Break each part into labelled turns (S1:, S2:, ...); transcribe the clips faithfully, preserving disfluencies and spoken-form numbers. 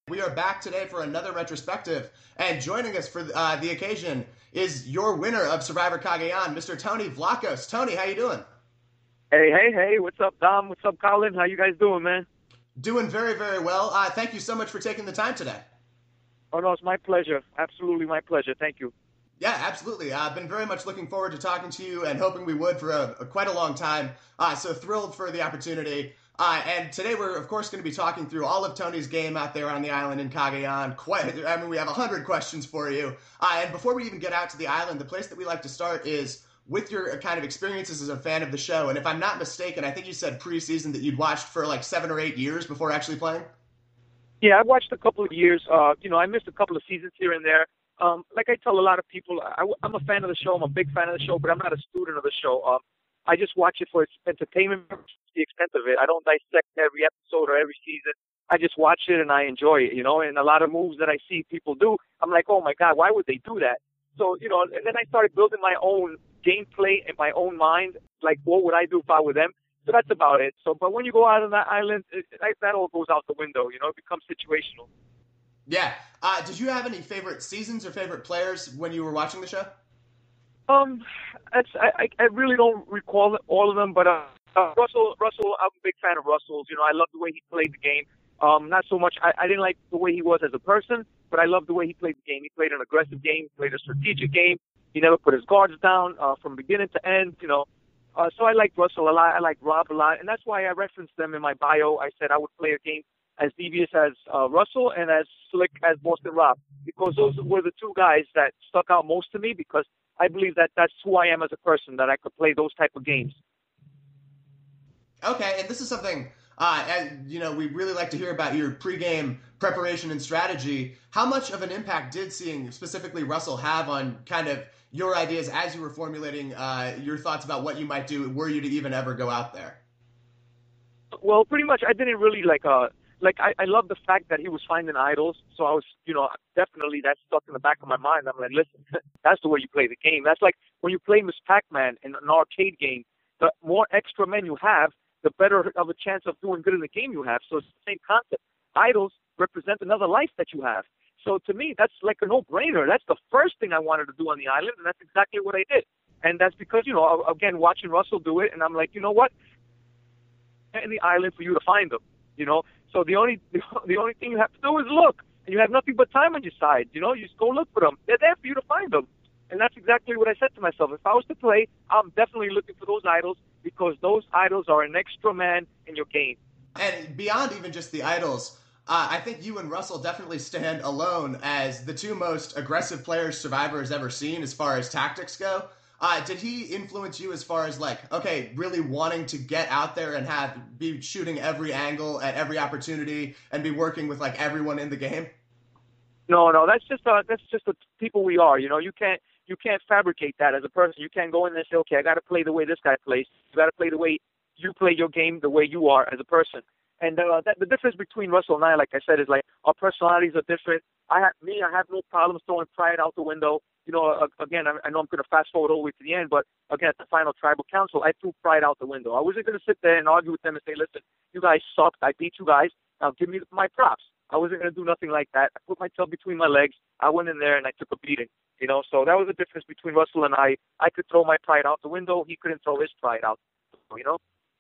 S1: We are back today for another retrospective, and joining us for uh, the occasion is your winner of Survivor Cagayan, Mister Tony Vlachos. Tony, how you doing?
S2: Hey, hey, hey, what's up, Dom? What's up, Colin? How you guys doing, man?
S1: Doing very, very well. Uh, thank you so much for taking the time today.
S2: Oh, no, it's my pleasure. Absolutely my pleasure. Thank you.
S1: Yeah, absolutely. I've been very much looking forward to talking to you and hoping we would for a, a quite a long time. Uh, so thrilled for the opportunity. Uh, and today we're, of course, going to be talking through all of Tony's game out there on the island in Cagayan. Quite, I mean, we have a hundred questions for you. Uh, and before we even get out to the island, the place that we like to start is with your kind of experiences as a fan of the show. And if I'm not mistaken, I think you said preseason that you'd watched for like seven or eight years before actually playing.
S2: Yeah, I watched a couple of years. Uh, you know, I missed a couple of seasons here and there. Um, like I tell a lot of people, I, I'm a fan of the show. I'm a big fan of the show, but I'm not a student of the show. Um, I just watch it for its entertainment, the extent of it. I don't dissect every episode or every season. I just watch it and I enjoy it, you know. And a lot of moves that I see people do, I'm like, oh my God, why would they do that? So, you know, and then I started building my own gameplay in my own mind. Like, what would I do if I were them? So that's about it. So, but when you go out on that island, it, it, that all goes out the window, you know. It becomes situational.
S1: Yeah. Uh, did you have any favorite seasons or favorite players when you were watching the show?
S2: Um, it's, I, I really don't recall all of them, but uh, uh, Russell, Russell, I'm a big fan of Russell's. You know, I love the way he played the game. Um, not so much, I, I didn't like the way he was as a person, but I love the way he played the game. He played an aggressive game, he played a strategic game. He never put his guards down uh, from beginning to end, you know. Uh, so I like Russell a lot. I like Rob a lot, and that's why I referenced them in my bio. I said I would play a game as devious as uh, Russell and as slick as Boston Rob, because those were the two guys that stuck out most to me, because I believe that that's who I am as a person, that I could play those type of games.
S1: Okay, and this is something, uh, and, you know, we really like to hear about your pregame preparation and strategy. How much of an impact did seeing specifically Russell have on kind of your ideas as you were formulating uh, your thoughts about what you might do were you to even ever go out there?
S2: Well, pretty much I didn't really like, uh, like I, I love the fact that he was finding idols. So I was, you know, definitely that stuck in the back of my mind. I'm like, listen, that's the way you play the game. That's like when you play Miss Pac-Man in an arcade game, the more extra men you have, the better of a chance of doing good in the game you have. So it's the same concept. Idols represent another life that you have. So to me, that's like a no-brainer. That's the first thing I wanted to do on the island, and that's exactly what I did. And that's because, you know, again, watching Russell do it, and I'm like, you know what? In the island for you to find them, you know. So the only the only thing you have to do is look, and you have nothing but time on your side. You know, you just go look for them. They're there for you to find them, and that's exactly what I said to myself. If I was to play, I'm definitely looking for those idols, because those idols are an extra man in your game.
S1: And beyond even just the idols, uh, I think you and Russell definitely stand alone as the two most aggressive players Survivor has ever seen as far as tactics go. Uh, did he influence you as far as like, okay, really wanting to get out there and have be shooting every angle at every opportunity and be working with like everyone in the game?
S2: No, no, that's just uh, that's just the people we are. You know, you can't you can't fabricate that as a person. You can't go in there and say, okay, I got to play the way this guy plays. You got to play the way you play your game, the way you are as a person. And uh, that, the difference between Russell and I, like I said, is like our personalities are different. I have me, I have no problem throwing pride out the window. You know, uh, again, I, I know I'm going to fast forward all the way to the end, but again, at the final tribal council, I threw pride out the window. I wasn't going to sit there and argue with them and say, listen, you guys sucked. I beat you guys. Now give me my props. I wasn't going to do nothing like that. I put my tail between my legs. I went in there and I took a beating. You know, so that was the difference between Russell and I. I could throw my pride out the window. He couldn't throw his pride out. You know.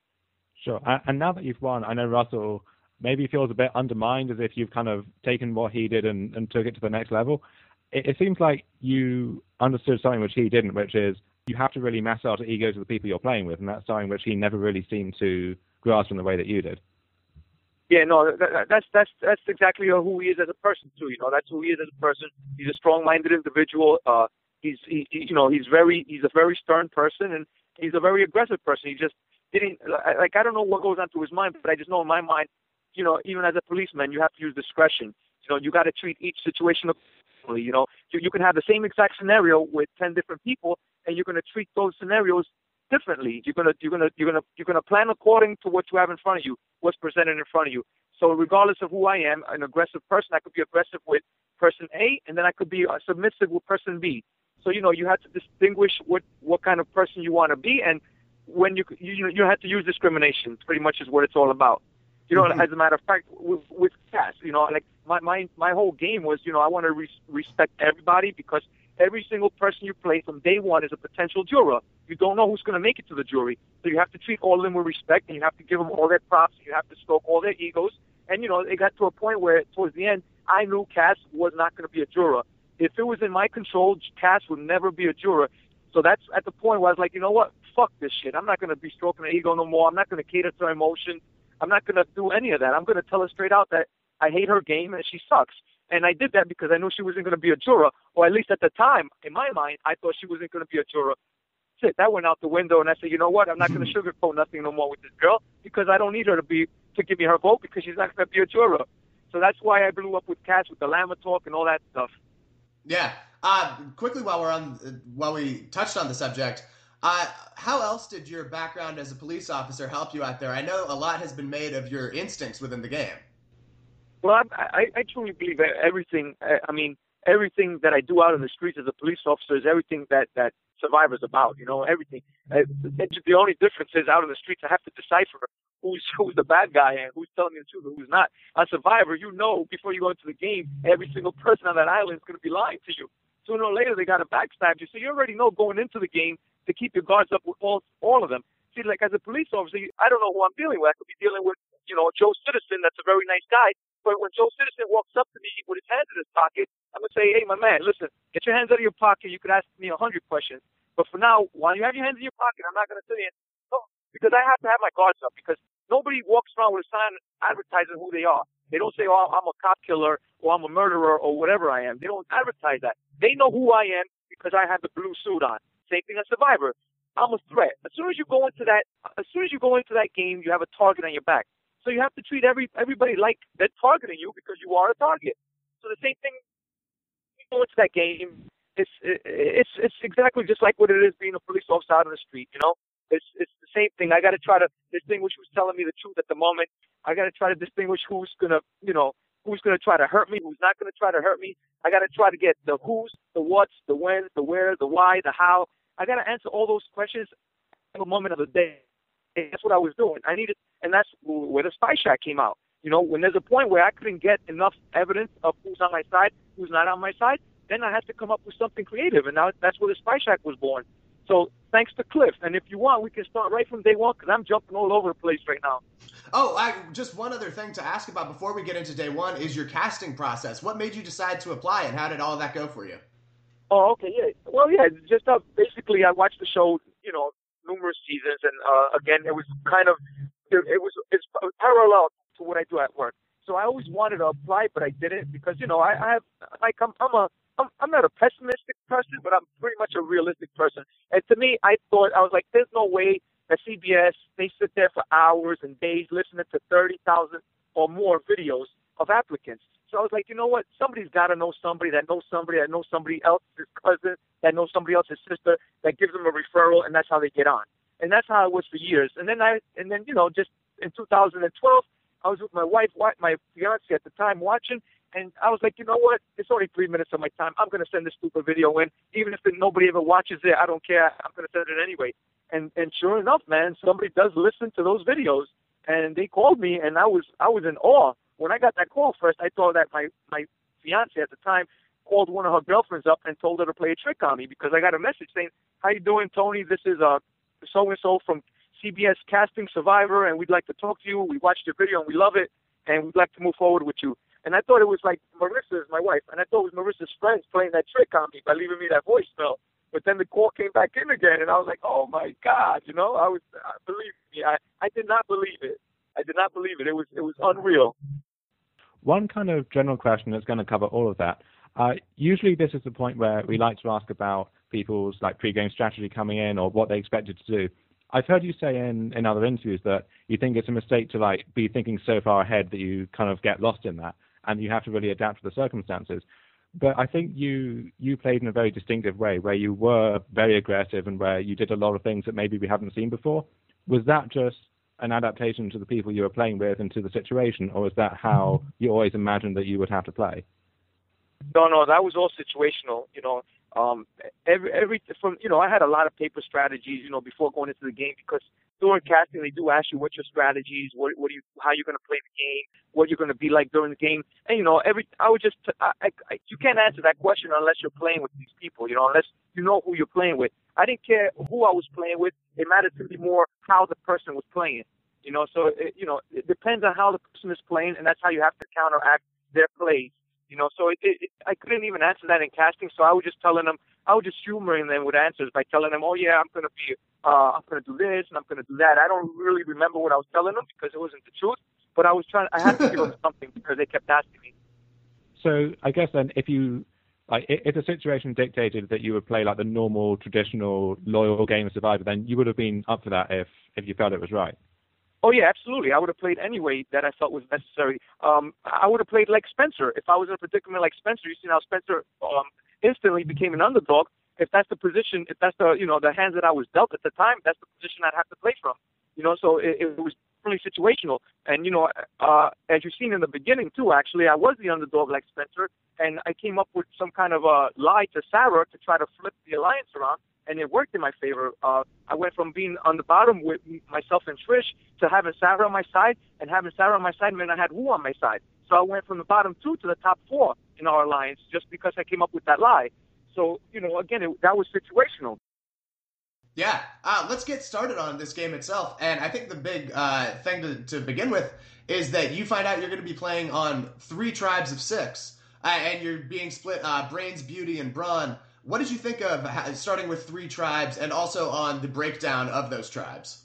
S3: Sure. And now that you've won, I know Russell maybe feels a bit undermined, as if you've kind of taken what he did and, and took it to the next level. It, it seems like you understood something which he didn't, which is you have to really massage the egos of the people you're playing with, and that's something which he never really seemed to grasp in the way that you did.
S2: Yeah, no, that, that's that's that's exactly who he is as a person too. You know, that's who he is as a person. He's a strong-minded individual. Uh, he's he, he, you know, he's very he's a very stern person, and he's a very aggressive person. He just didn't like I don't know what goes on through his mind, but I just know in my mind, you know, even as a policeman, you have to use discretion. You know, you got to treat each situation accordingly. You know, you, you can have the same exact scenario with ten different people, and you're going to treat those scenarios differently. You're gonna you're gonna you're gonna you're gonna plan according to what you have in front of you, what's presented in front of you. So regardless of who I am, an aggressive person, I could be aggressive with person A, and then I could be uh, submissive with person B. So you know, you have to distinguish what what kind of person you want to be, and when you you you have to use discrimination. Pretty much is what it's all about. You know, mm-hmm. As a matter of fact, with, with Kat, Cass. You know, like my my my whole game was, you know, I want to re- respect everybody because every single person you play from day one is a potential juror. You don't know who's going to make it to the jury, so you have to treat all of them with respect, and you have to give them all their props. You have to stoke all their egos. And you know, it got to a point where towards the end, I knew Cass was not going to be a juror. If it was in my control, Cass would never be a juror. So that's at the point where I was like, you know what? Fuck this shit. I'm not going to be stroking her ego no more. I'm not going to cater to her emotions. I'm not going to do any of that. I'm going to tell her straight out that I hate her game and she sucks. And I did that because I knew she wasn't going to be a juror, or at least at the time, in my mind, I thought she wasn't going to be a juror. Shit, that went out the window, and I said, you know what? I'm not going to sugarcoat nothing no more with this girl because I don't need her to be to give me her vote because she's not going to be a juror. So that's why I blew up with Cass with the Llama talk and all that stuff.
S1: Yeah. Uh, quickly, while we're on, uh, while we touched on the subject, uh, how else did your background as a police officer help you out there? I know a lot has been made of your instincts within the game.
S2: Well, I, I, I truly believe that everything. I mean, everything that I do out in the streets as a police officer is everything that that Survivor's about. You know, everything. Uh, the only difference is out in the streets, I have to decipher who's who's the bad guy and who's telling me the truth and who's not. On Survivor, you know, before you go into the game, every single person on that island is going to be lying to you. Sooner or later, they got to backstab you. So you already know going into the game to keep your guards up with all all of them. See, like as a police officer, I don't know who I'm dealing with. I could be dealing with, you know, Joe Citizen. That's a very nice guy. But when Joe Citizen walks up to me with his hands in his pocket, I'm going to say, hey, my man, listen, get your hands out of your pocket. You could ask me a hundred questions. But for now, while you have your hands in your pocket, I'm not going to sit in. No, because I have to have my guards up because nobody walks around with a sign advertising who they are. They don't say, oh, I'm a cop killer or I'm a murderer or whatever I am. They don't advertise that. They know who I am because I have the blue suit on. Same thing as Survivor. I'm a threat. As soon as you go into that, as soon as you go into that game, you have a target on your back. So you have to treat every everybody like they're targeting you because you are a target. So the same thing, you go into that game, it's it's it's exactly just like what it is being a police officer out on the street. You know, it's it's the same thing. I got to try to distinguish who's telling me the truth at the moment. I got to try to distinguish who's gonna, you know, who's gonna try to hurt me, who's not gonna try to hurt me. I got to try to get the who's, the what's, the when, the where, the why, the how. I got to answer all those questions at the moment of the day. And that's what I was doing. I needed, and that's where the Spy Shack came out. You know, when there's a point where I couldn't get enough evidence of who's on my side, who's not on my side, then I had to come up with something creative, and now that's where the Spy Shack was born. So thanks to Cliff. And if you want, we can start right from day one because I'm jumping all over the place right now.
S1: Oh, I, just one other thing to ask about before we get into day one is your casting process. What made you decide to apply, and how did all of that go for you?
S2: Oh, okay, yeah. Well, yeah, just uh, basically I watched the show, you know, numerous seasons, and uh, again, it was kind of, it, it was it's parallel to what I do at work. So I always wanted to apply, but I didn't because, you know, I, I have, like, I'm, I'm a, I'm, I'm not a pessimistic person, but I'm pretty much a realistic person. And to me, I thought, I was like, there's no way that C B S, they sit there for hours and days listening to thirty thousand or more videos of applicants. So I was like, you know what? Somebody's got to know somebody that knows somebody that knows somebody else's cousin, that knows somebody else's sister, that gives them a referral, and that's how they get on. And that's how it was for years. And then I, and then, you know, just in two thousand twelve, I was with my wife, my fiance at the time, watching, and I was like, you know what? It's only three minutes of my time. I'm going to send this stupid video in. Even if nobody ever watches it, I don't care. I'm going to send it anyway. And and sure enough, man, somebody does listen to those videos. And they called me, and I was I was in awe. When I got that call first, I thought that my, my fiance at the time called one of her girlfriends up and told her to play a trick on me because I got a message saying, how you doing, Tony? This is uh, so-and-so from C B S Casting Survivor, and we'd like to talk to you. We watched your video, and we love it, and we'd like to move forward with you. And I thought it was like Marissa's, my wife, and I thought it was Marissa's friends playing that trick on me by leaving me that voicemail. But then the call came back in again, and I was like, oh, my God, you know, I was, uh, believe me, I, I did not believe it. I did not believe it. It was it was unreal.
S3: One kind of general question that's going to cover all of that. Uh, usually this is the point where we like to ask about people's like pre-game strategy coming in or what they expected to do. I've heard you say in, in other interviews that you think it's a mistake to like be thinking so far ahead that you kind of get lost in that and you have to really adapt to the circumstances. But I think you you played in a very distinctive way where you were very aggressive and where you did a lot of things that maybe we haven't seen before. Was that just an adaptation to the people you were playing with and to the situation, or is that how you always imagined that you would have to play?
S2: No, no, that was all situational. You know, um, every every from you know, I had a lot of paper strategies, you know, before going into the game because during casting, they do ask you what your strategies, what, what do you, how you're going to play the game, what you're going to be like during the game. And, you know, every, I would just, I, I, you can't answer that question unless you're playing with these people, you know, unless you know who you're playing with. I didn't care who I was playing with. It mattered to me more how the person was playing. You know, so, it, you know, it depends on how the person is playing, and that's how you have to counteract their plays. You know, so it, it, it, I couldn't even answer that in casting, so I was just telling them, I was just humoring them with answers by telling them, oh, yeah, I'm going to be, uh, I'm going to do this, and I'm going to do that. I don't really remember what I was telling them because it wasn't the truth, but I was trying, I had to give them something because they kept asking me.
S3: So I guess then if you, like, if the situation dictated that you would play like the normal, traditional, loyal game of Survivor, then you would have been up for that if, if you felt it was right.
S2: Oh, yeah, absolutely. I would have played any way that I felt was necessary. Um, I would have played like Spencer. If I was in a predicament like Spencer, you see how Spencer um, instantly became an underdog. If that's the position, if that's the, you know, the hands that I was dealt at the time, that's the position I'd have to play from. You know, so it, it was really situational. And, you know, uh, as you've seen in the beginning, too, actually, I was the underdog like Spencer, and I came up with some kind of a lie to Sarah to try to flip the alliance around. And it worked in my favor. Uh, I went from being on the bottom with myself and Trish to having Sarah on my side, and having Sarah on my side meant I had Wu on my side. So I went from the bottom two to the top four in our alliance just because I came up with that lie. So, you know, again, it, that was situational.
S1: Yeah, uh, let's get started on this game itself. And I think the big uh, thing to, to begin with is that you find out you're going to be playing on three tribes of six, uh, and you're being split uh, Brains, Beauty, and Brawn. What did you think of starting with three tribes and also on the breakdown of those tribes?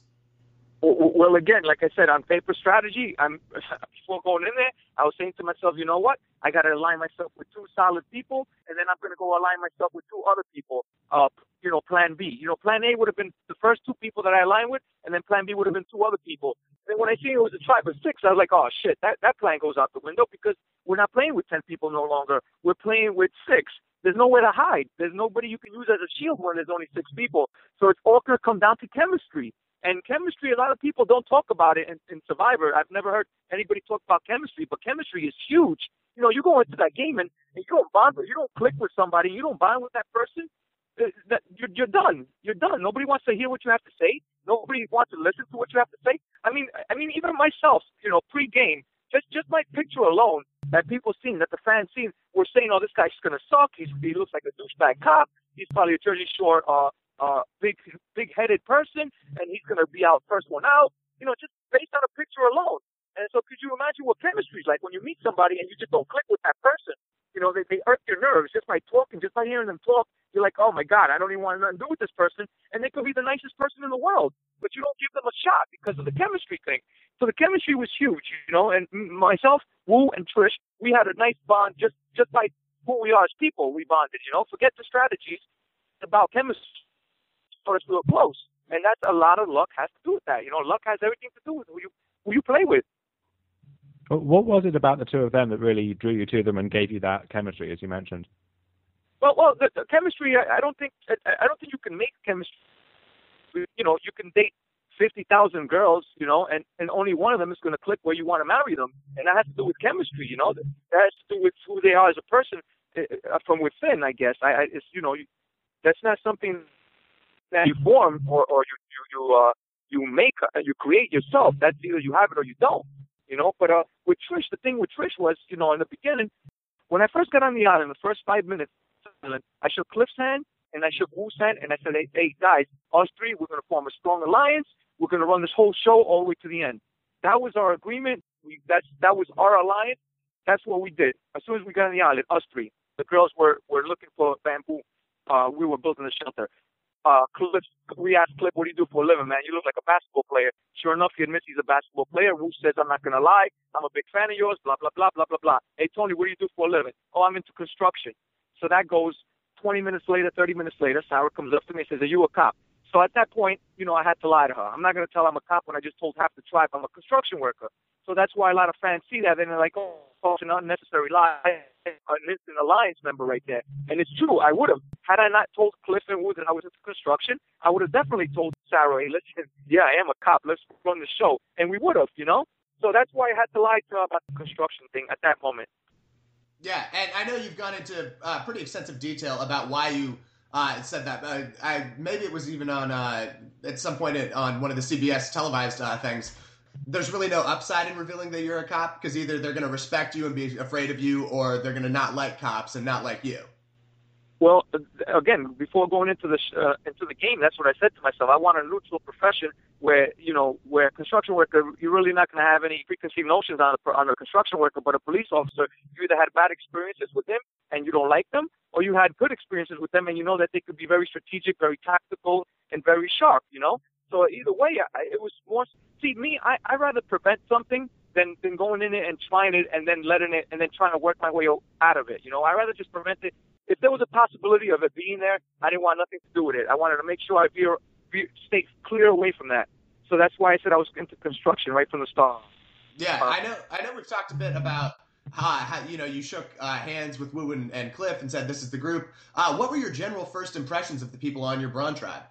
S2: Well, again, like I said, on paper strategy, I'm before going in there, I was saying to myself, you know what? I got to align myself with two solid people, and then I'm going to go align myself with two other people. Uh, you know, Plan B. You know, Plan A would have been the first two people that I aligned with, and then Plan B would have been two other people. And then when I seen it was a tribe of six, I was like, oh shit, that that plan goes out the window because we're not playing with ten people no longer. We're playing with six. There's nowhere to hide. There's nobody you can use as a shield when there's only six people. So it's all going to come down to chemistry. And chemistry, a lot of people don't talk about it in, in Survivor. I've never heard anybody talk about chemistry, but chemistry is huge. You know, you go into that game and, and you don't bond, you don't click with somebody, you don't bond with that person, that you're, you're done. You're done. Nobody wants to hear what you have to say. Nobody wants to listen to what you have to say. I mean, I mean, even myself, you know, pre-game, just just my picture alone that people seen, that the fans seen, were saying, oh, this guy's going to suck. He's, he looks like a douchebag cop. He's probably a Jersey Shore uh, uh, big, big-headed person, and he's going to be out first one out. You know, just based on a picture alone. And so could you imagine what chemistry is like when you meet somebody and you just don't click with that person? You know, they, they irk your nerves just by talking, just by hearing them talk. You're like, oh, my God, I don't even want nothing to do with this person. And they could be the nicest person in the world, but you don't give them a shot because of the chemistry thing. So the chemistry was huge, you know, and myself, Wu, and Trish, we had a nice bond just, just by who we are as people. We bonded, you know. Forget the strategies. It's about chemistry for us to look close. And that's a lot of luck has to do with that. You know, luck has everything to do with who you, who you play with.
S3: What was it about the two of them that really drew you to them and gave you that chemistry, as you mentioned?
S2: Well, well, the, the chemistry. I, I don't think. I, I don't think you can make chemistry. You know, you can date fifty thousand girls. You know, and, and only one of them is going to click where you want to marry them, and that has to do with chemistry. You know, that has to do with who they are as a person uh, from within. I guess. I, I it's you know, that's not something that you form or, or you you you uh you make uh, you create yourself. That's either you have it or you don't. You know, but uh, with Trish, the thing with Trish was, you know, in the beginning, when I first got on the island, the first five minutes, I shook Cliff's hand and I shook Wu's hand and I said, hey, hey guys, us three, we're going to form a strong alliance. We're going to run this whole show all the way to the end. That was our agreement. We, that's that was our alliance. That's what we did. As soon as we got on the island, us three, the girls were, were looking for bamboo. Uh, we were building a shelter. Uh, Cliff, we asked Cliff, what do you do for a living, man? You look like a basketball player. Sure enough, he admits he's a basketball player. Wu says, I'm not going to lie. I'm a big fan of yours, blah, blah, blah, blah, blah, blah. Hey, Tony, what do you do for a living? Oh, I'm into construction. So that goes twenty minutes later, thirty minutes later. Sarah comes up to me and says, are you a cop? So at that point, you know, I had to lie to her. I'm not going to tell I'm a cop when I just told half the tribe I'm a construction worker. So that's why a lot of fans see that and they're like, oh, it's an unnecessary lie. An instant alliance member right there. And it's true, I would have. Had I not told Cliff and Wu that I was into construction, I would have definitely told Sarah, hey, listen, yeah, I am a cop. Let's run the show. And we would have, you know? So that's why I had to lie to her about the construction thing at that moment.
S1: Yeah, and I know you've gone into uh, pretty extensive detail about why you uh, said that. Uh, I maybe it was even on uh, at some point it, on one of the C B S televised uh, things. There's really no upside in revealing that you're a cop because either they're going to respect you and be afraid of you, or they're going to not like cops and not like you.
S2: Well, again, before going into the sh- uh, into the game, that's what I said to myself. I want a neutral profession where, you know, where a construction worker, you're really not going to have any preconceived notions on a, on a construction worker, but a police officer, you either had bad experiences with them and you don't like them, or you had good experiences with them and you know that they could be very strategic, very tactical, and very sharp, you know? So either way, I, it was more, see, me, I, I rather prevent something than, than going in it and trying it and then letting it and then trying to work my way out of it, you know? I rather just prevent it. If there was a possibility of it being there, I didn't want nothing to do with it. I wanted to make sure I be, be, stay clear away from that. So that's why I said I was into construction right from the start.
S1: Yeah, uh, I know. I know. We've talked a bit about how, how you know you shook uh, hands with Wu and, and Cliff and said this is the group. Uh, what were your general first impressions of the people on your Braun tribe?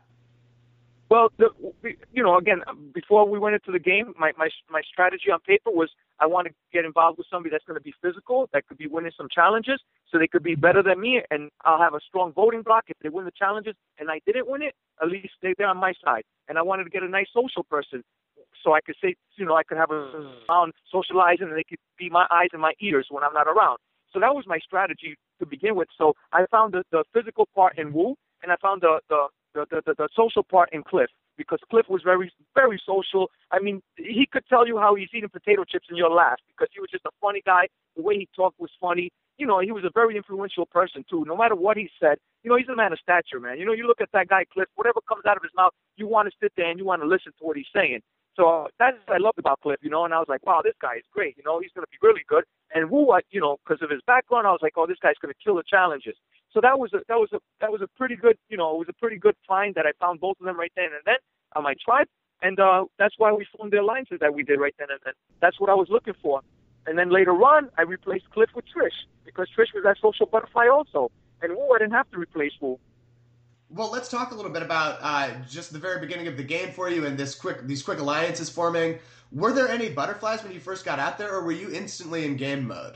S2: Well, the, you know, again, before we went into the game, my, my my strategy on paper was I want to get involved with somebody that's going to be physical, that could be winning some challenges, so they could be better than me, and I'll have a strong voting block if they win the challenges, and I didn't win it, at least they, they're on my side. And I wanted to get a nice social person, so I could say, you know, I could have a around socializing, and they could be my eyes and my ears when I'm not around. So that was my strategy to begin with. So I found the, the physical part in Wu, and I found the the The, the, the social part in Cliff, because Cliff was very, very social. I mean, he could tell you how he's eating potato chips and you'll laugh because he was just a funny guy. The way he talked was funny. You know, he was a very influential person, too. No matter what he said, you know, he's a man of stature, man. You know, you look at that guy, Cliff, whatever comes out of his mouth, you want to sit there and you want to listen to what he's saying. So uh, that's what I loved about Cliff, you know, and I was like, wow, this guy is great. You know, he's going to be really good. And Wu, I, you know, because of his background, I was like, oh, this guy's going to kill the challenges. So that was a, that was a that was a pretty good, you know, it was a pretty good find that I found both of them right then and then on my tribe, and uh, that's why we formed the alliances that we did right then and then. That's what I was looking for. And then later on, I replaced Cliff with Trish because Trish was that social butterfly also, and Wu I didn't have to replace Wu.
S1: Well, let's talk a little bit about uh, just the very beginning of the game for you and this quick these quick alliances forming. Were there any butterflies when you first got out there, or were you instantly in game mode?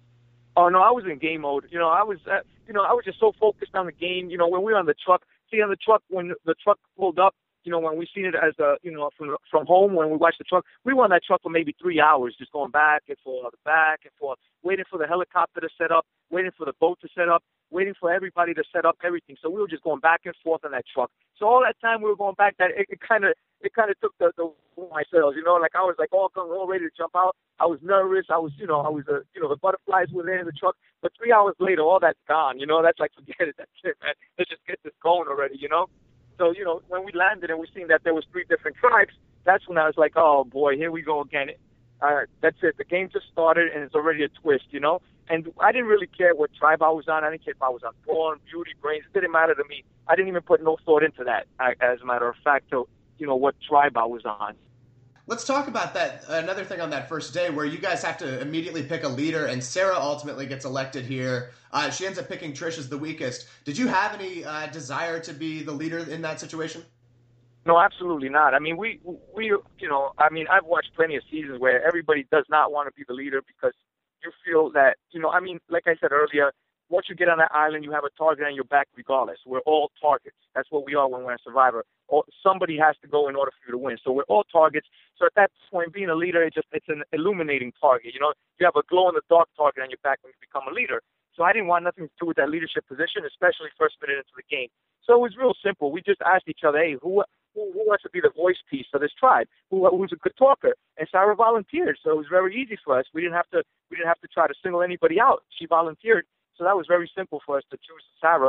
S2: Oh no, I was in game mode. You know, I was, uh, you know, I was just so focused on the game. You know, when we were on the truck, see on the truck when the truck pulled up. You know, when we seen it as a, you know, from from home when we watched the truck, we were on that truck for maybe three hours, just going back and forth, back and forth, waiting for the helicopter to set up, waiting for the boat to set up, waiting for everybody to set up everything. So we were just going back and forth on that truck. So all that time we were going back, that it kind of it kind of took the the myself, you know, like I was like all all ready to jump out. I was nervous. I was, you know, I was, uh, you know, the butterflies were there in the truck. But three hours later, all that's gone. You know, that's like forget it. That's it, man. Let's just get this going already. You know. So, you know, when we landed and we seen that there was three different tribes, that's when I was like, oh, boy, here we go again. All right, that's it. The game just started, and it's already a twist, you know? And I didn't really care what tribe I was on. I didn't care if I was on Braun, Beauty, Brains. It didn't matter to me. I didn't even put no thought into that, as a matter of fact, to, you know, what tribe I was on.
S1: Let's talk about that. Another thing on that first day where you guys have to immediately pick a leader, and Sarah ultimately gets elected here. Uh, she ends up picking Trish as the weakest. Did you have any uh, desire to be the leader in that situation?
S2: No, absolutely not. I mean, we, we, you know, I mean, I've watched plenty of seasons where everybody does not want to be the leader because you feel that, you know, I mean, like I said earlier, once you get on that island, you have a target on your back regardless. We're all targets. That's what we are when we're a survivor. Or somebody has to go in order for you to win. So we're all targets. So at that point, being a leader, it's just it's an illuminating target. You know, you have a glow-in-the-dark target on your back when you become a leader. So I didn't want nothing to do with that leadership position, especially first minute into the game. So it was real simple. We just asked each other, hey, who who, who wants to be the voice piece of this tribe? Who who's a good talker? And Sarah volunteered. So it was very easy for us. We didn't have to we didn't have to try to single anybody out. She volunteered. So that was very simple for us to choose Sarah.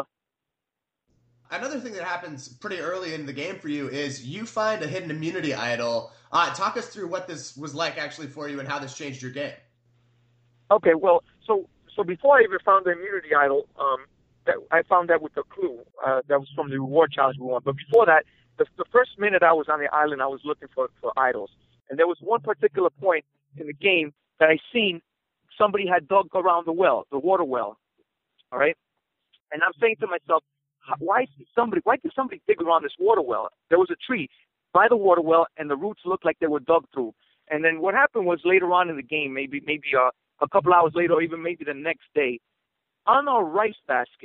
S1: Another thing that happens pretty early in the game for you is you find a hidden immunity idol. Uh, talk us through what this was like actually for you and how this changed your game.
S2: Okay, well, so so before I even found the immunity idol, um, that, I found that with the clue. Uh, that was from the reward challenge we won. But before that, the, the first minute I was on the island, I was looking for, for idols. And there was one particular point in the game that I seen somebody had dug around the well, the water well. All right? And I'm saying to myself, why did somebody, why did somebody dig around this water well? There was a tree by the water well, and the roots looked like they were dug through. And then what happened was later on in the game, maybe maybe uh, a couple hours later, or even maybe the next day, on our rice basket,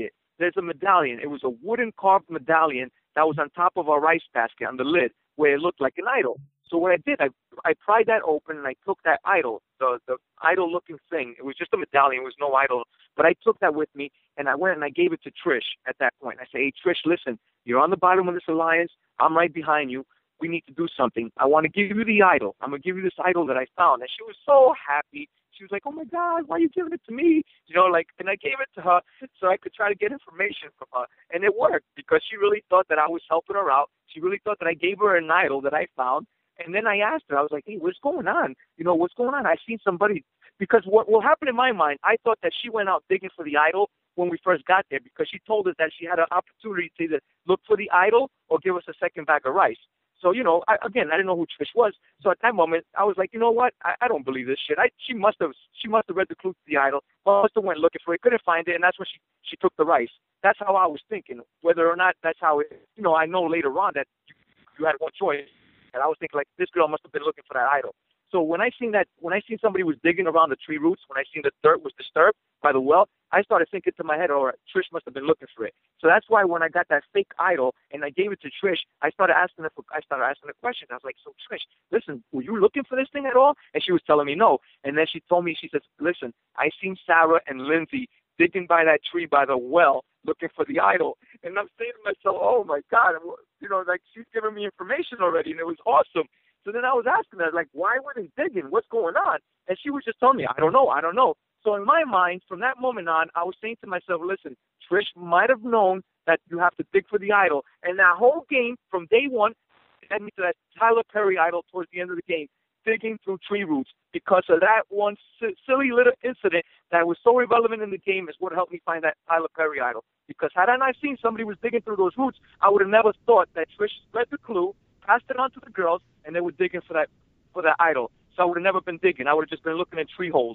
S2: there's a medallion. It was a wooden carved medallion that was on top of our rice basket on the lid where it looked like an idol. So what I did, I I pried that open and I took that idol, the the idol-looking thing. It was just a medallion. It was no idol. But I took that with me and I went and I gave it to Trish at that point. I said, hey, Trish, listen, you're on the bottom of this alliance. I'm right behind you. We need to do something. I want to give you the idol. I'm going to give you this idol that I found. And she was so happy. She was like, oh, my God, why are you giving it to me? You know, like, and I gave it to her so I could try to get information from her. And it worked because she really thought that I was helping her out. She really thought that I gave her an idol that I found. And then I asked her, I was like, hey, what's going on? You know, what's going on? I seen somebody. Because what, what happened in my mind, I thought that she went out digging for the idol when we first got there because she told us that she had an opportunity to either look for the idol or give us a second bag of rice. So, you know, I, again, I didn't know who Trish was. So at that moment, I was like, you know what? I, I don't believe this shit. I, she must have she must have read the clue to the idol, must have went looking for it, couldn't find it, and that's when she, she took the rice. That's how I was thinking. Whether or not that's how it, you know, I know later on that you, you had one choice. And I was thinking, like, this girl must have been looking for that idol. So when I seen that, when I seen somebody was digging around the tree roots, when I seen the dirt was disturbed by the well, I started thinking to my head, all right, Trish must have been looking for it. So that's why when I got that fake idol and I gave it to Trish, I started asking her, for, I started asking her questions. I was like, so Trish, listen, were you looking for this thing at all? And she was telling me no. And then she told me, she says, listen, I seen Sarah and Lindsay digging by that tree by the well looking for the idol. And I'm saying to myself, oh, my God, you know, like she's giving me information already, and it was awesome. So then I was asking her, like, why were they digging? What's going on? And she was just telling me, I don't know, I don't know. So in my mind, from that moment on, I was saying to myself, listen, Trish might have known that you have to dig for the idol. And that whole game, from day one, led me to that Tyler Perry idol towards the end of the game, digging through tree roots. Because of that one si- silly little incident that was so irrelevant in the game is what helped me find that Tyler Perry idol. Because had I not seen somebody was digging through those roots, I would have never thought that Trish read the clue, passed it on to the girls, and they were digging for that for that idol. So I would have never been digging. I would have just been looking at tree holes.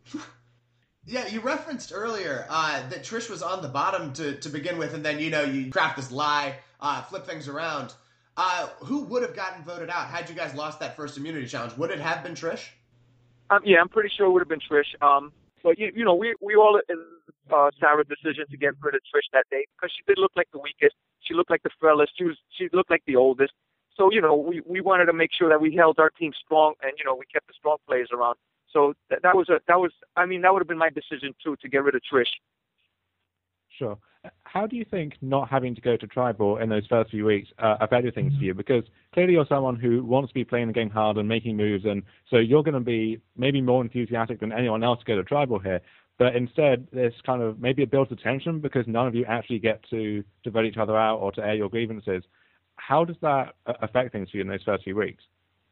S1: Yeah, you referenced earlier uh, that Trish was on the bottom to, to begin with, and then, you know, you craft this lie, uh, flip things around. Uh, who would have gotten voted out had you guys lost that first immunity challenge? Would it have been Trish?
S2: Um, yeah, I'm pretty sure it would have been Trish. Um, but, you, you know, we we all in uh, Sarah's decision to get rid of Trish that day because she did look like the weakest. She looked like the frailest. She was she looked like the oldest. So, you know, we, we wanted to make sure that we held our team strong and, you know, we kept the strong players around. So that, that was, a that was, I mean, that would have been my decision, too, to get rid of Trish.
S3: Sure. How do you think not having to go to tribal in those first few weeks uh, affected things for you? Because clearly you're someone who wants to be playing the game hard and making moves, and so you're going to be maybe more enthusiastic than anyone else to go to tribal here. But instead, this kind of, maybe it builds a tension because none of you actually get to, to vote each other out or to air your grievances. How does that affect things for you in those first few weeks?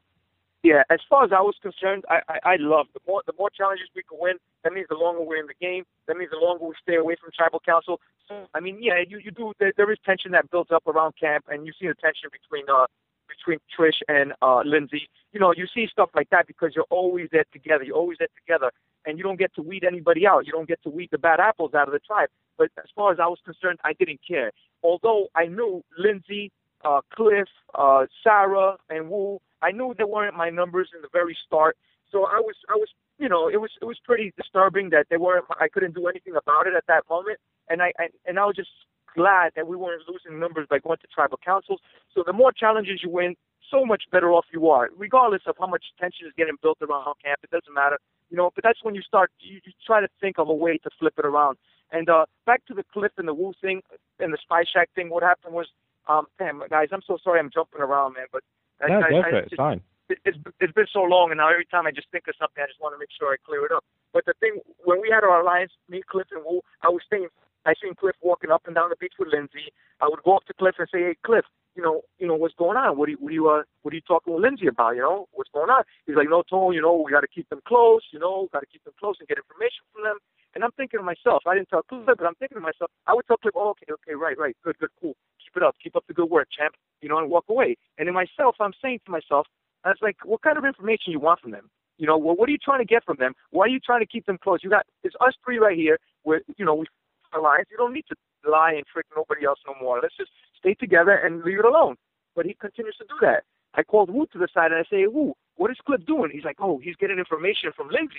S2: Yeah, as far as I was concerned, I, I, I love the more the more challenges we can win. That means the longer we're in the game. That means the longer we stay away from tribal council. So, I mean, yeah, you, you do. There, there is tension that builds up around camp, and you see the tension between uh between Trish and uh Lindsay. You know, you see stuff like that because you're always there together. You're always there together, and you don't get to weed anybody out. You don't get to weed the bad apples out of the tribe. But as far as I was concerned, I didn't care. Although I knew Lindsay, uh, Cliff, uh, Sarah, and Wu. I knew they weren't my numbers in the very start, so I was, I was, you know, it was, it was pretty disturbing that they weren't. I couldn't do anything about it at that moment, and I, I and I was just glad that we weren't losing numbers by going to tribal councils. So the more challenges you win, so much better off you are, regardless of how much tension is getting built around camp. It doesn't matter, you know. But that's when you start, you, you try to think of a way to flip it around. And uh, back to the Cliff and the Wu thing and the Spy Shack thing. What happened was, um, damn guys, I'm so sorry, I'm jumping around, man, but.
S3: No,
S2: I,
S3: go
S2: I,
S3: for
S2: I
S3: it.
S2: just,
S3: It's fine.
S2: It's, it's been so long, and now every time I just think of something, I just want to make sure I clear it up. But the thing, when we had our alliance, me, Cliff, and Wu, I was saying, I seen Cliff walking up and down the beach with Lindsay. I would go up to Cliff and say, "Hey, Cliff, you know, you know what's going on? What are you, what are you, uh, what are you talking with Lindsay about? You know, what's going on?" He's like, "No, Tone, you know, we got to keep them close. You know, got to keep them close and get information from them." And I'm thinking to myself, I didn't tell Cliff, but I'm thinking to myself, I would tell Cliff, "Oh, okay, okay, right, right, good, good, cool. Keep it up, keep up the good work, champ." You know, and walk away. And in myself, I'm saying to myself, I was like, what kind of information you want from them? You know, well, what are you trying to get from them? Why are you trying to keep them close? You got, it's us three right here where, you know, we alliance. You don't need to lie and trick nobody else no more. Let's just stay together and leave it alone. But he continues to do that. I called Wu to the side and I say, hey, Wu, what is Cliff doing? He's like, oh, he's getting information from Lindsay.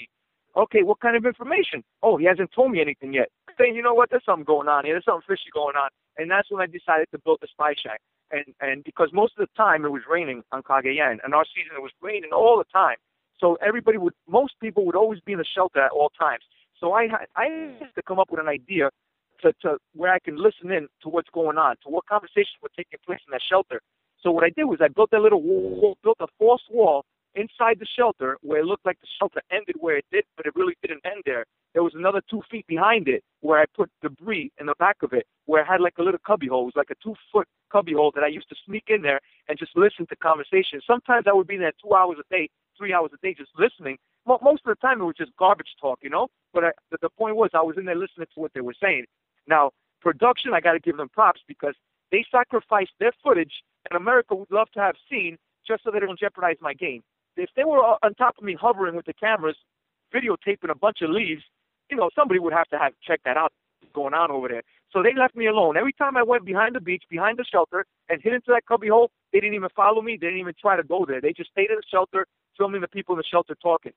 S2: Okay, what kind of information? Oh, he hasn't told me anything yet. Saying, you know what, there's something going on here. There's something fishy going on. And that's when I decided to build the Spy Shack. And and because most of the time it was raining on Cagayan, and our season it was raining all the time. So everybody would, most people would always be in the shelter at all times. So I had, I had to come up with an idea to, to where I can listen in to what's going on, to what conversations were taking place in that shelter. So what I did was I built that little wall, built a false wall inside the shelter where it looked like the shelter ended where it did, but it really didn't end there. There was another two feet behind it where I put debris in the back of it, where it had like a little cubby hole. It was like a two-foot cubby hole that I used to sneak in there and just listen to conversations. Sometimes I would be there two hours a day, three hours a day just listening. Most of the time it was just garbage talk, you know? But I, the point was I was in there listening to what they were saying. Now, production, I got to give them props because they sacrificed their footage that America would love to have seen just so they don't jeopardize my game. If they were on top of me hovering with the cameras, videotaping a bunch of leaves, you know, somebody would have to have checked that out going on over there. So they left me alone. Every time I went behind the beach, behind the shelter, and hid into that cubby hole, they didn't even follow me. They didn't even try to go there. They just stayed in the shelter, filming the people in the shelter talking.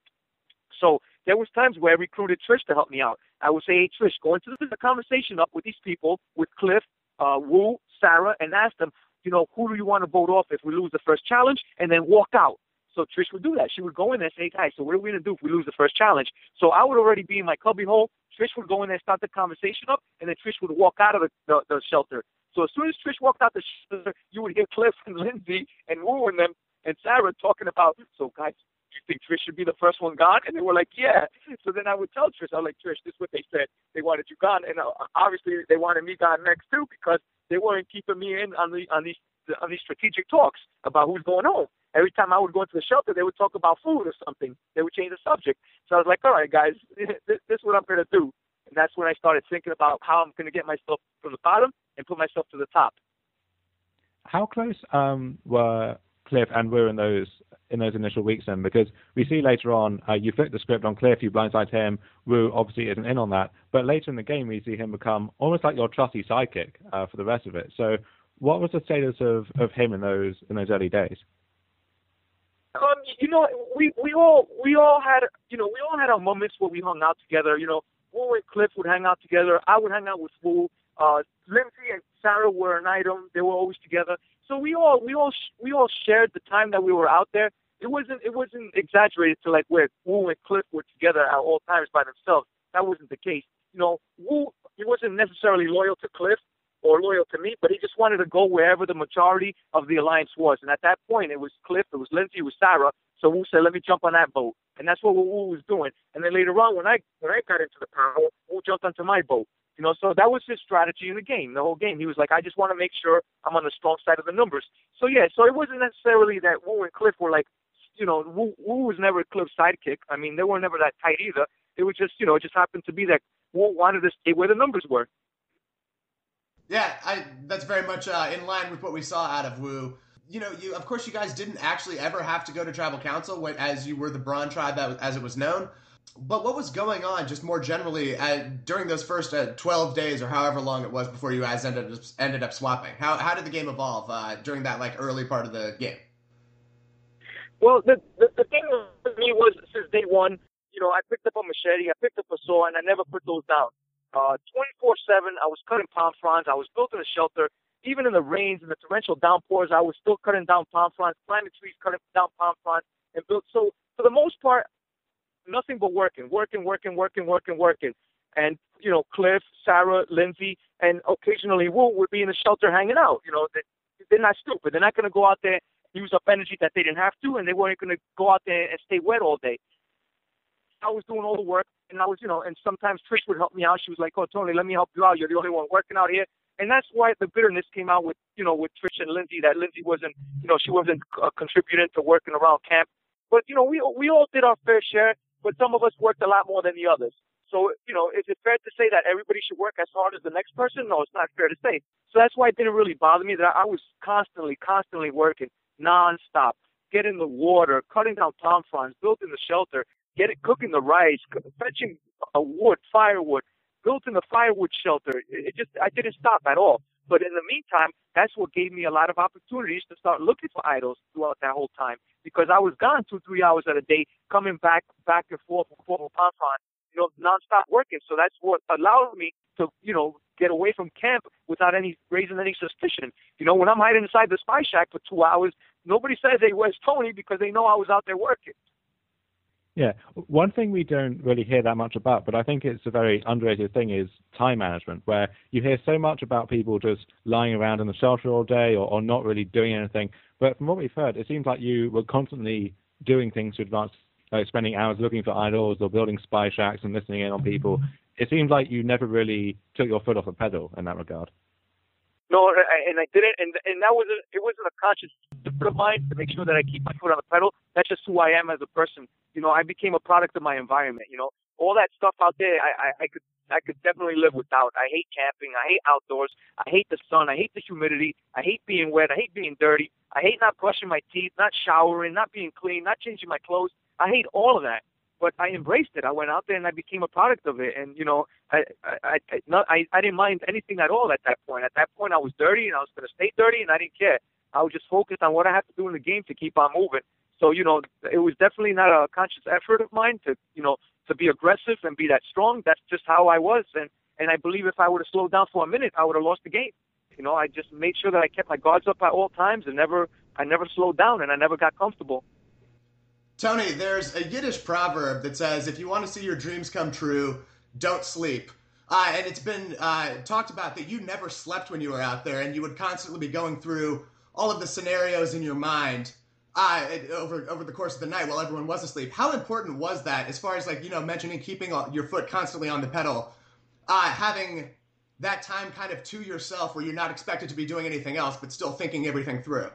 S2: So there was times where I recruited Trish to help me out. I would say, hey, Trish, go into the conversation up with these people, with Cliff, uh, Wu, Sarah, and ask them, you know, who do you want to vote off if we lose the first challenge, and then walk out. So Trish would do that. She would go in there and say, hey, guys, so what are we going to do if we lose the first challenge? So I would already be in my cubby hole. Trish would go in there and start the conversation up, and then Trish would walk out of the, the, the shelter. So as soon as Trish walked out the shelter, you would hear Cliff and Lindsay and Wu and them and Sarah talking about, so guys, do you think Trish should be the first one gone? And they were like, yeah. So then I would tell Trish, I was like, Trish, this is what they said. They wanted you gone. And uh, obviously they wanted me gone next too because they weren't keeping me in on the on these on these strategic talks about who's going home. Every time I would go into the shelter, they would talk about food or something. They would change the subject. So I was like, all right, guys, this, this is what I'm going to do. And that's when I started thinking about how I'm going to get myself from the bottom and put myself to the top.
S3: How close um, were Cliff and Wu in those in those initial weeks then? Because we see later on, uh, you flip the script on Cliff, you blindside him. Wu obviously isn't in on that. But later in the game, we see him become almost like your trusty sidekick uh, for the rest of it. So what was the status of, of him in those in those early days?
S2: Um, you know, we, we all we all had you know we all had our moments where we hung out together. You know, Wu and Cliff would hang out together. I would hang out with Wu. Uh, Lindsay and Sarah were an item. They were always together. So we all we all we all shared the time that we were out there. It wasn't it wasn't exaggerated to like where Wu and Cliff were together at all times by themselves. That wasn't the case. You know, Wu, he wasn't necessarily loyal to Cliff or loyal to me, but he just wanted to go wherever the majority of the alliance was. And at that point, it was Cliff, it was Lindsay, it was Sarah. So Wu said, let me jump on that boat. And that's what Wu was doing. And then later on, when I when I got into the power, Wu jumped onto my boat. You know, so that was his strategy in the game, the whole game. He was like, I just want to make sure I'm on the strong side of the numbers. So, yeah, so it wasn't necessarily that Wu and Cliff were like, you know, Wu, Wu was never Cliff's sidekick. I mean, they were never that tight either. It was just, you know, it just happened to be that Wu wanted to stay where the numbers were.
S1: Yeah, I, that's very much uh, in line with what we saw out of Wu. You know, you of course, you guys didn't actually ever have to go to Tribal Council when, as you were the Brawn tribe as it was known. But what was going on, just more generally, uh, during those first uh, twelve days or however long it was before you guys ended up, ended up swapping? How how did the game evolve uh, during that like early part of the game?
S2: Well, the, the the thing with me was since day one, you know, I picked up a machete, I picked up a saw, and I never put those down. Uh, twenty-four seven, I was cutting palm fronds. I was building a shelter. Even in the rains and the torrential downpours, I was still cutting down palm fronds, climbing trees, cutting down palm fronds, and built. So for the most part, nothing but working, working, working, working, working, working. And, you know, Cliff, Sarah, Lindsay, and occasionally Wu would be in the shelter hanging out. You know, they're not stupid. They're not going to go out there and use up energy that they didn't have to, and they weren't going to go out there and stay wet all day. I was doing all the work, and I was, you know, and sometimes Trish would help me out. She was like, oh, Tony, let me help you out. You're the only one working out here. And that's why the bitterness came out with, you know, with Trish and Lindsay, that Lindsay wasn't, you know, she wasn't uh, contributing to working around camp. But, you know, we we all did our fair share, but some of us worked a lot more than the others. So, you know, is it fair to say that everybody should work as hard as the next person? No, it's not fair to say. So that's why it didn't really bother me that I was constantly, constantly working nonstop, getting the water, cutting down palm fronds, building the shelter, getting cooking the rice, fetching a wood, firewood, building the firewood shelter. It just, I didn't stop at all. But in the meantime, that's what gave me a lot of opportunities to start looking for idols throughout that whole time, because I was gone two, three hours at a day, coming back, back and forth from Fort Ponthon, you know, nonstop working. So that's what allowed me to, you know, get away from camp without any raising any suspicion. You know, when I'm hiding inside the spy shack for two hours, nobody says, hey, where's Tony? Because they know I was out there working.
S3: Yeah. One thing we don't really hear that much about, but I think it's a very underrated thing, is time management, where you hear so much about people just lying around in the shelter all day or, or not really doing anything. But from what we've heard, it seems like you were constantly doing things to advance, like spending hours looking for idols or building spy shacks and listening in on people. It seems like you never really took your foot off the pedal in that regard.
S2: No, and I didn't, and and that was a, it wasn't a conscious effort of mine to make sure that I keep my foot on the pedal. That's just who I am as a person. You know, I became a product of my environment. You know, all that stuff out there, I, I, I could I could definitely live without. I hate camping. I hate outdoors. I hate the sun. I hate the humidity. I hate being wet. I hate being dirty. I hate not brushing my teeth, not showering, not being clean, not changing my clothes. I hate all of that. But I embraced it. I went out there and I became a product of it. And, you know, I I I, not, I, I didn't mind anything at all at that point. At that point, I was dirty and I was going to stay dirty and I didn't care. I was just focused on what I have to do in the game to keep on moving. So, you know, it was definitely not a conscious effort of mine to, you know, to be aggressive and be that strong. That's just how I was. And, and I believe if I would have slowed down for a minute, I would have lost the game. You know, I just made sure that I kept my guards up at all times and never, I never slowed down and I never got comfortable.
S1: Tony, there's a Yiddish proverb that says, if you want to see your dreams come true, don't sleep. Uh, and it's been uh, talked about that you never slept when you were out there, and you would constantly be going through all of the scenarios in your mind uh, over over the course of the night while everyone was asleep. How important was that, as far as, like, you know, mentioning keeping your foot constantly on the pedal, uh, having that time kind of to yourself where you're not expected to be doing anything else but still thinking everything through?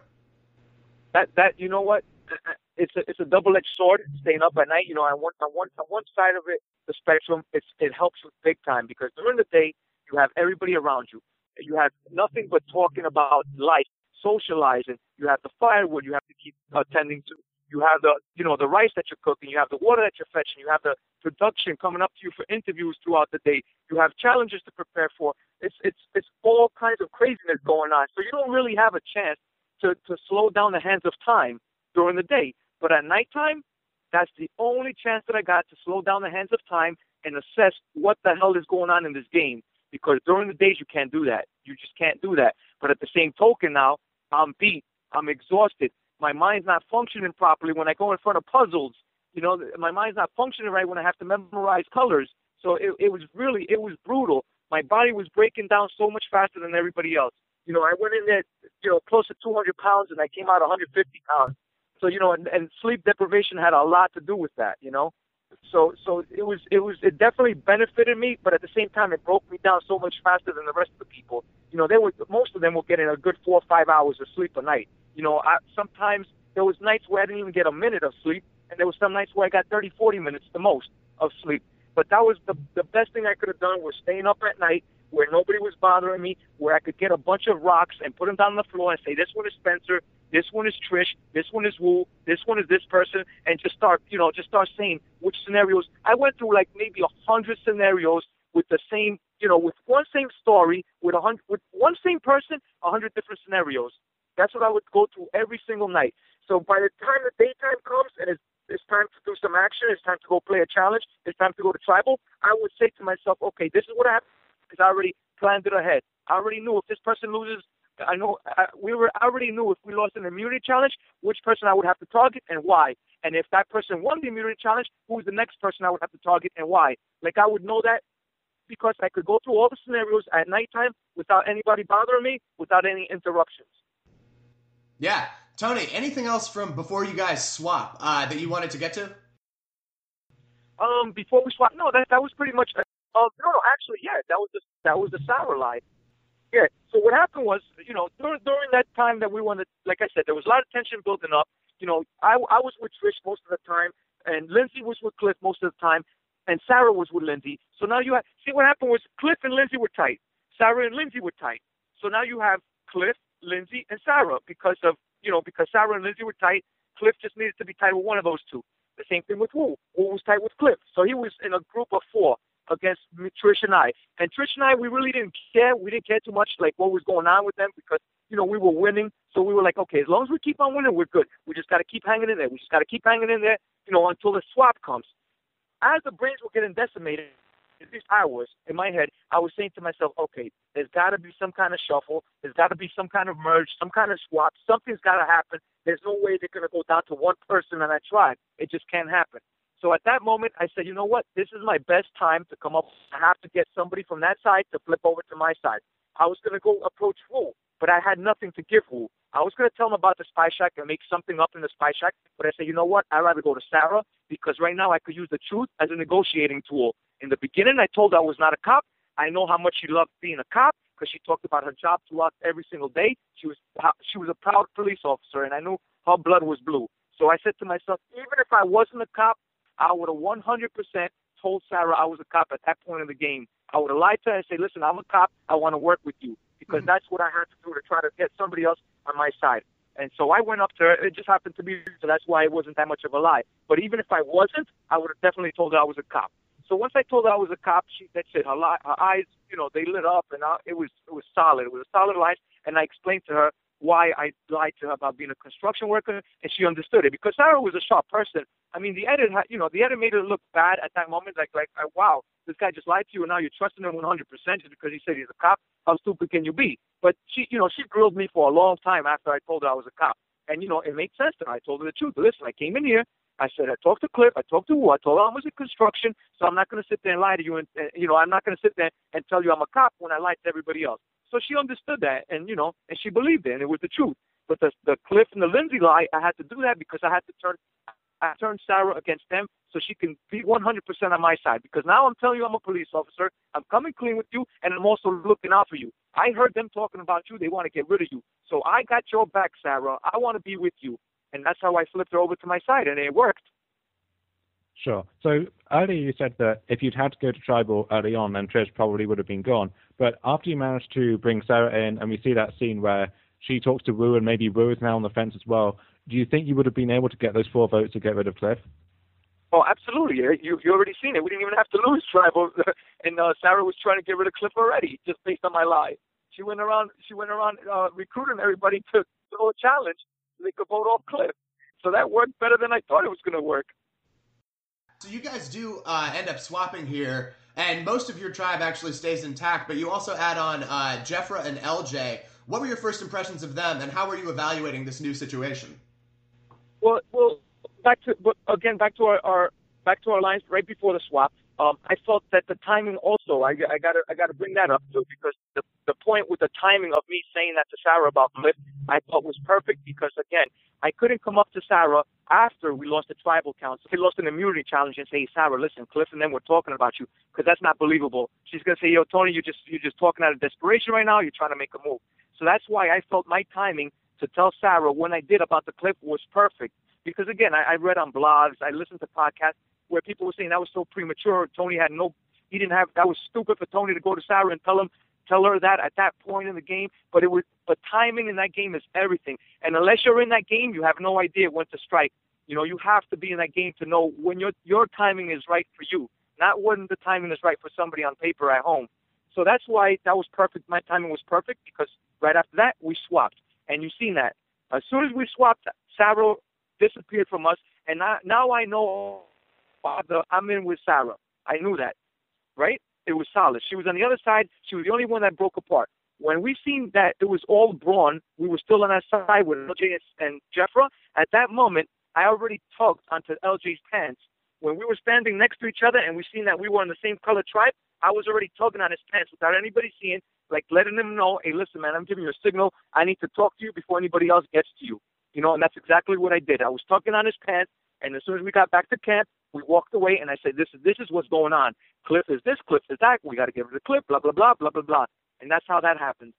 S2: That, that you know what? It's a it's a double-edged sword. Staying up at night, you know, on one on one on one side of it, the spectrum, it's it helps you big time, because during the day you have everybody around you. You have nothing but talking about life, socializing. You have the firewood you have to keep attending to. You have the you know the rice that you're cooking. You have the water that you're fetching. You have the production coming up to you for interviews throughout the day. You have challenges to prepare for. It's it's it's all kinds of craziness going on. So you don't really have a chance to to slow down the hands of time during the day. But at nighttime, that's the only chance that I got to slow down the hands of time and assess what the hell is going on in this game. Because during the days, you can't do that. You just can't do that. But at the same token now, I'm beat. I'm exhausted. My mind's not functioning properly when I go in front of puzzles. You know, my mind's not functioning right when I have to memorize colors. So it, it was really, it was brutal. My body was breaking down so much faster than everybody else. You know, I went in there, you know, close to two hundred pounds, and I came out one hundred fifty pounds. So, you know, and, and sleep deprivation had a lot to do with that, you know. So so it was, it was, it definitely benefited me, but at the same time, it broke me down so much faster than the rest of the people. You know, they were, most of them were getting a good four or five hours of sleep a night. You know, I, sometimes there was nights where I didn't even get a minute of sleep, and there was some nights where I got thirty, forty minutes the most of sleep. But that was the, the best thing I could have done, was staying up at night where nobody was bothering me, where I could get a bunch of rocks and put them down on the floor and say, this one is Spencer, this one is Trish, this one is Wu, this one is this person, and just start, you know, just start saying which scenarios. I went through like maybe a hundred scenarios with the same, you know, with one same story, with a hundred, with one same person, a hundred different scenarios. That's what I would go through every single night. So by the time the daytime comes and it's, it's time to do some action, it's time to go play a challenge, it's time to go to tribal, I would say to myself, okay, this is what I have, because I already planned it ahead. I already knew if this person loses, I know I, we were I already knew if we lost an immunity challenge, which person I would have to target and why. And if that person won the immunity challenge, who's the next person I would have to target and why. Like, I would know that because I could go through all the scenarios at nighttime without anybody bothering me, without any interruptions.
S1: Yeah. Tony, anything else from before you guys swap uh, that you wanted to get to?
S2: Um, before we swap, no, that that was pretty much. Uh, no, no, actually, yeah, that was the that was the sour lie. Yeah. So what happened was, you know, during during that time that we wanted, like I said, there was a lot of tension building up. You know, I I was with Trish most of the time, and Lindsay was with Cliff most of the time, and Sarah was with Lindsay. So now you have, see what happened was Cliff and Lindsay were tight. Sarah and Lindsay were tight. So now you have Cliff, Lindsay, and Sarah because of, you know, because Sarah and Lindsay were tight. Cliff just needed to be tight with one of those two. The same thing with Wu. Wu was tight with Cliff. So he was in a group of four. against Trish and I. And Trish and I, we really didn't care. We didn't care too much, like, what was going on with them because, you know, we were winning. So we were like, okay, as long as we keep on winning, we're good. We just got to keep hanging in there. We just got to keep hanging in there, you know, until the swap comes. As the brains were getting decimated, at least I was, in my head, I was saying to myself, okay, there's got to be some kind of shuffle. There's got to be some kind of merge, some kind of swap. Something's got to happen. There's no way they're going to go down to one person on that tribe. It just can't happen. So at that moment, I said, you know what? This is my best time to come up. I have to get somebody from that side to flip over to my side. I was going to go approach Wu, but I had nothing to give Wu. I was going to tell him about the Spy Shack and make something up in the Spy Shack, but I said, you know what? I'd rather go to Sarah because right now I could use the truth as a negotiating tool. In the beginning, I told her I was not a cop. I know how much she loved being a cop because she talked about her job to us every single day. She was she was a proud police officer, and I knew her blood was blue. So I said to myself, even if I wasn't a cop, I would have one hundred percent told Sarah I was a cop at that point in the game. I would have lied to her and say, listen, I'm a cop. I want to work with you because mm-hmm. that's what I had to do to try to get somebody else on my side. And so I went up to her. It just happened to be, so that's why it wasn't that much of a lie. But even if I wasn't, I would have definitely told her I was a cop. So once I told her I was a cop, she, that's it. Her, li- her eyes, you know, they lit up, and I, it was it was solid. It was a solid lie, and I explained to her why I lied to her about being a construction worker, and she understood it because Sarah was a sharp person. I mean, the edit, had, you know, the edit made it look bad at that moment, like, like, uh, wow, this guy just lied to you, and now you're trusting him one hundred percent just because he said he's a cop. How stupid can you be? But she, you know, she grilled me for a long time after I told her I was a cop, and you know, it made sense to her. I told her the truth. Listen, I came in here. I said, I talked to Cliff, I talked to Wu, I told her I was in construction, so I'm not going to sit there and lie to you, and, uh, you know, I'm not going to sit there and tell you I'm a cop when I lied to everybody else. So she understood that, and, you know, and she believed it, and it was the truth. But the, the Cliff and the Lindsay lie, I had to do that because I had to turn I turned Sarah against them so she can be one hundred percent on my side. Because now I'm telling you I'm a police officer, I'm coming clean with you, and I'm also looking out for you. I heard them talking about you, they want to get rid of you. So I got your back, Sarah. I want to be with you. And that's how I flipped her over to my side, and it worked.
S3: Sure. So earlier you said that if you'd had to go to Tribal early on, then Trish probably would have been gone. But after you managed to bring Sarah in, and we see that scene where she talks to Wu, and maybe Wu is now on the fence as well, do you think you would have been able to get those four votes to get rid of Cliff?
S2: Oh, absolutely. You you already seen it. We didn't even have to lose Tribal, and uh, Sarah was trying to get rid of Cliff already, just based on my lie. She went around. She went around uh, recruiting everybody to throw a challenge so they could vote off Cliff. So that worked better than I thought it was going to work.
S1: So you guys do uh, end up swapping here, and most of your tribe actually stays intact, but you also add on uh, Jeffra and L J. What were your first impressions of them, and how were you evaluating this new situation?
S2: Well, well, back to but again, back to our, our back to our lines right before the swap. Um, I felt that the timing also, I, I gotta I gotta bring that up too, because the the point with the timing of me saying that to Sarah about Cliff, I thought was perfect because again, I couldn't come up to Sarah after we lost the tribal council. We lost an immunity challenge and say, Sarah, listen, Cliff and them were talking about you, because that's not believable. She's gonna say, yo, Tony, you just you're just talking out of desperation right now. You're trying to make a move. So that's why I felt my timing to tell Sarah when I did about the Cliff was perfect. Because again, I, I read on blogs, I listened to podcasts where people were saying that was so premature. Tony had no, he didn't have, that was stupid for Tony to go to Sarah and tell him, tell her that at that point in the game. But it was, but timing in that game is everything. And unless you're in that game, you have no idea when to strike. You know, you have to be in that game to know when your your timing is right for you, not when the timing is right for somebody on paper at home. So that's why that was perfect. My timing was perfect because right after that, we swapped. And you've seen that. As soon as we swapped, Sarah disappeared from us. And now, now I know the, I'm in with Sarah. I knew that, right? It was solid. She was on the other side. She was the only one that broke apart. When we seen that it was all Braun, we were still on that side with L J and Jeffra. At that moment, I already tugged onto L J's pants. When we were standing next to each other and we seen that we were in the same color tribe, I was already tugging on his pants without anybody seeing, like letting him know, hey, listen, man, I'm giving you a signal. I need to talk to you before anybody else gets to you. You know, and that's exactly what I did. I was tugging on his pants, and as soon as we got back to camp, we walked away, and I said, this is this is what's going on. Cliff is this, Cliff is that. We got to get rid of Cliff, blah, blah, blah, blah, blah, blah. And that's how that happened.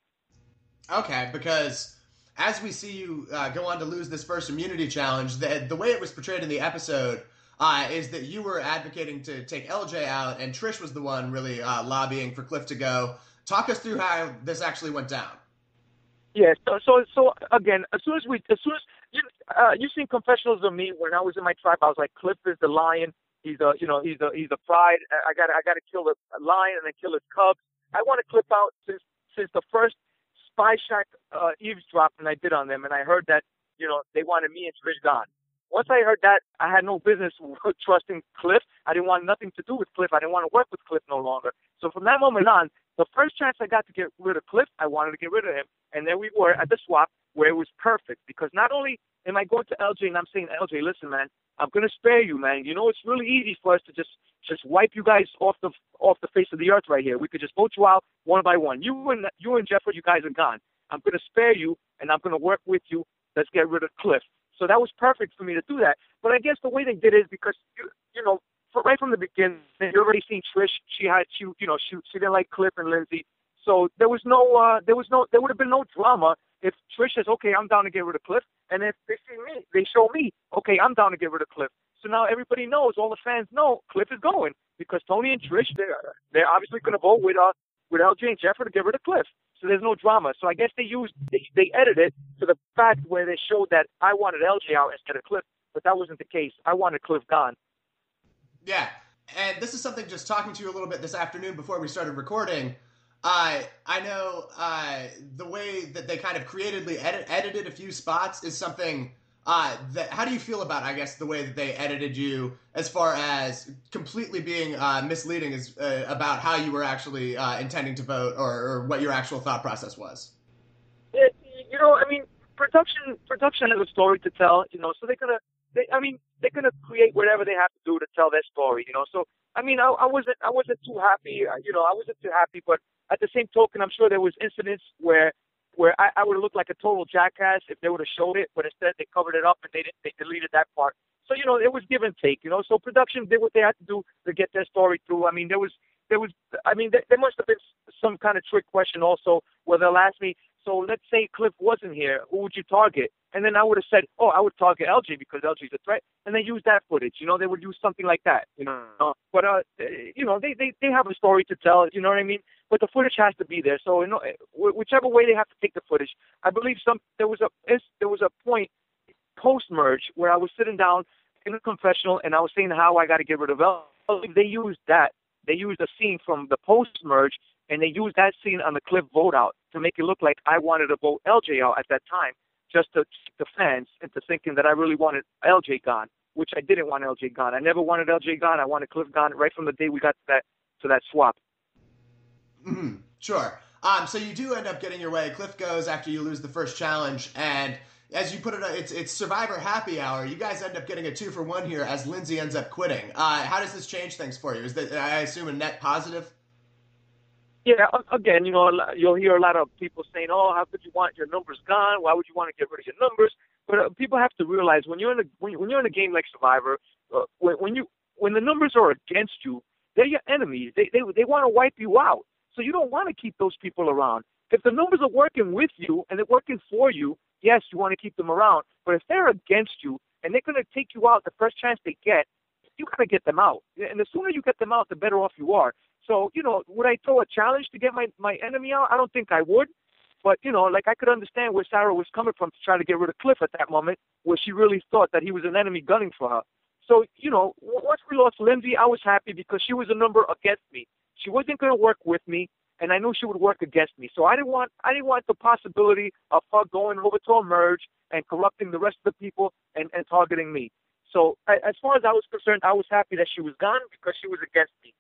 S1: Okay, because as we see you uh, go on to lose this first immunity challenge, the, the way it was portrayed in the episode uh, is that you were advocating to take L J out, and Trish was the one really uh, lobbying for Cliff to go. Talk us through how this actually went down.
S2: Yeah, so so, so again, as soon as we, as soon as you, uh, you seen confessionals of me when I was in my tribe, I was like, Cliff is the lion, He's a, you know, he's a, he's a pride. I got, I got to kill a lion and then kill his cubs. I want to clip out since, since the first Spy Shack uh, eavesdropping I did on them, and I heard that, you know, they wanted me and Trish gone. Once I heard that, I had no business trusting Cliff. I didn't want nothing to do with Cliff. I didn't want to work with Cliff no longer. So from that moment on, the first chance I got to get rid of Cliff, I wanted to get rid of him. And there we were at the swap where it was perfect. Because not only am I going to L J and I'm saying, L J, listen, man, I'm going to spare you, man. You know, it's really easy for us to just just wipe you guys off the off the face of the earth right here. We could just vote you out one by one. You and you and Jeffrey, you guys are gone. I'm going to spare you, and I'm going to work with you. Let's get rid of Cliff. So that was perfect for me to do that. But I guess the way they did it is because, you, you know, for, right from the beginning, you already seen Trish. She had, she, you know, she, she didn't like Cliff and Lindsay. So there was no, uh, there was no, there would have been no drama if Trish says, okay, I'm down to get rid of Cliff. And if they see me, they show me, okay, I'm down to get rid of Cliff. So now everybody knows, all the fans know Cliff is going because Tony and Trish, they're, they're obviously going to vote with, uh, with L J and Jeffrey to get rid of Cliff. So there's no drama. So I guess they used, they, they edited to the fact where they showed that I wanted L J out instead of Cliff, but that wasn't the case. I wanted Cliff gone.
S1: Yeah, and this is something just talking to you a little bit this afternoon before we started recording. Uh, I know uh, the way that they kind of creatively edit, edited a few spots is something uh, that, how do you feel about, I guess, the way that they edited you as far as completely being uh, misleading as, uh, about how you were actually uh, intending to vote or, or what your actual thought process was?
S2: It, you know, I mean, production production has a story to tell, you know, so they're going to, they, I mean, they're going to create whatever they have to do to tell their story, you know, so, I mean, I, I wasn't, I wasn't too happy, you know, I wasn't too happy, but at the same token, I'm sure there was incidents where where I, I would have looked like a total jackass if they would have showed it, but instead they covered it up and they didn't, they deleted that part. So, you know, it was give and take, you know. So production did what they had to do to get their story through. I mean, there was, there was, I mean, there, there must have been some kind of trick question also where they'll ask me, so let's say Cliff wasn't here, who would you target? And then I would have said, oh, I would target L J because L J's a threat, and they use that footage. You know, they would use something like that, you know. But, uh, you know, they, they, they have a story to tell, you know what I mean? But the footage has to be there. So, you know, whichever way they have to take the footage, I believe some there was a there was a point post-merge where I was sitting down in a confessional and I was saying how I got to get rid of L J. They used that. They used a scene from the post-merge, and they used that scene on the Cliff vote out to make it look like I wanted to vote L J out at that time, just to trick the fans into thinking that I really wanted L J gone, which I didn't want L J gone. I never wanted L J gone. I wanted Cliff gone right from the day we got to that to that swap.
S1: Mm-hmm. Sure. Um, so you do end up getting your way. Cliff goes after you lose the first challenge, and as you put it, it's it's Survivor Happy Hour. You guys end up getting a two for one here as Lindsay ends up quitting. Uh, how does this change things for you? Is that, I assume, a net positive?
S2: Yeah, again, you know, you'll hear a lot of people saying, oh, how could you want your numbers gone? Why would you want to get rid of your numbers? But uh, people have to realize when you're in a when, when you're in a game like Survivor, uh, when, when you when the numbers are against you, they're your enemies. They they they want to wipe you out. So you don't want to keep those people around. If the numbers are working with you and they're working for you, yes, you want to keep them around. But if they're against you and they're going to take you out the first chance they get, you got to get them out. And the sooner you get them out, the better off you are. So, you know, would I throw a challenge to get my, my enemy out? I don't think I would. But, you know, like I could understand where Sarah was coming from to try to get rid of Cliff at that moment, where she really thought that he was an enemy gunning for her. So, you know, once we lost Lindsay, I was happy because she was a number against me. She wasn't going to work with me, and I knew she would work against me. So I didn't want I didn't want the possibility of her going over to a merge and corrupting the rest of the people and, and targeting me. So as far as I was concerned, I was happy that she was gone because she was against me.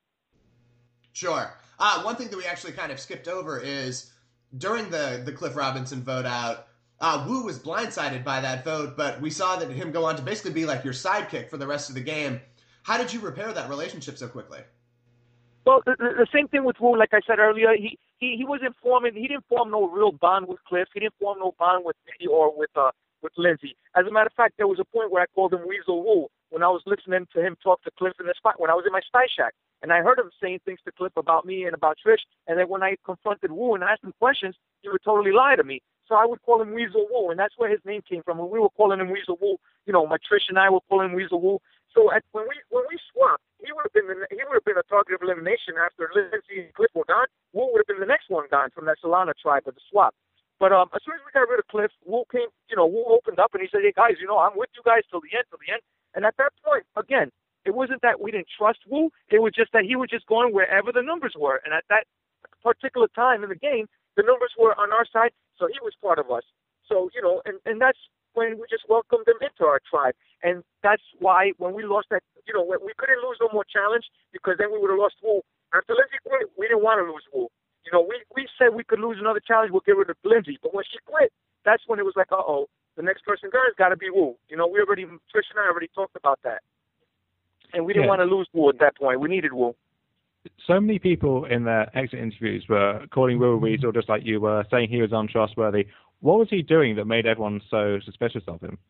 S1: Sure. Uh, one thing that we actually kind of skipped over is during the, the Cliff Robinson vote out, uh, Wu was blindsided by that vote, but we saw that him go on to basically be like your sidekick for the rest of the game. How did you repair that relationship so quickly?
S2: Well, the, the same thing with Wu. Like I said earlier, he, he, he wasn't forming. He didn't form no real bond with Cliff. He didn't form no bond with me or with uh with Lindsay. As a matter of fact, there was a point where I called him Weasel Wu when I was listening to him talk to Cliff in the spot when I was in my Spy Shack, and I heard him saying things to Cliff about me and about Trish. And then when I confronted Wu and asked him questions, he would totally lie to me. So I would call him Weasel Wu, and that's where his name came from. When we were calling him Weasel Wu, you know, my Trish and I were calling him Weasel Wu. So at, when we when we swapped, he would have been the, he would have been a target of elimination after Lindsay and Cliff were gone. Wu would have been the next one gone from that Solana tribe of the swap. But um, as soon as we got rid of Cliff, Wu came, you know, Wu opened up and he said, "Hey guys, you know, I'm with you guys till the end, till the end." And at that point, again, It wasn't that we didn't trust Wu. It was just that he was just going wherever the numbers were. And at that particular time in the game, the numbers were on our side, so he was part of us. So, you know, and, and that's when we just welcomed him into our tribe. And that's why when we lost that, you know, we couldn't lose no more challenge because then we would have lost Wu. After Lindsay quit, we didn't want to lose Wu. You know, we, we said we could lose another challenge, we'll get rid of Lindsay. But when she quit, that's when it was like, uh-oh, the next person gone has got to be Wu. You know, we already, Trish and I already talked about that. And we didn't
S3: yeah.
S2: want to lose Wu at that point. We needed Wu.
S3: So many people in their exit interviews were calling Wu Weasel just like you were, saying he was untrustworthy. What was he doing that made everyone so suspicious of him?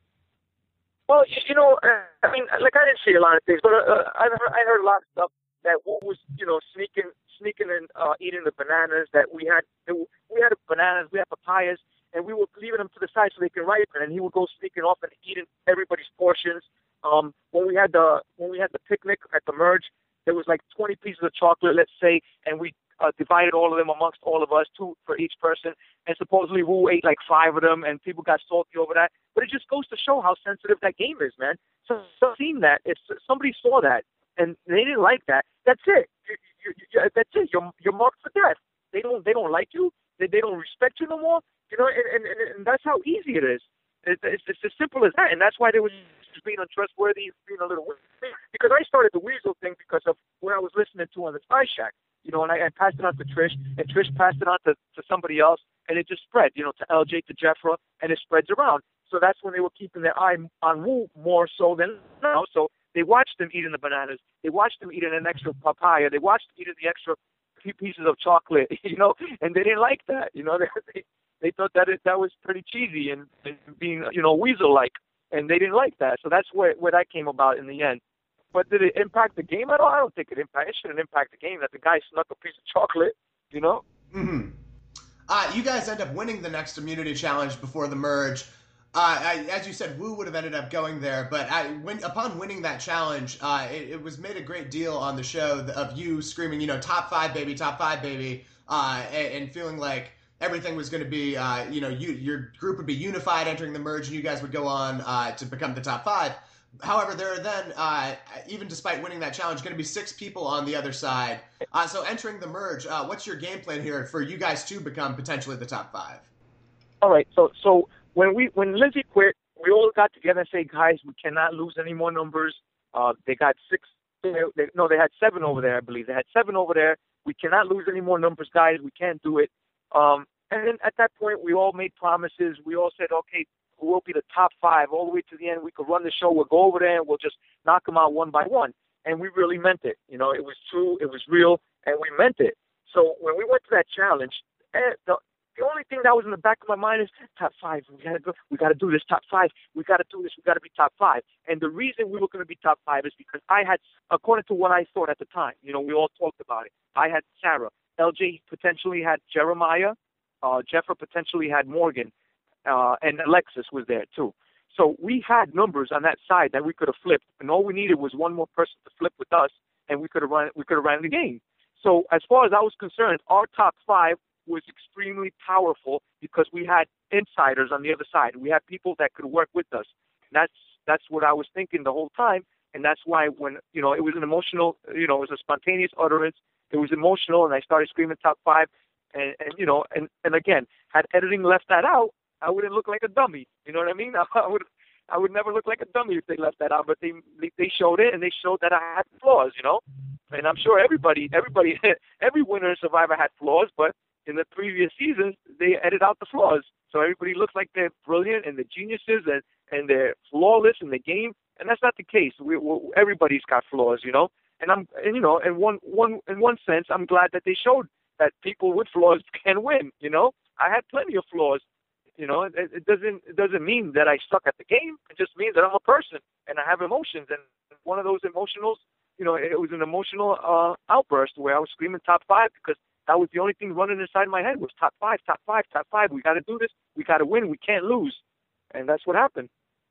S2: Well, you know, uh, I mean, like I didn't see a lot of things, but uh, I, heard, I heard a lot of stuff that Wu was, you know, sneaking, sneaking and uh, eating the bananas that we had. We had bananas, we had papayas, and we were leaving them to the side so they can ripen, and he would go sneaking off and eating everybody's portions. Um, when we had the when we had the picnic at the merge, there was like twenty pieces of chocolate, let's say, and we uh, divided all of them amongst all of us, two for each person. And supposedly Wu ate like five of them, and people got salty over that. But it just goes to show how sensitive that game is, man. So, so seen that, if somebody saw that and they didn't like that, that's it. You, you, you, that's it. You're you're marked for death. They don't they don't like you. They they don't respect you no more. You know, and and, and that's how easy it is. It, it's it's as simple as that, and that's why they were just being untrustworthy, being a little weird. Because I started the Weasel thing because of what I was listening to on the Spy Shack, you know, and I, I passed it on to Trish, and Trish passed it on to, to somebody else, and it just spread, you know, to L J, to Jeffra, and it spreads around. So that's when they were keeping their eye on Wu more so than now. So they watched him eating the bananas, they watched him eating an extra papaya, they watched him eating the extra few pieces of chocolate, you know, and they didn't like that, you know, they they thought that it, that was pretty cheesy and, and being, you know, Weasel-like. And they didn't like that. So that's where, where that came about in the end. But did it impact the game at all? I don't think it impact. It shouldn't impact the game that the guy snuck a piece of chocolate, you know?
S1: Mm-hmm. Uh, you guys end up winning the next immunity challenge before the merge. Uh, I, as you said, Wu would have ended up going there. But I, when, upon winning that challenge, uh, it, it was made a great deal on the show of you screaming, you know, top five, baby, top five, baby, uh, and, and feeling like everything was going to be, uh, you know, you, your group would be unified entering the merge, and you guys would go on uh, to become the top five. However, there are then, uh, even despite winning that challenge, going to be six people on the other side. Uh, so entering the merge, uh, what's your game plan here for you guys to become potentially the top five?
S2: All right. So so when we when Lindsay quit, we all got together and said, guys, we cannot lose any more numbers. Uh, they got six. They, they, no, they had seven over there, I believe. They had seven over there. We cannot lose any more numbers, guys. We can't do it. Um, and then at that point, we all made promises. We all said, okay, we'll be the top five all the way to the end. We could run the show. We'll go over there and we'll just knock them out one by one. And we really meant it. You know, it was true. It was real. And we meant it. So when we went to that challenge, eh, the, the only thing that was in the back of my mind is top five. We got to go. We got to do this top five. We got to do this. We got to be top five. And the reason we were going to be top five is because I had, according to what I thought at the time, you know, we all talked about it. I had Sarah. L J potentially had Jeremiah. Uh, Jeffra potentially had Morgan. Uh, and Alexis was there too. So we had numbers on that side that we could have flipped, and all we needed was one more person to flip with us, and we could have run. We could have ran the game. So as far as I was concerned, our top five was extremely powerful because we had insiders on the other side. We had people that could work with us. And that's that's what I was thinking the whole time, and that's why when you know it was an emotional, you know, it was a spontaneous utterance. It was emotional, and I started screaming top five, and, and you know, and and again, had editing left that out, I wouldn't look like a dummy. You know what I mean? I would, I would never look like a dummy if they left that out. But they, they showed it, and they showed that I had flaws. You know, and I'm sure everybody, everybody, every winner in Survivor had flaws. But in the previous seasons, they edited out the flaws, so everybody looks like they're brilliant and they're geniuses and and they're flawless in the game. And that's not the case. We, we everybody's got flaws. You know, and I'm, and you know, and one, one, in one sense, I'm glad that they showed that people with flaws can win. You know, I had plenty of flaws. You know, it, it doesn't it doesn't mean that I suck at the game. It just means that I'm a person and I have emotions. And one of those emotionals, you know, it was an emotional uh, outburst where I was screaming top five because that was the only thing running inside my head was top five, top five, top five. We got to do this. We got to win. We can't lose. And that's what happened.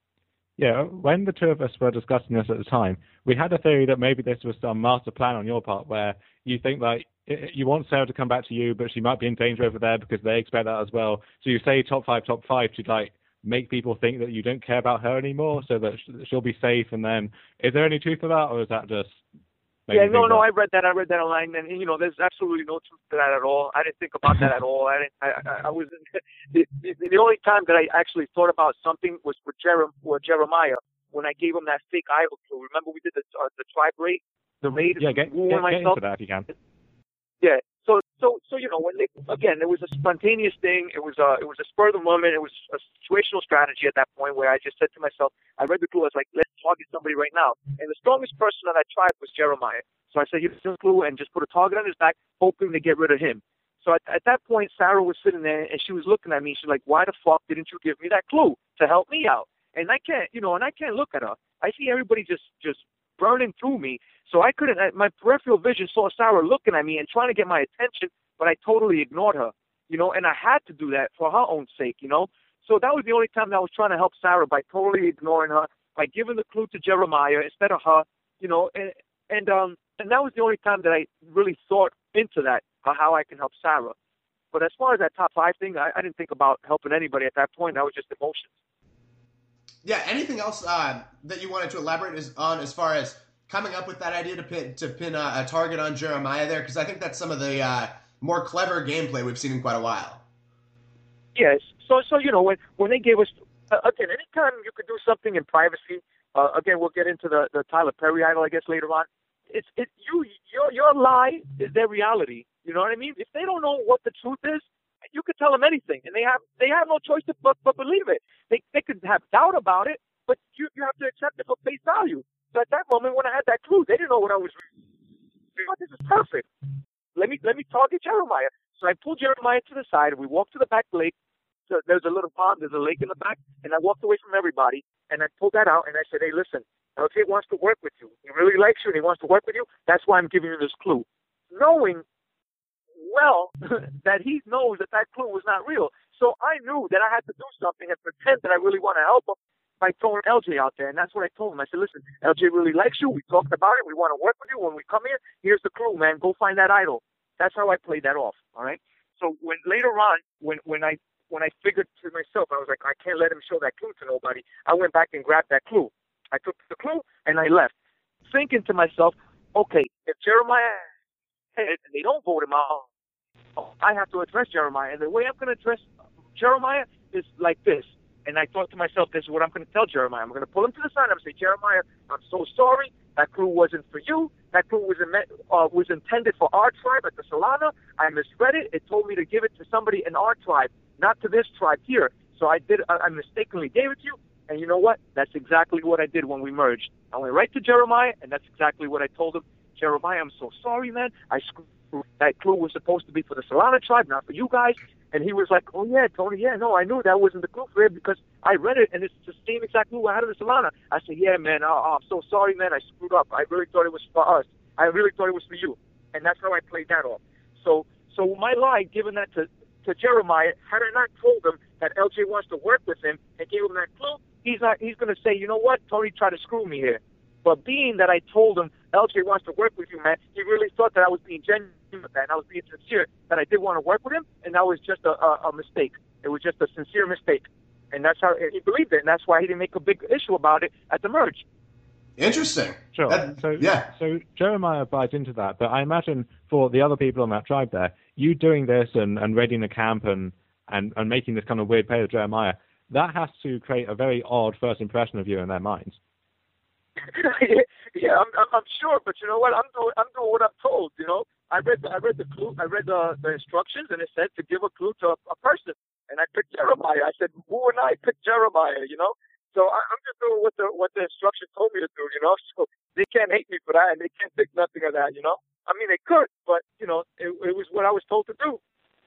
S3: Yeah, when the two of us were discussing this at the time, we had a theory that maybe this was some master plan on your part where you think like you want Sarah to come back to you, but she might be in danger over there because they expect that as well. So you say top five, top five to like make people think that you don't care about her anymore, so that she'll be safe. And then, is there any truth to that, or is that just?
S2: Yeah, no, no, I read that. I read that online, and you know, there's absolutely no truth to that at all. I didn't think about that at all. I didn't. I, I, I was the, the, the only time that I actually thought about something was with Jerem, or Jeremiah when I gave him that fake idol clue. Remember we did the uh, the tribe raid, the raid.
S3: Yeah, get, get, get into that if you can.
S2: Yeah. So, so, so you know, when they, again, it was a spontaneous thing. It was a, it was a spur of the moment. It was a situational strategy at that point where I just said to myself, I read the clue. I was like, let's target somebody right now. And the strongest person that I tried was Jeremiah. So I said, here's the clue, and just put a target on his back, hoping to get rid of him. So at, at that point, Sarah was sitting there, and she was looking at me. She's like, why the fuck didn't you give me that clue to help me out? And I can't, you know, and I can't look at her. I see everybody just, just burning through me. So I couldn't, my peripheral vision saw Sarah looking at me and trying to get my attention, but I totally ignored her, you know, and I had to do that for her own sake, you know. So that was the only time that I was trying to help Sarah, by totally ignoring her, by giving the clue to Jeremiah instead of her, you know, and, and, um, and that was the only time that I really thought into that, how I can help Sarah. But as far as that top five thing, I, I didn't think about helping anybody at that point. That was just emotions.
S1: Yeah, anything else uh, that you wanted to elaborate is on as far as coming up with that idea to pin, to pin a, a target on Jeremiah there? Because I think that's some of the uh, more clever gameplay we've seen in quite a while.
S2: Yes. So, so you know, when, when they gave us, uh, again, anytime you could do something in privacy, uh, again, we'll get into the, the Tyler Perry idol, I guess, later on. It's it you your your lie is their reality. You know what I mean? If they don't know what the truth is, you could tell them anything, and they have they have no choice to but, but believe it. They they could have doubt about it, but you you have to accept it for face value. So at that moment, when I had that clue, they didn't know what I was reading. Oh, this is perfect. Let me let me target Jeremiah. So I pulled Jeremiah to the side, and we walked to the back lake. So there's a little pond, there's a lake in the back, and I walked away from everybody, and I pulled that out, and I said, hey, listen, L J wants to work with you. He really likes you, and he wants to work with you. That's why I'm giving you this clue. Knowing well that he knows that that clue was not real. So I knew that I had to do something and pretend that I really want to help him by throwing L J out there. And that's what I told him. I said, listen, L J really likes you. We talked about it. We want to work with you. When we come here, here's the clue, man. Go find that idol. That's how I played that off, all right? So when later on, when, when I when I figured to myself, I was like, I can't let him show that clue to nobody, I went back and grabbed that clue. I took the clue and I left, thinking to myself, okay, if Jeremiah and they don't vote him out, I have to address Jeremiah. And the way I'm going to address Jeremiah is like this. And I thought to myself, this is what I'm going to tell Jeremiah. I'm going to pull him to the side. I'm going to say, Jeremiah, I'm so sorry. That clue wasn't for you. That clue was, in, uh, was intended for our tribe at the Solana. I misread it. It told me to give it to somebody in our tribe, not to this tribe here. So I did. I mistakenly gave it to you. And you know what? That's exactly what I did when we merged. I went right to Jeremiah, and that's exactly what I told him. Jeremiah, I'm so sorry, man. I screwed. That clue was supposed to be for the Solana tribe, not for you guys. And he was like, oh, yeah, Tony, yeah, no, I knew that wasn't the clue for him because I read it, and it's the same exact clue I had of the Solana. I said, yeah, man, oh, oh, I'm so sorry, man. I screwed up. I really thought it was for us. I really thought it was for you. And that's how I played that off. So so my lie, giving that to, to Jeremiah, had I not told him that L J wants to work with him and gave him that clue, he's not. He's going to say, you know what, Tony tried to screw me here. But being that I told him L J wants to work with you, man, he really thought that I was being genuine with that, and I was being sincere, that I did want to work with him, and that was just a, a, a mistake. It was just a sincere mistake. And that's how he believed it, and that's why he didn't make a big issue about it at the merge.
S1: Interesting.
S3: Sure.
S1: That,
S3: so
S1: yeah.
S3: So Jeremiah buys into that, but I imagine for the other people on that tribe there, you doing this and, and raiding the camp and, and, and making this kind of weird play with Jeremiah, that has to create a very odd first impression of you in their minds.
S2: yeah, I'm, I'm, I'm sure, but you know what? I'm doing, I'm doing what I'm told. You know, I read, the, I read the clue, I read the, the instructions, and it said to give a clue to a, a person, and I picked Jeremiah. I said, who and I picked Jeremiah? You know, so I, I'm just doing what the what the instruction told me to do. You know, so they can't hate me for that, and they can't think nothing of that. You know, I mean, they could, but you know, it, it was what I was told to do.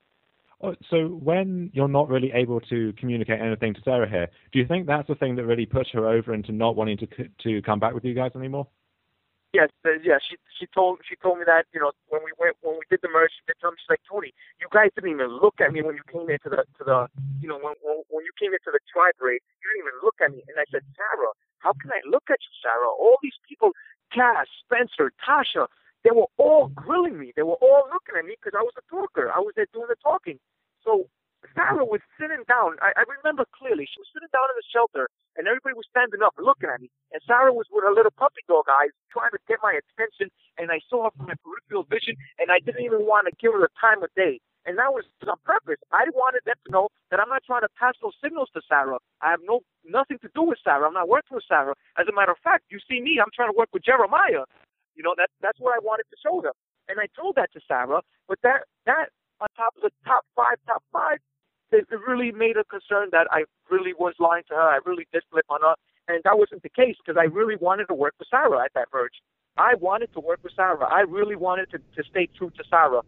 S3: So when you're not really able to communicate anything to Sarah here, do you think that's the thing that really puts her over into not wanting to to come back with you guys anymore?
S2: Yes, uh, yeah. She she told she told me that, you know, when we went when we did the merge, she did tell me, she's like, Tony, you guys didn't even look at me when you came into the to the you know when when, when you came into the tribe raid, you didn't even look at me. And I said, Sarah, how can I look at you, Sarah? All these people, Cass, Spencer, Tasha, they were all grilling me. They were all looking at me because I was a talker. I was there doing the talking. So, Sarah was sitting down. I, I remember clearly. She was sitting down in the shelter, and everybody was standing up and looking at me. And Sarah was with her little puppy dog eyes trying to get my attention, and I saw her from my peripheral vision, and I didn't even want to give her the time of day. And that was on purpose. I wanted them to know that I'm not trying to pass those signals to Sarah. I have no nothing to do with Sarah. I'm not working with Sarah. As a matter of fact, you see me, I'm trying to work with Jeremiah. You know, that that's what I wanted to show them. And I told that to Sarah, but that that on top of the top five, top five, it, it really made a concern that I really was lying to her. I really did flip on her. And that wasn't the case because I really wanted to work with Sarah at that verge. I wanted to work with Sarah. I really wanted to, to stay true to Sarah.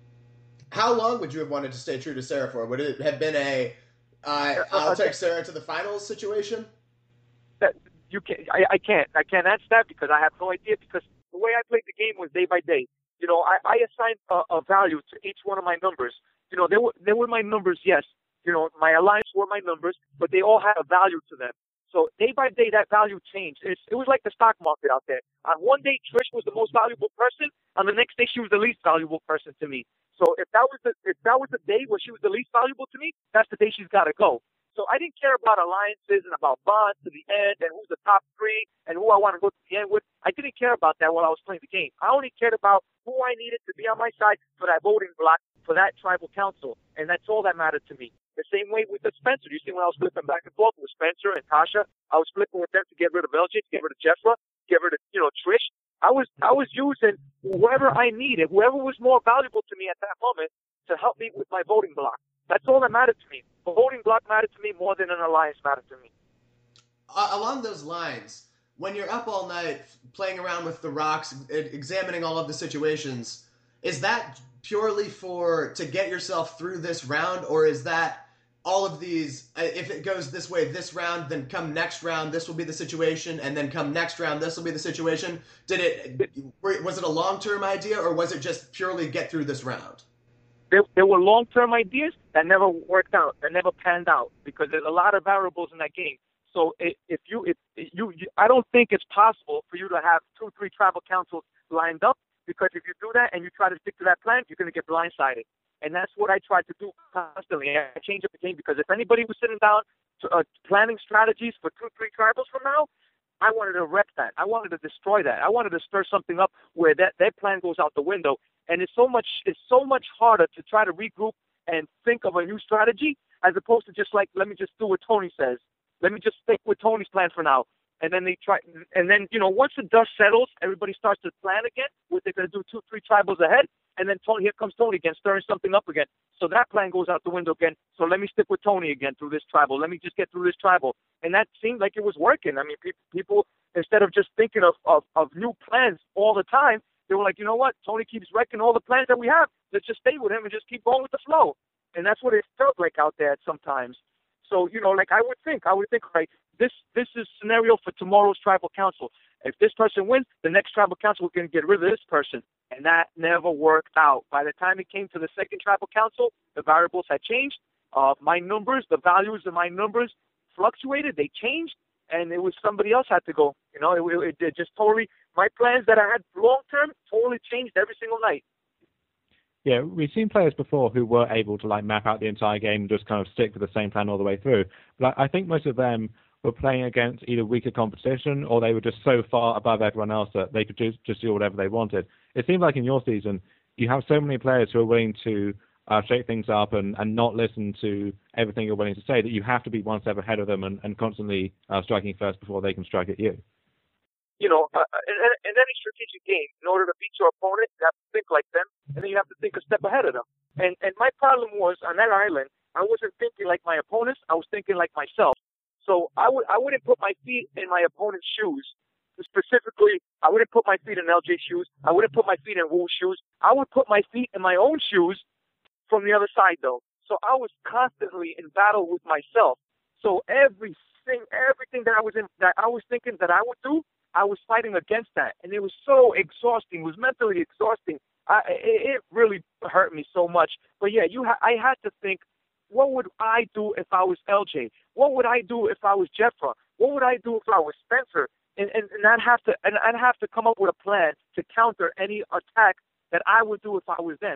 S1: How long would you have wanted to stay true to Sarah for? Would it have been a uh, I'll take Sarah to the finals situation?
S2: That you can I, I can't. I can't answer that because I have no idea because the way I played the game was day by day. You know, I, I assigned a, a value to each one of my numbers. You know, they were they were my numbers, yes. You know, my alliance were my numbers, but they all had a value to them. So day by day, that value changed. It's, it was like the stock market out there. On one day, Trish was the most valuable person. On the next day, she was the least valuable person to me. So if that was the if that was the day where she was the least valuable to me, that's the day she's got to go. So I didn't care about alliances and about bonds to the end and who's the top three and who I want to go to the end with. I didn't care about that while I was playing the game. I only cared about who I needed to be on my side for that voting block for that tribal council, and that's all that mattered to me. The same way with the Spencer. You see, when I was flipping back and forth with Spencer and Tasha, I was flipping with them to get rid of L J, to get rid of Jeffra, get rid of you know Trish. I was I was using whoever I needed, whoever was more valuable to me at that moment to help me with my voting block. That's all that mattered to me. The voting block mattered to me more than an alliance mattered to me.
S1: Uh, along those lines, when you're up all night playing around with the rocks, examining all of the situations, is that purely for to get yourself through this round, or is that all of these, if it goes this way this round, then come next round, this will be the situation, and then come next round, this will be the situation? Did it, was it a long-term idea, or was it just purely get through this round?
S2: There, there were long-term ideas that never worked out, that never panned out, because there's a lot of variables in that game. So if, if you, if you, you, I don't think it's possible for you to have two, three tribal councils lined up, because if you do that and you try to stick to that plan, you're going to get blindsided. And that's what I tried to do constantly. I changed up the game because if anybody was sitting down to, uh, planning strategies for two, three tribals from now, I wanted to wreck that. I wanted to destroy that. I wanted to stir something up where that, that plan goes out the window. And it's so much it's so much harder to try to regroup and think of a new strategy as opposed to just like, let me just do what Tony says. Let me just stick with Tony's plan for now. And then they try, and then, you know, once the dust settles, everybody starts to plan again, what they're going to do two, three tribals ahead. And then Tony, here comes Tony again, stirring something up again. So that plan goes out the window again. So let me stick with Tony again through this tribal. Let me just get through this tribal. And that seemed like it was working. I mean, people, people instead of just thinking of, of, of new plans all the time, they were like, you know what? Tony keeps wrecking all the plans that we have. Let's just stay with him and just keep going with the flow. And that's what it felt like out there at sometimes. So, you know, like I would think, I would think, right, this this is scenario for tomorrow's tribal council. If this person wins, the next tribal council is going to get rid of this person. And that never worked out. By the time it came to the second tribal council, the variables had changed. Uh, my numbers, the values of my numbers fluctuated. They changed. And it was somebody else had to go. You know, it, it, it just totally, my plans that I had long-term totally changed every single night.
S3: Yeah, we've seen players before who were able to like map out the entire game and just kind of stick to the same plan all the way through. But I think most of them were playing against either weaker competition or they were just so far above everyone else that they could just, just do whatever they wanted. It seemed like in your season, you have so many players who are willing to uh, shake things up and, and not listen to everything you're willing to say, that you have to be one step ahead of them and, and constantly uh, striking first before they can strike at you.
S2: You know, uh, in, in any strategic game, in order to beat your opponent, you have to think like them, and then you have to think a step ahead of them. And and my problem was, on that island, I wasn't thinking like my opponents, I was thinking like myself. So I, would, I wouldn't put my feet in my opponent's shoes. Specifically, I wouldn't put my feet in L J's shoes. I wouldn't put my feet in Wu's shoes. I would put my feet in my own shoes from the other side, though. So I was constantly in battle with myself. So everything, everything that I was in, that I was thinking that I would do, I was fighting against that, and it was so exhausting. It was mentally exhausting. I, it, it really hurt me so much. But yeah, you, ha- I had to think, what would I do if I was L J? What would I do if I was Jeffra? What would I do if I was Spencer? And, and, and I'd have to, and I'd have to come up with a plan to counter any attack that I would do if I was them.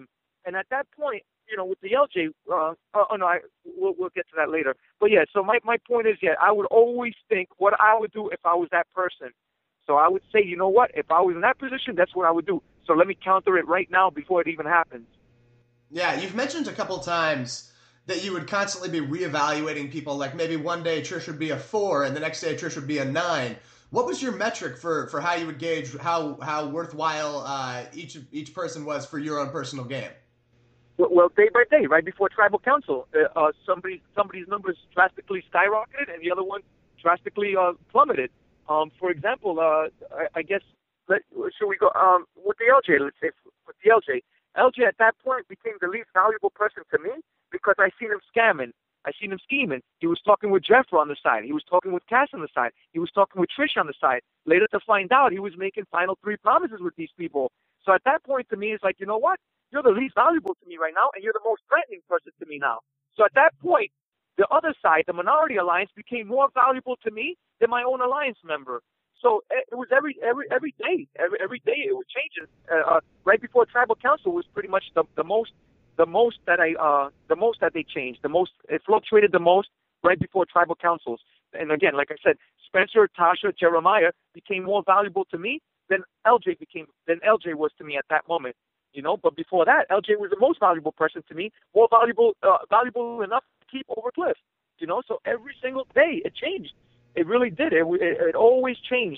S2: And at that point, you know, with the L J, uh, oh, oh no, I, we'll, we'll get to that later. But yeah, so my, my point is, yeah, I would always think what I would do if I was that person. So I would say, you know what, if I was in that position, that's what I would do. So let me counter it right now before it even happens.
S1: Yeah, you've mentioned a couple times that you would constantly be reevaluating people. Like maybe one day Trish would be a four and the next day Trish would be a nine. What was your metric for, for how you would gauge how, how worthwhile uh, each each person was for your own personal game?
S2: Well, day by day, right before Tribal Council, uh, uh, somebody somebody's numbers drastically skyrocketed and the other one drastically uh, plummeted. Um, for example, uh, I, I guess, let, should we go um, with the L J? Let's say with the L J. L J at that point became the least valuable person to me because I seen him scamming. I seen him scheming. He was talking with Jeffra on the side. He was talking with Cass on the side. He was talking with Trish on the side. Later to find out, he was making final three promises with these people. So at that point to me, it's like, you know what? You're the least valuable to me right now, and you're the most threatening person to me now. So at that point, the other side, the minority alliance, became more valuable to me than my own alliance member. So it was every every every day, every every day it would change. Uh, uh, right before Tribal Council was pretty much the, the most the most that I uh the most that they changed, the most it fluctuated the most right before Tribal Councils. And again, like I said, Spencer, Tasha, Jeremiah became more valuable to me than L J became than L J was to me at that moment. You know, but before that, L J was the most valuable person to me, more valuable uh, valuable enough to keep over Cliff. You know, so every single day it changed. It really did. It, it, it always changed.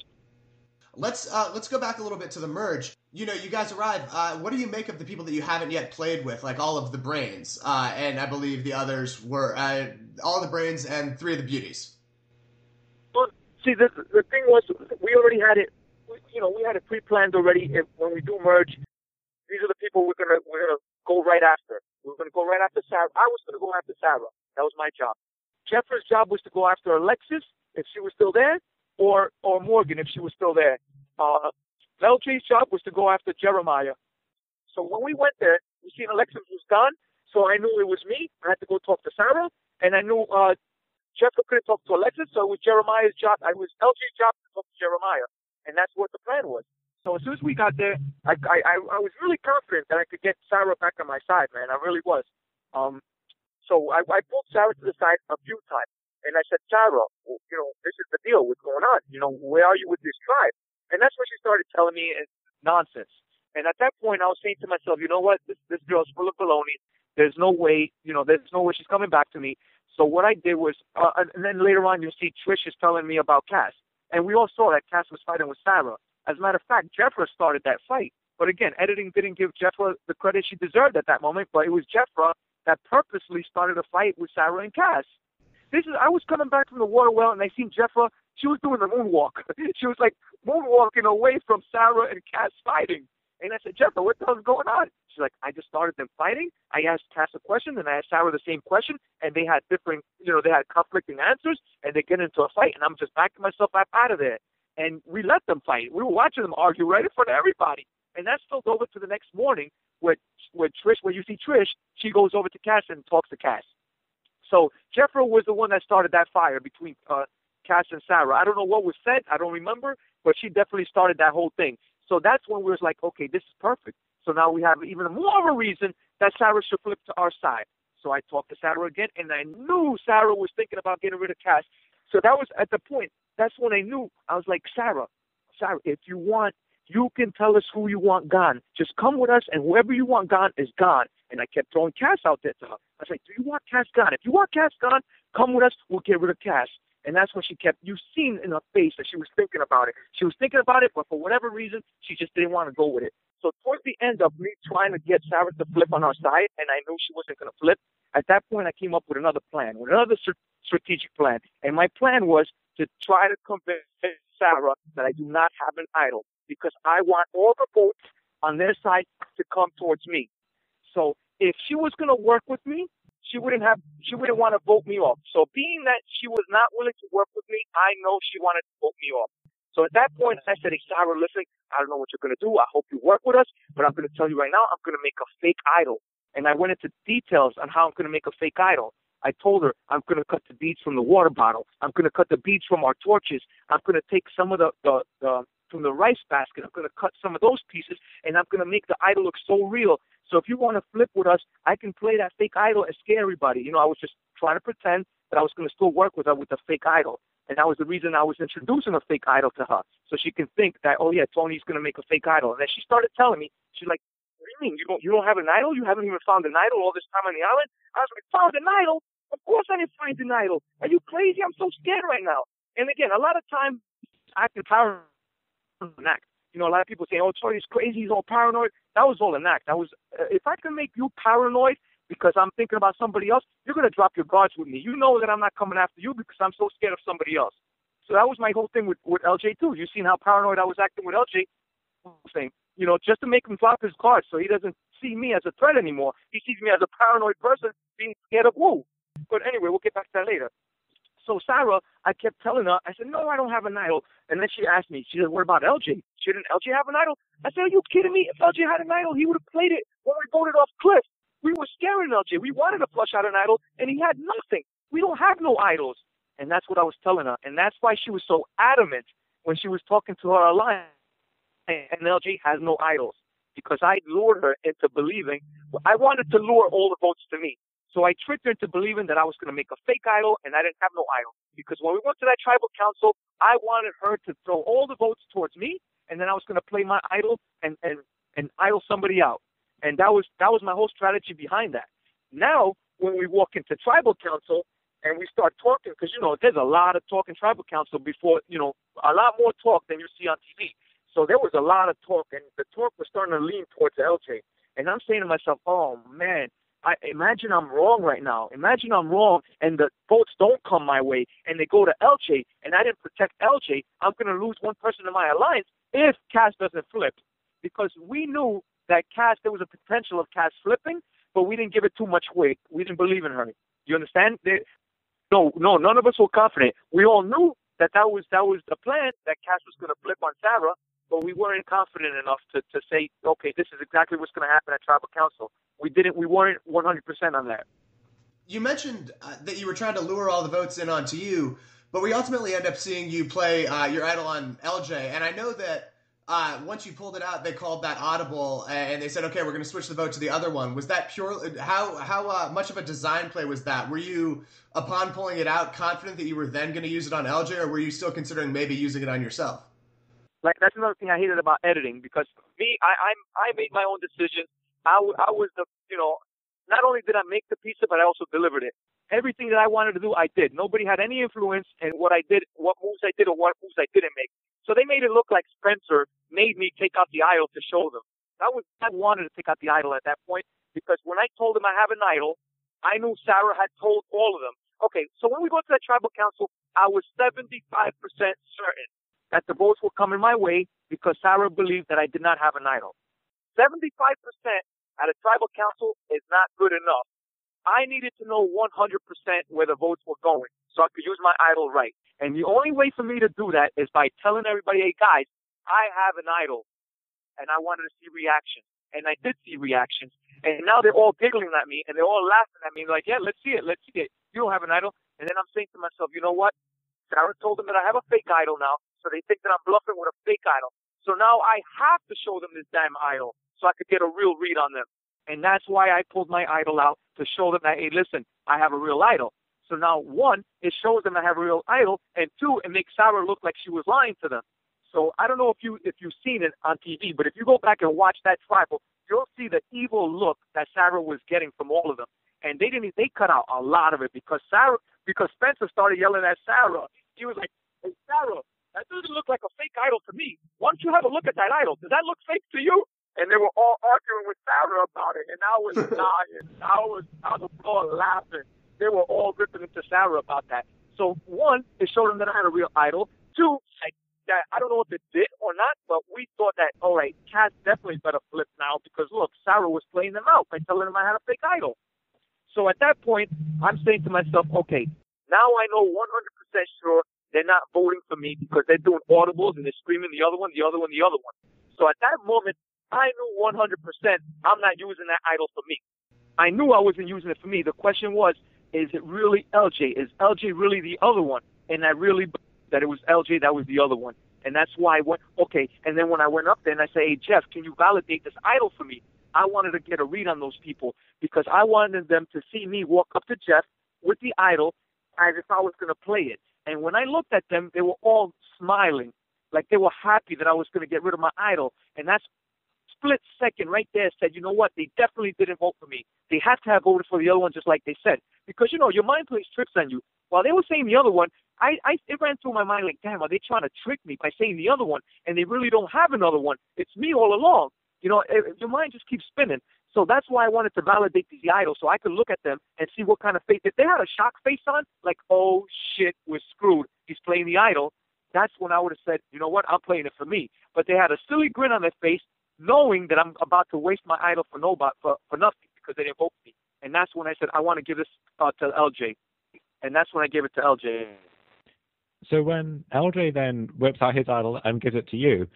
S1: Let's uh, let's go back a little bit to the merge. You know, you guys arrive. Uh, what do you make of the people that you haven't yet played with, like all of the brains? Uh, and I believe the others were uh, all the brains and three of the beauties.
S2: Well, see, the the thing was, we already had it. You know, we had it pre-planned already. If, when we do merge, these are the people we're gonna we're gonna go right after. We're gonna go right after Sarah. I was gonna go after Sarah. That was my job. Jeffra's job was to go after Alexis if she was still there, or or Morgan if she was still there. Uh, L J's job was to go after Jeremiah. So when we went there, we seen Alexis was gone, so I knew it was me. I had to go talk to Sarah, and I knew uh, Jeffra couldn't talk to Alexis, so it was Jeremiah's job. I was L J's job to talk to Jeremiah, and that's what the plan was. So as soon as we got there, I I, I was really confident that I could get Sarah back on my side, man. I really was. Um, so I, I pulled Sarah to the side a few times. And I said, Sarah, you know, this is the deal. What's going on? You know, where are you with this tribe? And that's when she started telling me nonsense. And at that point, I was saying to myself, you know what? This this girl's full of baloney. There's no way, you know, there's no way she's coming back to me. So what I did was, uh, and then later on, you'll see Trish is telling me about Cass. And we all saw that Cass was fighting with Sarah. As a matter of fact, Jeffra started that fight. But again, editing didn't give Jeffra the credit she deserved at that moment. But it was Jeffra that purposely started a fight with Sarah and Cass. This is, I was coming back from the water well, and I seen Jeffra. She was doing the moonwalk. She was like moonwalking away from Sarah and Cass fighting. And I said, Jeffra, what the hell's going on? She's like, I just started them fighting. I asked Cass a question, and I asked Sarah the same question, and they had different, you know, they had conflicting answers, and they get into a fight, and I'm just backing myself up out of there. And we let them fight. We were watching them argue right in front of everybody. And that spilled over to the next morning where, where Trish, where you see Trish, she goes over to Cass and talks to Cass. So Jeffra was the one that started that fire between uh, Cass and Sarah. I don't know what was said. I don't remember, but she definitely started that whole thing. So that's when we was like, okay, this is perfect. So now we have even more of a reason that Sarah should flip to our side. So I talked to Sarah again, and I knew Sarah was thinking about getting rid of Cass. So that was at the point. That's when I knew. I was like, Sarah, Sarah, if you want, you can tell us who you want gone. Just come with us, and whoever you want gone is gone. And I kept throwing Cass out there to her. I was like, do you want Cass gone? If you want Cass gone, come with us. We'll get rid of Cass. And that's when she kept, you've seen in her face that she was thinking about it. She was thinking about it, but for whatever reason, she just didn't want to go with it. So towards the end of me trying to get Sarah to flip on our side, and I knew she wasn't going to flip, at that point I came up with another plan, with another strategic plan. And my plan was to try to convince Sarah that I do not have an idol, because I want all the votes on their side to come towards me. So if she was going to work with me, she wouldn't have, she wouldn't want to vote me off. So being that she was not willing to work with me, I know she wanted to vote me off. So at that point, I said, hey, Sarah, listen, I don't know what you're going to do. I hope you work with us, but I'm going to tell you right now, I'm going to make a fake idol. And I went into details on how I'm going to make a fake idol. I told her I'm going to cut the beads from the water bottle. I'm going to cut the beads from our torches. I'm going to take some of the, the, the from the rice basket. I'm going to cut some of those pieces, and I'm going to make the idol look so real. So if you want to flip with us, I can play that fake idol and scare everybody. You know, I was just trying to pretend that I was going to still work with her with the fake idol. And that was the reason I was introducing a fake idol to her. So she can think that, oh, yeah, Tony's going to make a fake idol. And then she started telling me, she's like, what do you mean? You don't, you don't have an idol? You haven't even found an idol all this time on the island? I was like, found an idol? Of course I didn't find an idol. Are you crazy? I'm so scared right now. And again, a lot of times I can power an act. You know, a lot of people say, oh, Tony's crazy, he's all paranoid. That was all an act. That was, uh, if I can make you paranoid because I'm thinking about somebody else, you're going to drop your guards with me. You know that I'm not coming after you because I'm so scared of somebody else. So that was my whole thing with, with L J, too. You've seen how paranoid I was acting with L J. Thing, you know, just to make him drop his guards so he doesn't see me as a threat anymore. He sees me as a paranoid person being scared of Wu. But anyway, we'll get back to that later. So Sarah, I kept telling her, I said, no, I don't have an idol. And then she asked me, she said, what about L J? Shouldn't L J have an idol? I said, are you kidding me? If L J had an idol, he would have played it when we voted off Cliff. We were scaring L J. We wanted to flush out an idol, and he had nothing. We don't have no idols. And that's what I was telling her. And that's why she was so adamant when she was talking to her alliance. And L J has no idols. Because I lured her into believing, I wanted to lure all the votes to me. So I tricked her into believing that I was going to make a fake idol, and I didn't have no idol. Because when we went to that tribal council, I wanted her to throw all the votes towards me, and then I was going to play my idol and, and, and idol somebody out. And that was that was my whole strategy behind that. Now, when we walk into tribal council and we start talking, because, you know, there's a lot of talk in tribal council before, you know, a lot more talk than you see on T V. So there was a lot of talk, and the talk was starting to lean towards L J. And I'm saying to myself, oh, man, I imagine I'm wrong right now. Imagine I'm wrong, and the votes don't come my way, and they go to L J, and I didn't protect L J. I'm going to lose one person in my alliance if Cass doesn't flip. Because we knew that Cass, there was a potential of Cass flipping, but we didn't give it too much weight. We didn't believe in her. You understand? They, no, no, none of us were confident. We all knew that that was, that was the plan, that Cass was going to flip on Sarah, but we weren't confident enough to, to say, okay, this is exactly what's going to happen at tribal council. We didn't, we weren't one hundred percent on that.
S1: You mentioned uh, that you were trying to lure all the votes in onto you, but we ultimately end up seeing you play uh, your idol on L J. And I know that uh, once you pulled it out, they called that audible, and they said, okay, we're going to switch the vote to the other one. Was that pure? How how uh, much of a design play was that? Were you, upon pulling it out, confident that you were then going to use it on L J, or were you still considering maybe using it on yourself?
S2: Like, that's another thing I hated about editing, because me, I I'm, I made my own decisions. I, w- I was the, you know, not only did I make the pizza, but I also delivered it. Everything that I wanted to do, I did. Nobody had any influence in what I did, what moves I did, or what moves I didn't make. So they made it look like Spencer made me take out the idol to show them. That was, I wanted to take out the idol at that point, because when I told them I have an idol, I knew Sarah had told all of them. Okay, so when we go to that tribal council, I was seventy-five percent certain that the votes were coming my way because Sarah believed that I did not have an idol. seventy-five percent at a tribal council is not good enough. I needed to know one hundred percent where the votes were going so I could use my idol right. And the only way for me to do that is by telling everybody, hey, guys, I have an idol. And I wanted to see reactions. And I did see reactions. And now they're all giggling at me, and they're all laughing at me like, yeah, let's see it, let's see it. You don't have an idol. And then I'm saying to myself, you know what? Sarah told them that I have a fake idol now, so they think that I'm bluffing with a fake idol. So now I have to show them this damn idol so I could get a real read on them. And that's why I pulled my idol out, to show them that, hey, listen, I have a real idol. So now, one, it shows them I have a real idol, and two, it makes Sarah look like she was lying to them. So I don't know if, you, if you've seen it on T V, but if you go back and watch that tribal, you'll see the evil look that Sarah was getting from all of them. And they didn't, they cut out a lot of it because Sarah, because Spencer started yelling at Sarah. He was like, hey, Sarah, that doesn't look like a fake idol to me. Why don't you have a look at that idol? Does that look fake to you? And they were all arguing with Sarah about it. And I was dying. I was on the floor laughing. They were all ripping into Sarah about that. So, one, it showed them that I had a real idol. Two, I, that I don't know if it did or not, but we thought that, all right, Cass definitely better flip now because, look, Sarah was playing them out by telling them I had a fake idol. So at that point, I'm saying to myself, okay, now I know one hundred percent sure they're not voting for me because they're doing audibles and they're screaming the other one, the other one, the other one. So at that moment, I knew one hundred percent I'm not using that idol for me. I knew I wasn't using it for me. The question was, is it really L J? Is L J really the other one? And I really believed that it was L J that was the other one. And that's why I went, okay. And then when I went up there and I said, hey, Jeff, can you validate this idol for me? I wanted to get a read on those people because I wanted them to see me walk up to Jeff with the idol as if I was going to play it. And when I looked at them, they were all smiling, like they were happy that I was going to get rid of my idol. And that's split second right there said, you know what, they definitely didn't vote for me. They had to have voted for the other one just like they said. Because, you know, your mind plays tricks on you. While they were saying the other one, I, I it ran through my mind like, damn, are they trying to trick me by saying the other one? And they really don't have another one. It's me all along. You know, it, your mind just keeps spinning. So that's why I wanted to validate these idols so I could look at them and see what kind of face. If they had a shock face on, like, oh, shit, we're screwed, he's playing the idol, that's when I would have said, you know what, I'm playing it for me. But they had a silly grin on their face, knowing that I'm about to waste my idol for nobody, for, for nothing because they didn't vote for me. And that's when I said, I want to give this uh, to L J. And that's when I gave it to L J.
S3: So when L J then whips out his idol and gives it to you,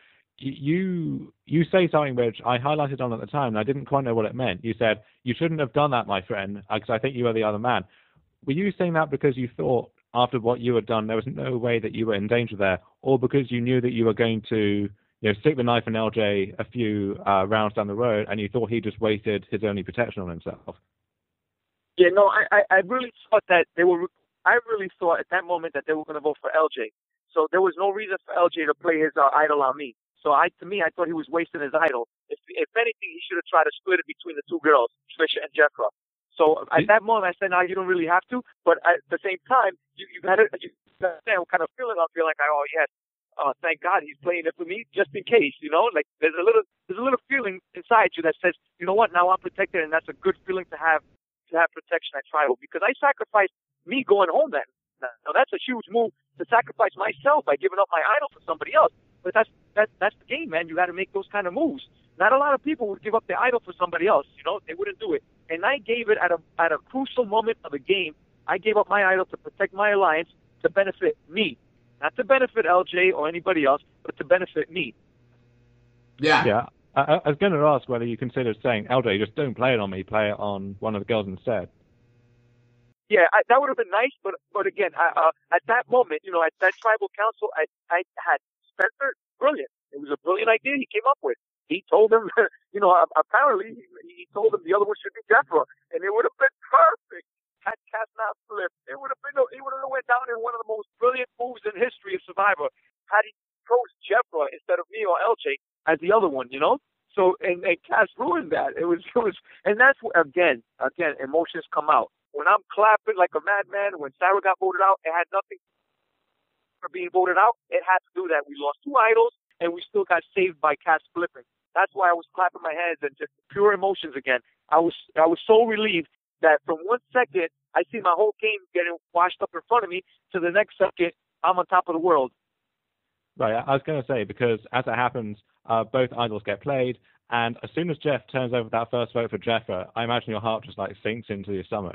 S3: you you say something which I highlighted on at the time, and I didn't quite know what it meant. You said, you shouldn't have done that, my friend, because I think you were the other man. Were you saying that because you thought after what you had done there was no way that you were in danger there, or because you knew that you were going to you know, stick the knife in L J a few uh, rounds down the road, and you thought he just wasted his only protection on himself?
S2: Yeah, no, I, I, I really thought that they were, I really thought at that moment that they were going to vote for L J. So there was no reason for L J to play his uh, idol on me. So I, to me, I thought he was wasting his idol. If, if anything, he should have tried to split it between the two girls, Trisha and Jeffra. So at that moment, I said, no, you don't really have to. But at the same time, you, you got to understand what kind of feeling I'll feel like, oh, yes, uh, thank God he's playing it for me just in case, you know? Like there's a little there's a little feeling inside you that says, you know what, now I'm protected, and that's a good feeling to have to have protection at Tribal because I sacrificed me going home then. Now, that's a huge move to sacrifice myself by giving up my idol for somebody else. But that's that, that's the game, man. You got to make those kind of moves. Not a lot of people would give up their idol for somebody else. You know, they wouldn't do it. And I gave it at a at a crucial moment of the game. I gave up my idol to protect my alliance to benefit me, not to benefit L J or anybody else, but to benefit me.
S1: Yeah.
S3: Yeah. I, I was going to ask whether you considered saying, L J, just don't play it on me, play it on one of the girls instead.
S2: Yeah, I, that would have been nice, but but again, I, uh, at that moment, you know, at that tribal council, I I had Spencer, brilliant. It was a brilliant idea he came up with. He told them, you know, apparently he, he told them the other one should be Jeffra, and it would have been perfect had Cass not flipped. It would have been, it would have went down in one of the most brilliant moves in history of Survivor had he chose Jeffra instead of me or L J as the other one, you know. So and, and Cass ruined that. It was it was, and that's what, again, again, emotions come out. When I'm clapping like a madman, when Sarah got voted out, it had nothing for being voted out. It had to do that. We lost two idols, and we still got saved by Cass flipping. That's why I was clapping my hands and just pure emotions again. I was I was so relieved that from one second, I see my whole game getting washed up in front of me, to the next second, I'm on top of the world.
S3: Right, I was going to say, because as it happens, uh, both idols get played, and as soon as Jeff turns over that first vote for Jeffra, I imagine your heart just like sinks into your stomach.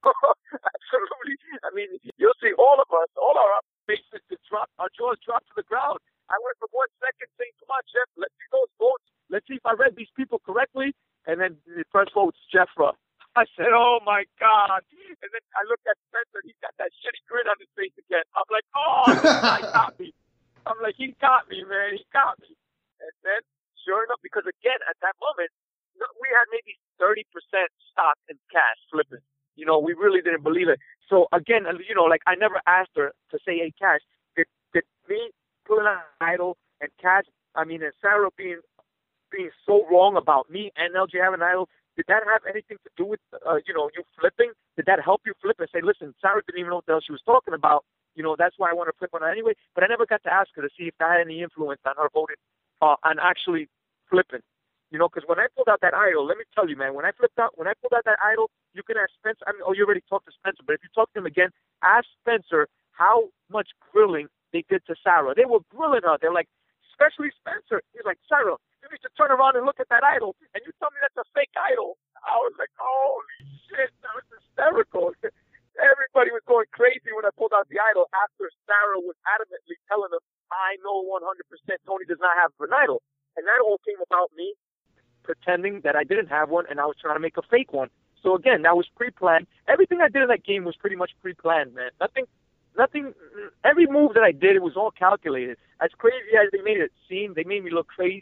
S2: Absolutely. I mean, you'll see all of us, all our faces to drop, our jaws drop to the ground. I went for one second saying, come on, Jeff, let's see those votes. Let's see if I read these people correctly. And then the first vote's Jeffra. I said, oh, my God. And then I looked at Spencer. He's got that shitty grin on his face again. I'm like, oh, he got me. I'm like, he got me, man. He got me. And then, sure enough, because, again, at that moment, we had maybe thirty percent stock in cash flipping. You know, we really didn't believe it. So, again, you know, like I never asked her to say, hey, Cash, did, did me pulling out an idol and Cash, I mean, and Sarah being being so wrong about me and L J having an idol, did that have anything to do with, uh, you know, you flipping? Did that help you flip and say, listen, Sarah didn't even know what the hell she was talking about. You know, that's why I want to flip on her anyway. But I never got to ask her to see if that had any influence on her voting, uh, on actually flipping. You know, because when I pulled out that idol, let me tell you, man, when I flipped out, when I pulled out that idol, you can ask Spencer. I mean, oh, you already talked to Spencer, but if you talk to him again, ask Spencer how much grilling they did to Sarah. They were grilling her. They're like, especially Spencer. He's like, Sarah, you need to turn around and look at that idol, and you tell me that's a fake idol. I was like, holy shit, that was hysterical. Everybody was going crazy when I pulled out the idol after Sarah was adamantly telling them, I know one hundred percent Tony does not have an idol. And that all came about me pretending that I didn't have one, and I was trying to make a fake one. So again, that was pre-planned. Everything I did in that game was pretty much pre-planned, man. Nothing, nothing. Every move that I did, it was all calculated. As crazy as they made it seem, they made me look crazy.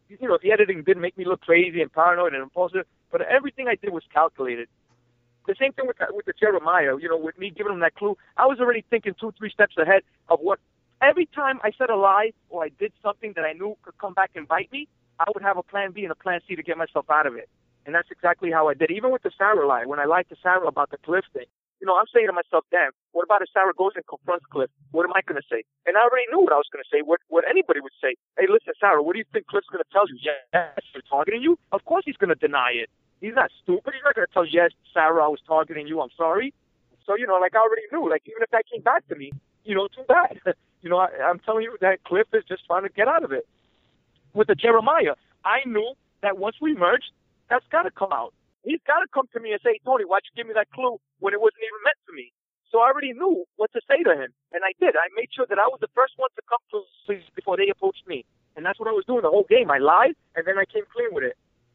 S2: you know, the editing didn't make me look crazy and paranoid and impulsive, but everything I did was calculated. The same thing with with the Jeremiah, you know, with me giving him that clue. I was already thinking two, three steps ahead of what. Every time I said a lie or I did something that I knew could come back and bite me, I would have a plan B and a plan C to get myself out of it. And that's exactly how I did. Even with the Sarah lie, when I lied to Sarah about the Cliff thing, you know, I'm saying to myself, damn, what about if Sarah goes and confronts Cliff? What am I going to say? And I already knew what I was going to say, what what anybody would say. Hey, listen, Sarah, what do you think Cliff's going to tell you? Yes, you're targeting you? Of course he's going to deny it. He's not stupid. He's not going to tell you, yes, Sarah, I was targeting you. I'm sorry. So, you know, like I already knew. Like, even if that came back to me, you know, too bad. you know, I, I'm telling you that Cliff is just trying to get out of it. With the Jeremiah, I knew that once we merged, that's got to come out. He's got to come to me and say, Tony, why'd you give me that clue when it wasn't even meant for me? So I already knew what to say to him. And I did. I made sure that I was the first one to come to police before they approached me. And that's what I was doing the whole game. I lied, and then I came clean with it.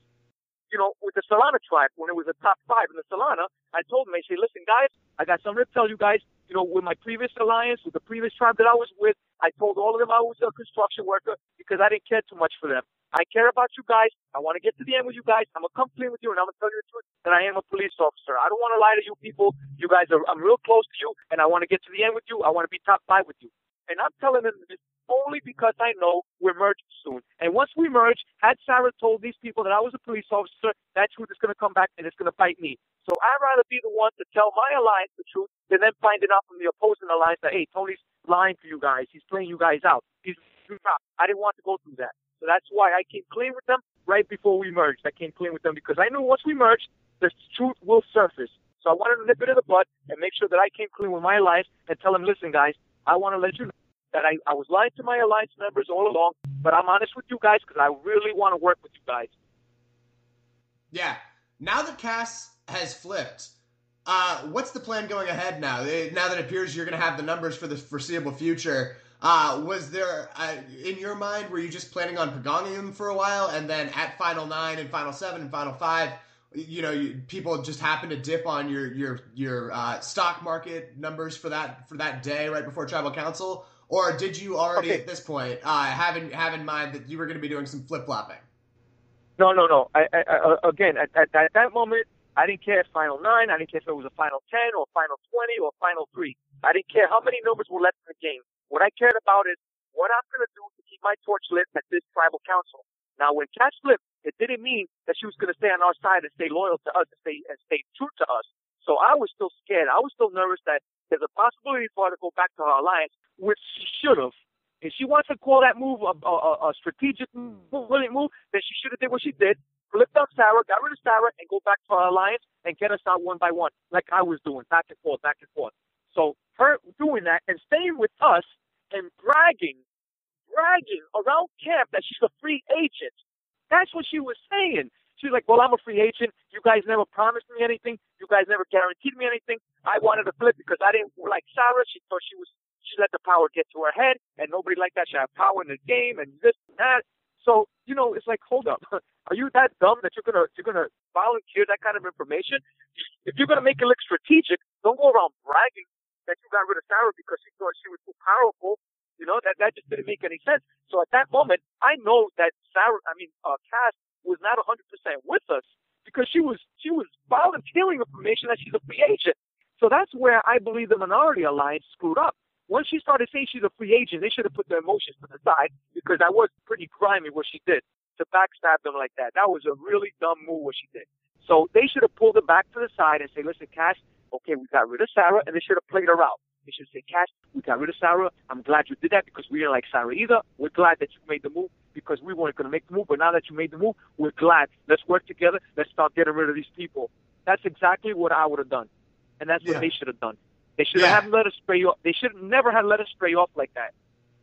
S2: You know, with the Solana tribe, when it was a top five in the Solana, I told them, I said, listen, guys, I got something to tell you guys. You know, with my previous alliance, with the previous tribe that I was with, I told all of them I was a construction worker because I didn't care too much for them. I care about you guys. I want to get to the end with you guys. I'm going to come clean with you, and I'm going to tell you the truth that I am a police officer. I don't want to lie to you people. You guys are, I'm real close to you, and I want to get to the end with you. I want to be top five with you. And I'm telling them this only because I know we're merging soon. And once we merge, had Sarah told these people that I was a police officer, that truth is going to come back and it's going to bite me. So I'd rather be the one to tell my alliance the truth than then finding out from the opposing alliance that, hey, Tony's lying to you guys. He's playing you guys out. He's I didn't want to go through that. So that's why I came clean with them right before we merged. I came clean with them because I knew once we merged, the truth will surface. So I wanted to nip it in the bud and make sure that I came clean with my alliance and tell them, listen, guys, I want to let you know that I, I was lying to my alliance members all along, but I'm honest with you guys because I really want to work with you guys.
S1: Yeah. Now that Cass has flipped, uh, what's the plan going ahead now? Now that it appears you're going to have the numbers for the foreseeable future, uh, was there, uh, in your mind, were you just planning on pagonging him for a while, and then at Final Nine and Final Seven and Final Five, you know, you, people just happen to dip on your your your uh, stock market numbers for that for that day right before Tribal Council? Or did you already, okay. at this point, uh, have, in, have in mind that you were going to be doing some flip-flopping?
S2: No, no, no. I, I, I, again, at, at, at that moment, I didn't care if Final nine, I didn't care if it was a Final ten or Final twenty or Final three. I didn't care how many numbers were left in the game. What I cared about is what I'm going to do to keep my torch lit at this Tribal Council. Now, when Cass flipped, it didn't mean that she was going to stay on our side and stay loyal to us and stay, and stay true to us. So I was still scared. I was still nervous that there's a possibility for her to go back to her alliance, which she should have. If she wants to call that move a, a, a strategic move, brilliant move, then she should have did what she did, flipped out Sarah, got rid of Sarah, and go back to her alliance and get us out one by one, like I was doing, back and forth, back and forth. So her doing that and staying with us and bragging, bragging around camp that she's a free agent, that's what she was saying. She was like, well, I'm a free agent. You guys never promised me anything. You guys never guaranteed me anything. I wanted to flip because I didn't like Sarah. She thought she was, she let the power get to her head, and nobody like that should have power in the game and this and that. So, you know, it's like, hold up. Are you that dumb that you're going to, you're going to volunteer that kind of information? If you're going to make it look strategic, don't go around bragging that you got rid of Sarah because she thought she was too powerful. You know, that, that just didn't make any sense. So at that moment, I know that Sarah, I mean, uh, Cass was not one hundred percent with us because she was, she was volunteering information that she's a free agent. So that's where I believe the Minority Alliance screwed up. Once she started saying she's a free agent, they should have put their emotions to the side because that was pretty grimy what she did to backstab them like that. That was a really dumb move what she did. So they should have pulled her back to the side and say, listen, Cass, okay, we got rid of Sarah, and they should have played her out. They should say, Cass, we got rid of Sarah. I'm glad you did that because we didn't like Sarah either. We're glad that you made the move because we weren't going to make the move. But now that you made the move, we're glad. Let's work together. Let's start getting rid of these people. That's exactly what I would have done. And that's what yeah. they should have done. They should yeah. have let us stray off. They should never have let us stray off like that.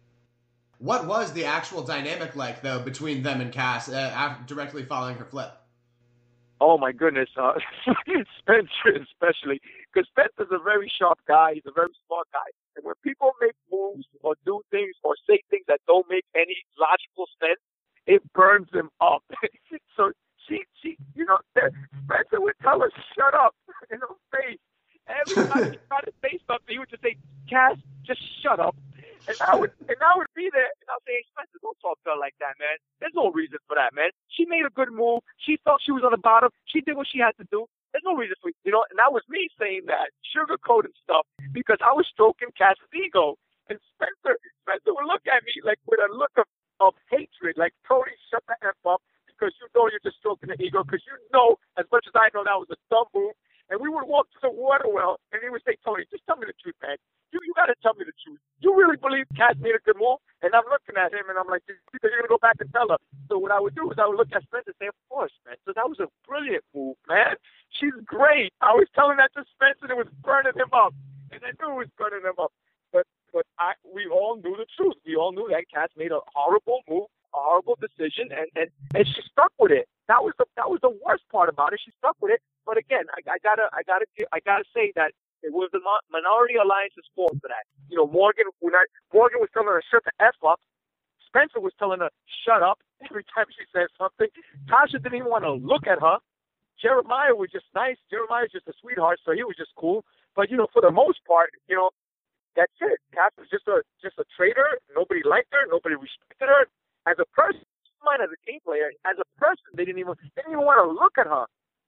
S1: What was the actual dynamic like, though, between them and Cass uh, after, directly following her flip?
S2: Oh, my goodness. Uh, Spencer especially. Because Spencer's a very sharp guy. He's a very smart guy. And when people make moves or do things or say things that don't make any logical sense, it burns him up. So she, she, you know, Spencer would tell her, shut up, in her face. Every time he tried to say something, he would just say, Cass, just shut up. And I would, and I would be there, and I'll say, hey, Spencer, don't talk talk to her like that, man. There's no reason for that, man. She made a good move. She felt she was on the bottom. She did what she had to do. There's no reason for, you know, and that was me saying that, sugarcoating stuff, because I was stroking Cass's ego. And Spencer, Spencer would look at me like with a look of, of hatred, like, Tony, shut the F up, because you know you're just stroking the ego, because you know, as much as I know, that was a dumb move. And we would walk to the water well, and he would say, Tony, just tell me the truth, man. You you got to tell me the truth. You really believe Cass made a good move? And I'm looking at him, and I'm like, because you're going to go back and tell her. So what I would do is I would look at Spencer and say, of course, Spencer, that was a brilliant move, man. She's great. I was telling that to Spencer, and it was burning him up. And I knew it was burning him up. But but I we all knew the truth. We all knew that Cass made a horrible move, a horrible decision, and, and, and she stuck with it. That was the that was the worst part about it. She stuck with it. But again, I, I gotta I gotta I gotta say that it was the Minority Alliance's fault for that. You know, Morgan when I, Morgan was telling her to shut the F up. Spencer was telling her shut up every time she said something. Tasha didn't even want to look at her. Jeremiah was just nice. Jeremiah's just a sweetheart, so he was just cool. But you know, for the most part, you know, that's it. Cass was just a just a traitor. Nobody liked her. Nobody respected her as a person. Mind as a team player, as a person, they didn't even they didn't even want to look at her.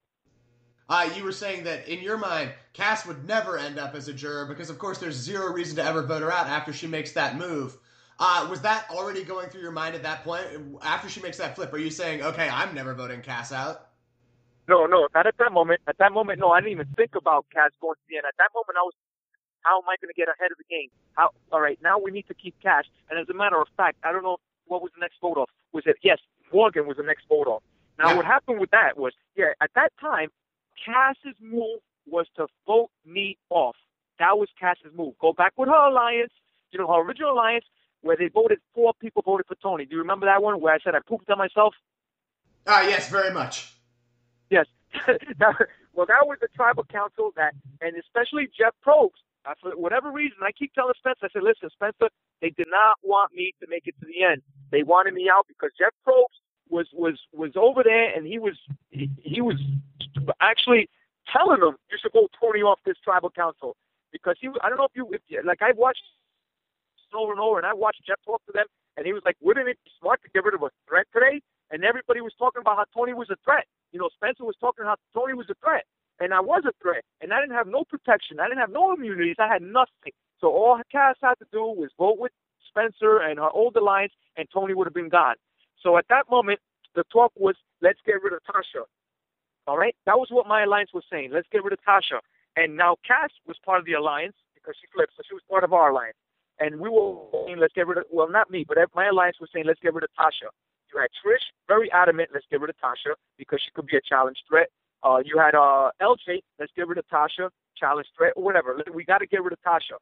S1: Uh, you were saying that in your mind, Cass would never end up as a juror because, of course, there's zero reason to ever vote her out after she makes that move. Uh, was that already going through your mind at that point? After she makes that flip, are you saying, okay, I'm never voting Cass out?
S2: No, no, not at that moment. At that moment, no, I didn't even think about Cass going to the end. At that moment, I was, how am I going to get ahead of the game? How? All right, now we need to keep Cass. And as a matter of fact, I don't know what was the next vote off. Was it, yes, Morgan was the next vote off. Now, yeah. What happened with that was, yeah, at that time, Cass's move was to vote me off. That was Cass's move. Go back with her alliance, you know, her original alliance, where they voted, four people voted for Tony. Do you remember that one where I said I pooped on myself?
S1: Ah, uh, yes, very much.
S2: Yes. Now, well, that was the tribal council that, and especially Jeff Probst, uh, for whatever reason, I keep telling Spencer, I said, listen, Spencer, they did not want me to make it to the end. They wanted me out because Jeff Probst was was was over there, and he was he, he was actually telling them you should vote Tony off this tribal council because he. I don't know if you if, like I watched over and over, and I watched Jeff talk to them, and he was like, "Wouldn't it be smart to get rid of a threat today?" And everybody was talking about how Tony was a threat. You know, Spencer was talking how Tony was a threat, and I was a threat, and I didn't have no protection. I didn't have no immunities. I had nothing. So all Cass had to do was vote with Spencer and her old alliance, and Tony would have been gone. So at that moment, the talk was, let's get rid of Tasha. All right? That was what my alliance was saying. Let's get rid of Tasha. And now Cass was part of the alliance because she flipped, so she was part of our alliance. And we were saying, let's get rid of, well, not me, but my alliance was saying, let's get rid of Tasha. You had Trish, very adamant, let's get rid of Tasha because she could be a challenge threat. Uh, you had uh, L J, let's get rid of Tasha, challenge threat, or whatever. We got to get rid of Tasha.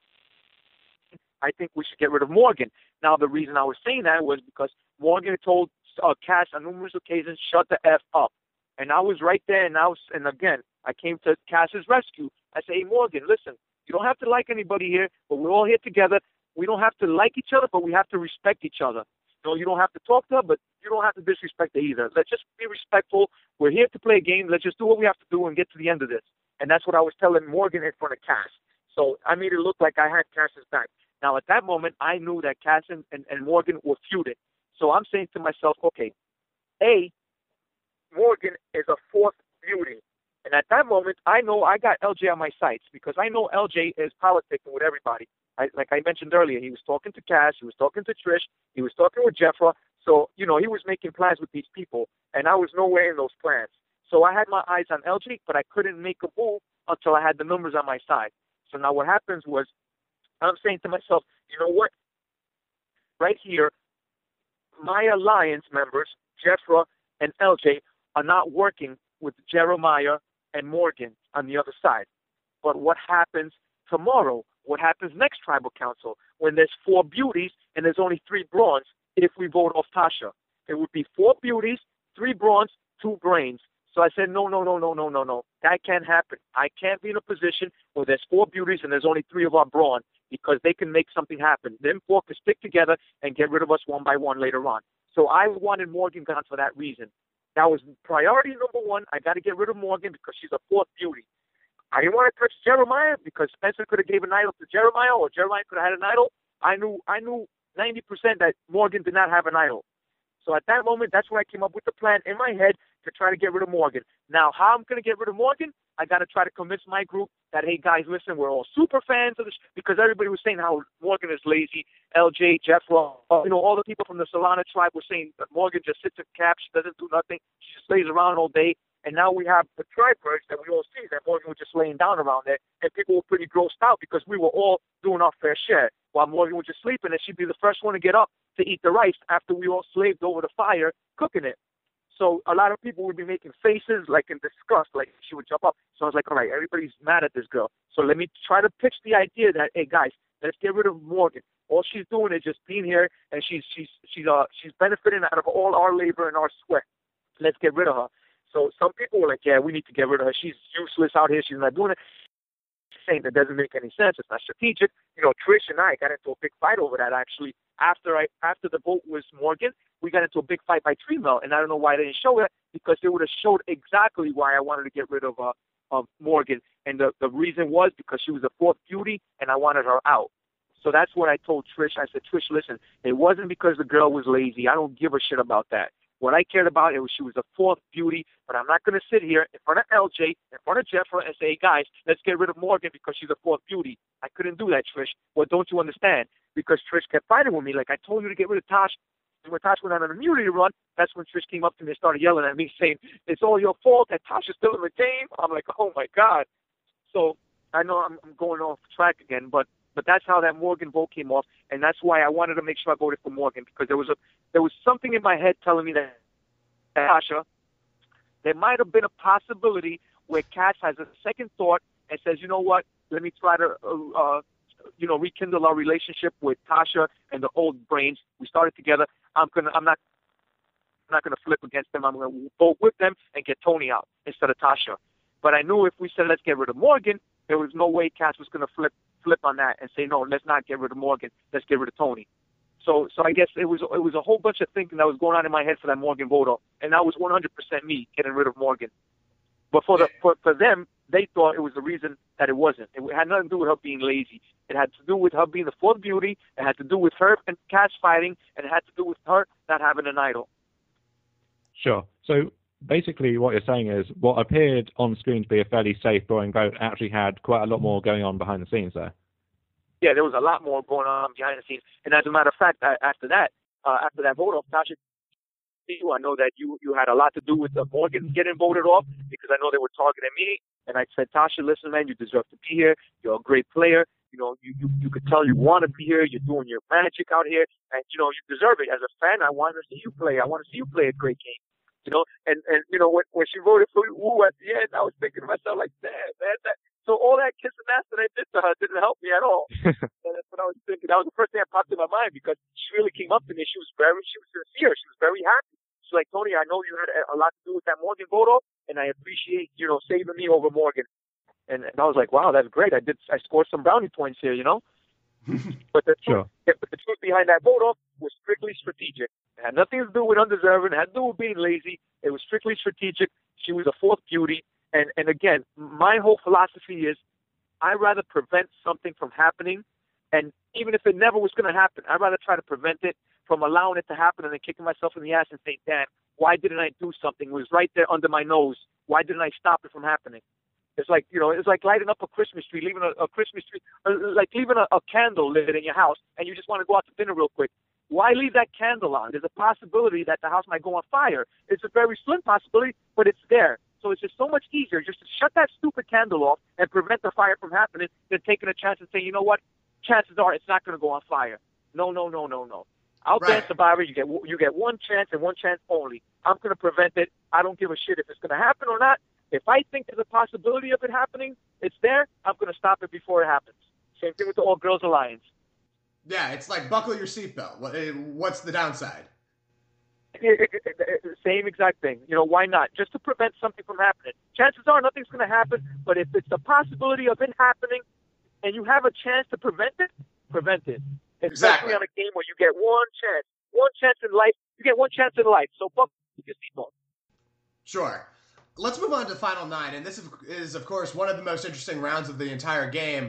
S2: I think we should get rid of Morgan. Now, the reason I was saying that was because Morgan told uh, Cass on numerous occasions, shut the F up. And I was right there, and I was, and again, I came to Cass's rescue. I say, hey, Morgan, listen, you don't have to like anybody here, but we're all here together. We don't have to like each other, but we have to respect each other. You know, you don't have to talk to her, but you don't have to disrespect her either. Let's just be respectful. We're here to play a game. Let's just do what we have to do and get to the end of this. And that's what I was telling Morgan in front of Cass. So I made it look like I had Cass's back. Now, at that moment, I knew that Cass and, and, and Morgan were feuding. So I'm saying to myself, okay, A, Morgan is a fourth beauty. And at that moment, I know I got L J on my sights because I know L J is politicking with everybody. I, like I mentioned earlier, he was talking to Cass, he was talking to Trish, he was talking with Jeffra. So, you know, he was making plans with these people, and I was nowhere in those plans. So I had my eyes on L J, but I couldn't make a move until I had the numbers on my side. So now what happens was, I'm saying to myself, you know what? Right here, my alliance members, Jeffra and L J, are not working with Jeremiah and Morgan on the other side. But what happens tomorrow? What happens next tribal council when there's four beauties and there's only three brawns if we vote off Tasha? It would be four beauties, three brawns, two brains. So I said, no, no, no, no, no, no, no. That can't happen. I can't be in a position where there's four beauties and there's only three of our brawn because they can make something happen. Them four can stick together and get rid of us one by one later on. So I wanted Morgan gone for that reason. That was priority number one. I got to get rid of Morgan because she's a fourth beauty. I didn't want to touch Jeremiah because Spencer could have gave an idol to Jeremiah or Jeremiah could have had an idol. I knew I knew ninety percent that Morgan did not have an idol. So at that moment, that's when I came up with the plan in my head to try to get rid of Morgan. Now, how I'm going to get rid of Morgan, I got to try to convince my group that, hey, guys, listen, we're all super fans of this, because everybody was saying how Morgan is lazy. L J, Jeffro, you know, all the people from the Solana tribe were saying that Morgan just sits in cap, she doesn't do nothing, she just lays around all day. And now we have the tribers that we all see that Morgan was just laying down around there, and people were pretty grossed out because we were all doing our fair share while Morgan was just sleeping, and she'd be the first one to get up to eat the rice after we all slaved over the fire cooking it. So a lot of people would be making faces like in disgust, like she would jump up. So I was like, all right, everybody's mad at this girl. So let me try to pitch the idea that, hey guys, let's get rid of Morgan. All she's doing is just being here, and she's she's she's uh she's benefiting out of all our labor and our sweat. Let's get rid of her. So some people were like, yeah, we need to get rid of her. She's useless out here. She's not doing it. Saying that doesn't make any sense. It's not strategic. You know, Trish and I got into a big fight over that actually. After I after the vote was Morgan, we got into a big fight by Tremel, and I don't know why they didn't show it, because they would have showed exactly why I wanted to get rid of uh, of Morgan, and the the reason was because she was a fourth beauty, and I wanted her out. So that's what I told Trish. I said, Trish, listen, it wasn't because the girl was lazy. I don't give a shit about that. What I cared about, it was she was a fourth beauty, but I'm not going to sit here in front of L J, in front of Jeffro, and say, guys, let's get rid of Morgan because she's a fourth beauty. I couldn't do that, Trish. Well, don't you understand? Because Trish kept fighting with me. Like, I told you to get rid of Tosh. And when Tosh went on an immunity run, that's when Trish came up to me and started yelling at me, saying, it's all your fault that Tosh is still in the game. I'm like, oh, my God. So I know I'm, I'm going off track again, but But that's how that Morgan vote came off, and that's why I wanted to make sure I voted for Morgan, because there was a there was something in my head telling me that Tasha, there might have been a possibility where Cass has a second thought and says, you know what, let me try to uh, uh, you know rekindle our relationship with Tasha and the old brains. We started together. I'm gonna I'm not I'm not gonna flip against them. I'm gonna vote with them and get Tony out instead of Tasha. But I knew if we said let's get rid of Morgan, there was no way Cass was gonna flip. flip on that and say, no, let's not get rid of Morgan. Let's get rid of Tony. So so I guess it was it was a whole bunch of thinking that was going on in my head for that Morgan vote, and that was one hundred percent me getting rid of Morgan. But for the for, for them, they thought it was the reason that it wasn't. It had nothing to do with her being lazy. It had to do with her being the fourth beauty. It had to do with her and Cass fighting, and it had to do with her not having an idol.
S3: Sure. So basically what you're saying is what appeared on screen to be a fairly safe boring vote actually had quite a lot more going on behind the scenes there.
S2: Yeah, there was a lot more going on behind the scenes. And as a matter of fact, after that, uh, after that vote off, Tasha, I know that you you had a lot to do with uh, Morgan getting voted off, because I know they were targeting me. And I said, Tasha, listen, man, you deserve to be here. You're a great player. You know, you, you, you could tell you want to be here. You're doing your magic out here. And, you know, you deserve it. As a fan, I want to see you play. I want to see you play a great game. You know, and, and you know, when, when she voted for Wu at the end, I was thinking to myself, like, damn, man, that. So all that kiss and ass that I did to her didn't help me at all. And that's what I was thinking. That was the first thing that popped in my mind, because she really came up to me. She was very, she was sincere. She was very happy. She's like, Tony, I know you had a lot to do with that Morgan vote, and I appreciate, you know, saving me over Morgan. And, and I was like, wow, that's great. I did, I scored some brownie points here, you know. But the truth,
S3: sure.
S2: yeah, but the truth behind that vote off was strictly strategic. It had nothing to do with undeserving. It had to do with being lazy. It was strictly strategic. She was a fourth beauty. And and again, my whole philosophy is I'd rather prevent something from happening, and even if it never was going to happen, I'd rather try to prevent it from allowing it to happen and then kicking myself in the ass and saying, damn, why didn't I do something? It was right there under my nose. Why didn't I stop it from happening? It's like, you know, it's like lighting up a Christmas tree, leaving a, a Christmas tree, uh, like leaving a, a candle lit in your house, and you just want to go out to dinner real quick. Why leave that candle on? There's a possibility that the house might go on fire. It's a very slim possibility, but it's there. So it's just so much easier just to shut that stupid candle off and prevent the fire from happening than taking a chance and saying, you know what, chances are it's not going to go on fire. No, no, no, no, no. Out there in Survivor, you get you get one chance and one chance only. I'm going to prevent it. I don't give a shit if it's going to happen or not. If I think there's a possibility of it happening, it's there, I'm going to stop it before it happens. Same thing with the All Girls Alliance.
S1: Yeah, it's like buckle your seatbelt. What, what's the downside?
S2: Same exact thing. You know, why not? Just to prevent something from happening. Chances are nothing's going to happen, but if it's a possibility of it happening and you have a chance to prevent it, prevent it. Especially
S1: exactly.
S2: on a game where you get one chance. One chance in life. You get one chance in life. So buckle your seatbelt.
S1: Sure. Let's move on to Final Nine, and this is, of course, one of the most interesting rounds of the entire game.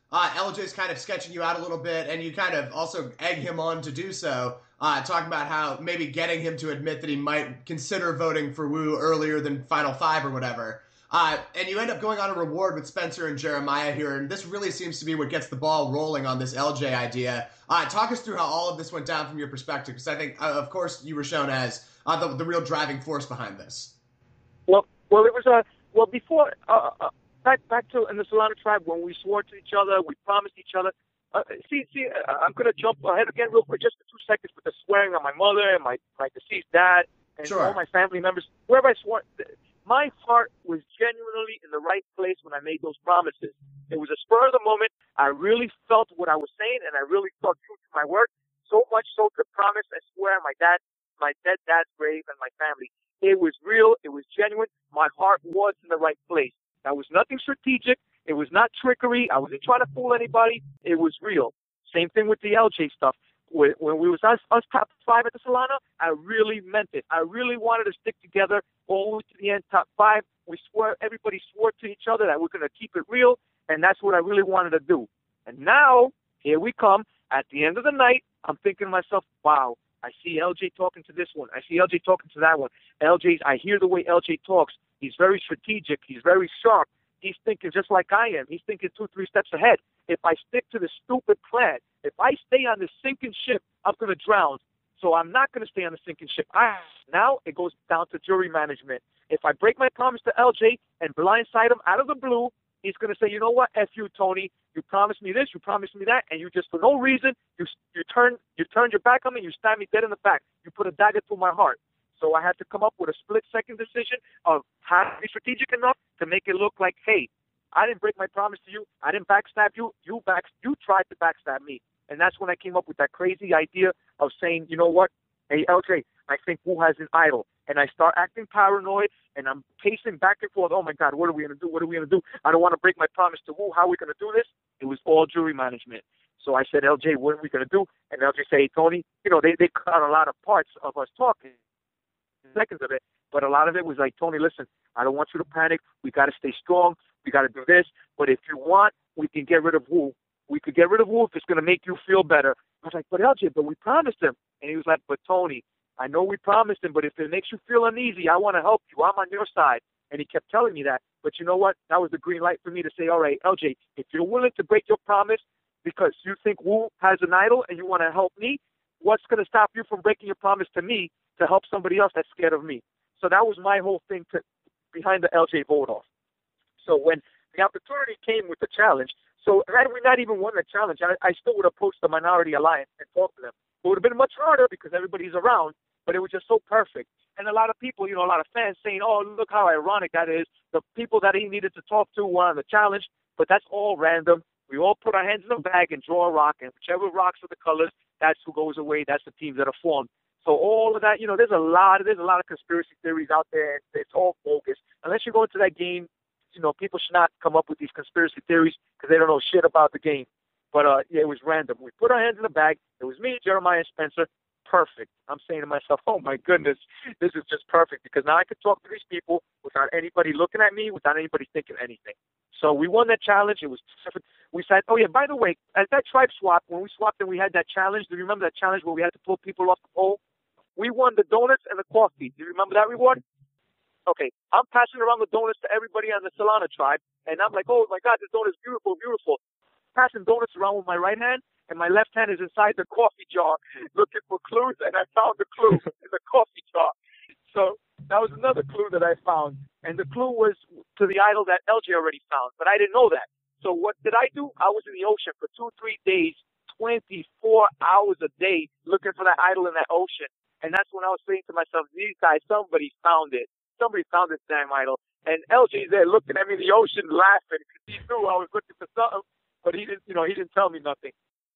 S1: uh, L J's kind of sketching you out a little bit, and you kind of also egg him on to do so, uh, talking about how maybe getting him to admit that he might consider voting for Wu earlier than Final Five or whatever. Uh, and you end up going on a reward with Spencer and Jeremiah here, and this really seems to be what gets the ball rolling on this L J idea. Uh, talk us through how all of this went down from your perspective, because I think, uh, of course, you were shown as uh, the, the real driving force behind this.
S2: Well, well, it was a uh, well before uh, uh, back back to in the Solana tribe when we swore to each other, we promised each other. Uh, see, see, uh, I'm gonna jump ahead again real quick, just for two seconds, with the swearing on my mother and my my deceased dad and
S1: Sure.
S2: all my family members. Wherever I swore. My heart was genuinely in the right place when I made those promises. It was a spur of the moment. I really felt what I was saying, and I really felt true to my word. So much so to promise I swear my dad, my dead dad's grave and my family. It was real. It was genuine. My heart was in the right place. That was nothing strategic. It was not trickery. I wasn't trying to fool anybody. It was real. Same thing with the L J stuff. When we was us, us top five at the Solana, I really meant it. I really wanted to stick together all the way to the end, top five. We swore, everybody swore to each other that we're going to keep it real, and that's what I really wanted to do. And now, here we come. At the end of the night, I'm thinking to myself, wow, I see L J talking to this one. I see L J talking to that one. L J's, I hear the way L J talks. He's very strategic. He's very sharp. He's thinking just like I am. He's thinking two, three steps ahead. If I stick to the stupid plan, if I stay on the sinking ship, I'm going to drown. So I'm not going to stay on the sinking ship. I, now it goes down to jury management. If I break my promise to L J and blindside him out of the blue, he's going to say, you know what, F you, Tony. You promised me this, you promised me that, and you just, for no reason, you you turn you turned your back on me, you stabbed me dead in the back. You put a dagger through my heart. So I had to come up with a split-second decision of how to be strategic enough to make it look like, hey, I didn't break my promise to you. I didn't backstab you. You back, you tried to backstab me. And that's when I came up with that crazy idea of saying, you know what, hey, L J, I think Wu has an idol. And I start acting paranoid, and I'm pacing back and forth. Oh, my God, what are we going to do? What are we going to do? I don't want to break my promise to Wu. How are we going to do this? It was all jury management. So I said, L J, what are we going to do? And L J said, hey, Tony, you know, they, they cut out a lot of parts of us talking, seconds of it. But a lot of it was like, Tony, listen, I don't want you to panic. We got to stay strong. We got to do this. But if you want, we can get rid of Wu. We could get rid of Wu if it's going to make you feel better. I was like, but L J, but we promised him. And he was like, but Tony, I know we promised him, but if it makes you feel uneasy, I want to help you. I'm on your side. And he kept telling me that. But you know what? That was the green light for me to say, all right, L J, if you're willing to break your promise because you think Wu has an idol and you want to help me, what's going to stop you from breaking your promise to me to help somebody else that's scared of me? So that was my whole thing to, behind the L J vote off. So when the opportunity came with the challenge, so had we not even won the challenge, I, I still would have approached the Minority Alliance and talked to them. It would have been much harder because everybody's around, but it was just so perfect. And a lot of people, you know, a lot of fans saying, oh, look how ironic that is. The people that he needed to talk to were on the challenge, but that's all random. We all put our hands in the bag and draw a rock, and whichever rocks are the colors, that's who goes away. That's the teams that are formed. So all of that, you know, there's a lot, there's a lot of conspiracy theories out there. It's all bogus. Unless you go into that game, you know, people should not come up with these conspiracy theories because they don't know shit about the game. But, uh, yeah, it was random. We put our hands in the bag. It was me, Jeremiah, and Spencer. Perfect. I'm saying to myself, oh, my goodness, this is just perfect because now I could talk to these people without anybody looking at me, without anybody thinking anything. So we won that challenge. It was perfect. We said, oh, yeah, by the way, at that tribe swap, when we swapped and we had that challenge, do you remember that challenge where we had to pull people off the pole? We won the donuts and the coffee. Do you remember that reward? Okay, I'm passing around the donuts to everybody on the Solana tribe, and I'm like, oh, my God, this donut's beautiful, beautiful. Passing donuts around with my right hand, and my left hand is inside the coffee jar looking for clues, and I found the clue in the coffee jar. So that was another clue that I found, and the clue was to the idol that L J already found, but I didn't know that. So what did I do? I was in the ocean for two, three days, twenty-four hours a day looking for that idol in that ocean. And that's when I was saying to myself, these guys, somebody found it. Somebody found this damn idol. And L J's there looking at me in the ocean laughing because he knew I was looking for something, but he didn't, you know, he didn't tell me nothing.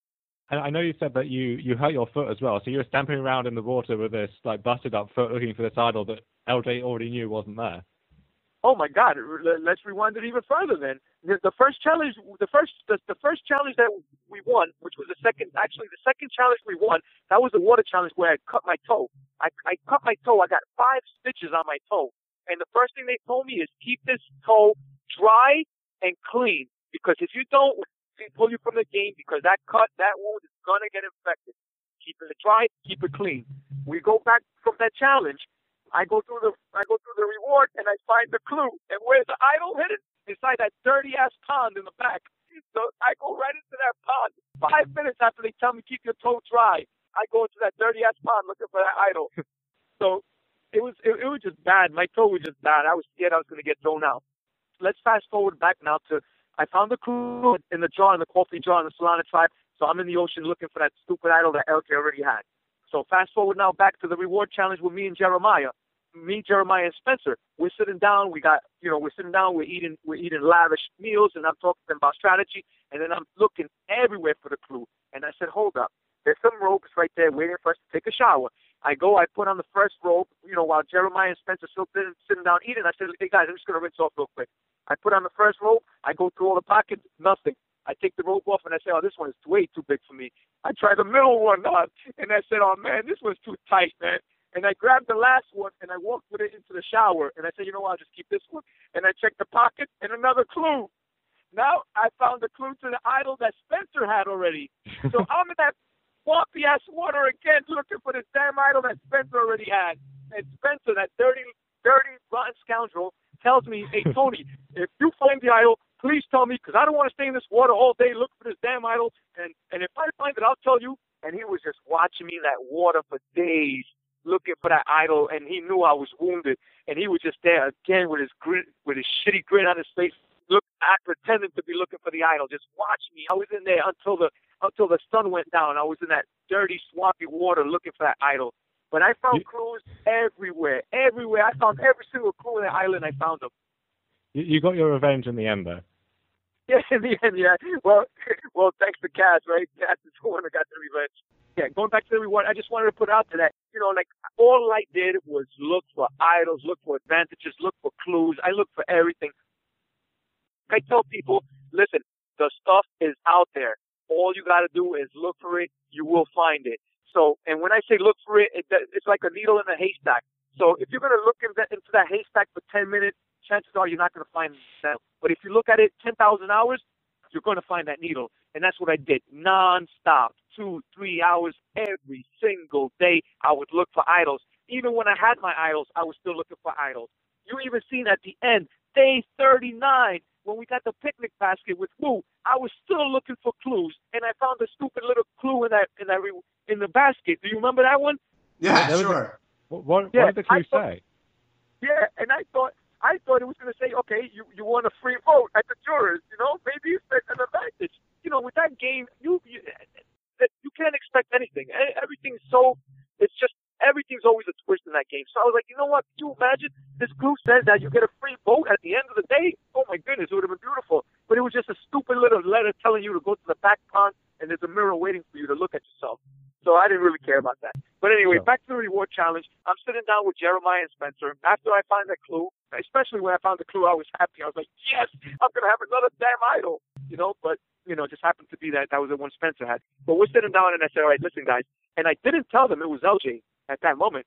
S3: And I know you said that you, you hurt your foot as well, so you were stamping around in the water with this like busted up foot looking for this idol that L J already knew wasn't there.
S2: Oh my God! Let's rewind it even further. Then the, the first challenge, the first, the, the first challenge that we won, which was the second, actually the second challenge we won, that was the water challenge where I cut my toe. I, I cut my toe. I got five stitches on my toe, and the first thing they told me is keep this toe dry and clean because if you don't, pull you from the game because that cut, that wound is going to get infected. Keep it dry, keep it clean. We go back from that challenge. I go through the I go through the reward and I find the clue. And where's the idol hidden? Inside that dirty ass pond in the back. So I go right into that pond. Five minutes after they tell me keep your toe dry, I go into that dirty ass pond looking for that idol. So it was it, it was just bad. My toe was just bad. I was scared I was gonna get thrown out. Let's fast forward back now to I found the clue in the jar, in the coffee jar in the Solana tribe. So I'm in the ocean looking for that stupid idol that L J already had. So fast forward now back to the reward challenge with me and Jeremiah. Me, Jeremiah, and Spencer. We're sitting down. We got, you know, we're sitting down. We're eating, we're eating lavish meals, and I'm talking to them about strategy. And then I'm looking everywhere for the clue. And I said, hold up, there's some ropes right there waiting for us to take a shower. I go, I put on the first rope, you know, while Jeremiah and Spencer still sitting, sitting down eating. I said, hey guys, I'm just gonna rinse off real quick. I put on the first rope. I go through all the pockets, nothing. I take the rope off and I say, oh, this one is way too big for me. I try the middle one on, and I said, oh man, this one's too tight, man. And I grabbed the last one and I walked with it into the shower. And I said, you know what, I'll just keep this one. And I checked the pocket and another clue. Now I found the clue to the idol that Spencer had already. So I'm in that swampy ass water again looking for this damn idol that Spencer already had. And Spencer, that dirty, dirty, rotten scoundrel, tells me, hey, Tony, if you find the idol, please tell me, because I don't want to stay in this water all day looking for this damn idol. And, and if I find it, I'll tell you. And he was just watching me in that water for days, looking for that idol, and he knew I was wounded. And he was just there again with his grin, with his shitty grin on his face, look, I pretending to be looking for the idol, just watch me. I was in there until the until the sun went down. I was in that dirty, swampy water looking for that idol. But I found you, clues everywhere, everywhere. I found every single clue in the island. I found them.
S3: You got your revenge in the end, though.
S2: Yeah, in the end, yeah. Well, well, thanks to Cass, right? Cass is the one that got the revenge. Yeah, going back to the reward, I just wanted to put out to that, you know, like, all I did was look for idols, look for advantages, look for clues. I look for everything. I tell people, listen, the stuff is out there. All you got to do is look for it. You will find it. So, and when I say look for it, it it's like a needle in a haystack. So if you're going to look in that, into that haystack for ten minutes, chances are you're not going to find that. But if you look at it ten thousand hours, you're going to find that needle. And that's what I did, nonstop, two, three hours every single day. I would look for idols. Even when I had my idols, I was still looking for idols. You even seen at the end, day thirty-nine, when we got the picnic basket with Woo, I was still looking for clues, and I found a stupid little clue in that in that in the basket. Do you remember that one?
S1: Yeah, yeah sure.
S3: A, what, what, yeah, what did the clue
S2: thought,
S3: say?
S2: Yeah, and I thought I thought it was going to say, okay, you you want a free vote at the jurors, you know, maybe it's an advantage. You know, with that game, you you, you can't expect anything. Everything's so it's just. Everything's always a twist in that game. So I was like, you know what? Can you imagine? This clue says that you get a free vote at the end of the day. Oh, my goodness. It would have been beautiful. But it was just a stupid little letter telling you to go to the back pond, and there's a mirror waiting for you to look at yourself. So I didn't really care about that. But anyway,
S3: sure.
S2: Back to the reward challenge. I'm sitting down with Jeremiah and Spencer. After I find that clue, especially when I found the clue, I was happy. I was like, yes, I'm going to have another damn idol. You know, but, you know, it just happened to be that that was the one Spencer had. But we're sitting down, and I said, all right, listen, guys. And I didn't tell them it was L J. At that moment,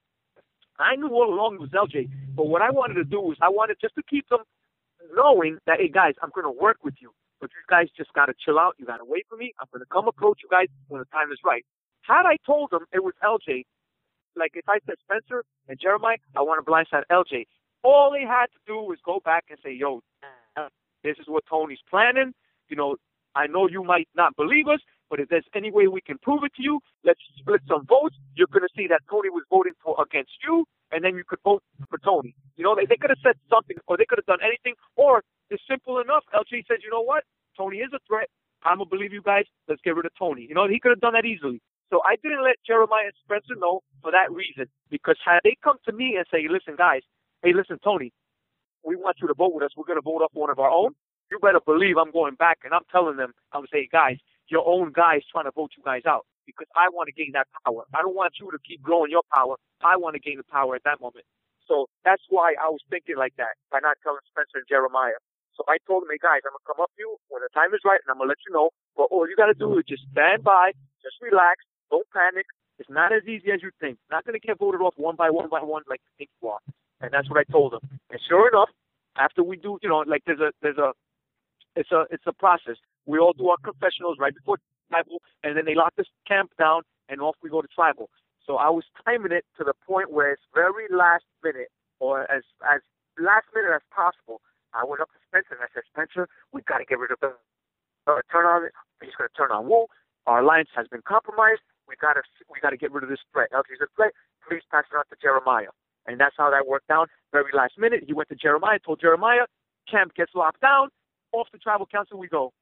S2: I knew all along it was L J, but what I wanted to do was I wanted just to keep them knowing that, hey, guys, I'm going to work with you, but you guys just got to chill out. You got to wait for me. I'm going to come approach you guys when the time is right. Had I told them it was L J, like if I said Spencer and Jeremiah, I want to blindside L J, all they had to do was go back and say, yo, this is what Tony's planning. You know, I know you might not believe us, but if there's any way we can prove it to you, let's split some votes. You're going to see that Tony was voting for against you, and then you could vote for Tony. You know, they, they could have said something, or they could have done anything, or it's simple enough. L J says, you know what? Tony is a threat. I'm going to believe you guys. Let's get rid of Tony. You know, he could have done that easily. So I didn't let Jeremiah and Spencer know for that reason, because had they come to me and say, listen, guys, hey, listen, Tony, we want you to vote with us. We're going to vote off one of our own. You better believe I'm going back, and I'm telling them, I'm saying, guys, your own guy is trying to vote you guys out because I want to gain that power. I don't want you to keep growing your power. I want to gain the power at that moment. So that's why I was thinking like that by not telling Spencer and Jeremiah. So I told them, hey, guys, I'm going to come up to you when the time is right, and I'm going to let you know. But all you got to do is just stand by, just relax, don't panic. It's not as easy as you think. It's not going to get voted off one by one by one like you think you are. And that's what I told them. And sure enough, after we do, you know, like there's a, there's a, It's a it's a process. We all do our confessionals right before tribal, and then they lock this camp down, and off we go to tribal. So I was timing it to the point where it's very last minute, or as as last minute as possible. I went up to Spencer and I said, Spencer, we got to get rid of the uh, turn on. He's going to turn on Wu. Our alliance has been compromised. We got to we got to get rid of this threat. L G's a threat. Please pass it on to Jeremiah. And that's how that worked out. Very last minute, he went to Jeremiah, told Jeremiah, camp gets locked down. Off the tribal council we go.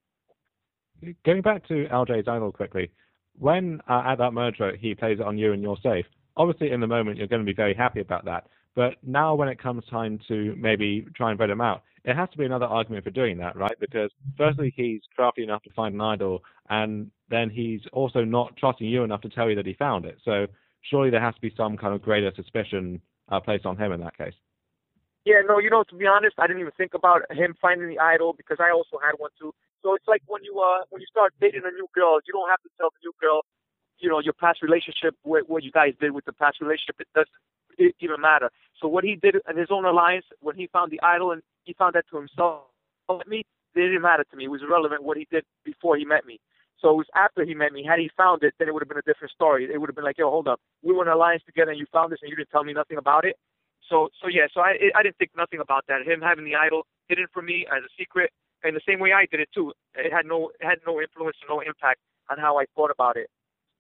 S3: Going back to L J's idol quickly, when uh, at that merger he plays it on you and you're safe, obviously in the moment you're going to be very happy about that. But now when it comes time to maybe try and vote him out, it has to be another argument for doing that, right? Because firstly, he's crafty enough to find an idol, and then he's also not trusting you enough to tell you that he found it. So surely there has to be some kind of greater suspicion uh, placed on him in that case.
S2: Yeah, no, you know, to be honest, I didn't even think about him finding the idol because I also had one too. So it's like when you uh when you start dating a new girl, you don't have to tell the new girl, you know, your past relationship, what, what you guys did with the past relationship. It doesn't even matter. So what he did in his own alliance, when he found the idol and he found that to himself, me, it didn't matter to me. It was irrelevant what he did before he met me. So it was after he met me. Had he found it, then it would have been a different story. It would have been like, yo, hold up, we were in an alliance together and you found this and you didn't tell me nothing about it. So, so yeah, so I I didn't think nothing about that. Him having the idol hidden from me as a secret, and the same way I did it too. It had no it had no influence, no impact on how I thought about it.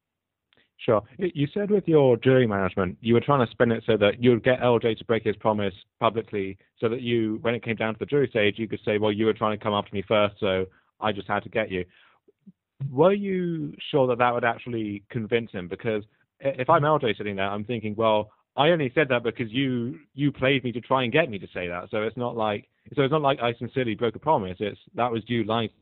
S3: Sure. You said with your jury management, you were trying to spin it so that you would get L J to break his promise publicly, so that you, when it came down to the jury stage, you could say, well, you were trying to come after me first, so I just had to get you. Were you sure that that would actually convince him? Because if I'm L J sitting there, I'm thinking, well, I only said that because you you played me to try and get me to say that. So it's not like so it's not like I sincerely broke a promise. It's that was you lying.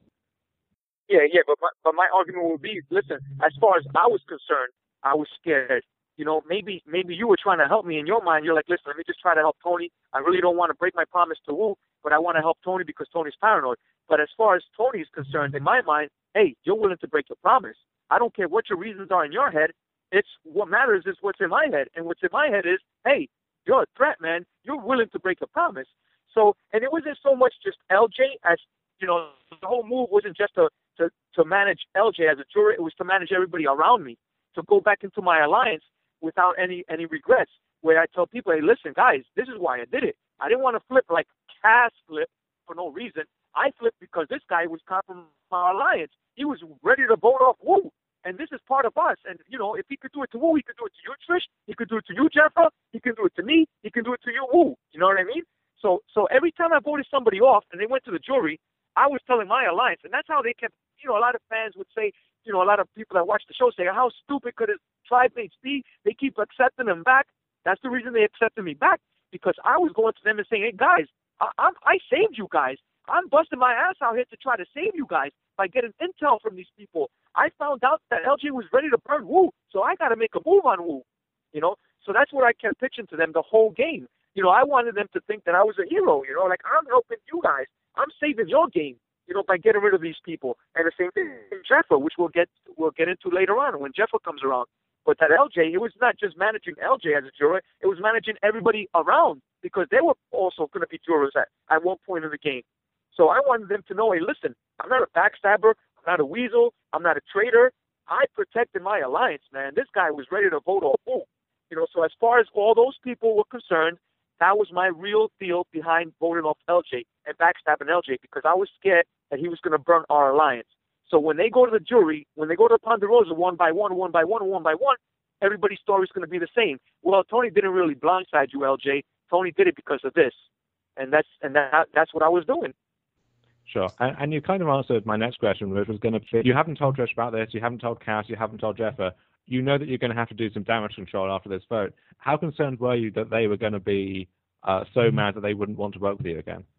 S2: Yeah, yeah, but my, but my argument would be, listen, as far as I was concerned, I was scared. You know, maybe maybe you were trying to help me in your mind. You're like, listen, let me just try to help Tony. I really don't want to break my promise to Wu, but I want to help Tony because Tony's paranoid. But as far as Tony is concerned, in my mind, hey, you're willing to break your promise. I don't care what your reasons are in your head. It's what matters is what's in my head. And what's in my head is, hey, you're a threat, man. You're willing to break a promise. So, and it wasn't so much just L J as, you know, the whole move wasn't just to, to, to manage L J as a juror. It was to manage everybody around me, to go back into my alliance without any, any regrets, where I tell people, hey, listen, guys, this is why I did it. I didn't want to flip like Cass flip for no reason. I flipped because this guy was compromising my alliance. He was ready to vote off Wu. And this is part of us. And, you know, if he could do it to Wu, he could do it to you, Trish. He could do it to you, Jeffa. He can do it to me. He can do it to you, Wu. You know what I mean? So so every time I voted somebody off and they went to the jury, I was telling my alliance. And that's how they kept, you know, a lot of fans would say, you know, a lot of people that watch the show say, how stupid could his tribe mates be? They keep accepting him back. That's the reason they accepted me back, because I was going to them and saying, hey, guys, I, I, I saved you guys. I'm busting my ass out here to try to save you guys by getting intel from these people. I found out that L J was ready to burn Wu, so I got to make a move on Wu, you know. So that's what I kept pitching to them the whole game. You know, I wanted them to think that I was a hero, you know, like I'm helping you guys. I'm saving your game, you know, by getting rid of these people. And the same thing in Jeffa, which we'll get we'll get into later on when Jeffa comes around. But that L J, it was not just managing L J as a juror, it was managing everybody around, because they were also going to be jurors at, at one point in the game. So I wanted them to know, hey, listen, I'm not a backstabber, I'm not a weasel, I'm not a traitor. I protected my alliance, man. This guy was ready to vote off Wu. You know, so as far as all those people were concerned, that was my real deal behind voting off L J and backstabbing L J, because I was scared that he was going to burn our alliance. So when they go to the jury, when they go to Ponderosa one by one, one by one, one by one, everybody's story is going to be the same. Well, Tony didn't really blindside you, L J. Tony did it because of this. And that's and that that's what I was doing.
S3: Sure. And, and you kind of answered my next question, which was going to be, you haven't told Trish about this, you haven't told Cass, you haven't told Jeffa. You know that you're going to have to do some damage control after this vote. How concerned were you that they were going to be uh, so mad that they wouldn't want to work with you again?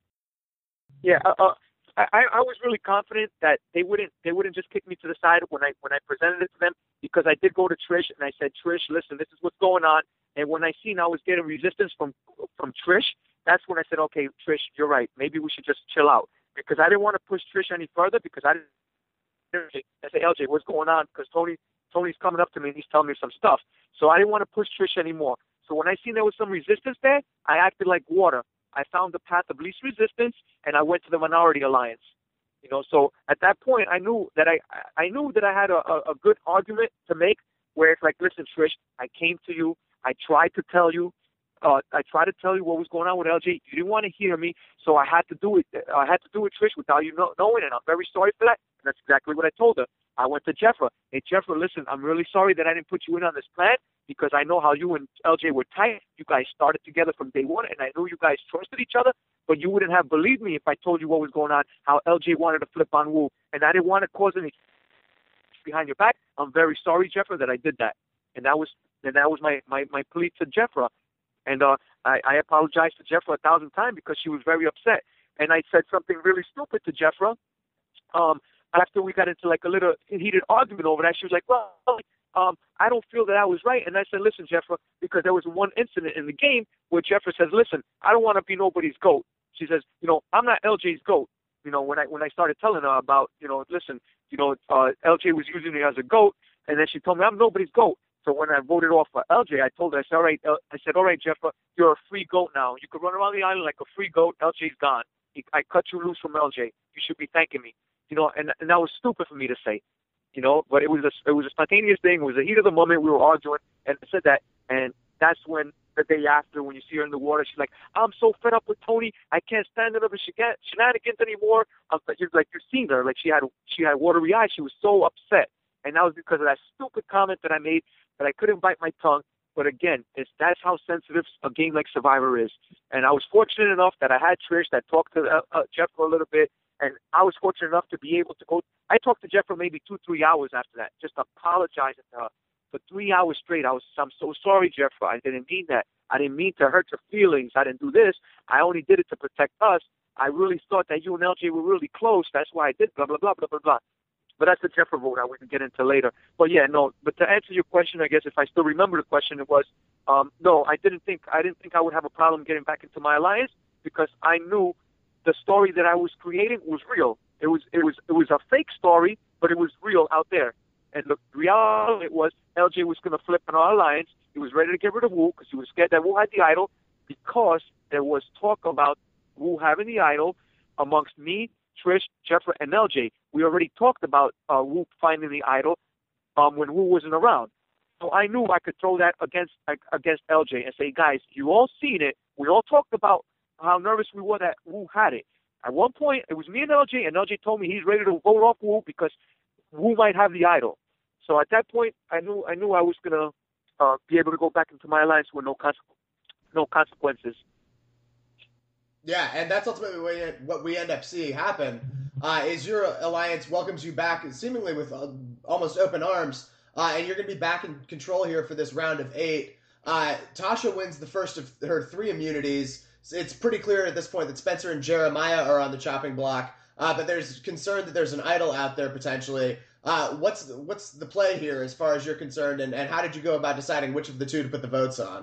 S2: Yeah, uh, uh, I, I was really confident that they wouldn't they wouldn't just kick me to the side when I when I presented it to them, because I did go to Trish and I said, Trish, listen, this is what's going on. And when I seen I was getting resistance from from Trish, that's when I said, okay, Trish, you're right. Maybe we should just chill out. Because I didn't want to push Trish any further, because I didn't I say, L J, what's going on? Because Tony Tony's coming up to me and he's telling me some stuff. So I didn't want to push Trish anymore. So when I seen there was some resistance there, I acted like water. I found the path of least resistance, and I went to the Minority Alliance. You know, so at that point, I knew that I I knew that I had a, a, a good argument to make. Where it's like, listen, Trish, I came to you. I tried to tell you. Uh, I tried to tell you what was going on with L J. You didn't want to hear me, so I had to do it. I had to do it, Trish, without you know, knowing, and I'm very sorry for that. And that's exactly what I told her. I went to Jeffra. Hey, Jeffra, listen, I'm really sorry that I didn't put you in on this plan because I know how you and L J were tight. You guys started together from day one, and I knew you guys trusted each other, but you wouldn't have believed me if I told you what was going on, how L J wanted to flip on Wu, and I didn't want to cause any behind your back. I'm very sorry, Jeffra, that I did that. And that was and that was my, my, my plea to Jeffra. And uh, I, I apologized to Jeffra a thousand times because she was very upset. And I said something really stupid to Jeffra. Um, after we got into like a little heated argument over that, she was like, well, um, I don't feel that I was right. And I said, listen, Jeffra, because there was one incident in the game where Jeffra says, listen, I don't want to be nobody's GOAT. She says, you know, I'm not L J's GOAT. You know, when I when I started telling her about, you know, listen, you know, uh, L J was using me as a GOAT, and then she told me I'm nobody's GOAT. So when I voted off for L J, I told her, I said, all right, uh, I said, all right, Jeffra, you're a free GOAT now. You could run around the island like a free GOAT. L J's gone. He, I cut you loose from L J. You should be thanking me. You know, and and that was stupid for me to say. You know, but it was a it was a spontaneous thing. It was the heat of the moment. We were arguing, and I said that, and that's when the day after, when you see her in the water, she's like, I'm so fed up with Tony. I can't stand another shenanigans anymore. I'm like, you're like you're seeing her, like she had she had watery eyes. She was so upset, and that was because of that stupid comment that I made that I couldn't bite my tongue. But again, it's that's how sensitive a game like Survivor is. And I was fortunate enough that I had Trish that talked to uh, uh, Jeff for a little bit, and I was fortunate enough to be able to go. I talked to Jeff for maybe two, three hours after that, just apologizing to her. For three hours straight, I was, I'm so sorry, Jeff. I didn't mean that. I didn't mean to hurt your feelings. I didn't do this. I only did it to protect us. I really thought that you and L J were really close. That's why I did blah, blah, blah, blah, blah, blah. But that's the Jeffra vote I we can get into later. But yeah, no, but to answer your question, I guess if I still remember the question, it was, um, no, I didn't think, I didn't think I would have a problem getting back into my alliance because I knew the story that I was creating was real. It was, it was, it was a fake story, but it was real out there. And the reality it was L J was going to flip in our alliance. He was ready to get rid of Wu because he was scared that Wu had the idol because there was talk about Wu having the idol amongst me, Trish, Jeffra, and L J. We already talked about uh, Wu finding the idol um, when Wu wasn't around. So I knew I could throw that against against L J and say, guys, you all seen it. We all talked about how nervous we were that Wu had it. At one point, it was me and L J, and L J told me he's ready to vote off Wu because Wu might have the idol. So at that point, I knew I knew I was gonna uh, be able to go back into my alliance with no consequences. No consequences.
S1: Yeah, and that's ultimately what we end up seeing happen. Uh, is your alliance welcomes you back seemingly with uh, almost open arms, uh, and you're going to be back in control here for this round of eight. Uh, Tasha wins the first of her three immunities. It's pretty clear at this point that Spencer and Jeremiah are on the chopping block, uh, but there's concern that there's an idol out there potentially. Uh, what's what's the play here as far as you're concerned, and, and how did you go about deciding which of the two to put the votes on?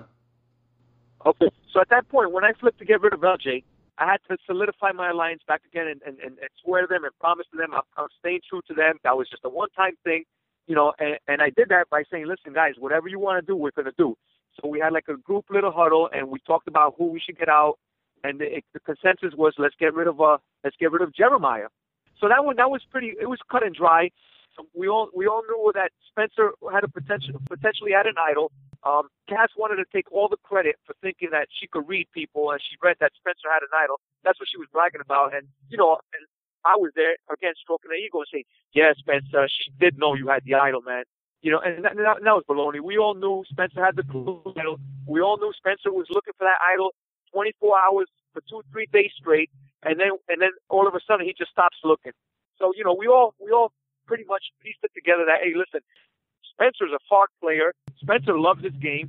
S2: Okay, so at that point, when I flipped to get rid of L J, I had to solidify my alliance back again and, and, and swear to them and promise to them I'm, I'm staying true to them. That was just a one-time thing, you know, and, and I did that by saying, listen, guys, whatever you want to do, we're going to do. So we had like a group little huddle, and we talked about who we should get out, and the, the consensus was let's get rid of uh, let's get rid of Jeremiah. So that one that was pretty. It was cut and dry. So we all we all knew that Spencer had a potential potentially had an idol. Um, Cass wanted to take all the credit for thinking that she could read people, and she read that Spencer had an idol. That's what she was bragging about. And, you know, and I was there, again, stroking the ego and saying, yeah, Spencer, she did know you had the idol, man. You know, and that, and that was baloney. We all knew Spencer had the idol. We all knew Spencer was looking for that idol twenty-four hours for two, three days straight. And then, and then all of a sudden he just stops looking. So, you know, we all, we all pretty much pieced it together that, hey, listen, Spencer's a hard player. Spencer loves his game.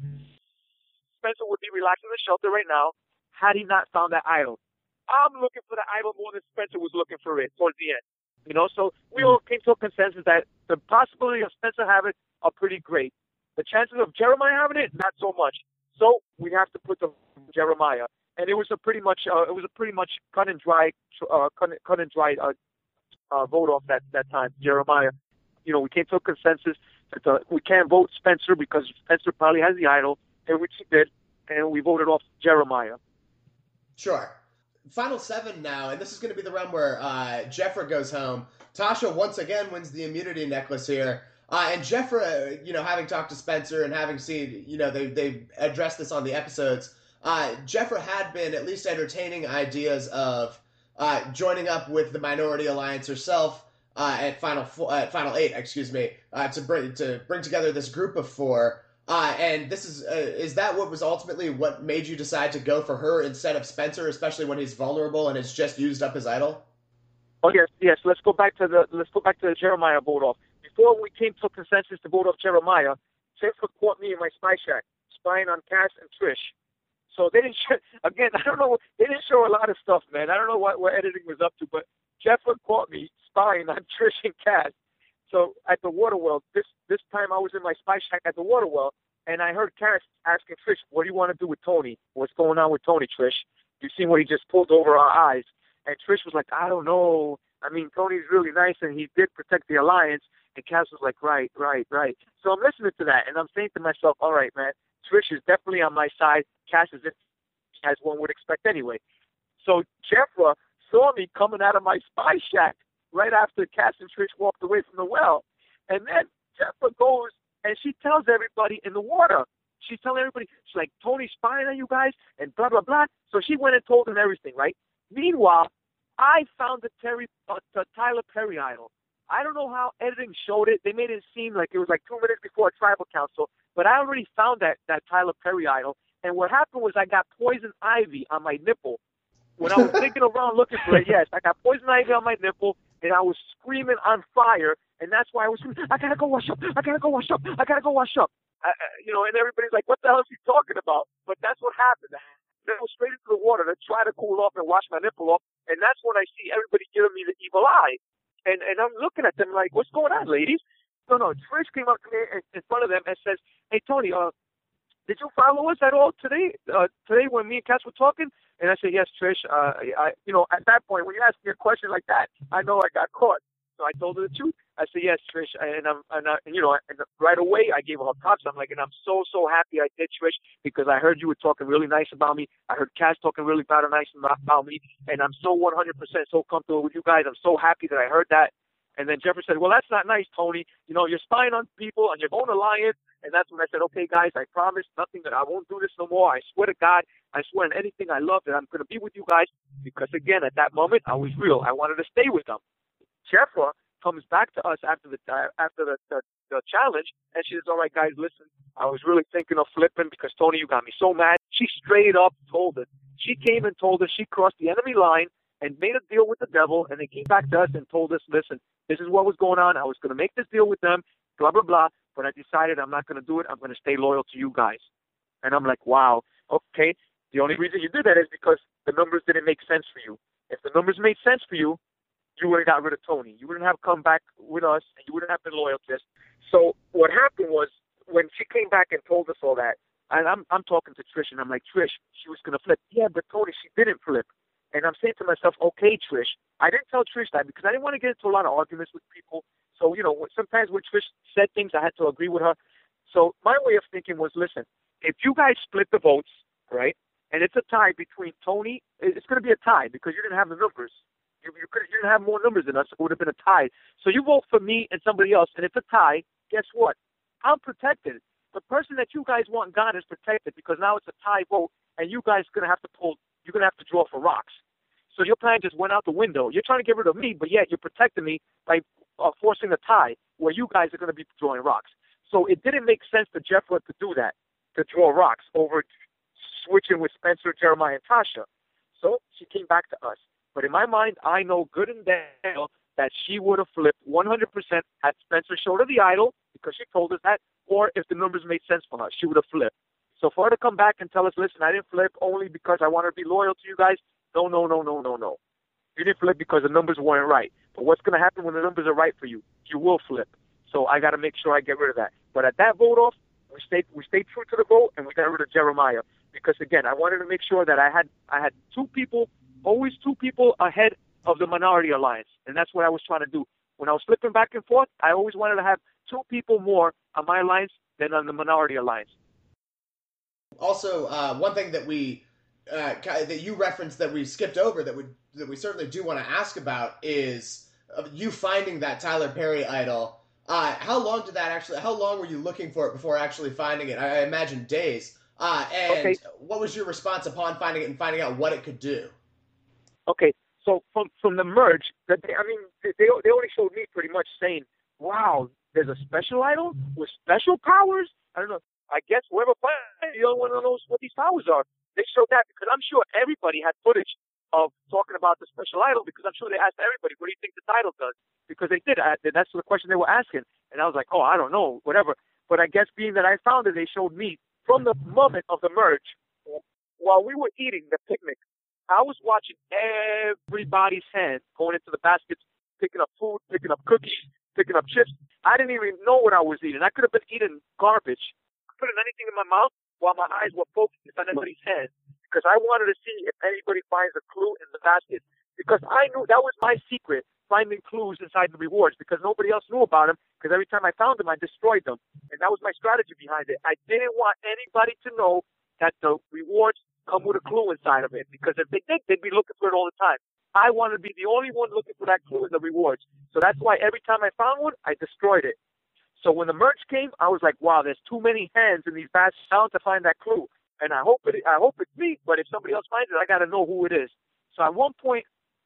S2: Spencer would be relaxing in the shelter right now had he not found that idol. I'm looking for the idol more than Spencer was looking for it towards the end. You know, so we all came to a consensus that the possibility of Spencer having it are pretty great. The chances of Jeremiah having it, not so much. So we have to put the Jeremiah, and it was a pretty much uh, it was a pretty much cut and dry uh, cut, cut and dry uh, uh, vote off that that time. Jeremiah, you know, we came to a consensus that uh, we can't vote Spencer because Spencer probably has the idol, and which he did, and we voted off Jeremiah.
S1: Sure. final seven now, and this is going to be the round where uh, Jeffra goes home. Tasha once again wins the immunity necklace here. Uh, and Jeffra, you know, having talked to Spencer and having seen, you know, they they addressed this on the episodes, uh, Jeffra had been at least entertaining ideas of uh, joining up with the Minority Alliance herself uh, at Final four, at Final Eight, excuse me, uh, to bring to bring together this group of four. Uh, and this is uh, is that what was ultimately what made you decide to go for her instead of Spencer, especially when he's vulnerable and has just used up his idol?
S2: Oh yes, yes. Let's go back to the let's go back to the Jeremiah vote off. Before we came to a consensus to vote off Jeremiah, Jennifer caught me in my spy shack, spying on Cass and Trish. So they didn't show, again, I don't know, they didn't show a lot of stuff, man. I don't know what, what editing was up to, but Jennifer caught me spying on Trish and Cass. So at the water well, this this time I was in my spy shack at the water well, and I heard Cass asking Trish, what do you want to do with Tony? What's going on with Tony, Trish? You seen what he just pulled over our eyes? And Trish was like, I don't know. I mean, Tony's really nice, and he did protect the Alliance. And Cass was like, right, right, right. So I'm listening to that, and I'm saying to myself, all right, man, Trish is definitely on my side. Cass is, as one would expect anyway. So Jeffra saw me coming out of my spy shack right after Cass and Trish walked away from the well. And then Jeffra goes, and she tells everybody in the water. She's telling everybody, she's like, Tony's spying on you guys, and blah, blah, blah. So she went and told them everything, right? Meanwhile, I found the, Terry, uh, the Tyler Perry idol. I don't know how editing showed it. They made it seem like it was like two minutes before a tribal council, but I already found that, that Tyler Perry idol. And what happened was I got poison ivy on my nipple. When I was thinking around looking for it, yes, I got poison ivy on my nipple, and I was screaming on fire, and that's why I was screaming, I gotta go wash up, I gotta go wash up, I gotta go wash up. I, you know, and everybody's like, what the hell is he talking about? But that's what happened. I go straight into the water to try to cool off and wash my nipple off, and that's when I see everybody giving me the evil eye. And and I'm looking at them like, what's going on, ladies? No, no. Trish came up to me in, in front of them and says, hey, Tony, uh, did you follow us at all today? Uh, today when me and Cass were talking? And I said, yes, Trish. Uh, I, you know, at that point, when you ask me a question like that, I know I got caught. So I told her the truth. I said, yes, Trish. And I'm, and, I, and you know, and right away I gave her props. I'm like, and I'm so, so happy I did, Trish, because I heard you were talking really nice about me. I heard Cass talking really bad and nice about me. And I'm so one hundred percent so comfortable with you guys. I'm so happy that I heard that. And then Jeffrey said, well, that's not nice, Tony. You know, you're spying on people on your own alliance. And that's when I said, okay, guys, I promise nothing that I won't do this no more. I swear to God, I swear on anything I love that I'm going to be with you guys. Because, again, at that moment, I was real. I wanted to stay with them. Jeffra comes back to us after the uh, after the, the, the challenge, and she says, all right, guys, listen, I was really thinking of flipping because, Tony, you got me so mad. She straight up told us. She came and told us she crossed the enemy line and made a deal with the devil, and they came back to us and told us, listen, this is what was going on. I was going to make this deal with them, blah, blah, blah, but I decided I'm not going to do it. I'm going to stay loyal to you guys. And I'm like, wow, okay. The only reason you did that is because the numbers didn't make sense for you. If the numbers made sense for you, you would have got rid of Tony. You wouldn't have come back with us, and you wouldn't have been loyal to us. So what happened was when she came back and told us all that, and I'm I'm talking to Trish, and I'm like, Trish, she was going to flip. Yeah, but Tony, she didn't flip. And I'm saying to myself, okay, Trish. I didn't tell Trish that because I didn't want to get into a lot of arguments with people. So, you know, sometimes when Trish said things, I had to agree with her. So my way of thinking was, listen, if you guys split the votes, right, and it's a tie between Tony, it's going to be a tie because you didn't have the numbers. You, you, could, you didn't have more numbers than us. It would have been a tie. So you vote for me and somebody else, and it's a tie. Guess what? I'm protected. The person that you guys want gone is protected because now it's a tie vote, and you guys are going to have to pull. You're going to have to draw for rocks. So your plan just went out the window. You're trying to get rid of me, but yet you're protecting me by uh, forcing a tie where you guys are going to be drawing rocks. So it didn't make sense for Jeffra to do that, to draw rocks over switching with Spencer, Jeremiah, and Tasha. So she came back to us. But in my mind, I know good and well that she would have flipped one hundred percent had Spencer showed her the idol because she told us that, or if the numbers made sense for her, she would have flipped. So for her to come back and tell us, listen, I didn't flip only because I wanted to be loyal to you guys, no, no, no, no, no, no. You didn't flip because the numbers weren't right. But what's going to happen when the numbers are right for you? You will flip. So I got to make sure I get rid of that. But at that vote off, we stayed we stayed true to the vote, and we got rid of Jeremiah because, again, I wanted to make sure that I had I had two people, always two people ahead of the Minority Alliance, and that's what I was trying to do. When I was flipping back and forth, I always wanted to have two people more on my alliance than on the Minority Alliance.
S1: Also, uh, one thing that we uh, that you referenced that we skipped over that we that we certainly do want to ask about is uh, you finding that Tyler Perry idol. Uh, how long did that actually? How long were you looking for it before actually finding it? I, I imagine days. Uh, and
S2: Okay.
S1: what was your response upon finding it and finding out what it could do?
S2: Okay, so from from the merge, that they, I mean, they they only showed me pretty much saying, "Wow, there's a special idol with special powers." I don't know. I guess whoever finds it, the only one who knows what these powers are. They showed that because I'm sure everybody had footage of talking about the special idol because I'm sure they asked everybody, "What do you think the idol does?" Because they did. That's the question they were asking, and I was like, "Oh, I don't know, whatever." But I guess being that I found it, they showed me from the moment of the merge while we were eating the picnic. I was watching everybody's hand going into the baskets, picking up food, picking up cookies, picking up chips. I didn't even know what I was eating. I could have been eating garbage, putting anything in my mouth while my eyes were focused on everybody's hand because I wanted to see if anybody finds a clue in the basket because I knew that was my secret, finding clues inside the rewards because nobody else knew about them because every time I found them, I destroyed them. And that was my strategy behind it. I didn't want anybody to know that the rewards come with a clue inside of it because if they did, they'd be looking for it all the time. I wanted to be the only one looking for that clue in the rewards. So that's why every time I found one, I destroyed it. So when the merge came, I was like, wow, there's too many hands in these baskets to find that clue. And I hope it, I hope it's me, but if somebody else finds it, I got to know who it is. So at one point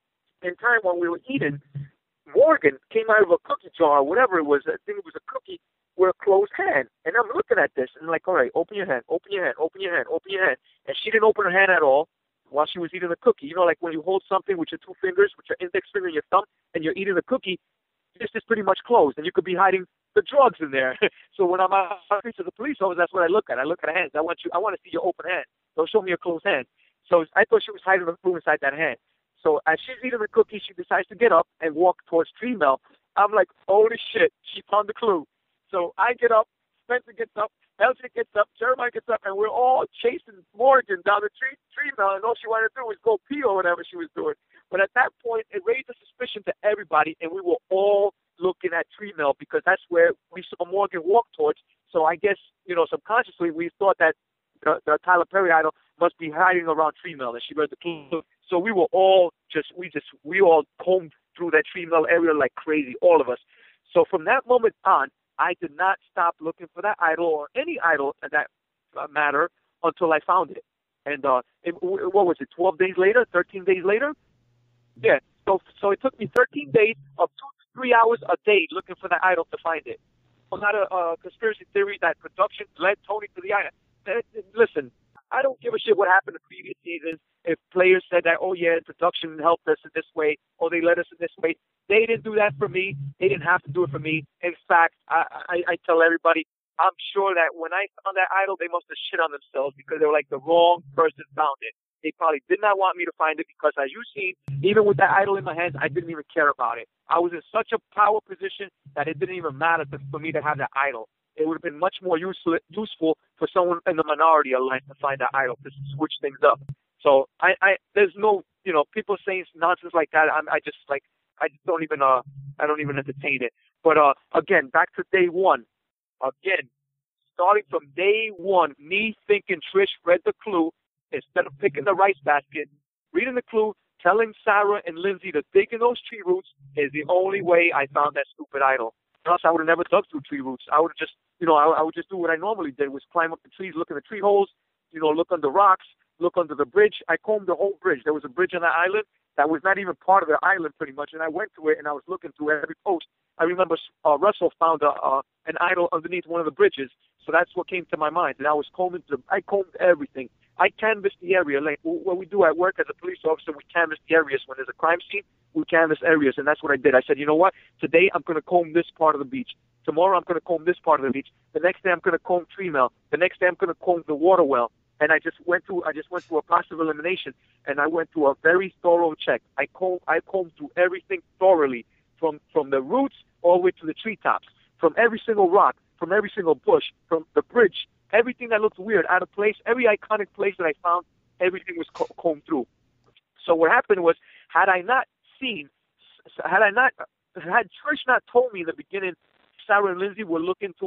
S2: in time when we were eating, Morgan came out of a cookie jar or whatever it was. I think it was a cookie with a closed hand. And I'm looking at this and I'm like, all right, open your hand, open your hand, open your hand, open your hand. And she didn't open her hand at all while she was eating the cookie. You know, like when you hold something with your two fingers, with your index finger and your thumb, and you're eating the cookie, this is pretty much closed. And you could be hiding the drugs in there. So when I'm out to the police officer, that's what I look at. I look at her hands. I want you, I want to see your open hand. Don't show me a closed hand. So I thought she was hiding the clue inside that hand. So as she's eating the cookie, she decides to get up and walk towards Tree Mel. I'm like, holy shit, she found the clue. So I get up, Spencer gets up, Elsie gets up, Jeremiah gets up, and we're all chasing Morgan down the tree, tree Mel, and all she wanted to do was go pee or whatever she was doing. But at that point, it raised a suspicion to everybody, and we were all looking at Tree Mel because that's where we saw Morgan walk towards. So I guess, you know, subconsciously we thought that the, the Tyler Perry idol must be hiding around Tree Mel, and she read the clue. So we were all just, we just, we all combed through that Tree Mel area like crazy, all of us. So from that moment on, I did not stop looking for that idol or any idol in that uh, matter until I found it. And uh, it, what was it, twelve days later, thirteen days later? Yeah, so so it took me thirteen days of two to three hours a day looking for that idol to find it. Well, not a, a conspiracy theory that production led Tony to the idol. Listen, I don't give a shit what happened in previous seasons. If players said that, oh yeah, production helped us in this way, or they led us in this way, they didn't do that for me. They didn't have to do it for me. In fact, I, I, I tell everybody, I'm sure that when I found that idol, they must have shit on themselves because they were like the wrong person found it. They probably did not want me to find it because, as you see, even with that idol in my hands, I didn't even care about it. I was in such a power position that it didn't even matter to, for me to have that idol. It would have been much more useful, useful for someone in the minority of life to find that idol, to switch things up. So I, I there's no, you know, people saying nonsense like that. I'm, I just like, I just don't even, uh, I don't even entertain it. But uh, again, back to day one. Again, starting from day one, me thinking Trish read the clue instead of picking the rice basket, reading the clue, telling Sarah and Lindsay to dig in those tree roots is the only way I found that stupid idol. Or else I would have never dug through tree roots. I would have just, you know, I, I would just do what I normally did, was climb up the trees, look in the tree holes, you know, look under rocks, look under the bridge. I combed the whole bridge. There was a bridge on that island that was not even part of the island pretty much, and I went to it and I was looking through every post. I remember uh, Russell found a, uh, an idol underneath one of the bridges, so that's what came to my mind. And I was combing through, I combed everything. I canvassed the area. Like what we do at work as a police officer, we canvass the areas. When there's a crime scene, we canvass areas, and that's what I did. I said, you know what? Today I'm going to comb this part of the beach. Tomorrow I'm going to comb this part of the beach. The next day I'm going to comb Tree Mel. The next day I'm going to comb the water well. And I just went through. I just went through a process of elimination, and I went through a very thorough check. I combed. I combed through everything thoroughly, from from the roots all the way to the treetops, from every single rock, from every single bush, from the bridge. Everything that looked weird, out of place, every iconic place that I found, everything was co- combed through. So what happened was, had I not seen, had I not, had Trish not told me in the beginning, Sarah and Lindsay were looking to a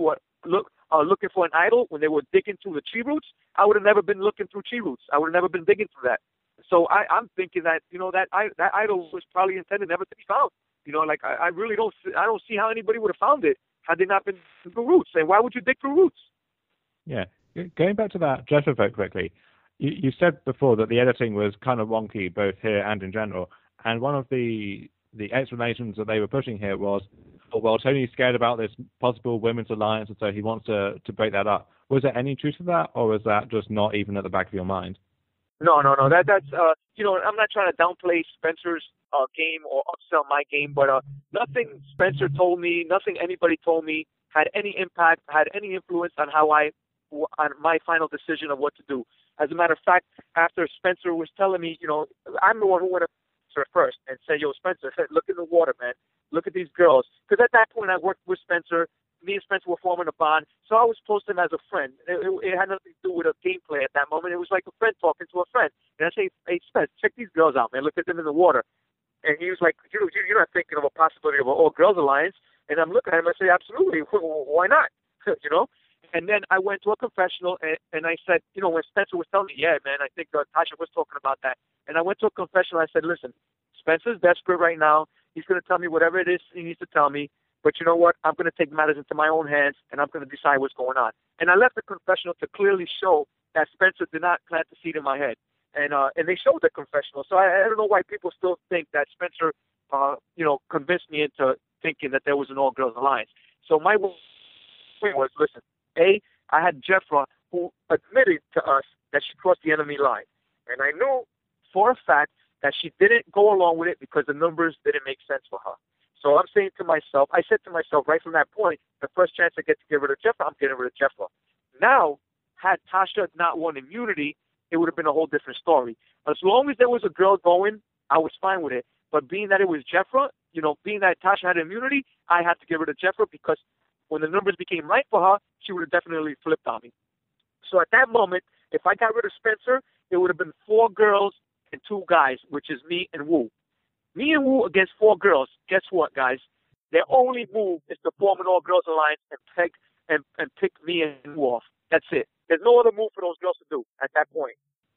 S2: look uh, looking for an idol, when they were digging through the tree roots, I would have never been looking through tree roots. I would have never been digging through that. So I, I'm thinking that, you know, that I, that idol was probably intended never to be found. You know, like I, I really don't, I don't see how anybody would have found it had they not been through roots. And why would you dig through roots?
S3: Yeah, going back to that Jeffra vote quickly, you, you said before that the editing was kind of wonky both here and in general, and one of the the explanations that they were pushing here was, oh, well, Tony's scared about this possible women's alliance, and so he wants to to break that up. Was there any truth to that, or was that just not even at the back of your mind?
S2: No, no, no. That that's uh, you know, I'm not trying to downplay Spencer's uh, game or upsell my game, but uh, nothing Spencer told me, nothing anybody told me had any impact, had any influence on how I, on my final decision of what to do. As a matter of fact, after Spencer was telling me, you know, I'm the one who went up to her first and said, "Yo, Spencer, look in the water, man. Look at these girls." Because at that point, I worked with Spencer. Me and Spencer were forming a bond, so I was close to him as a friend. It, it, it had nothing to do with a gameplay at that moment. It was like a friend talking to a friend. And I say, "Hey, Spence, check these girls out, man. Look at them in the water." And he was like, you, you, you're not thinking of a possibility of an all-girls alliance. And I'm looking at him, I say, absolutely, why not? you know? And then I went to a confessional, and, and I said, you know, when Spencer was telling me, yeah, man, I think uh, Tasha was talking about that. And I went to a confessional, I said, listen, Spencer's desperate right now. He's going to tell me whatever it is he needs to tell me. But you know what? I'm going to take matters into my own hands, and I'm going to decide what's going on. And I left the confessional to clearly show that Spencer did not plant the seed in my head. And uh, and they showed the confessional. So I, I don't know why people still think that Spencer, uh, you know, convinced me into thinking that there was an all-girls alliance. So my point was, listen, A, I had Jeffra, who admitted to us that she crossed the enemy line. And I knew for a fact that she didn't go along with it because the numbers didn't make sense for her. So I'm saying to myself, I said to myself right from that point, the first chance I get to get rid of Jeffra, I'm getting rid of Jeffra. Now, had Tasha not won immunity, it would have been a whole different story. As long as there was a girl going, I was fine with it. But being that it was Jeffra, you know, being that Tasha had immunity, I had to get rid of Jeffra because when the numbers became right for her, she would have definitely flipped on me. So at that moment, if I got rid of Spencer, it would have been four girls and two guys, which is me and Wu. Me and Wu against four girls. Guess what, guys? Their only move is to form an all-girls alliance and pick and, and pick me and Wu off. That's it. There's no other move for those girls to do at that point.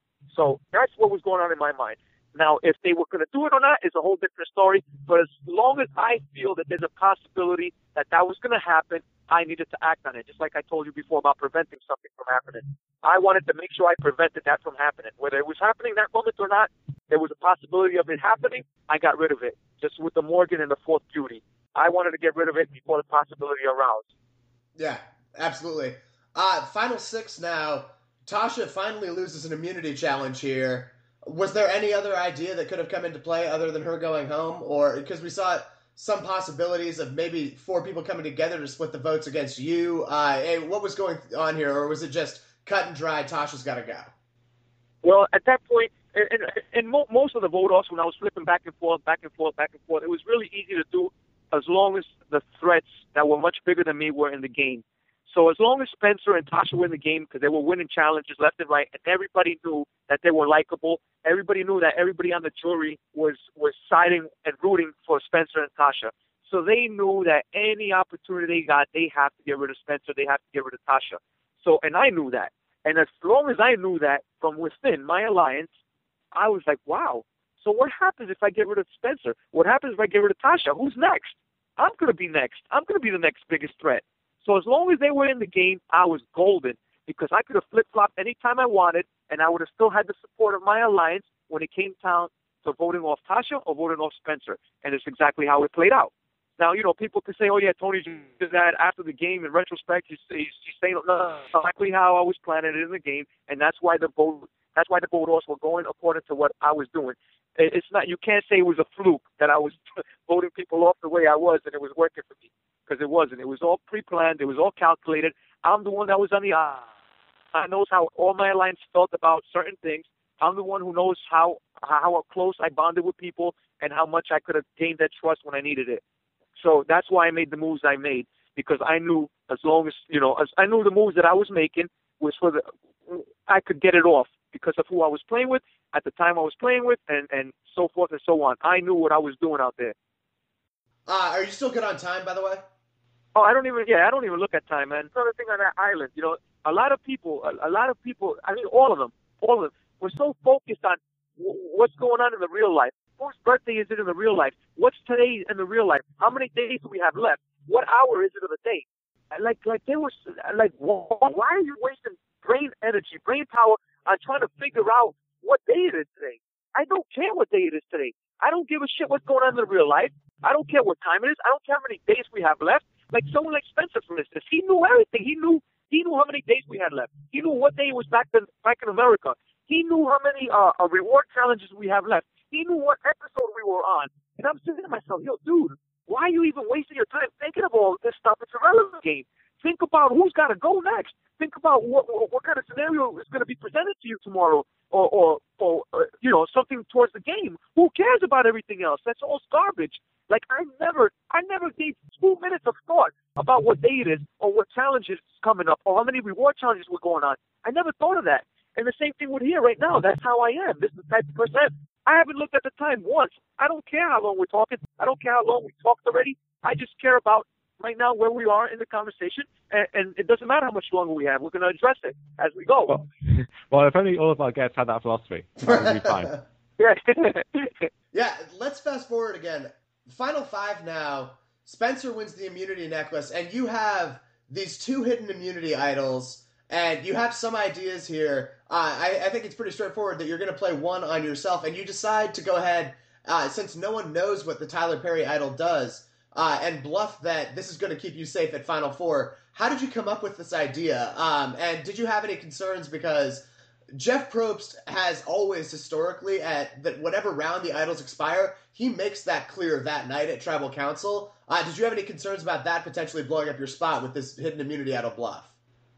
S2: So that's what was going on in my mind. Now, if they were going to do it or not is a whole different story. But as long as I feel that there's a possibility that that was going to happen, I needed to act on it. Just like I told you before about preventing something from happening. I wanted to make sure I prevented that from happening. Whether it was happening that moment or not, there was a possibility of it happening. I got rid of it, just with the Morgan and the fourth beauty. I wanted to get rid of it before the possibility arose.
S1: Yeah, absolutely. Uh, final six now. Tasha finally loses an immunity challenge here. Was there any other idea that could have come into play other than her going home? Or because we saw some possibilities of maybe four people coming together to split the votes against you. Uh, hey, what was going on here? Or was it just cut and dry, Tasha's got to go?
S2: Well, at that point, and, and mo- most of the vote-offs, when I was flipping back and forth, back and forth, back and forth, it was really easy to do as long as the threats that were much bigger than me were in the game. So as long as Spencer and Tasha were in the game, because they were winning challenges left and right, and everybody knew that they were likable, everybody knew that everybody on the jury was, was siding and rooting for Spencer and Tasha. So they knew that any opportunity they got, they have to get rid of Spencer, they have to get rid of Tasha. So, and I knew that. And as long as I knew that from within my alliance, I was like, wow. So what happens if I get rid of Spencer? What happens if I get rid of Tasha? Who's next? I'm going to be next. I'm going to be the next biggest threat. So as long as they were in the game, I was golden because I could have flip-flopped anytime I wanted, and I would have still had the support of my alliance when it came down to voting off Tasha or voting off Spencer. And it's exactly how it played out. Now, you know, people could say, oh, yeah, Tony did that after the game. In retrospect, he's, he's, he's saying, no, exactly how I was planning it in the game, and that's why the vote, that's why the vote-offs were going according to what I was doing. It's not, you can't say it was a fluke that I was voting people off the way I was and it was working for me, because it wasn't. It was all pre-planned. It was all calculated. I'm the one that was on the eye. I knows how all my alliance felt about certain things. I'm the one who knows how how close I bonded with people and how much I could have gained that trust when I needed it. So that's why I made the moves I made, because I knew as long as, you know, as I knew the moves that I was making was for the, I could get it off because of who I was playing with at the time I was playing with, and, and so forth and so on. I knew what I was doing out there.
S1: Uh, are you still good on time, by the way?
S2: Oh, I don't even, yeah, I don't even look at time, man. Another thing on that island, you know, a lot of people, a, a lot of people, I mean, all of them, all of them, we're so focused on w- what's going on in the real life. Whose birthday is it in the real life? What's today in the real life? How many days do we have left? What hour is it of the day? Like, like they were, like, why are you wasting brain energy, brain power on trying to figure out what day it is today? I don't care what day it is today. I don't give a shit what's going on in the real life. I don't care what time it is. I don't care how many days we have left. Like someone like Spencer, for instance, he knew everything. He knew he knew how many days we had left. He knew what day it was back in back in America. He knew how many uh, uh, reward challenges we have left. He knew what episode we were on. And I'm saying to myself, yo, dude, why are you even wasting your time thinking of all this stuff? It's a relevant game. Think about who's got to go next. Think about what what, what kind of scenario is going to be presented to you tomorrow, or or, or uh, you know, something towards the game. Who cares about everything else? That's all garbage. Like I never, I never gave two minutes of thought about what day it is, or what challenge is coming up, or how many reward challenges were going on. I never thought of that. And the same thing with here right now. That's how I am. This is the type of person I am. I haven't looked at the time once. I don't care how long we're talking. I don't care how long we talked already. I just care about right now where we are in the conversation, and, and it doesn't matter how much longer we have. We're going to address it as we go.
S3: Well, well, if only all of our guests had that philosophy, that would be fine.
S2: Yeah.
S1: Yeah, let's fast forward again. Final five now. Spencer wins the immunity necklace, and you have these two hidden immunity idols, and you have some ideas here. Uh, I, I think it's pretty straightforward that you're going to play one on yourself, and you decide to go ahead, uh, since no one knows what the Tyler Perry idol does, uh, and bluff that this is going to keep you safe at Final Four. How did you come up with this idea? Um, and did you have any concerns? Because Jeff Probst has always historically, at that whatever round the idols expire, he makes that clear that night at Tribal Council. Uh, did you have any concerns about that potentially blowing up your spot with this hidden immunity idol bluff?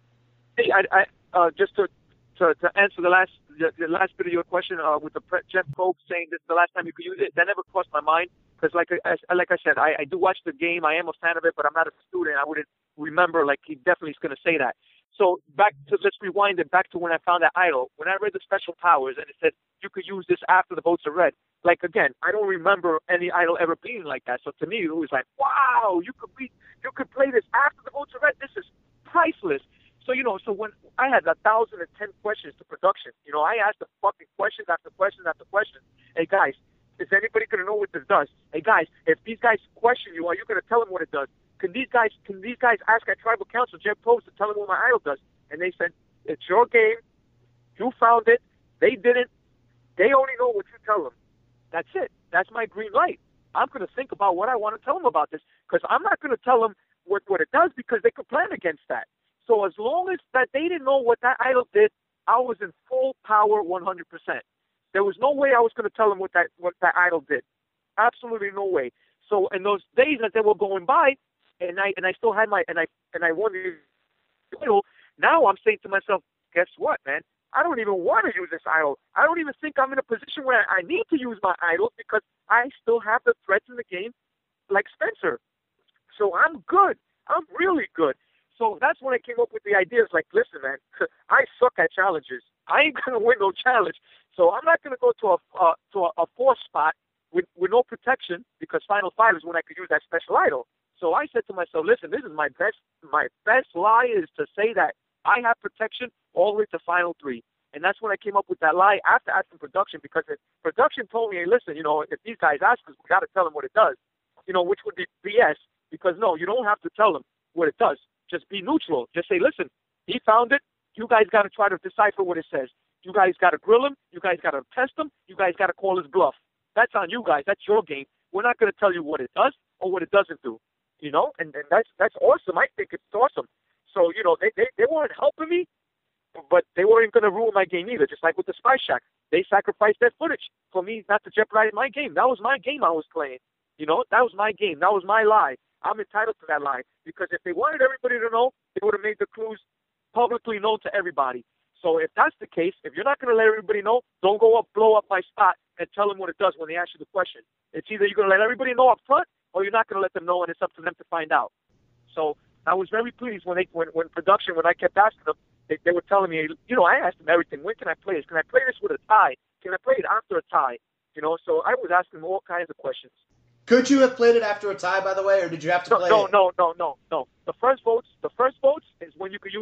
S2: Hey, I, I uh, just to, to to answer the last the, the last bit of your question uh, with the pre- Jeff Probst saying this is the last time you could use it, that never crossed my mind because, like I, like I said, I, I do watch the game. I am a fan of it, but I'm not a student. I wouldn't remember like he definitely is going to say that. So back to, let's rewind it back to when I found that idol. When I read the special powers and it said you could use this after the votes are read, like again, I don't remember any idol ever being like that. So to me, it was like, wow, you could be, you could play this after the votes are read. This is priceless. So, you know, so when I had a thousand and ten questions to production, you know, I asked the fucking questions after questions after questions. Hey guys, is anybody going to know what this does? Hey guys, if these guys question you, are you going to tell them what it does? Can these guys can these guys ask at Tribal Council, Jeff Probst, to tell them what my idol does? And they said, it's your game. You found it. They didn't. They only know what you tell them. That's it. That's my green light. I'm going to think about what I want to tell them about this because I'm not going to tell them what, what it does because they could plan against that. So as long as that they didn't know what that idol did, I was in full power one hundred percent. There was no way I was going to tell them what that what that idol did. Absolutely no way. So in those days that they were going by, and I and I still had my and I and I won the idol. Now I'm saying to myself, guess what, man? I don't even want to use this idol. I don't even think I'm in a position where I need to use my idol because I still have the threats in the game, like Spencer. So I'm good. I'm really good. So that's when I came up with the ideas. Like, listen, man, I suck at challenges. I ain't gonna win no challenge. So I'm not gonna go to a uh, to a, a four spot with with no protection because Final Five is when I could use that special idol. So I said to myself, listen, this is my best, my best lie is to say that I have protection all the way to Final Three. And that's when I came up with that lie after asking production because if production told me, hey, listen, you know, if these guys ask us, we got to tell them what it does, you know, which would be B S because, no, you don't have to tell them what it does. Just be neutral. Just say, listen, he found it. You guys got to try to decipher what it says. You guys got to grill him. You guys got to test him. You guys got to call his bluff. That's on you guys. That's your game. We're not going to tell you what it does or what it doesn't do. You know, and, and that's that's awesome. I think it's awesome. So, you know, they, they, they weren't helping me, but they weren't going to ruin my game either, just like with the Spy Shack. They sacrificed their footage for me not to jeopardize my game. That was my game I was playing. You know, that was my game. That was my lie. I'm entitled to that lie because if they wanted everybody to know, they would have made the clues publicly known to everybody. So if that's the case, if you're not going to let everybody know, don't go up, blow up my spot and tell them what it does when they ask you the question. It's either you're going to let everybody know up front or you're not going to let them know, and it's up to them to find out. So I was very pleased when they when, when production, when I kept asking them, they, they were telling me, you know, I asked them everything. When can I play this? Can I play this with a tie? Can I play it after a tie? You know, so I was asking them all kinds of questions.
S1: Could you have played it after a tie, by the way, or did you have to
S2: no,
S1: play
S2: no,
S1: it?
S2: No, no, no, no,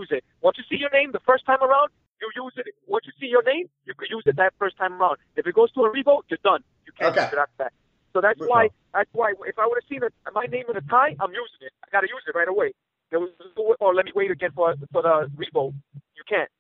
S2: use it. Once you see your name the first time around, you use it. Once you see your name, you can use it that first time around. If it goes to a revote, you're done. You can't
S1: Okay.
S2: use it after that. So that's why. That's why. If I would have seen a, my name in a tie, I'm using it. I got to use it right away. There was, or let me wait again for for the revote. You can't.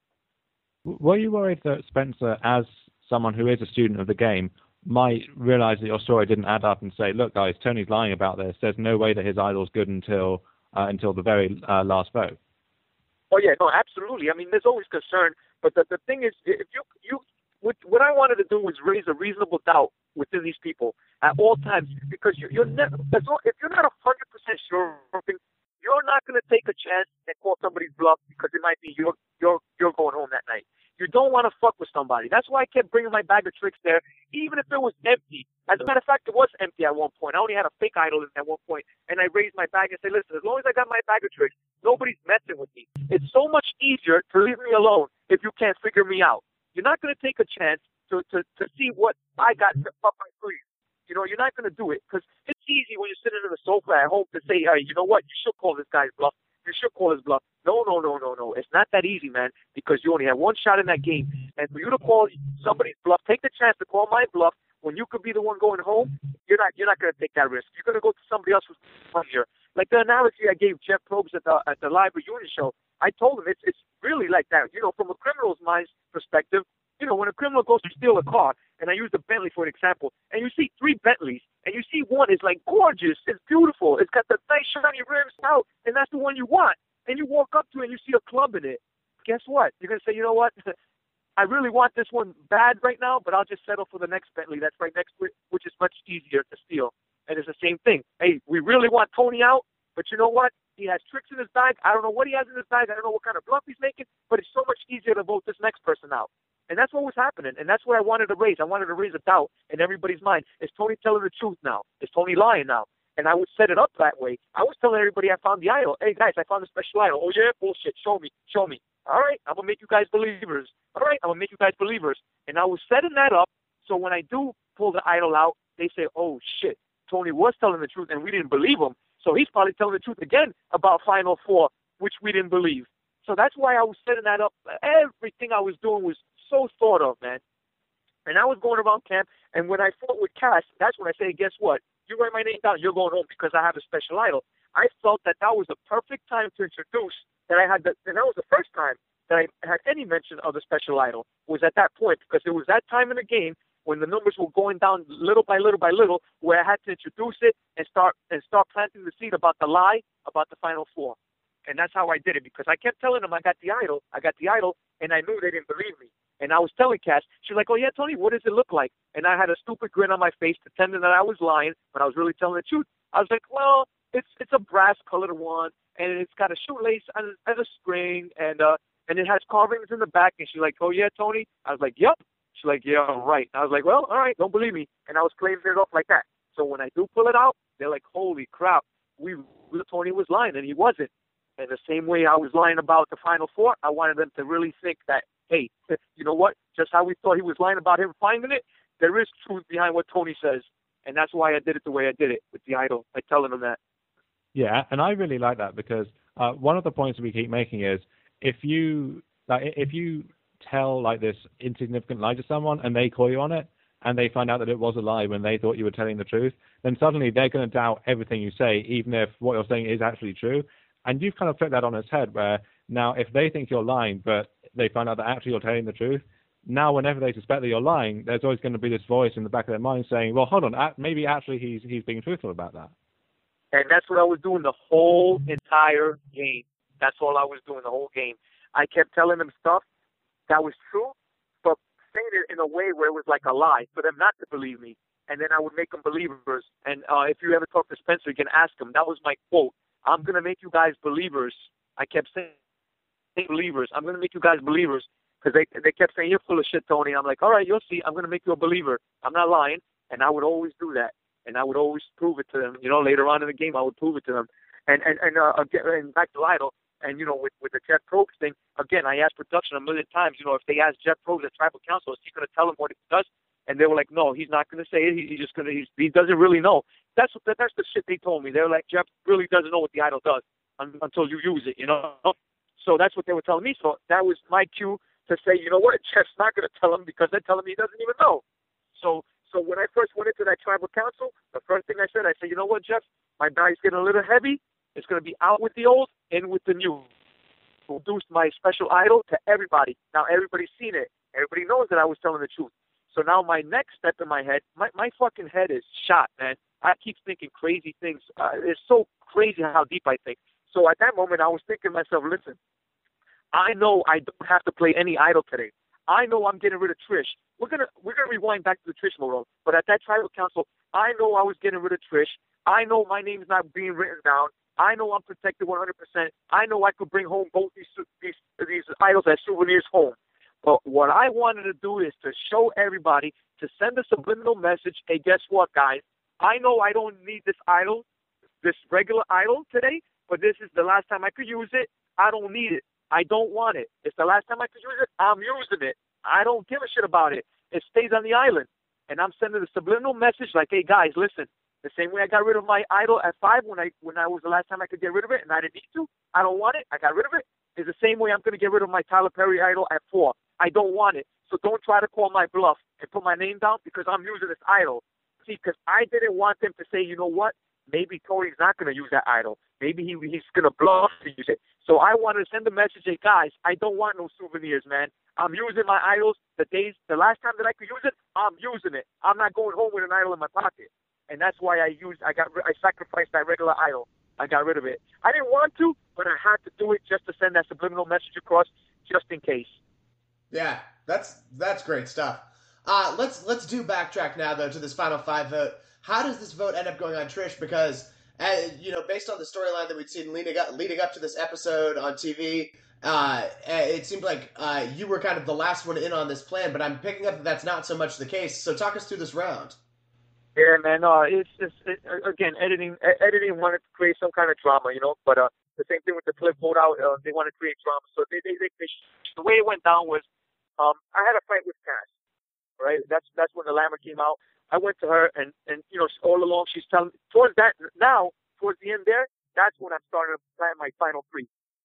S3: Were you worried that Spencer, as someone who is a student of the game, might realize that your story didn't add up and say, look, guys, Tony's lying about this. There's no way that his idol's good until uh, until the very uh, last vote.
S2: Oh, yeah, no, absolutely. I mean, there's always concern. But the, the thing is, if you, you what, what I wanted to do was raise a reasonable doubt within these people at all times, because you're, you're never, if you're not one hundred percent sure of something, you're not going to take a chance and call somebody's bluff because it might be you're, you're, you're going home that night. You don't want to fuck with somebody. That's why I kept bringing my bag of tricks there, even if it was empty. As a matter of fact, it was empty at one point. I only had a fake idol in at one point, and I raised my bag and said, listen, as long as I got my bag of tricks, nobody's messing with me. It's so much easier to leave me alone if you can't figure me out. You're not going to take a chance to, to, to see what I got up my sleeve. You know, you're not going to do it because it's easy when you're sitting on the sofa at home to say, hey, you know what, you should call this guy's bluff. You should call his bluff. No, no, no, no, no. It's not that easy, man, because you only have one shot in that game. And for you to call somebody's bluff, take the chance to call my bluff when you could be the one going home, you're not you're not going to take that risk. You're going to go to somebody else who's funnier. Like the analogy I gave Jeff Probst at the at the live reunion show, I told him it's it's really like that. You know, from a criminal's mind's perspective, you know, when a criminal goes to steal a car, and I use the Bentley for an example, and you see three Bentleys, and you see one is like gorgeous, it's beautiful, it's got the nice shiny rims out, and that's the one you want. And you walk up to it and you see a club in it. Guess what? You're going to say, you know what? I really want this one bad right now, but I'll just settle for the next Bentley that's right next to it, which is much easier to steal. And it's the same thing. Hey, we really want Tony out, but you know what? He has tricks in his bag. I don't know what he has in his bag. I don't know what kind of bluff he's making, but it's so much easier to vote this next person out. And that's what was happening. And that's what I wanted to raise. I wanted to raise a doubt in everybody's mind. Is Tony telling the truth now? Is Tony lying now? And I would set it up that way. I was telling everybody I found the idol. Hey, guys, I found the special idol. Oh, yeah? Bullshit. Show me. Show me. All right, I'm going to make you guys believers. All right, I'm going to make you guys believers. And I was setting that up so when I do pull the idol out, they say, oh, shit, Tony was telling the truth and we didn't believe him. So he's probably telling the truth again about Final Four, which we didn't believe. So that's why I was setting that up. Everything I was doing was so thought of, man. And I was going around camp, and when I fought with Cass, that's when I say, guess what? You write my name down, you're going home because I have a special idol. I felt that that was the perfect time to introduce that I had, the, and that was the first time that I had any mention of the special idol, was at that point, because it was that time in the game when the numbers were going down little by little by little, where I had to introduce it and start and start planting the seed about the lie about the Final Four. And that's how I did it, because I kept telling them I got the idol, I got the idol, and I knew they didn't believe me. And I was telling Cass, she's like, oh, yeah, Tony, what does it look like? And I had a stupid grin on my face, pretending that I was lying, but I was really telling the truth. I was like, well, it's it's a brass-colored one, and it's got a shoelace and, and a string, and uh, and it has carvings in the back. And she's like, oh, yeah, Tony? I was like, yep. She's like, yeah, right. I was like, well, all right, don't believe me. And I was claiming it off like that. So when I do pull it out, they're like, holy crap, we Tony was lying, and he wasn't. And the same way I was lying about the Final Four, I wanted them to really think that, hey, you know what? Just how we thought he was lying about him finding it, there is truth behind what Tony says. And that's why I did it the way I did it with the idol, by telling them that.
S3: Yeah, and I really like that because uh, one of the points we keep making is if you like, if you tell like this insignificant lie to someone and they call you on it and they find out that it was a lie when they thought you were telling the truth, then suddenly they're going to doubt everything you say, even if what you're saying is actually true. And you've kind of flipped that on its head, where now if they think you're lying, but they find out that actually you're telling the truth, now whenever they suspect that you're lying, there's always going to be this voice in the back of their mind saying, well, hold on, maybe actually he's he's being truthful about that.
S2: And that's what I was doing the whole entire game. That's all I was doing the whole game. I kept telling them stuff that was true, but saying it in a way where it was like a lie for them not to believe me. And then I would make them believers. And uh, if you ever talk to Spencer, you can ask him. That was my quote. I'm going to make you guys believers. I kept saying believers. I'm going to make you guys believers. Because they they kept saying, you're full of shit, Tony. I'm like, all right, you'll see. I'm going to make you a believer. I'm not lying. And I would always do that. And I would always prove it to them. You know, later on in the game, I would prove it to them. And and and, uh, again, and back to Idol, and, you know, with, with the Jeff Probst thing, again, I asked production a million times, you know, if they asked Jeff Probst at Tribal Council, is he going to tell them what he does? And they were like, no, he's not going to say it. He, he's just going to, he doesn't really know. That's what, that's the shit they told me. They were like, Jeff really doesn't know what the Idol does un, until you use it, you know? So that's what they were telling me. So that was my cue to say, you know what, Jeff's not going to tell him because they're telling me he doesn't even know. So so when I first went into that tribal council, the first thing I said, I said, you know what, Jeff, my bag's getting a little heavy. It's going to be out with the old, in with the new. Introduced my special idol to everybody. Now everybody's seen it. Everybody knows that I was telling the truth. So now my next step in my head, my, my fucking head is shot, man. I keep thinking crazy things. Uh, it's so crazy how deep I think. So at that moment, I was thinking to myself, listen, I know I don't have to play any idol today. I know I'm getting rid of Trish. We're gonna we're gonna rewind back to the Trish Morrow. But at that tribal council, I know I was getting rid of Trish. I know my name's not being written down. I know I'm protected one hundred percent. I know I could bring home both these these these idols as souvenirs home. But what I wanted to do is to show everybody, to send a subliminal message. Hey, guess what, guys? I know I don't need this idol, this regular idol today, but this is the last time I could use it. I don't need it. I don't want it. It's the last time I could use it. I'm using it. I don't give a shit about it. It stays on the island. And I'm sending a subliminal message like, hey, guys, listen. The same way I got rid of my idol at five when I when I was the last time I could get rid of it and I didn't need to. I don't want it. I got rid of it. Is the same way I'm going to get rid of my Tyler Perry idol at four. I don't want it. So don't try to call my bluff and put my name down because I'm using this idol. See, because I didn't want them to say, you know what? Maybe Cody's not going to use that idol. Maybe he he's going to bluff to use it. So I wanted to send a message, hey, guys, I don't want no souvenirs, man. I'm using my idols. The days, the last time that I could use it, I'm using it. I'm not going home with an idol in my pocket. And that's why I used, I got, I sacrificed that regular idol. I got rid of it. I didn't want to, but I had to do it just to send that subliminal message across, just in case.
S1: Yeah, that's that's great stuff. Uh, let's let's do backtrack now though to this final five vote. How does this vote end up going on Trish? Because uh, you know, based on the storyline that we'd seen leading up, leading up to this episode on T V, uh, it seemed like uh, you were kind of the last one in on this plan. But I'm picking up that that's not so much the case. So talk us through this round.
S2: Yeah, man. Uh, it's just it, again editing. Editing wanted to create some kind of drama, you know. But uh, the same thing with the clip pulled out. Uh, they wanted to create drama, so they they, they, they the way it went down was um, I had a fight with Cass. Right. That's that's when the Lammer came out. I went to her and and you know all along she's telling towards that now towards the end there. That's when I started to plan my final three.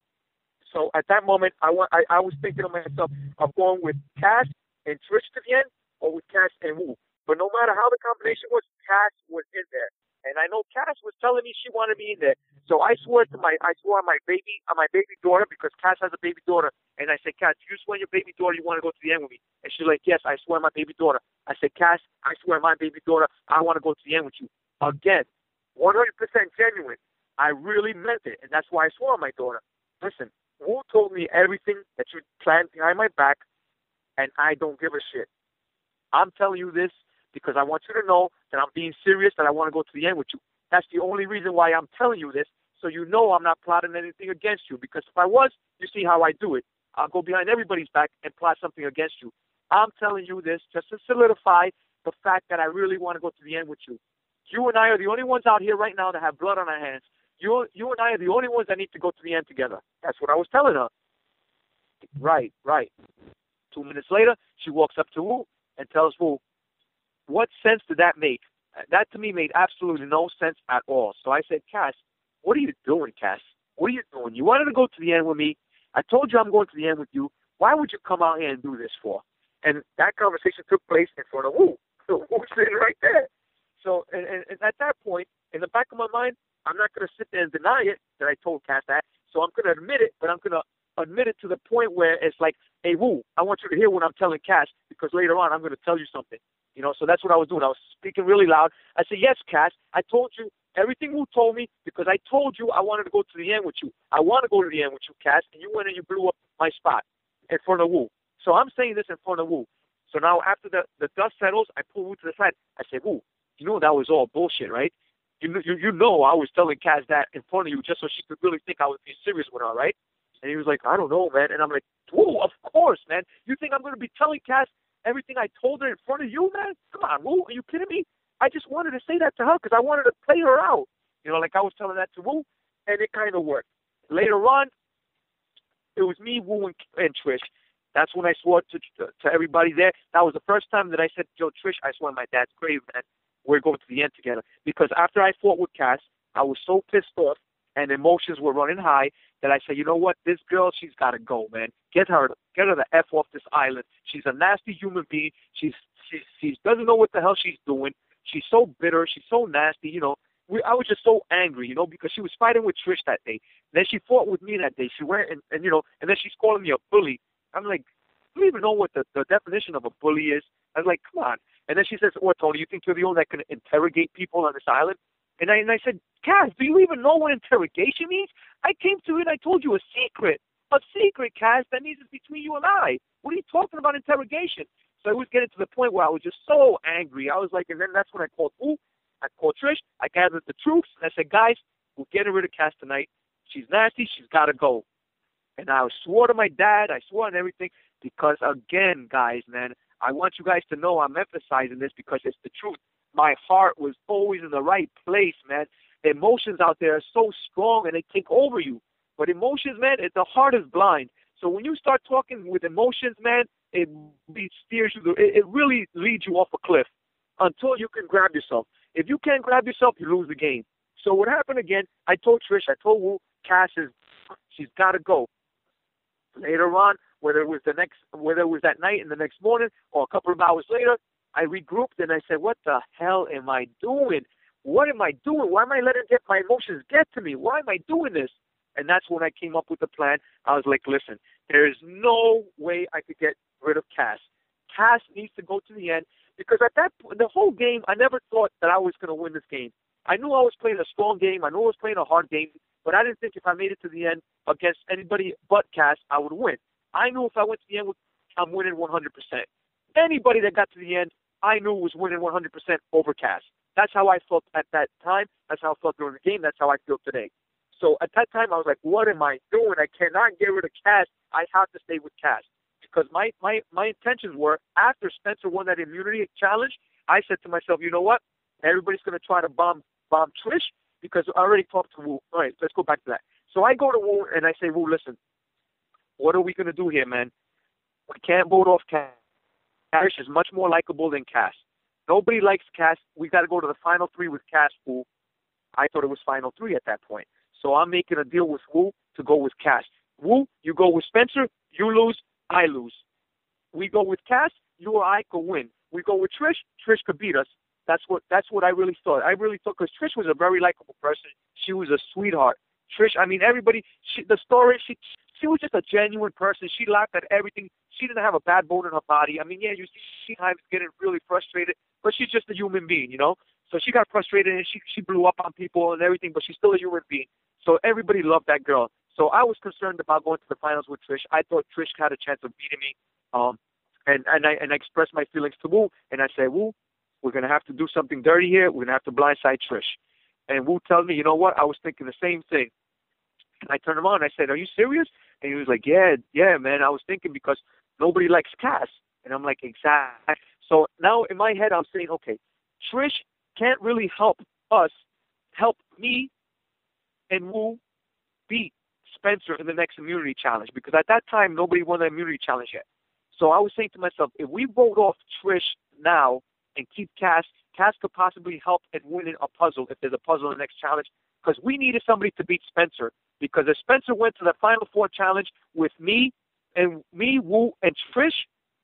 S2: So at that moment, I want I, I was thinking to myself of going with Cass and Trish to the end, or with Cass and Wu. But no matter how the combination was, Cass was in there. And I know Cass was telling me she wanted me in there. So I swore to my, I swore on my baby, on my baby daughter, because Cass has a baby daughter. And I said, Cass, you swear on your baby daughter you want to go to the end with me? And she's like, yes, I swear on my baby daughter. I said, Cass, I swear on my baby daughter, I want to go to the end with you. Again, one hundred percent genuine. I really meant it. And that's why I swore on my daughter. Listen, Wu told me everything that you planned behind my back, and I don't give a shit. I'm telling you this because I want you to know that I'm being serious, that I want to go to the end with you. That's the only reason why I'm telling you this, so you know I'm not plotting anything against you. Because if I was, you see how I do it. I'll go behind everybody's back and plot something against you. I'm telling you this just to solidify the fact that I really want to go to the end with you. You and I are the only ones out here right now that have blood on our hands. You, you and I are the only ones that need to go to the end together. That's what I was telling her. Right, right. Two minutes later, she walks up to Wu and tells Wu, what sense did that make? That to me made absolutely no sense at all. So I said, Cass, what are you doing, Cass? What are you doing? You wanted to go to the end with me. I told you I'm going to the end with you. Why would you come out here and do this for? And that conversation took place in front of Wu. So Wu's sitting right there. So and, and, and at that point, in the back of my mind, I'm not going to sit there and deny it that I told Cass that. So I'm going to admit it, but I'm going to admit it to the point where it's like, hey, Wu, I want you to hear what I'm telling Cass because later on I'm going to tell you something. You know, so that's what I was doing. I was speaking really loud. I said, yes, Cass, I told you everything Wu told me because I told you I wanted to go to the end with you. I want to go to the end with you, Cass, and you went and you blew up my spot in front of Wu. So I'm saying this in front of Wu. So now after the, the dust settles, I pull Wu to the side. I say, Wu, you know that was all bullshit, right? You, you, you know I was telling Cass that in front of you just so she could really think I was being serious with her, right? And he was like, I don't know, man. And I'm like, Wu, of course, man. You think I'm going to be telling Cass everything I told her in front of you, man? Come on, Wu, are you kidding me? I just wanted to say that to her because I wanted to play her out. You know, like I was telling that to Wu, and it kind of worked. Later on, it was me, Wu, and, and Trish. That's when I swore to, to to everybody there. That was the first time that I said, yo, Trish, I swear on my dad's grave, man, we're going to the end together. Because after I fought with Cass, I was so pissed off and emotions were running high, that I said, you know what, this girl, she's got to go, man. Get her, get her the F off this island. She's a nasty human being. She's, she, she doesn't know what the hell she's doing. She's so bitter. She's so nasty, you know. We, I was just so angry, you know, because she was fighting with Trish that day. Then she fought with me that day. She went and, and you know, and then she's calling me a bully. I'm like, I don't even know what the, the definition of a bully is. I was like, come on. And then she says, what, Tony, you think you're the only that can interrogate people on this island? And I, and I said, Cass, do you even know what interrogation means? I came to you and I told you a secret. A secret, Cass, that means it's between you and I. What are you talking about interrogation? So I was getting to the point where I was just so angry. I was like, and then that's when I called who? I called Trish. I gathered the troops. And I said, guys, we're getting rid of Cass tonight. She's nasty. She's got to go. And I swore to my dad. I swore on everything because, again, guys, man, I want you guys to know I'm emphasizing this because it's the truth. My heart was always in the right place, man. The emotions out there are so strong and they take over you. But emotions, man, it, the heart is blind. So when you start talking with emotions, man, it, it steers you. It, it really leads you off a cliff until you can grab yourself. If you can't grab yourself, you lose the game. So what happened again? I told Trish, I told Wu, Cass is, she's got to go. Later on, whether it was the next, whether it was that night and the next morning, or a couple of hours later, I regrouped and I said, "What the hell am I doing? What am I doing? Why am I letting get my emotions get to me? Why am I doing this?" And that's when I came up with the plan. I was like, "Listen, there is no way I could get rid of Cass. Cass needs to go to the end because at that the whole game, I never thought that I was going to win this game. I knew I was playing a strong game. I knew I was playing a hard game, but I didn't think if I made it to the end against anybody but Cass, I would win. I knew if I went to the end, I'm winning one hundred percent. Anybody that got to the end, I knew was winning one hundred percent over Cass. That's how I felt at that time. That's how I felt during the game. That's how I feel today. So at that time, I was like, what am I doing? I cannot get rid of Cass. I have to stay with Cass. Because my, my, my intentions were, after Spencer won that immunity challenge, I said to myself, you know what? Everybody's going to try to bomb bomb Trish because I already talked to Wu. All right, let's go back to that. So I go to Wu and I say, Wu, listen, what are we going to do here, man? We can't vote off Cass. Trish is much more likable than Cass. Nobody likes Cass. We got to go to the final three with Cass, Wu. I thought it was final three at that point. So I'm making a deal with Wu to go with Cass. Wu, you go with Spencer, you lose, I lose. We go with Cass, you or I could win. We go with Trish, Trish could beat us. That's what that's what I really thought. I really thought, because Trish was a very likable person. She was a sweetheart. Trish, I mean, everybody, she, the story, she she was just a genuine person. She laughed at everything. She didn't have a bad bone in her body. I mean, yeah, you see she times getting really frustrated, but she's just a human being, you know? So she got frustrated and she, she blew up on people and everything, but she's still a human being. So everybody loved that girl. So I was concerned about going to the finals with Trish. I thought Trish had a chance of beating me. Um, and, and, I, and I expressed my feelings to Wu, and I said, Wu, we're going to have to do something dirty here. We're going to have to blindside Trish. And Wu tells me, you know what? I was thinking the same thing. And I turned him on and I said, are you serious? And he was like, yeah, yeah, man. I was thinking because nobody likes Cass. And I'm like, exactly. So now in my head, I'm saying, okay, Trish can't really help us, help me and Wu beat Spencer in the next immunity challenge, because at that time, nobody won the immunity challenge yet. So I was saying to myself, if we vote off Trish now and keep Cass, Cass could possibly help in winning a puzzle if there's a puzzle in the next challenge, because we needed somebody to beat Spencer. Because if Spencer went to the Final Four challenge with me and me, Wu, and Trish,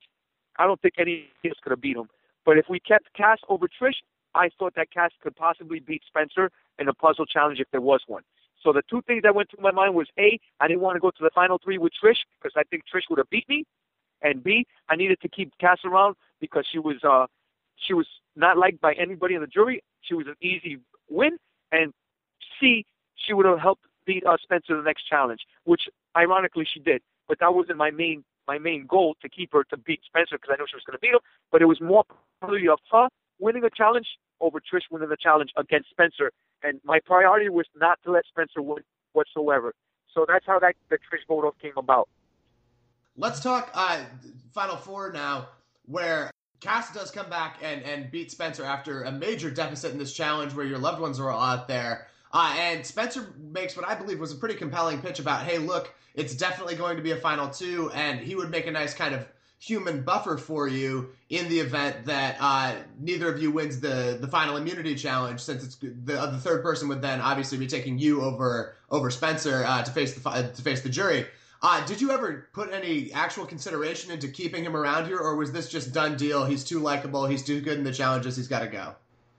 S2: I don't think any of us could have beat him. But if we kept Cass over Trish, I thought that Cass could possibly beat Spencer in a puzzle challenge if there was one. So the two things that went through my mind was, A, I didn't want to go to the final three with Trish because I think Trish would have beat me. And B, I needed to keep Cass around because she was uh, she was not liked by anybody in the jury. She was an easy win. And C, she would have helped beat uh, Spencer in the next challenge, which ironically she did. But that wasn't my main my main goal, to keep her to beat Spencer, because I knew she was going to beat him. But it was more probably of her winning a challenge over Trish winning the challenge against Spencer. And my priority was not to let Spencer win whatsoever. So that's how that the Trish vote-off came about.
S1: Let's talk uh, Final Four now, where Cass does come back and, and beat Spencer after a major deficit in this challenge where your loved ones are all out there. Uh, and Spencer makes what I believe was a pretty compelling pitch about, hey, look, it's definitely going to be a Final Two, and he would make a nice kind of human buffer for you in the event that uh, neither of you wins the, the final immunity challenge, since it's the, uh, the third person would then obviously be taking you over over Spencer uh, to face the to face the jury. Uh, did you ever put any actual consideration into keeping him around here, or was this just done deal? He's too likable. He's too good in the challenges. He's got to go.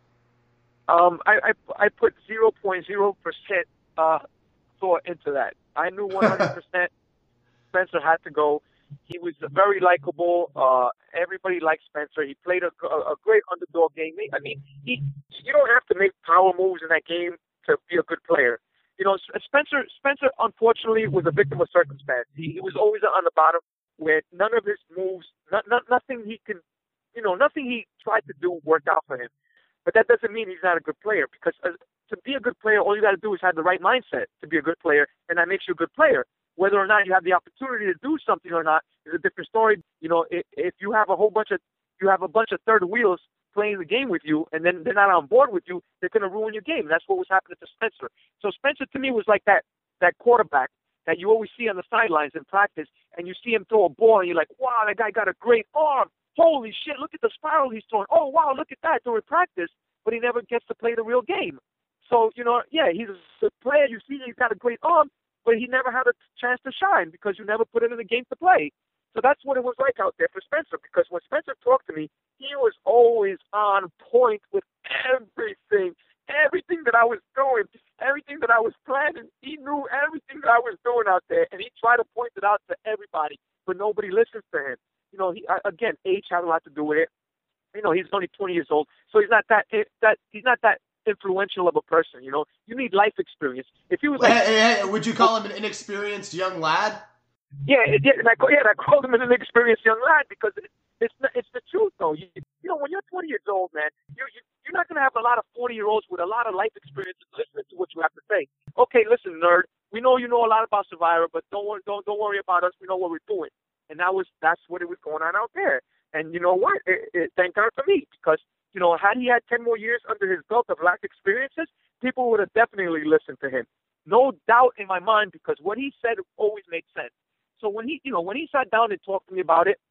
S2: Um, I, I I put zero point zero percent uh, thought into that. I knew one hundred percent Spencer had to go. He was very likable. Uh, everybody liked Spencer. He played a, a, a great underdog game. I mean, he you don't have to make power moves in that game to be a good player. You know, Spencer, Spencer, unfortunately, was a victim of circumstance. He, he was always on the bottom, where none of his moves, not, not, nothing he can, you know, nothing he tried to do worked out for him. But that doesn't mean he's not a good player, because uh, to be a good player, all you got to do is have the right mindset to be a good player, and that makes you a good player. Whether or not you have the opportunity to do something or not is a different story. You know, if, if you have a whole bunch of, you have a bunch of third wheels playing the game with you, and then they're not on board with you, they're going to ruin your game. That's what was happening to Spencer. So Spencer, to me, was like that that quarterback that you always see on the sidelines in practice, and you see him throw a ball, and you're like, wow, that guy got a great arm. Holy shit, look at the spiral he's throwing. Oh, wow, look at that during practice, but he never gets to play the real game. So, you know, yeah, he's a player. You see he's got a great arm, but he never had a chance to shine because you never put him in the game to play. So that's what it was like out there for Spencer, because when Spencer talked to me, he was always on point with everything, everything that I was doing, everything that I was planning. He knew everything that I was doing out there, and he tried to point it out to everybody, but nobody listens to him. You know, he, again, age had a lot to do with it. You know, he's only twenty years old, so he's not that that he's not that influential of a person. You know, you need life experience. If he was like,
S1: hey, hey, would you call him an inexperienced young lad?
S2: Yeah, yeah, and I, yeah, and I called him an inexperienced young lad because it, it's the, it's the truth, though. You, you know, when you're twenty years old, man, you, you you're not gonna have a lot of forty-year-olds with a lot of life experience listening to what you have to say. Okay, listen, nerd, we know you know a lot about Survivor, but don't worry, don't don't worry about us. We know what we're doing, and that was that's what it was going on out there. And you know what? It, it, thank God for me, because you know, had he had ten more years under his belt of life experiences, people would have definitely listened to him. No doubt in my mind, because what he said always made sense. So when he, you know, when he sat down and talked to me about it,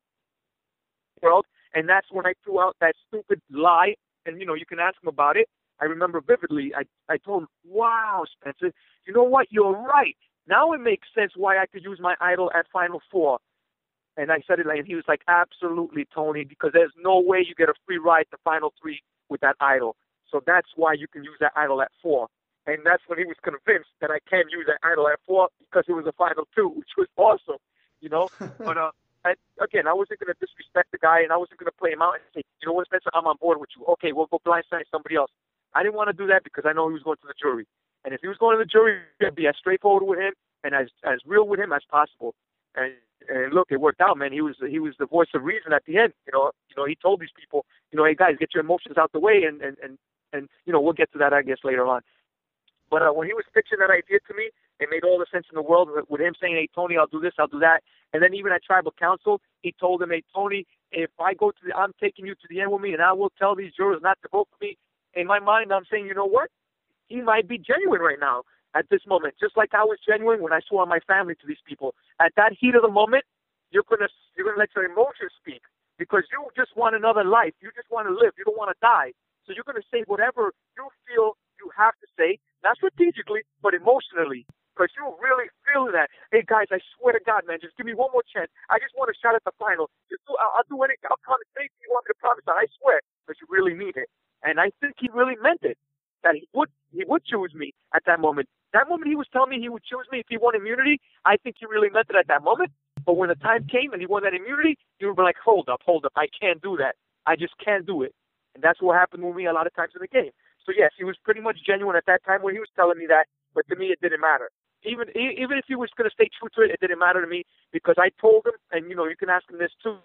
S2: world, and that's when I threw out that stupid lie, and you know, you can ask him about it. I remember vividly. I, I told him, "Wow, Spencer, you know what? You're right. Now it makes sense why I could use my idol at Final Four." And I said it, and he was like, "Absolutely, Tony, because there's no way you get a free ride to Final Three with that idol. So that's why you can use that idol at four." And that's when he was convinced that I can use that idol at four, because it was a Final Two, which was awesome, you know. But uh, I, again, I wasn't going to disrespect the guy, and I wasn't going to play him out and say, "You know what, Spencer, I'm on board with you. Okay, we'll go blindside somebody else." I didn't want to do that because I know he was going to the jury. And if he was going to the jury, I'd be as straightforward with him and as as real with him as possible. And, and look, it worked out, man. He was he was the voice of reason at the end. You know, you know, he told these people, you know, "Hey guys, get your emotions out the way," and and and, and you know, we'll get to that, I guess, later on. But uh, when he was pitching that idea to me, it made all the sense in the world with, with him saying, "Hey, Tony, I'll do this, I'll do that." And then even at Tribal Council, he told him, "Hey, Tony, if I go to the, I'm taking you to the end with me, and I will tell these jurors not to vote for me." In my mind, I'm saying, you know what? He might be genuine right now at this moment, just like I was genuine when I swore on my family to these people. At that heat of the moment, you're gonna you're gonna let your emotions speak, because you just want another life. You just want to live. You don't want to die. So you're gonna say whatever you feel you have to say, not strategically, but emotionally, because you really feel that. "Hey guys, I swear to God, man, just give me one more chance. I just want a shot at the final. Just do, I'll, I'll do anything. I'll promise anything you want me to promise. I swear," because you really mean it. And I think he really meant it, that he would he would choose me at that moment. That moment he was telling me he would choose me if he won immunity, I think he really meant it at that moment. But when the time came and he won that immunity, he would be like, "Hold up, hold up, I can't do that. I just can't do it." And that's what happened with me a lot of times in the game. So yes, he was pretty much genuine at that time when he was telling me that, but to me it didn't matter. Even even if he was going to stay true to it, it didn't matter to me, because I told him, and you know, you can ask him this too,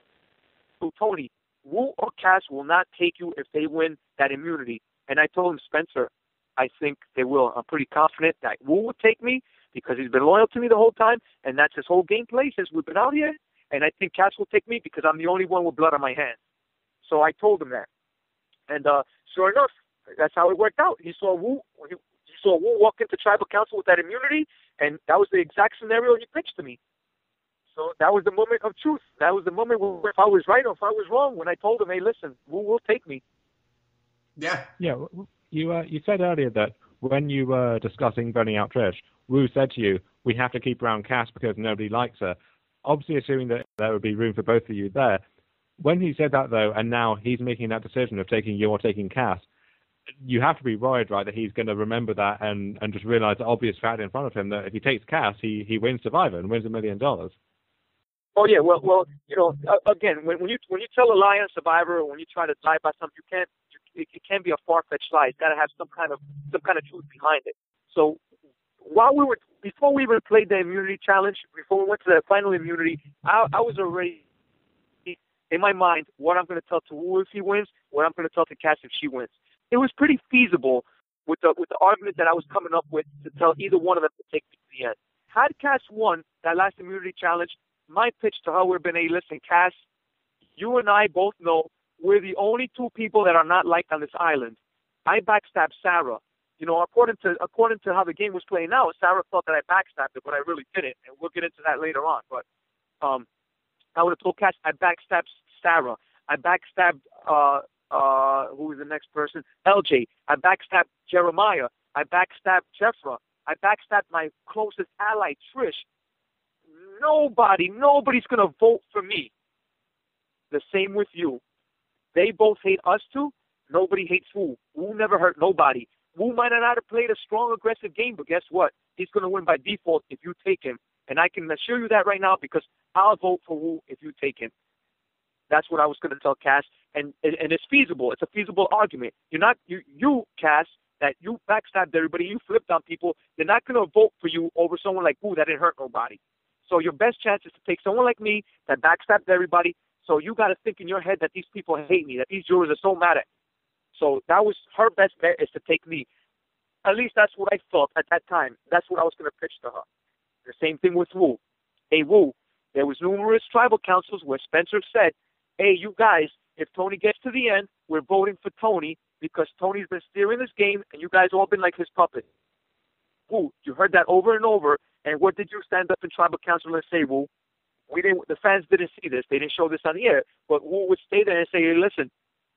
S2: "Tony, Wu or Cass will not take you if they win that immunity." And I told him, "Spencer, I think they will. I'm pretty confident that Wu will take me, because he's been loyal to me the whole time, and that's his whole gameplay since we've been out here. And I think Cass will take me because I'm the only one with blood on my hands." So I told him that. And uh, sure enough, that's how it worked out. He saw Wu. He, he saw Wu walk into Tribal Council with that immunity, and that was the exact scenario he pitched to me. So that was the moment of truth. That was the moment where if I was right or if I was wrong, when I told him, hey, listen, Wu will take me.
S1: Yeah.
S3: Yeah, you uh, you said earlier that when you were discussing burning out Trish, Wu said to you, we have to keep around Cass because nobody likes her. Obviously assuming that there would be room for both of you there. When he said that, though, and now he's making that decision of taking you or taking Cass, you have to be worried, right, that he's going to remember that and, and just realize the obvious fact in front of him that if he takes Cass, he, he wins Survivor and wins a million dollars.
S2: Oh yeah, well, well, you know, again, when, when you when you tell a lie on Survivor, or when you try to lie about something, you can't. It, it can be a far-fetched lie. It's got to have some kind of some kind of truth behind it. So while we were before we even played the immunity challenge, before we went to the final immunity, I, I was already in my mind what I'm going to tell to Wu if he wins, what I'm going to tell to Cass if she wins. It was pretty feasible with the with the argument that I was coming up with to tell either one of them to take me to the end. Had Cass won that last immunity challenge, my pitch to her would have been, hey, listen, Cass, you and I both know we're the only two people that are not liked on this island. I backstabbed Sarah. You know, according to according to how the game was playing out, Sarah thought that I backstabbed her, but I really didn't, and we'll get into that later on. But um, I would have told Cass I backstabbed Sarah. I backstabbed, uh, uh, who was the next person? L J. I backstabbed Jeremiah. I backstabbed Jeffra. I backstabbed my closest ally, Trish. Nobody, nobody's going to vote for me. The same with you. They both hate us two. Nobody hates Wu. Wu never hurt nobody. Wu might not have played a strong, aggressive game, but guess what? He's going to win by default if you take him. And I can assure you that right now because I'll vote for Wu if you take him. That's what I was going to tell Cass. And, and and it's feasible. It's a feasible argument. You're not, you, you Cass, that you backstabbed everybody, you flipped on people, they're not going to vote for you over someone like Wu that didn't hurt nobody. So your best chance is to take someone like me that backstabbed everybody. So you got to think in your head that these people hate me, that these jurors are so mad at me. So that was her best bet, is to take me. At least that's what I thought at that time. That's what I was going to pitch to her. The same thing with Wu. Hey, Wu, there was numerous tribal councils where Spencer said, hey, you guys, if Tony gets to the end, we're voting for Tony because Tony's been steering this game and you guys all been like his puppet. Wu, you heard that over and over. And what did you stand up in tribal council and say, Wu? We didn't. The fans didn't see this. They didn't show this on the air. But Wu would stay there and say, hey, listen,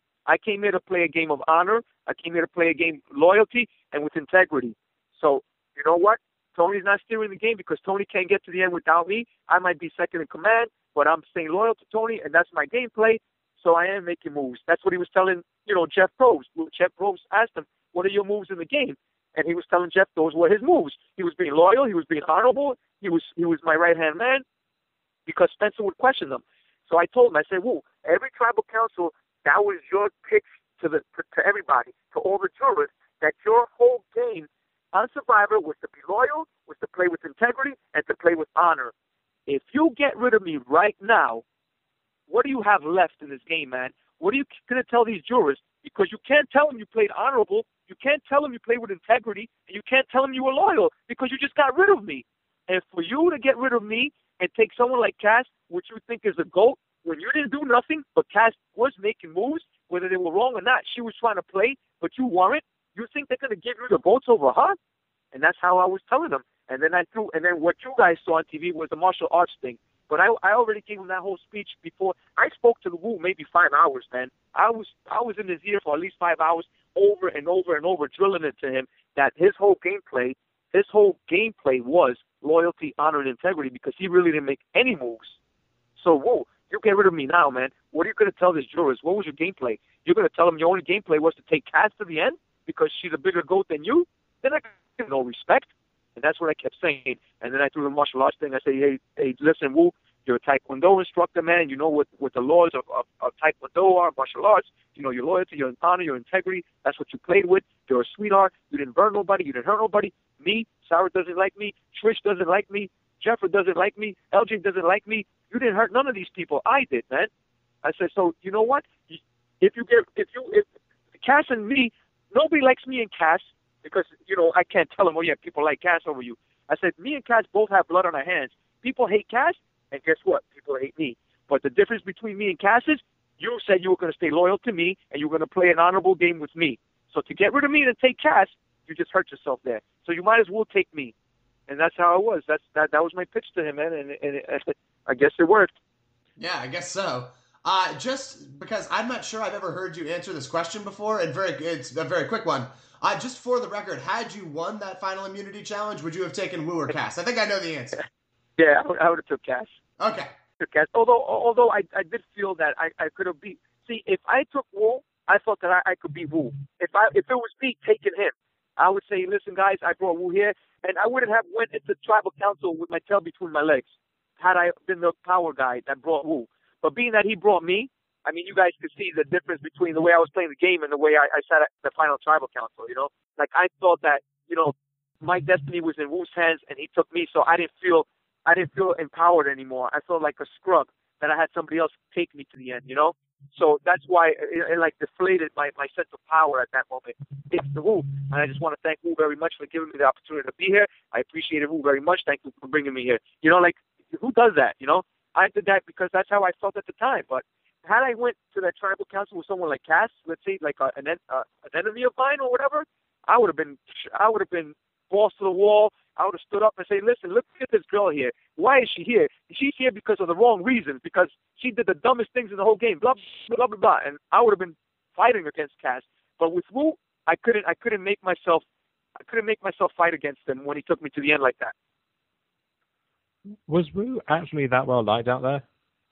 S2: I came here to play a game of honor. I came here to play a game of loyalty and with integrity. So, you know what? Tony's not steering the game because Tony can't get to the end without me. I might be second in command, but I'm staying loyal to Tony, and that's my gameplay. So I am making moves. That's what he was telling, you know, Jeff Probst. Jeff Probst asked him, what are your moves in the game? And he was telling Jeff those were his moves. He was being loyal. He was being honorable. He was he was my right-hand man because Spencer would question them. So I told him, I said, whoa, every tribal council, that was your pitch to the to everybody, to all the jurors, that your whole game on Survivor was to be loyal, was to play with integrity, and to play with honor. If you get rid of me right now, what do you have left in this game, man? What are you going to tell these jurors? Because you can't tell them you played honorable. You can't tell them you played with integrity. And you can't tell them you were loyal because you just got rid of me. And for you to get rid of me and take someone like Cass, which you think is a GOAT, when you didn't do nothing, but Cass was making moves, whether they were wrong or not, she was trying to play, but you weren't, you think they're going to give you the votes over her? And that's how I was telling them. And then I threw, and then what you guys saw on T V was the martial arts thing. But I, I already gave him that whole speech before. I spoke to the Wu maybe five hours, man. I was, I was in his ear for at least five hours, over and over and over, drilling it to him that his whole gameplay, his whole gameplay was loyalty, honor, and integrity because he really didn't make any moves. So, Wu, you get rid of me now, man. What are you going to tell these jurors? What was your gameplay? You're going to tell them your only gameplay was to take Cass to the end because she's a bigger GOAT than you? Then I give no respect. And that's what I kept saying. And then I threw the martial arts thing. I say, hey, hey, listen, Wu, you're a Taekwondo instructor, man. You know what, what the laws of, of, of Taekwondo are, martial arts. You know your loyalty, your honor, your integrity. That's what you played with. You're a sweetheart. You didn't burn nobody. You didn't hurt nobody. Me, Sarah doesn't like me. Trish doesn't like me. Jeffrey doesn't like me. L J doesn't like me. You didn't hurt none of these people. I did, man. I said, so you know what? If you get, if you, if Cass and me, nobody likes me and Cass. Because, you know, I can't tell them, oh, yeah, people like Cass over you. I said, me and Cass both have blood on our hands. People hate Cass, and guess what? People hate me. But the difference between me and Cass is you said you were going to stay loyal to me, and you were going to play an honorable game with me. So to get rid of me and take Cass, you just hurt yourself there. So you might as well take me. And that's how it was. That's that. That was my pitch to him, man. And, and, and I guess it worked.
S1: Yeah, I guess so. Uh, just because I'm not sure I've ever heard you answer this question before, and very it's a very quick one. Uh, just for the record, had you won that final immunity challenge, would you have taken Wu or Cass? I think I know the answer.
S2: Yeah, I would, I would have took Cass.
S1: Okay.
S2: Took Cass. Although, although I, I did feel that I, I could have beat. See, if I took Wu, I thought that I, I could beat Wu. If I, if it was me taking him, I would say, listen, guys, I brought Wu here, and I wouldn't have went into tribal council with my tail between my legs had I been the power guy that brought Wu. But being that he brought me, I mean, you guys could see the difference between the way I was playing the game and the way I, I sat at the final tribal council, you know? Like, I thought that, you know, my destiny was in Wu's hands, and he took me, so I didn't feel I didn't feel empowered anymore. I felt like a scrub that I had somebody else take me to the end, you know? So that's why it, it like, deflated my, my sense of power at that moment. It's the Wu. And I just want to thank Wu very much for giving me the opportunity to be here. I appreciate it, Wu, very much. Thank you for bringing me here. You know, like, who does that, you know? I did that because that's how I felt at the time. But had I went to that tribal council with someone like Cass, let's say like a, an uh, an enemy of mine or whatever, I would have been I would have been balls to the wall. I would have stood up and say, listen, look at this girl here. Why is she here? She's here because of the wrong reasons, because she did the dumbest things in the whole game. Blah blah blah blah. And I would have been fighting against Cass. But with Wu, I couldn't I couldn't make myself I couldn't make myself fight against him when he took me to the end like that.
S3: Was Wu actually that well liked out there?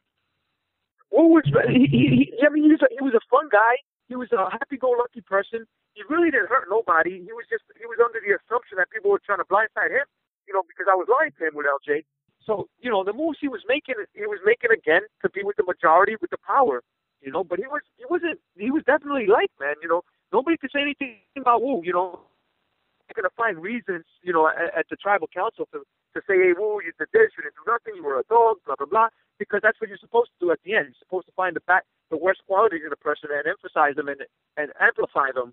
S2: Wu was, he, he, he, I mean, he was, a, he was a fun guy. He was a happy-go-lucky person. He really didn't hurt nobody. He was just, he was under the assumption that people were trying to blindside him, you know, because I was lying to him with L J. So, you know, the moves he was making, he was making again to be with the majority, with the power, you know, but he was, he wasn't, he was definitely liked, man, you know. Nobody could say anything about Wu, you know. You're going to find reasons, you know, at, at the tribal council to, to say, hey, Wu, you did this, you didn't do nothing, you were a dog, blah, blah, blah, because that's what you're supposed to do at the end. You're supposed to find the back, the worst qualities in a person and emphasize them and, and amplify them.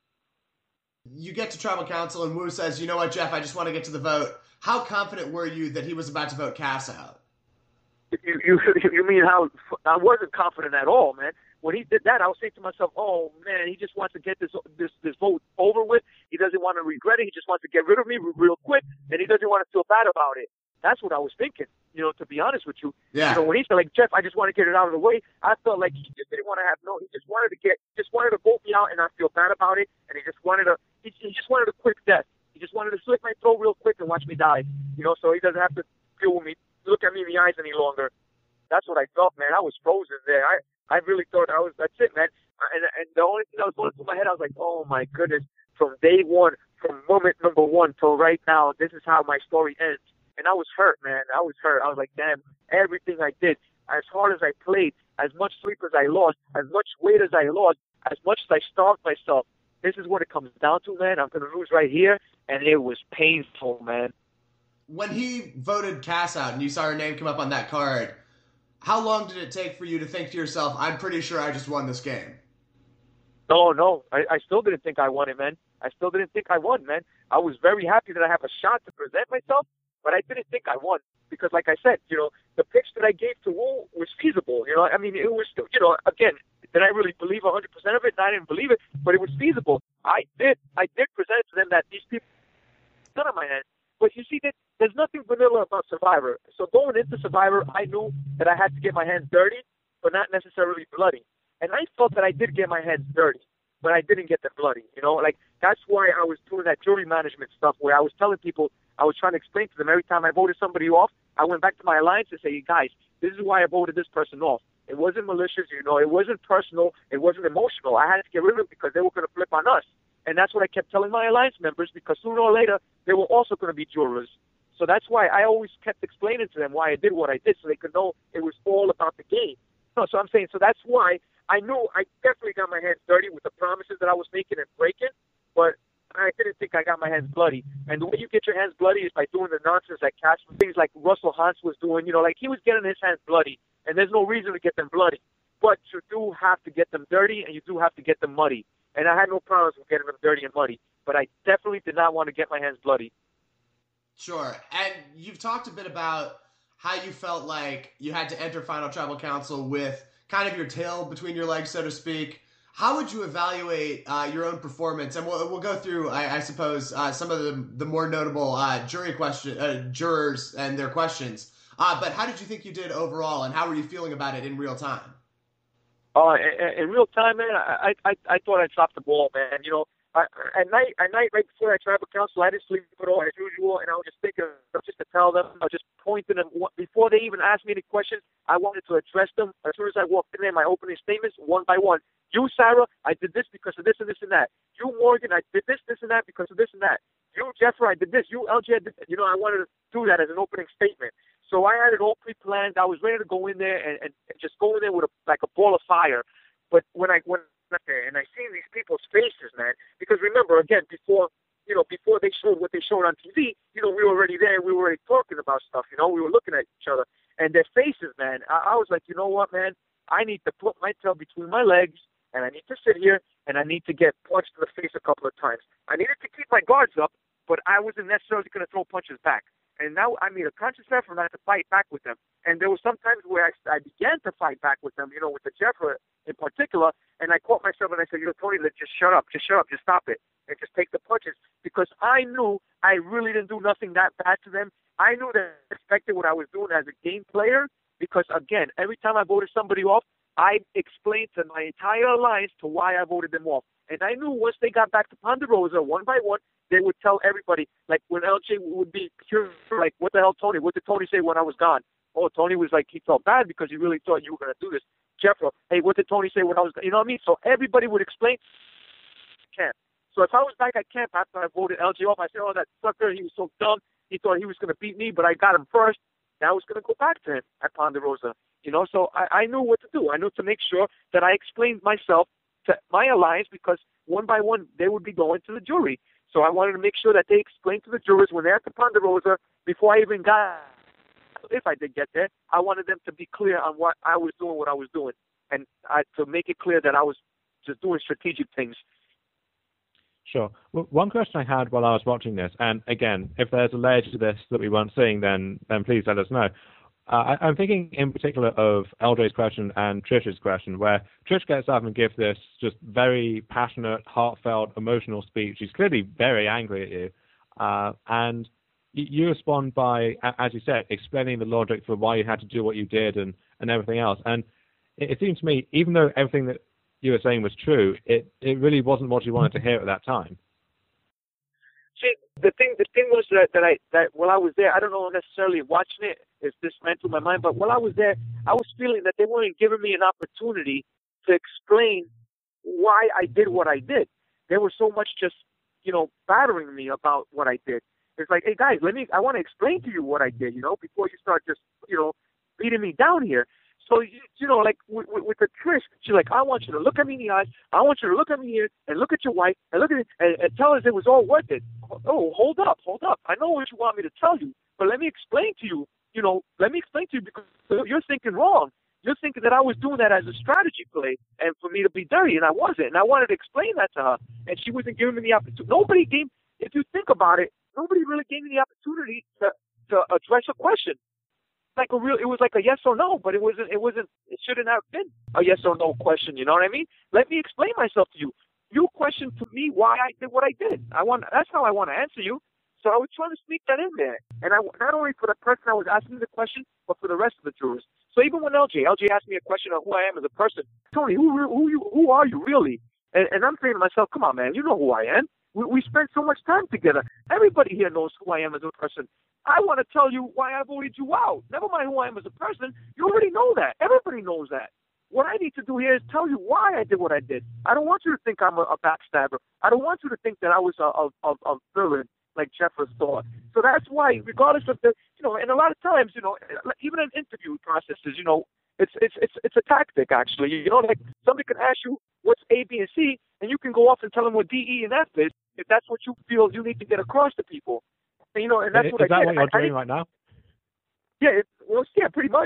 S1: You get to tribal council and Wu says, you know what, Jeff, I just want to get to the vote. How confident were you that he was about to vote Cass out?
S2: You, you, you mean how I wasn't confident at all, man. When he did that, I was saying to myself, oh, man, he just wants to get this this this vote over with. He doesn't want to regret it. He just wants to get rid of me real quick, and he doesn't want to feel bad about it. That's what I was thinking, you know, to be honest with you.
S1: Yeah.
S2: You know, when he said, like, Jeff, I just want to get it out of the way, I felt like he just didn't want to have no, he just wanted to get, just wanted to vote me out and not feel bad about it, and he just wanted to, he, he just wanted a quick death. He just wanted to slit my throat real quick and watch me die, you know, so he doesn't have to deal with me, look at me in the eyes any longer. That's what I felt, man. I was frozen there. I, I really thought I was, that's it, man. And, and the only thing that was going through my head, I was like, oh my goodness, from day one, from moment number one till right now, this is how my story ends. And I was hurt, man. I was hurt. I was like, damn, everything I did, as hard as I played, as much sleep as I lost, as much weight as I lost, as much as I starved myself, this is what it comes down to, man. I'm going to lose right here. And it was painful, man.
S1: When he voted Cass out and you saw her name come up on that card, how long did it take for you to think to yourself, I'm pretty sure I just won this game?
S2: No, no. I, I still didn't think I won it, man. I still didn't think I won, man. I was very happy that I have a shot to present myself, but I didn't think I won because, like I said, you know, the pitch that I gave to Wu was feasible. You know, I mean, it was, you know, again, did I really believe one hundred percent of it? I didn't believe it, but it was feasible. I did. I did present to them that these people none of my hands. But you see, that there's nothing vanilla about Survivor. So going into Survivor, I knew that I had to get my hands dirty, but not necessarily bloody. And I felt that I did get my hands dirty, but I didn't get them bloody. You know, like that's why I was doing that jury management stuff where I was telling people, I was trying to explain to them every time I voted somebody off, I went back to my alliance and say, hey, guys, this is why I voted this person off. It wasn't malicious, you know, it wasn't personal, it wasn't emotional. I had to get rid of them because they were going to flip on us. And that's what I kept telling my alliance members because sooner or later, they were also going to be jurors. So that's why I always kept explaining to them why I did what I did so they could know it was all about the game. No, so I'm saying, so that's why I knew I definitely got my hands dirty with the promises that I was making and breaking, but I didn't think I got my hands bloody. And the way you get your hands bloody is by doing the nonsense that Cass, things like Russell Hans was doing, you know, like he was getting his hands bloody, and there's no reason to get them bloody. But you do have to get them dirty, and you do have to get them muddy. And I had no problems with getting them dirty and muddy, but I definitely did not want to get my hands bloody.
S1: Sure. And you've talked a bit about how you felt like you had to enter Final Tribal Council with kind of your tail between your legs, so to speak. How would you evaluate uh, your own performance? And we'll, we'll go through, I, I suppose, uh, some of the, the more notable uh, jury question, uh, jurors and their questions. Uh, but how did you think you did overall, and how were you feeling about it in real time?
S2: Uh, in, in real time, man, I, I I thought I dropped the ball, man. You know, I, at night, at night, right before I tribal council, I didn't sleep at all as usual, and I was just thinking, just to tell them, I was just pointing them before they even asked me any questions. I wanted to address them as soon as I walked in there. My opening statements, one by one. You, Sarah, I did this because of this and this and that. You, Morgan, I did this, this and that because of this and that. You, Jeffrey, I did this. You, L J, I did that. You know, I wanted to do that as an opening statement. So I had it all pre-planned. I was ready to go in there and, and, and just go in there with a, like a ball of fire. But when I went there and I seen these people's faces, man, because remember, again, before, you know, before they showed what they showed on T V, you know, we were already there. We were already talking about stuff, you know. We were looking at each other. And their faces, man, I, I was like, you know what, man, I need to put my tail between my legs, and I need to sit here, and I need to get punched in the face a couple of times. I needed to keep my guards up, but I wasn't necessarily going to throw punches back. And now I made a conscious effort not to fight back with them. And there were some times where I, I began to fight back with them, you know, with the Jeffrey in particular, and I caught myself and I said, you know, Tony, let's just shut up, just shut up, just stop it, and just take the punches. Because I knew I really didn't do nothing that bad to them. I knew they respected what I was doing as a game player because, again, every time I voted somebody off, I explained to my entire alliance to why I voted them off. And I knew once they got back to Ponderosa, one by one, they would tell everybody, like when L J would be curious, like, what the hell, Tony? What did Tony say when I was gone? Oh, Tony was like, he felt bad because he really thought you were going to do this. Jeffro, hey, what did Tony say when I was gone? You know what I mean? So everybody would explain camp. So if I was back at camp after I voted L J off, I said, oh, that sucker, he was so dumb. He thought he was going to beat me, but I got him first. Now I was going to go back to him at Ponderosa. You know, so I, I knew what to do. I knew to make sure that I explained myself to my alliance because one by one they would be going to the jury. So I wanted to make sure that they explained to the jurors when they're at the Ponderosa, before I even got, if I did get there, I wanted them to be clear on what I was doing, what I was doing, and I, to make it clear that I was just doing strategic things.
S3: Sure. Well, one question I had while I was watching this, and again, if there's a layer to this that we weren't seeing, then then please let us know. Uh, I, I'm thinking in particular of L J's question and Trish's question, where Trish gets up and gives this just very passionate, heartfelt, emotional speech. She's clearly very angry at you. Uh, and you, you respond by, as you said, explaining the logic for why you had to do what you did and, and everything else. And it, it seems to me, even though everything that you were saying was true, it, it really wasn't what you wanted to hear at that time.
S2: See, the thing, the thing was that, that I, that while I was there, I don't know necessarily watching it, if this went through my mind, but while I was there, I was feeling that they weren't giving me an opportunity to explain why I did what I did. They were so much just, you know, battering me about what I did. It's like, hey guys, let me, I want to explain to you what I did, you know, before you start just, you know, beating me down here. So, you, you know, like with, with the Trish, she's like, I want you to look at me in the eyes. I want you to look at me here and look at your wife and look at it and, and tell us it was all worth it. Oh, hold up, hold up. I know what you want me to tell you, but let me explain to you, you know, let me explain to you because you're thinking wrong. You're thinking that I was doing that as a strategy play and for me to be dirty, and I wasn't. And I wanted to explain that to her, and she wasn't giving me the opportunity. Nobody gave, if you think about it, nobody really gave me the opportunity to, to address a question. Like a real, it was like a yes or no, but it wasn't, it wasn't, it shouldn't have been a yes or no question. You know what I mean? Let me explain myself to you. You questioned to me why I did what I did. I want, that's how I want to answer you. So I was trying to sneak that in there. And I, not only for the person I was asking the question, but for the rest of the jurors. So even when L J, L J asked me a question on who I am as a person, Tony, who, who, you, who are you really? And, and I'm saying to myself, come on, man, you know who I am. We, we spent so much time together. Everybody here knows who I am as a person. I want to tell you why I voted you out. Never mind who I am as a person. You already know that. Everybody knows that. What I need to do here is tell you why I did what I did. I don't want you to think I'm a, a backstabber. I don't want you to think that I was a, a, a, a villain like Jeffers thought. So that's why, regardless of the, you know, and a lot of times, you know, even in interview processes, you know, it's it's it's it's a tactic actually. You know, like somebody can ask you what's A, B, and C, and you can go off and tell them what D, E, and F is if that's what you feel you need to get across to people. And, you know, and that's
S3: is,
S2: what
S3: is
S2: I
S3: that
S2: did.
S3: what you're
S2: I,
S3: doing
S2: I,
S3: right now?
S2: Yeah, it, well, yeah, pretty much.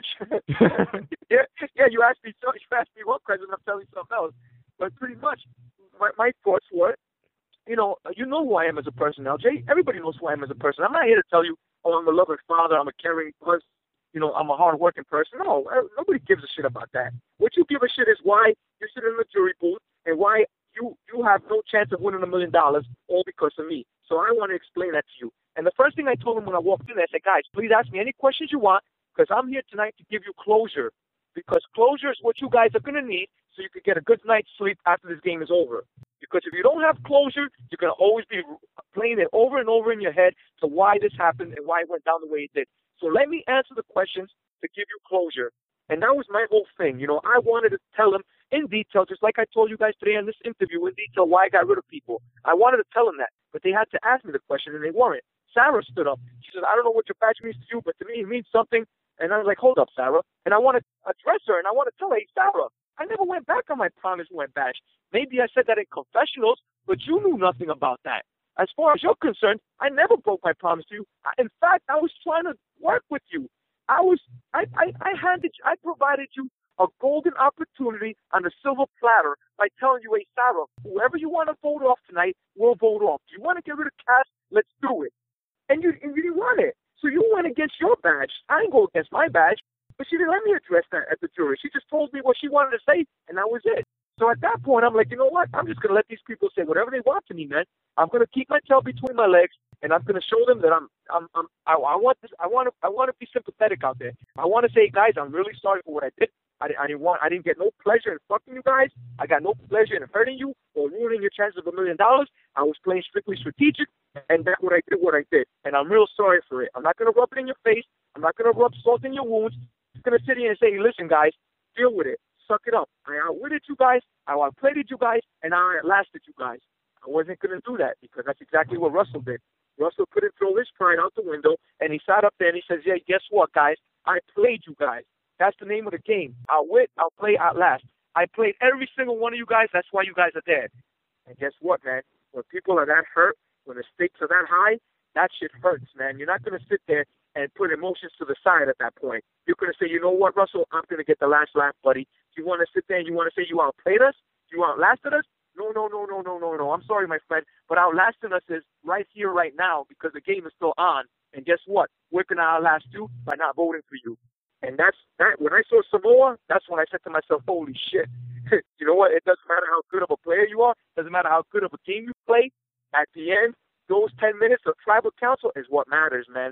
S2: yeah, yeah. You asked me, so you asked me one question, I'm telling you something else. But pretty much, my my thoughts were, you know, you know who I am as a person, L J. Everybody knows who I am as a person. I'm not here to tell you, oh, I'm a loving father, I'm a caring person, you know, I'm a hard-working person. No, nobody gives a shit about that. What you give a shit is why you sit in the jury booth and why you you have no chance of winning a million dollars all because of me. So I want to explain that to you. And the first thing I told them when I walked in there, I said, guys, please ask me any questions you want. because I'm here tonight to give you closure, because closure is what you guys are going to need so you can get a good night's sleep after this game is over. Because if you don't have closure, you're going to always be playing it over and over in your head to why this happened and why it went down the way it did. So let me answer the questions to give you closure. And that was my whole thing. You know, I wanted to tell them in detail, just like I told you guys today in this interview, in detail why I got rid of people. I wanted to tell them that, but they had to ask me the question, and they weren't. Sarah stood up. She said, I don't know what your badge means to you, but to me it means something. And I was like, hold up, Sarah. And I want to address her, and I want to tell her, hey, Sarah, I never went back on my promise went badge. Maybe I said that in confessionals, but you knew nothing about that. As far as you're concerned, I never broke my promise to you. In fact, I was trying to work with you. I was, I, I, I handed, I provided you a golden opportunity on a silver platter by telling you, hey, Sarah, whoever you want to vote off tonight, we'll vote off. Do you want to get rid of Cass? Let's do it. And you, and you didn't want it. So you went against your badge. I didn't go against my badge, but she didn't let me address that at the jury. She just told me what she wanted to say, and that was it. So at that point, I'm like, you know what? I'm just going to let these people say whatever they want to me, man. I'm going to keep my tail between my legs, and I'm going to show them that I'm, I'm, I'm I, I want this. I want to, I want to be sympathetic out there. I want to say, guys, I'm really sorry for what I did. I, I didn't want, I didn't get no pleasure in fucking you guys. I got no pleasure in hurting you or ruining your chances of a million dollars. I was playing strictly strategic, and that's what I did. What I did, and I'm real sorry for it. I'm not going to rub it in your face. I'm not going to rub salt in your wounds. I'm going to sit here and say, listen, guys, deal with it. Suck it up. I outwitted you guys, I outplayed you guys, and I outlasted you guys. I wasn't going to do that because that's exactly what Russell did. Russell couldn't throw his pride out the window, and he sat up there and he says, yeah, guess what, guys? I played you guys. That's the name of the game. Outwit, outplay, outlast. I played every single one of you guys. That's why you guys are there. And guess what, man? When people are that hurt, when the stakes are that high, that shit hurts, man. You're not going to sit there and put emotions to the side at that point. You're going to say, you know what, Russell, I'm going to get the last laugh, buddy. You want to sit there and you want to say you outplayed us? You outlasted us? No, no, no, no, no, no, no. I'm sorry, my friend, but outlasting us is right here, right now, because the game is still on. And guess what? We're going to outlast you by not voting for you. And that's that. When I saw Samoa, that's when I said to myself, holy shit. You know what? It doesn't matter how good of a player you are. It doesn't matter how good of a game you play. At the end, those ten minutes of tribal council is what matters, man.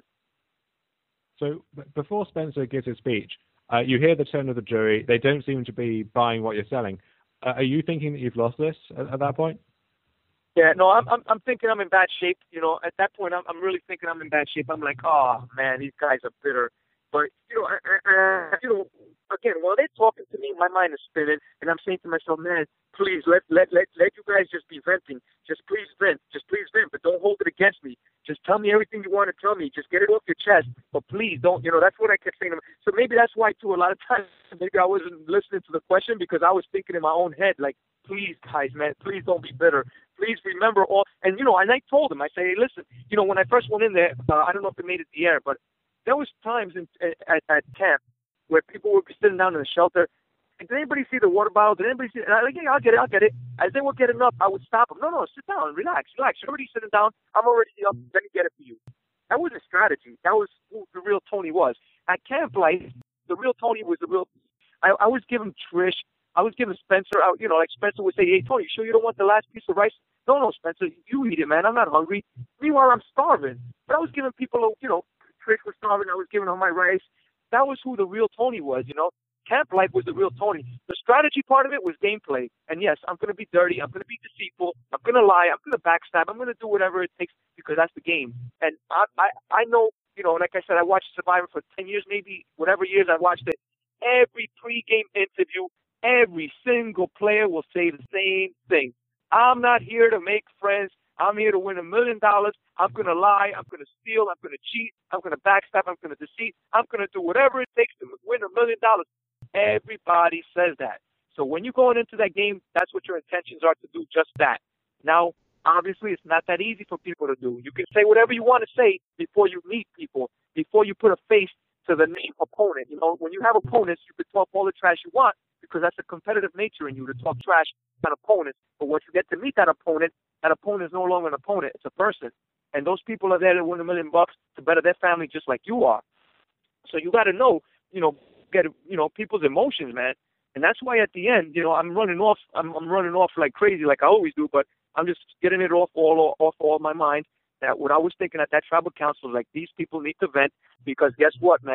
S3: So before Spencer gives his speech, uh, you hear the tone of the jury. They don't seem to be buying what you're selling. Uh, are you thinking that you've lost this at, at that point?
S2: Yeah, no, I'm, I'm I'm thinking I'm in bad shape. You know, at that point, I'm I'm really thinking I'm in bad shape. I'm like, oh man, these guys are bitter. But you know, I, I, I, you know, again, while they're talking to me, my mind is spinning, and I'm saying to myself, man, please let let let let you guys just be venting. Just please vent. Just please vent, but don't hold it against me. Just tell me everything you want to tell me. Just get it off your chest. But please don't. You know, that's what I kept saying to them. So maybe that's why, too, a lot of times maybe I wasn't listening to the question because I was thinking in my own head, like, please, guys, man, please don't be bitter. Please remember all. And you know, and I told them, I say, hey, listen, you know, when I first went in there, uh, I don't know if it made it the air, but there was times in, at, at camp where people would be sitting down in the shelter. Did anybody see the water bottle? Did anybody see it? And I'm like, yeah, I'll get it, I'll get it. As they were getting up, I would stop them. No, no, sit down, relax, relax. You're already sitting down. I'm already up. Let me get it for you. That wasn't strategy. That was who the real Tony was. At Camp Life, the real Tony was the real. I, I was giving Trish. I was giving Spencer. I, you know, like Spencer would say, hey, Tony, you sure you don't want the last piece of rice? No, no, Spencer, you eat it, man. I'm not hungry. Meanwhile, I'm starving. But I was giving people, you know, Trish was starving. I was giving her my rice. That was who the real Tony was, you know. Camp Life was the real Tony. The strategy part of it was gameplay. And yes, I'm going to be dirty. I'm going to be deceitful. I'm going to lie. I'm going to backstab. I'm going to do whatever it takes because that's the game. And I, I, I know, you know, like I said, I watched Survivor for ten years, maybe whatever years I watched it. Every pregame interview, every single player will say the same thing. I'm not here to make friends. I'm here to win a million dollars. I'm going to lie. I'm going to steal. I'm going to cheat. I'm going to backstab. I'm going to deceive. I'm going to do whatever it takes to win a million dollars. Everybody says that. So when you're going into that game, that's what your intentions are, to do just that. Now, obviously, it's not that easy for people to do. You can say whatever you want to say before you meet people, before you put a face to the name opponent. You know, when you have opponents, you can talk all the trash you want because that's a competitive nature in you to talk trash on opponents. But once you get to meet that opponent, that opponent is no longer an opponent. It's a person. And those people are there to win a million bucks to better their family just like you are. So you got to know, you know, get, you know, people's emotions, man. And that's why at the end, you know, I'm running off, I'm, I'm running off like crazy, like I always do, but I'm just getting it off all, off all my mind that what I was thinking at that tribal council, like these people need to vent because guess what, man?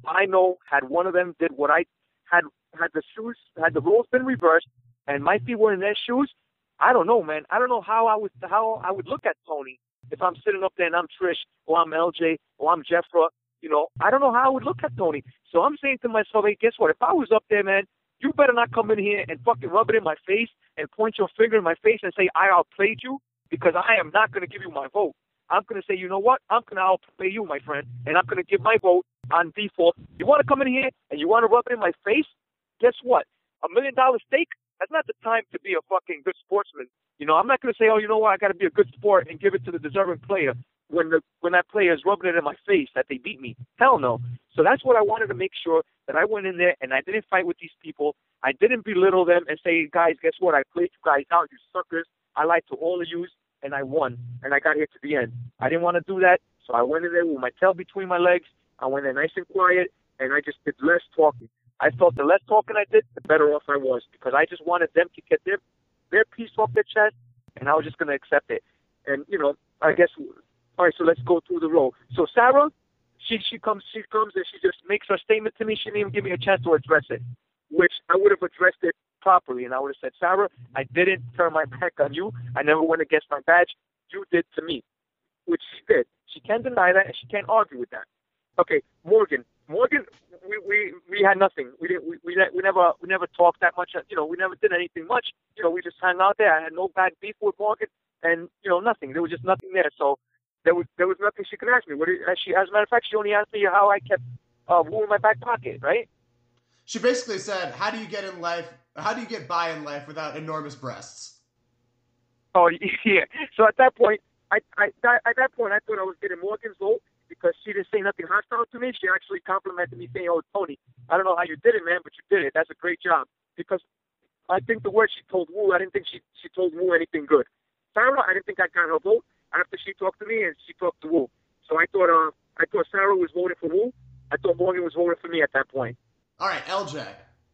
S2: I know had one of them did what I had, had the shoes, had the roles been reversed, and my feet were in their shoes, I don't know, man. I don't know how I would how I would look at Tony if I'm sitting up there and I'm Trish or I'm L J or I'm Jeffra. You know, I don't know how I would look at Tony. So I'm saying to myself, hey, guess what? If I was up there, man, you better not come in here and fucking rub it in my face and point your finger in my face and say I outplayed you, because I am not going to give you my vote. I'm going to say, you know what? I'm going to outplay you, my friend, and I'm going to give my vote on default. You want to come in here and you want to rub it in my face? Guess what? A million dollar stake? That's not the time to be a fucking good sportsman. You know, I'm not going to say, oh, you know what? I got to be a good sport and give it to the deserving player when the when that player is rubbing it in my face that they beat me. Hell no. So that's what I wanted to make sure, that I went in there and I didn't fight with these people. I didn't belittle them and say, guys, guess what? I played you guys out, you suckers. I lied to all of you, and I won, and I got here to the end. I didn't want to do that, so I went in there with my tail between my legs. I went in nice and quiet, and I just did less talking. I felt the less talking I did, the better off I was, because I just wanted them to get their their piece off their chest, and I was just going to accept it. And, you know, I guess, all right, so let's go through the role. So Sarah, she she comes she comes and she just makes her statement to me. She didn't even give me a chance to address it, which I would have addressed it properly, and I would have said, Sarah, I didn't turn my back on you. I never went against my badge. You did to me, which she did. She can't deny that, and she can't argue with that. Okay, Morgan. Morgan, we we, we had nothing. We didn't. We, we we never we never talked that much. You know, we never did anything much. You know, we just hung out there. I had no bad beef with Morgan, and you know, nothing. There was just nothing there. So there was there was nothing she could ask me. What did, as she, as a matter of fact, she only asked me how I kept uh, Wu in my back pocket, right?
S1: She basically said, "How do you get in life? How do you get by in life without enormous breasts?"
S2: Oh yeah. So at that point, I, I at that point I thought I was getting Morgan's vote, because she didn't say nothing hostile to me. She actually complimented me, saying, "Oh, Tony, I don't know how you did it, man, but you did it. That's a great job." Because I think the word she told Wu, I didn't think she she told Wu anything good. Sarah, I didn't think I got her vote after she talked to me and she talked to Wu. So I thought uh I thought Sarah was voting for Wu. I thought Morgan was voting for me at that point.
S1: All right, L J.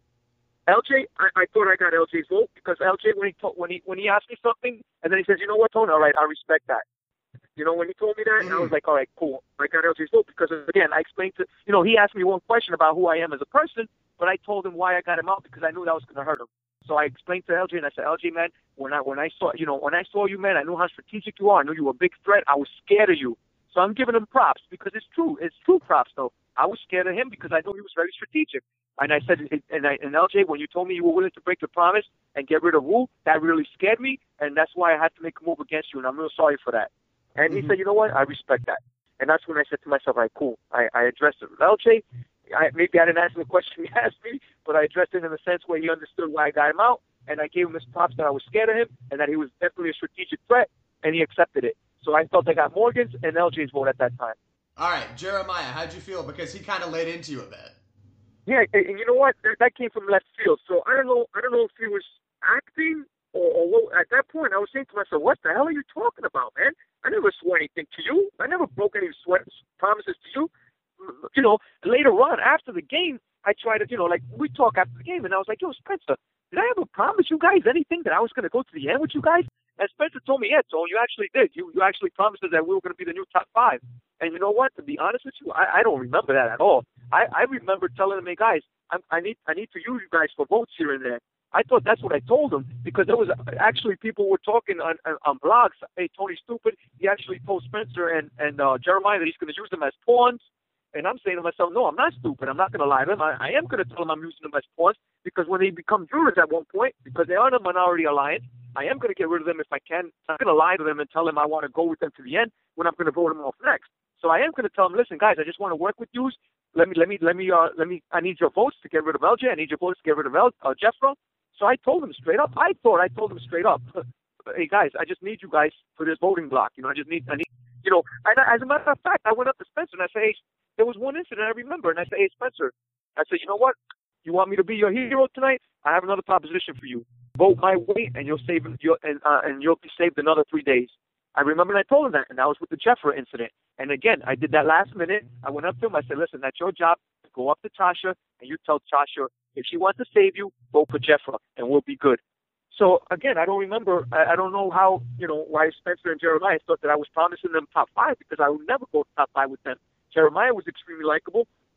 S2: L J, I, I thought I got L J's vote, because L J, when he told, when he when he asked me something, and then he says, "You know what, Tony? All right, I respect that." You know, when he told me that, mm-hmm. I was like, all right, cool. I got L J's vote, because, again, I explained to, you know, he asked me one question about who I am as a person, but I told him why I got him out, because I knew that was going to hurt him. So I explained to L J, and I said, L J, man, when I when I saw, you know, when I saw you, man, I knew how strategic you are. I knew you were a big threat. I was scared of you. So I'm giving him props, because it's true. It's true props, though. I was scared of him because I knew he was very strategic. And I said, and, I, and L J, when you told me you were willing to break your promise and get rid of Wu, that really scared me, and that's why I had to make a move against you, and I'm real sorry for that. And he mm-hmm. said, you know what, I respect that. And that's when I said to myself, all right, cool. I, I addressed it with L J. I, maybe I didn't answer the question he asked me, but I addressed it in a sense where he understood why I got him out, and I gave him his props that I was scared of him and that he was definitely a strategic threat, and he accepted it. So I felt I got Morgan's and L J's vote at that time.
S1: All right, Jeremiah, how'd you feel? Because he kind of laid into you a bit.
S2: Yeah, and you know what? That came from left field. So I don't know. I don't know if he was acting or, or what. At that point, I was saying to myself, "What the hell are you talking about, man? I never swore anything to you. I never broke any sweat promises to you." You know, later on after the game, I tried to, you know, like we talk after the game, and I was like, "Yo, Spencer, did I ever promise you guys anything that I was going to go to the end with you guys?" And Spencer told me, "Yeah, Tone, you actually did. You you actually promised us that we were going to be the new top five." And you know what? To be honest with you, I, I don't remember that at all. I, I remember telling them, "Hey guys, I, I need I need to use you guys for votes here and there." I thought that's what I told them, because there was actually people were talking on on, on blogs. Hey, Tony's stupid. He actually told Spencer and and uh, Jeremiah that he's going to use them as pawns. And I'm saying to myself, no, I'm not stupid. I'm not going to lie to them. I, I am going to tell them I'm using them as pawns, because when they become jurors at one point, because they are in a minority alliance, I am going to get rid of them if I can. I'm going to lie to them and tell them I want to go with them to the end when I'm going to vote them off next. So I am going to tell them, listen, guys, I just want to work with you. Let me, let me, let me, uh, let me. I need your votes to get rid of L J. I need your votes to get rid of L, uh, Jeffro. So I told them straight up. I thought I told them straight up. Hey guys, I just need you guys for this voting block. You know, I just need, I need, you know. And as a matter of fact, I went up to Spencer and I said, hey, there was one incident I remember, and I said, hey Spencer, I said, you know what? You want me to be your hero tonight? I have another proposition for you. Vote my way, and you'll save your and uh, and you'll be saved another three days. I remember, and I told him that, and that was with the Jeffra incident. And again, I did that last minute. I went up to him. I said, listen, that's your job. Go up to Tasha, and you tell Tasha if she wants to save you, vote for Jeffra, and we'll be good. So again, I don't remember. I, I don't know how, you know, why Spencer and Jeremiah thought that I was promising them top five, because I would never go top five with them. Jeremiah was extremely likable.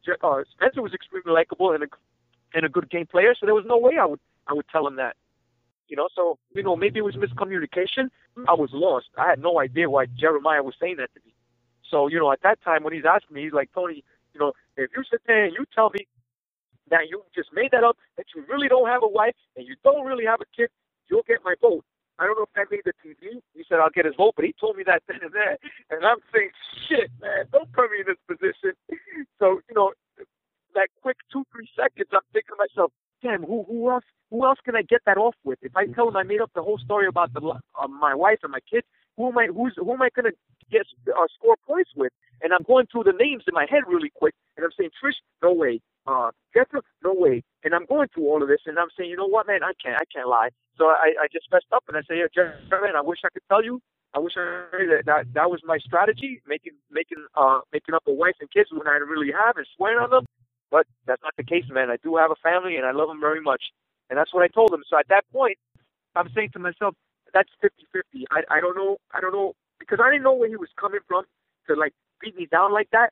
S2: Je- uh, Spencer was extremely likable and a and a good game player, so there was no way I would I would tell him that. You know, so you know maybe it was miscommunication. I was lost. I had no idea why Jeremiah was saying that to me. So you know, at that time when he's asking me, he's like, Tony, you know, if you sit there and you tell me that you just made that up, that you really don't have a wife and you don't really have a kid, you'll get my vote. I don't know if that made the T V. He said I'll get his vote, but he told me that then and there. And I'm saying, shit, man, don't put me in this position. So, you know, that quick two, three seconds, I'm thinking to myself, damn, who who else who else can I get that off with? If I tell him I made up the whole story about the uh, my wife and my kids, who am I who's who am I gonna get uh, score points with? And I'm going through the names in my head really quick, and I'm saying, Trish, no way. Uh, Jeffrey, no way. And I'm going through all of this, and I'm saying, you know what, man, I can't, I can't lie. So I, I just messed up, and I say, yeah, Jeffrey, man, I wish I could tell you. I wish I that that, that was my strategy, making making uh making up a wife and kids when I really have and swearing on them. But that's not the case, man. I do have a family, and I love them very much. And that's what I told him. So at that point, I'm saying to myself, that's fifty-fifty. I, I don't know. I don't know. Because I didn't know where he was coming from to, like, beat me down like that.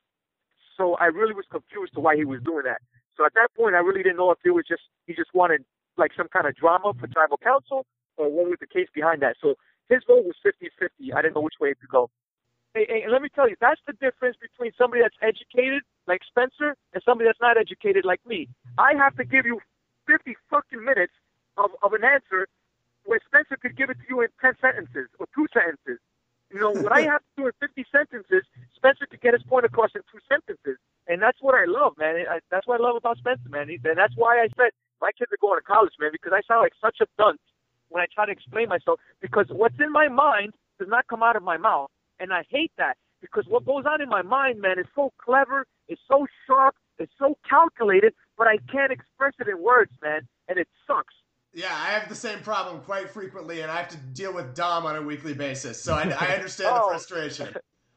S2: So I really was confused to why he was doing that. So at that point, I really didn't know if it was just, he just wanted, like, some kind of drama for tribal council or what was the case behind that. So his vote was fifty-fifty. I didn't know which way it could go. Hey, hey, and let me tell you, that's the difference between somebody that's educated, like Spencer, and somebody that's not educated, like me. I have to give you fifty fucking minutes of, of an answer where Spencer could give it to you in ten sentences or two sentences. You know, what I have to do in fifty sentences, Spencer could get his point across in two sentences. And that's what I love, man. I, that's what I love about Spencer, man. He, and that's why I said my kids are going to college, man, because I sound like such a dunce when I try to explain myself. Because what's in my mind does not come out of my mouth. And I hate that, because what goes on in my mind, man, is so clever, it's so sharp, it's so calculated, but I can't express it in words, man, and it sucks.
S1: Yeah, I have the same problem quite frequently, and I have to deal with Dom on a weekly basis, so I, I understand
S2: oh.
S1: the frustration.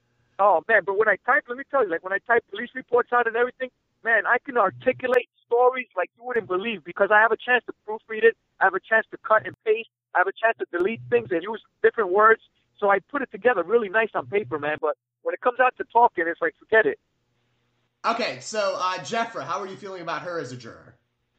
S2: Oh, man, but when I type, let me tell you, like when I type police reports out and everything, man, I can articulate stories like you wouldn't believe, because I have a chance to proofread it, I have a chance to cut and paste, I have a chance to delete things and use different words. So I put it together really nice on paper, man. But when it comes out to talking, it's like, forget it.
S1: Okay, so uh, Jeffra, how are you feeling about her as a juror?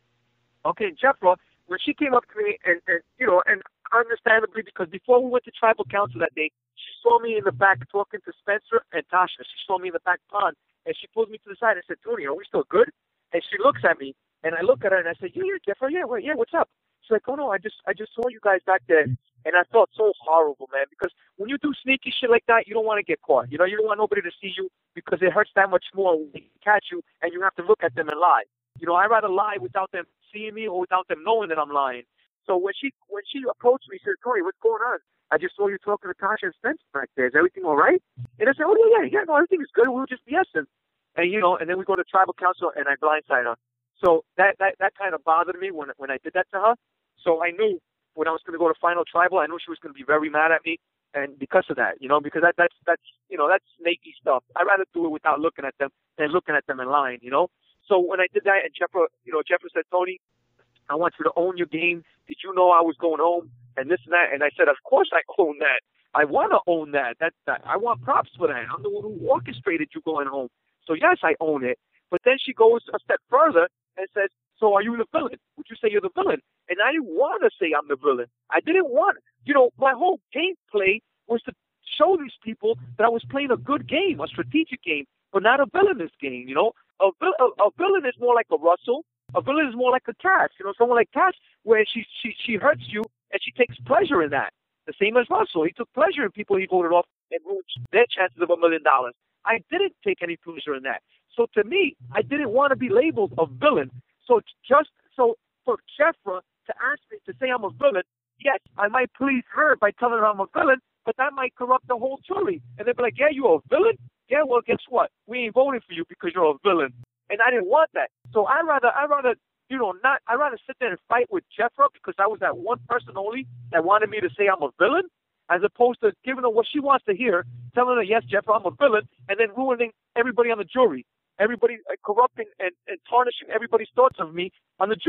S2: Okay, Jeffra, when she came up to me, and, and you know, and understandably, because before we went to tribal council that day, she saw me in the back talking to Spencer and Tasha. She saw me in the back pond, and she pulled me to the side and said, Tony, are we still good? And she looks at me, and I look at her, and I said, yeah, yeah, Jeffra, yeah, wait, yeah, what's up? She's like, oh, no, I just I just saw you guys back there. And I felt so horrible, man, because when you do sneaky shit like that, you don't want to get caught. You know, you don't want nobody to see you, because it hurts that much more when they catch you and you have to look at them and lie. You know, I'd rather lie without them seeing me or without them knowing that I'm lying. So when she when she approached me, she said, Tony, what's going on? I just saw you talking to Tasha and Spencer back there. Is everything all right? And I said, oh, yeah, yeah, yeah, no, everything is good. We were just BSing. And, you know, and then we go to tribal council and I blindside her. So that, that, that kind of bothered me when when I did that to her. So I knew when I was going to go to final tribal, I knew she was going to be very mad at me, and because of that, you know, because that, that's that's you know that's snaky stuff. I'd rather do it without looking at them than looking at them and lying, you know. So when I did that, and Jeffra, you know, Jeffra said, Tony, I want you to own your game. Did you know I was going home and this and that? And I said, of course I own that. I want to own that. That that I want props for that. I'm the one who orchestrated you going home. So yes, I own it. But then she goes a step further and says, so are you the villain? Would you say you're the villain? And I didn't want to say I'm the villain. I didn't want, you know, my whole gameplay was to show these people that I was playing a good game, a strategic game, but not a villainous game, you know. A, a, a villain is more like a Russell. A villain is more like a Cass, you know, someone like Cass, where she, she, she hurts you and she takes pleasure in that. The same as Russell. He took pleasure in people he voted off and ruined their chances of a million dollars. I didn't take any pleasure in that. So to me, I didn't want to be labeled a villain. So just so for Jeffra to ask me to say I'm a villain, yes, I might please her by telling her I'm a villain, but that might corrupt the whole jury. And they'd be like, yeah, you're a villain? Yeah, well, guess what? We ain't voting for you because you're a villain. And I didn't want that. So I'd rather, I'd rather, you know, not, I'd rather sit there and fight with Jeffra because I was that one person only that wanted me to say I'm a villain, as opposed to giving her what she wants to hear, telling her, yes, Jeffra, I'm a villain, and then ruining everybody on the jury. Everybody uh, corrupting and, and tarnishing everybody's thoughts of me on the jury.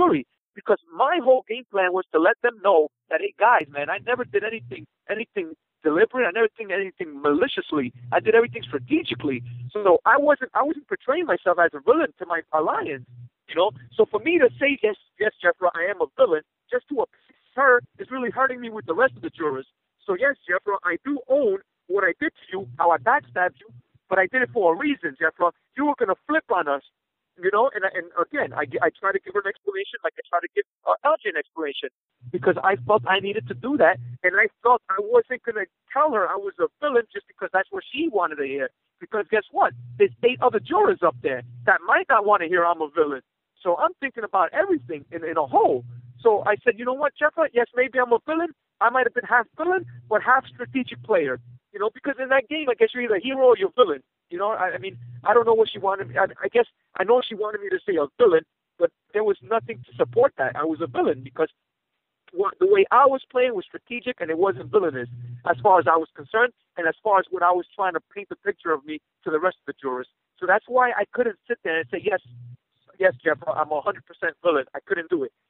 S2: because my whole game plan was to let them know that, hey, guys, man, I never did anything, anything deliberate. I never did anything maliciously. I did everything strategically. So I wasn't, I wasn't portraying myself as a villain to my alliance, you know. So for me to say, yes, yes, Jeffro, I am a villain, just to appease her is really hurting me with the rest of the jurors. So yes, Jeffro, I do own what I did to you, how I backstabbed you, but I did it for a reason, Jeffro. You were going to flip on us, you know, and, and again, I, I try to give her an explanation like I try to give uh, L J an explanation, because I felt I needed to do that, and I felt I wasn't going to tell her I was a villain just because that's what she wanted to hear. Because guess what? There's eight other jurors up there that might not want to hear I'm a villain. So I'm thinking about everything in, in a whole. So I said, you know what, Jeffro, yes, maybe I'm a villain. I might have been half villain, but half strategic player. You know, because in that game, I guess you're either a hero or you're a villain. You know, I, I mean, I don't know what she wanted me. I, I guess I know she wanted me to say a villain, but there was nothing to support that. I was a villain because what, the way I was playing was strategic and it wasn't villainous as far as I was concerned, and as far as what I was trying to paint the picture of me to the rest of the jurors. So that's why I couldn't sit there and say, yes, yes, Jeff, I'm a one hundred percent villain. I couldn't do it.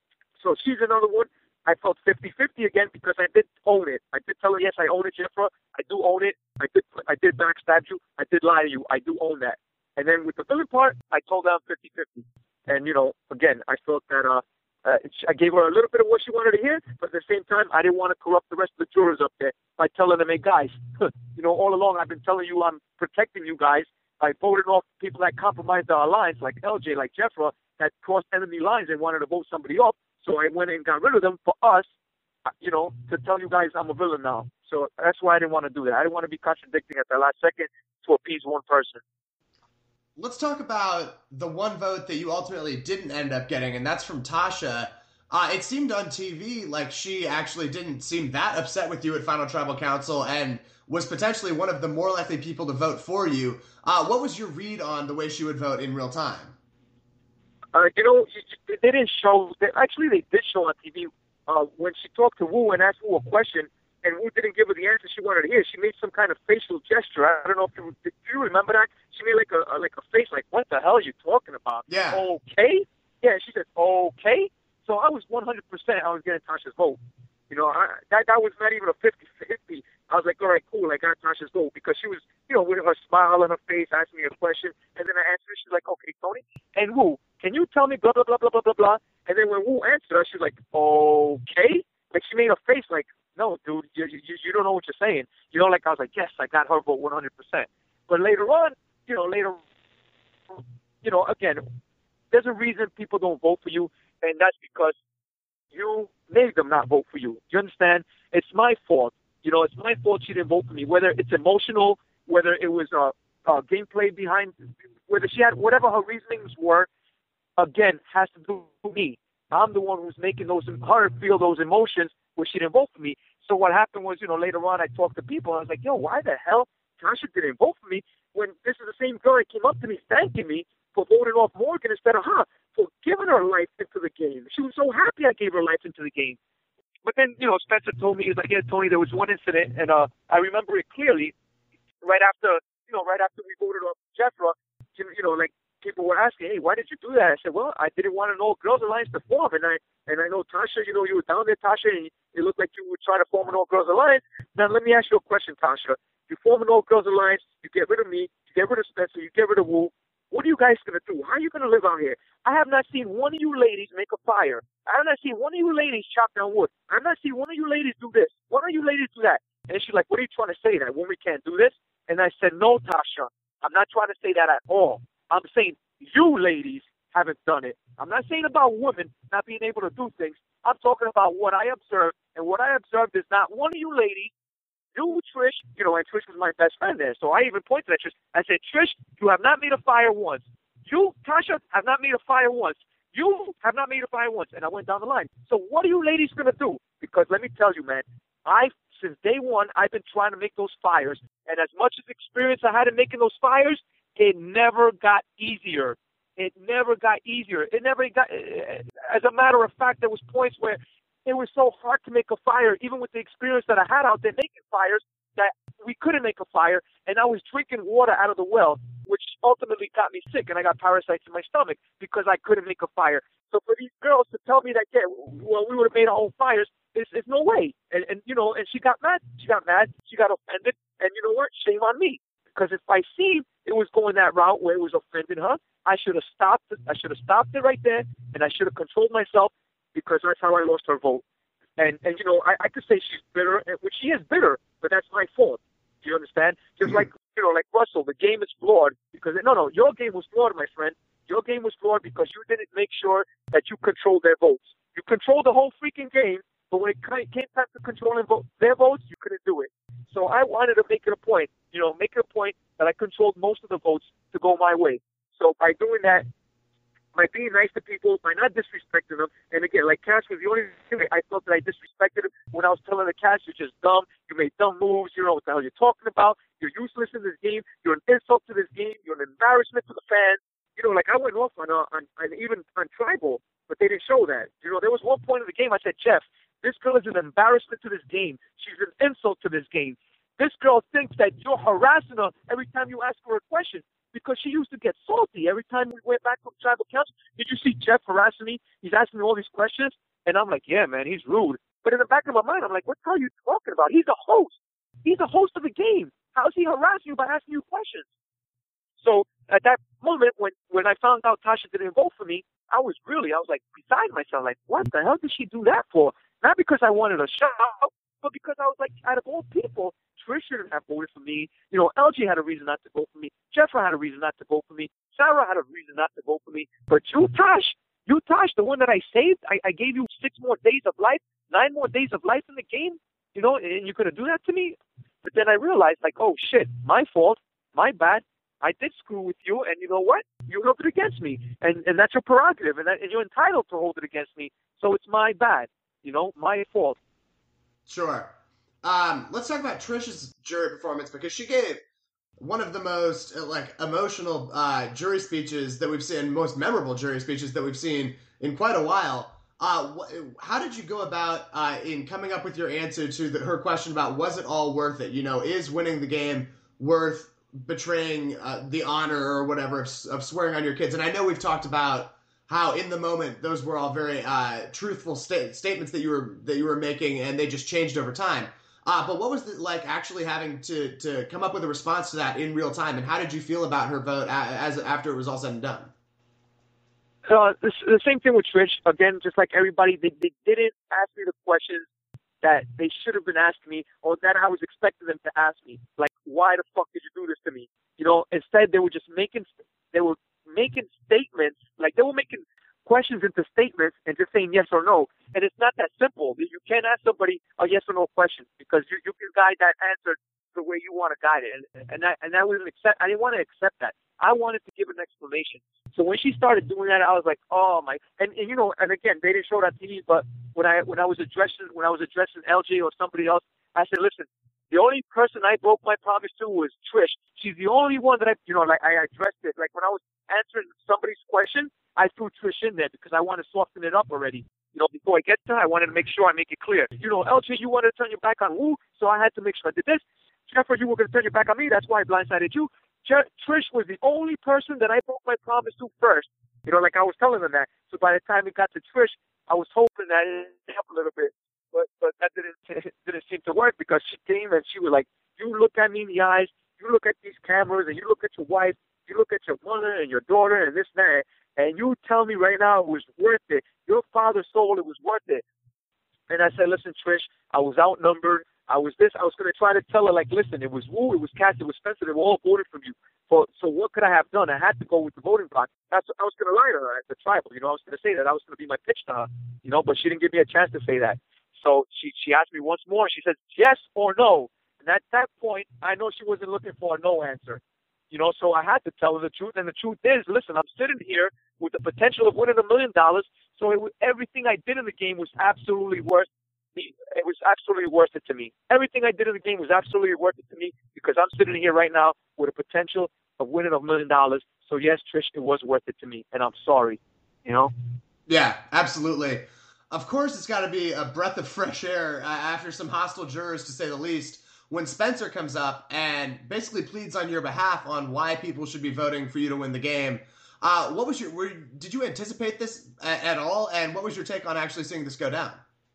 S2: So she's another one. I felt fifty-fifty again because I did own it. I did tell her, yes, I own it, Jeffro. I do own it. I did I did backstab you. I did lie to you. I do own that. And then with the villain part, I told her I'm fifty-fifty. And, you know, again, I felt that uh, uh, I gave her a little bit of what she wanted to hear, but at the same time, I didn't want to corrupt the rest of the jurors up there by telling them, hey, guys, you know, all along I've been telling you I'm protecting you guys by voting off people that compromised our lines, like L J, like Jeffro, that crossed enemy lines and wanted to vote somebody off. So I went and got rid of them for us, you know, to tell you guys I'm a villain now. So that's why I didn't want to do that. I didn't want to be contradicting at the last second to appease one person.
S1: Let's talk about the one vote that you ultimately didn't end up getting, and that's from Tasha. Uh, it seemed on T V like she actually didn't seem that upset with you at Final Tribal Council and was potentially one of the more likely people to vote for you. Uh, what was your read on the way she would vote in real time?
S2: Uh, you know, they didn't show. They, actually, they did show on T V uh, when she talked to Wu and asked Wu a question, and Wu didn't give her the answer she wanted to hear. She made some kind of facial gesture. I don't know if you, do you remember that. She made like a, a like a face, like, "What the hell are you talking about?"
S1: Yeah.
S2: Okay. Yeah. She said, "Okay." So I was one hundred percent. I was getting Tasha's vote. You know, I, that that was not even a fifty-fifty. I was like, all right, cool. I got Tasha's vote because she was, you know, with her smile on her face, asking me a question, and then I answered. She's like, "Okay, Tony." And Wu, can you tell me blah, blah, blah, blah, blah, blah, blah? And then when Wu answered her, she was like, okay. Like, she made a face like, no, dude, you, you, you don't know what you're saying. You know, like, I was like, yes, I got her vote one hundred percent. But later on, you know, later, you know, again, there's a reason people don't vote for you, and that's because you made them not vote for you. You understand? It's my fault. You know, it's my fault she didn't vote for me, whether it's emotional, whether it was uh, uh, gameplay behind, whether she had, whatever her reasonings were, again, has to do with me. I'm the one who's making those, her feel those emotions where she didn't vote for me. So what happened was, you know, later on I talked to people, and I was like, yo, why the hell Tasha didn't vote for me when this is the same girl that came up to me thanking me for voting off Morgan instead of her, for giving her life into the game. She was so happy I gave her life into the game. But then, you know, Spencer told me, he was like, yeah, Tony, there was one incident, and uh, I remember it clearly, right after, you know, right after we voted off Jeffra, you, you know, like, people were asking, hey, why did you do that? I said, well, I didn't want an All Girls Alliance to form, and I and I know, Tasha, you know, you were down there, Tasha, and it looked like you were trying to form an All Girls Alliance. Now, let me ask you a question, Tasha. You form an All Girls Alliance, you get rid of me, you get rid of Spencer, you get rid of Wu. What are you guys going to do? How are you going to live out here? I have not seen one of you ladies make a fire. I have not seen one of you ladies chop down wood. I have not seen one of you ladies do this. One of you ladies do that. And she's like, what are you trying to say, that women can't do this? And I said, no, Tasha, I'm not trying to say that at all. I'm saying you ladies haven't done it. I'm not saying about women not being able to do things. I'm talking about what I observed. And what I observed is not one of you ladies, you, Trish, you know, and Trish was my best friend there. So I even pointed at Trish. I said, Trish, you have not made a fire once. You, Tasha, have not made a fire once. You have not made a fire once. And I went down the line. So what are you ladies going to do? Because let me tell you, man, I, since day one, I've been trying to make those fires. And as much as experience I had in making those fires, it never got easier. It never got easier. It never got, as a matter of fact, there was points where it was so hard to make a fire, even with the experience that I had out there making fires, that we couldn't make a fire, and I was drinking water out of the well. which ultimately got me sick, and I got parasites in my stomach because I couldn't make a fire. So for these girls to tell me that, yeah, well, we would have made our own fires, it's, it's no way. And, and, you know, and she got mad. She got mad. She got offended. And you know what? Shame on me. Because if I seen it was going that route where it was offending her, I should have stopped it. I should have stopped it right there, and I should have controlled myself, because that's how I lost her vote. And, and you know, I, I could say she's bitter, which she is bitter, but that's my fault. Do you understand? Just like, you know, like Russell, the game is flawed because, no, no, your game was flawed, my friend. Your game was flawed because you didn't make sure that you controlled their votes. You controlled the whole freaking game, but when it came time to controlling vote, their votes, you couldn't do it. So I wanted to make it a point, you know, make it a point that I controlled most of the votes to go my way. So by doing that, by being nice to people, by not disrespecting them, and again, like Cash was the only thing I felt that I disrespected him when I was telling the Cash, you're just dumb, you made dumb moves, you don't know what the hell you're talking about, you're useless in this game, you're an insult to this game, you're an embarrassment to the fans. You know, like I went off on, uh, on, on even on Tribal, but they didn't show that. You know, there was one point in the game I said, Jeff, this girl is an embarrassment to this game. She's an insult to this game. This girl thinks that you're harassing her every time you ask her a question, because she used to get salty every time we went back from Tribal Council. Did you see Jeff harassing me? He's asking me all these questions. And I'm like, yeah, man, he's rude. But in the back of my mind, I'm like, what the hell are you talking about? He's a host. He's a host of the game. How is he harassing you by asking you questions? So at that moment, when, when I found out Tasha didn't vote for me, I was really, I was like beside myself, like, what the hell did she do that for? Not because I wanted a shout, but because I was like, out of all people, Trish shouldn't have voted for me. You know, L G had a reason not to vote for me. Jeffra had a reason not to vote for me. Sarah had a reason not to vote for me. But you, Tosh, you, Tosh, the one that I saved, I, I gave you six more days of life, nine more days of life in the game, you know, and you're going to do that to me? But then I realized, like, oh, shit, my fault, my bad. I did screw with you, and you know what? You held it against me, and, and that's your prerogative, and, that, and you're entitled to hold it against me. So it's my bad, you know, my fault.
S1: Sure. Um, let's talk about Trish's jury performance, because she gave one of the most uh, like emotional uh, jury speeches that we've seen, most memorable jury speeches that we've seen in quite a while. Uh, wh- how did you go about uh, in coming up with your answer to the, her question about was it all worth it? You know, is winning the game worth betraying uh, the honor or whatever of, of swearing on your kids? And I know we've talked about how in the moment those were all very uh, truthful sta- statements that you were that you were making, and they just changed over time. Uh, but what was it like actually having to, to come up with a response to that in real time, and how did you feel about her vote as after it was all said and done?
S2: Uh, the, the same thing with Trish. Again, just like everybody, they, they didn't ask me the questions that they should have been asking me, or that I was expecting them to ask me. Like, why the fuck did you do this to me? You know, instead they were just making, they were making statements, like they were making questions into statements and just saying yes or no. And it's not that simple. You can't ask somebody a yes or no question, because you, you can guide that answer the way you want to guide it. And, and I, and I wasn't accept, I didn't want to accept that. I wanted to give an explanation. So when she started doing that, I was like, oh my, and, and you know, and again, they didn't show that T V, but when I, when I was addressing, when I was addressing L G or somebody else, I said, listen, the only person I broke my promise to was Trish. She's the only one that I, you know, like I addressed it. Like when I was answering somebody's question, I threw Trish in there because I want to soften it up already. You know, before I get to her, I wanted to make sure I make it clear. You know, L G, you wanted to turn your back on Wu, so I had to make sure I did this. Jeffrey, you were going to turn your back on me, that's why I blindsided you. Trish was the only person that I broke my promise to first. You know, like I was telling them that. So by the time it got to Trish, I was hoping that it would help a little bit. But but that didn't didn't seem to work, because she came and she was like, you look at me in the eyes, you look at these cameras, and you look at your wife, you look at your mother and your daughter and this and that, and you tell me right now it was worth it. Your father sold, it was worth it. And I said, listen, Trish, I was outnumbered. I was this. I was going to try to tell her, like, listen, it was Wu, it was Cass, it was Spencer. They were all voted from you. For, so what could I have done? I had to go with the voting block. That's I was going to lie to her at the tribal. You know, I was going to say that. That was going to be my pitch to her. You know, but she didn't give me a chance to say that. So she she asked me once more. She said, yes or no. And at that point, I know she wasn't looking for a no answer. You know, so I had to tell her the truth. And the truth is, listen, I'm sitting here with the potential of winning a million dollars. So it was, everything I did in the game was absolutely worth It was absolutely worth it to me. Everything I did in the game was absolutely worth it to me, because I'm sitting here right now with a potential of winning a million dollars. So yes, Trish, it was worth it to me, and I'm sorry. You know?
S1: Yeah, absolutely. Of course, it's got to be a breath of fresh air uh, after some hostile jurors, to say the least, when Spencer comes up and basically pleads on your behalf on why people should be voting for you to win the game. Uh, what was your? Were, did you anticipate this at, at all? And what was your take on actually seeing this go down?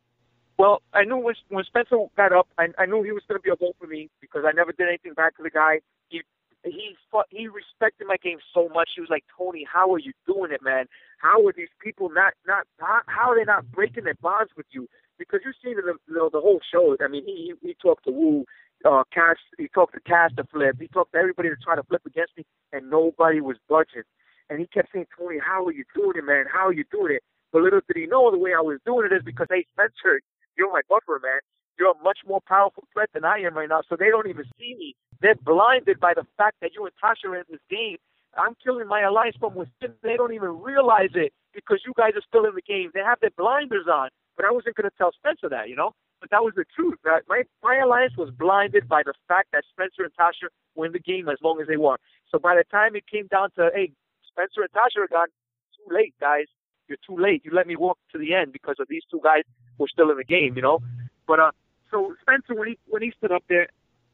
S2: Well, I knew when, when Spencer got up, I, I knew he was going to be a vote for me because I never did anything back to the guy. He he fought, he respected my game so much. He was like, Tony, how are you doing it, man? How are these people not not how, how are they not breaking their bonds with you? Because you've seen the you know, the whole show. I mean, he he, he talked to Wu, uh, Cass, he talked to Cass to flip. He talked to everybody to try to flip against me, and nobody was budging. And he kept saying, Tony, how are you doing it, man? How are you doing it? But little did he know the way I was doing it is because, hey, Spencer, you're my buffer, man. You're a much more powerful threat than I am right now, so they don't even see me. They're blinded by the fact that you and Tasha are in this game. I'm killing my alliance from within. They don't even realize it because you guys are still in the game. They have their blinders on. But I wasn't going to tell Spencer that, you know? But that was the truth. Right? My my alliance was blinded by the fact that Spencer and Tasha were in the game as long as they were. So by the time it came down to, hey, Spencer and Tasha are gone, too late, guys. You're too late. You let me walk to the end because of these two guys who were still in the game, you know? But uh, so Spencer, when he when he stood up there,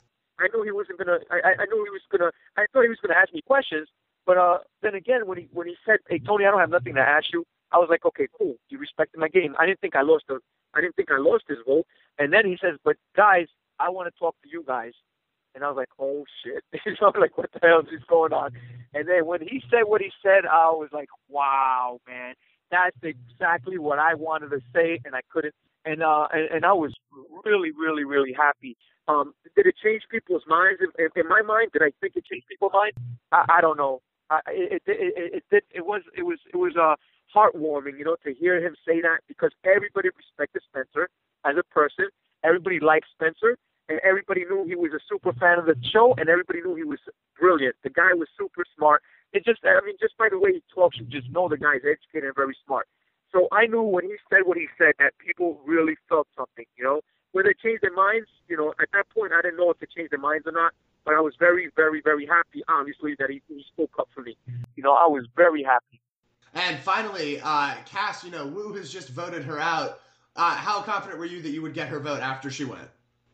S2: I knew he wasn't gonna. I, I knew he was gonna. I thought he was gonna ask me questions. But uh, then again, when he when he said, "Hey Tony, I don't have nothing to ask you," I was like, "Okay, cool. You respected my game. I didn't think I lost the. I didn't think I lost his vote." And then he says, "But guys, I want to talk to you guys." And I was like, "Oh shit!" You know, like what the hell is going on? And then when he said what he said, I was like, "Wow, man, that's exactly what I wanted to say, and I couldn't." And uh, and, and I was really, really, really happy. Um, did it change people's minds? In, in my mind, did I think it changed people's minds? I, I don't know. I, it, it, it, it, it, it was, it was, it was uh, heartwarming, you know, to hear him say that because everybody respected Spencer as a person. Everybody liked Spencer, and everybody knew he was a super fan of the show, and everybody knew he was brilliant. The guy was super smart. It just, I mean, just by the way he talks, you just know the guy's educated and very smart. So I knew when he said what he said that people really felt something, you know. Whether they changed their minds, you know, at that point I didn't know if they changed their minds or not. But I was very, very, very happy, obviously, that he, he spoke up for me. You know, I was very happy.
S1: And finally, uh, Cass, you know, Wu has just voted her out. Uh, how confident were you that you would get her vote after she went?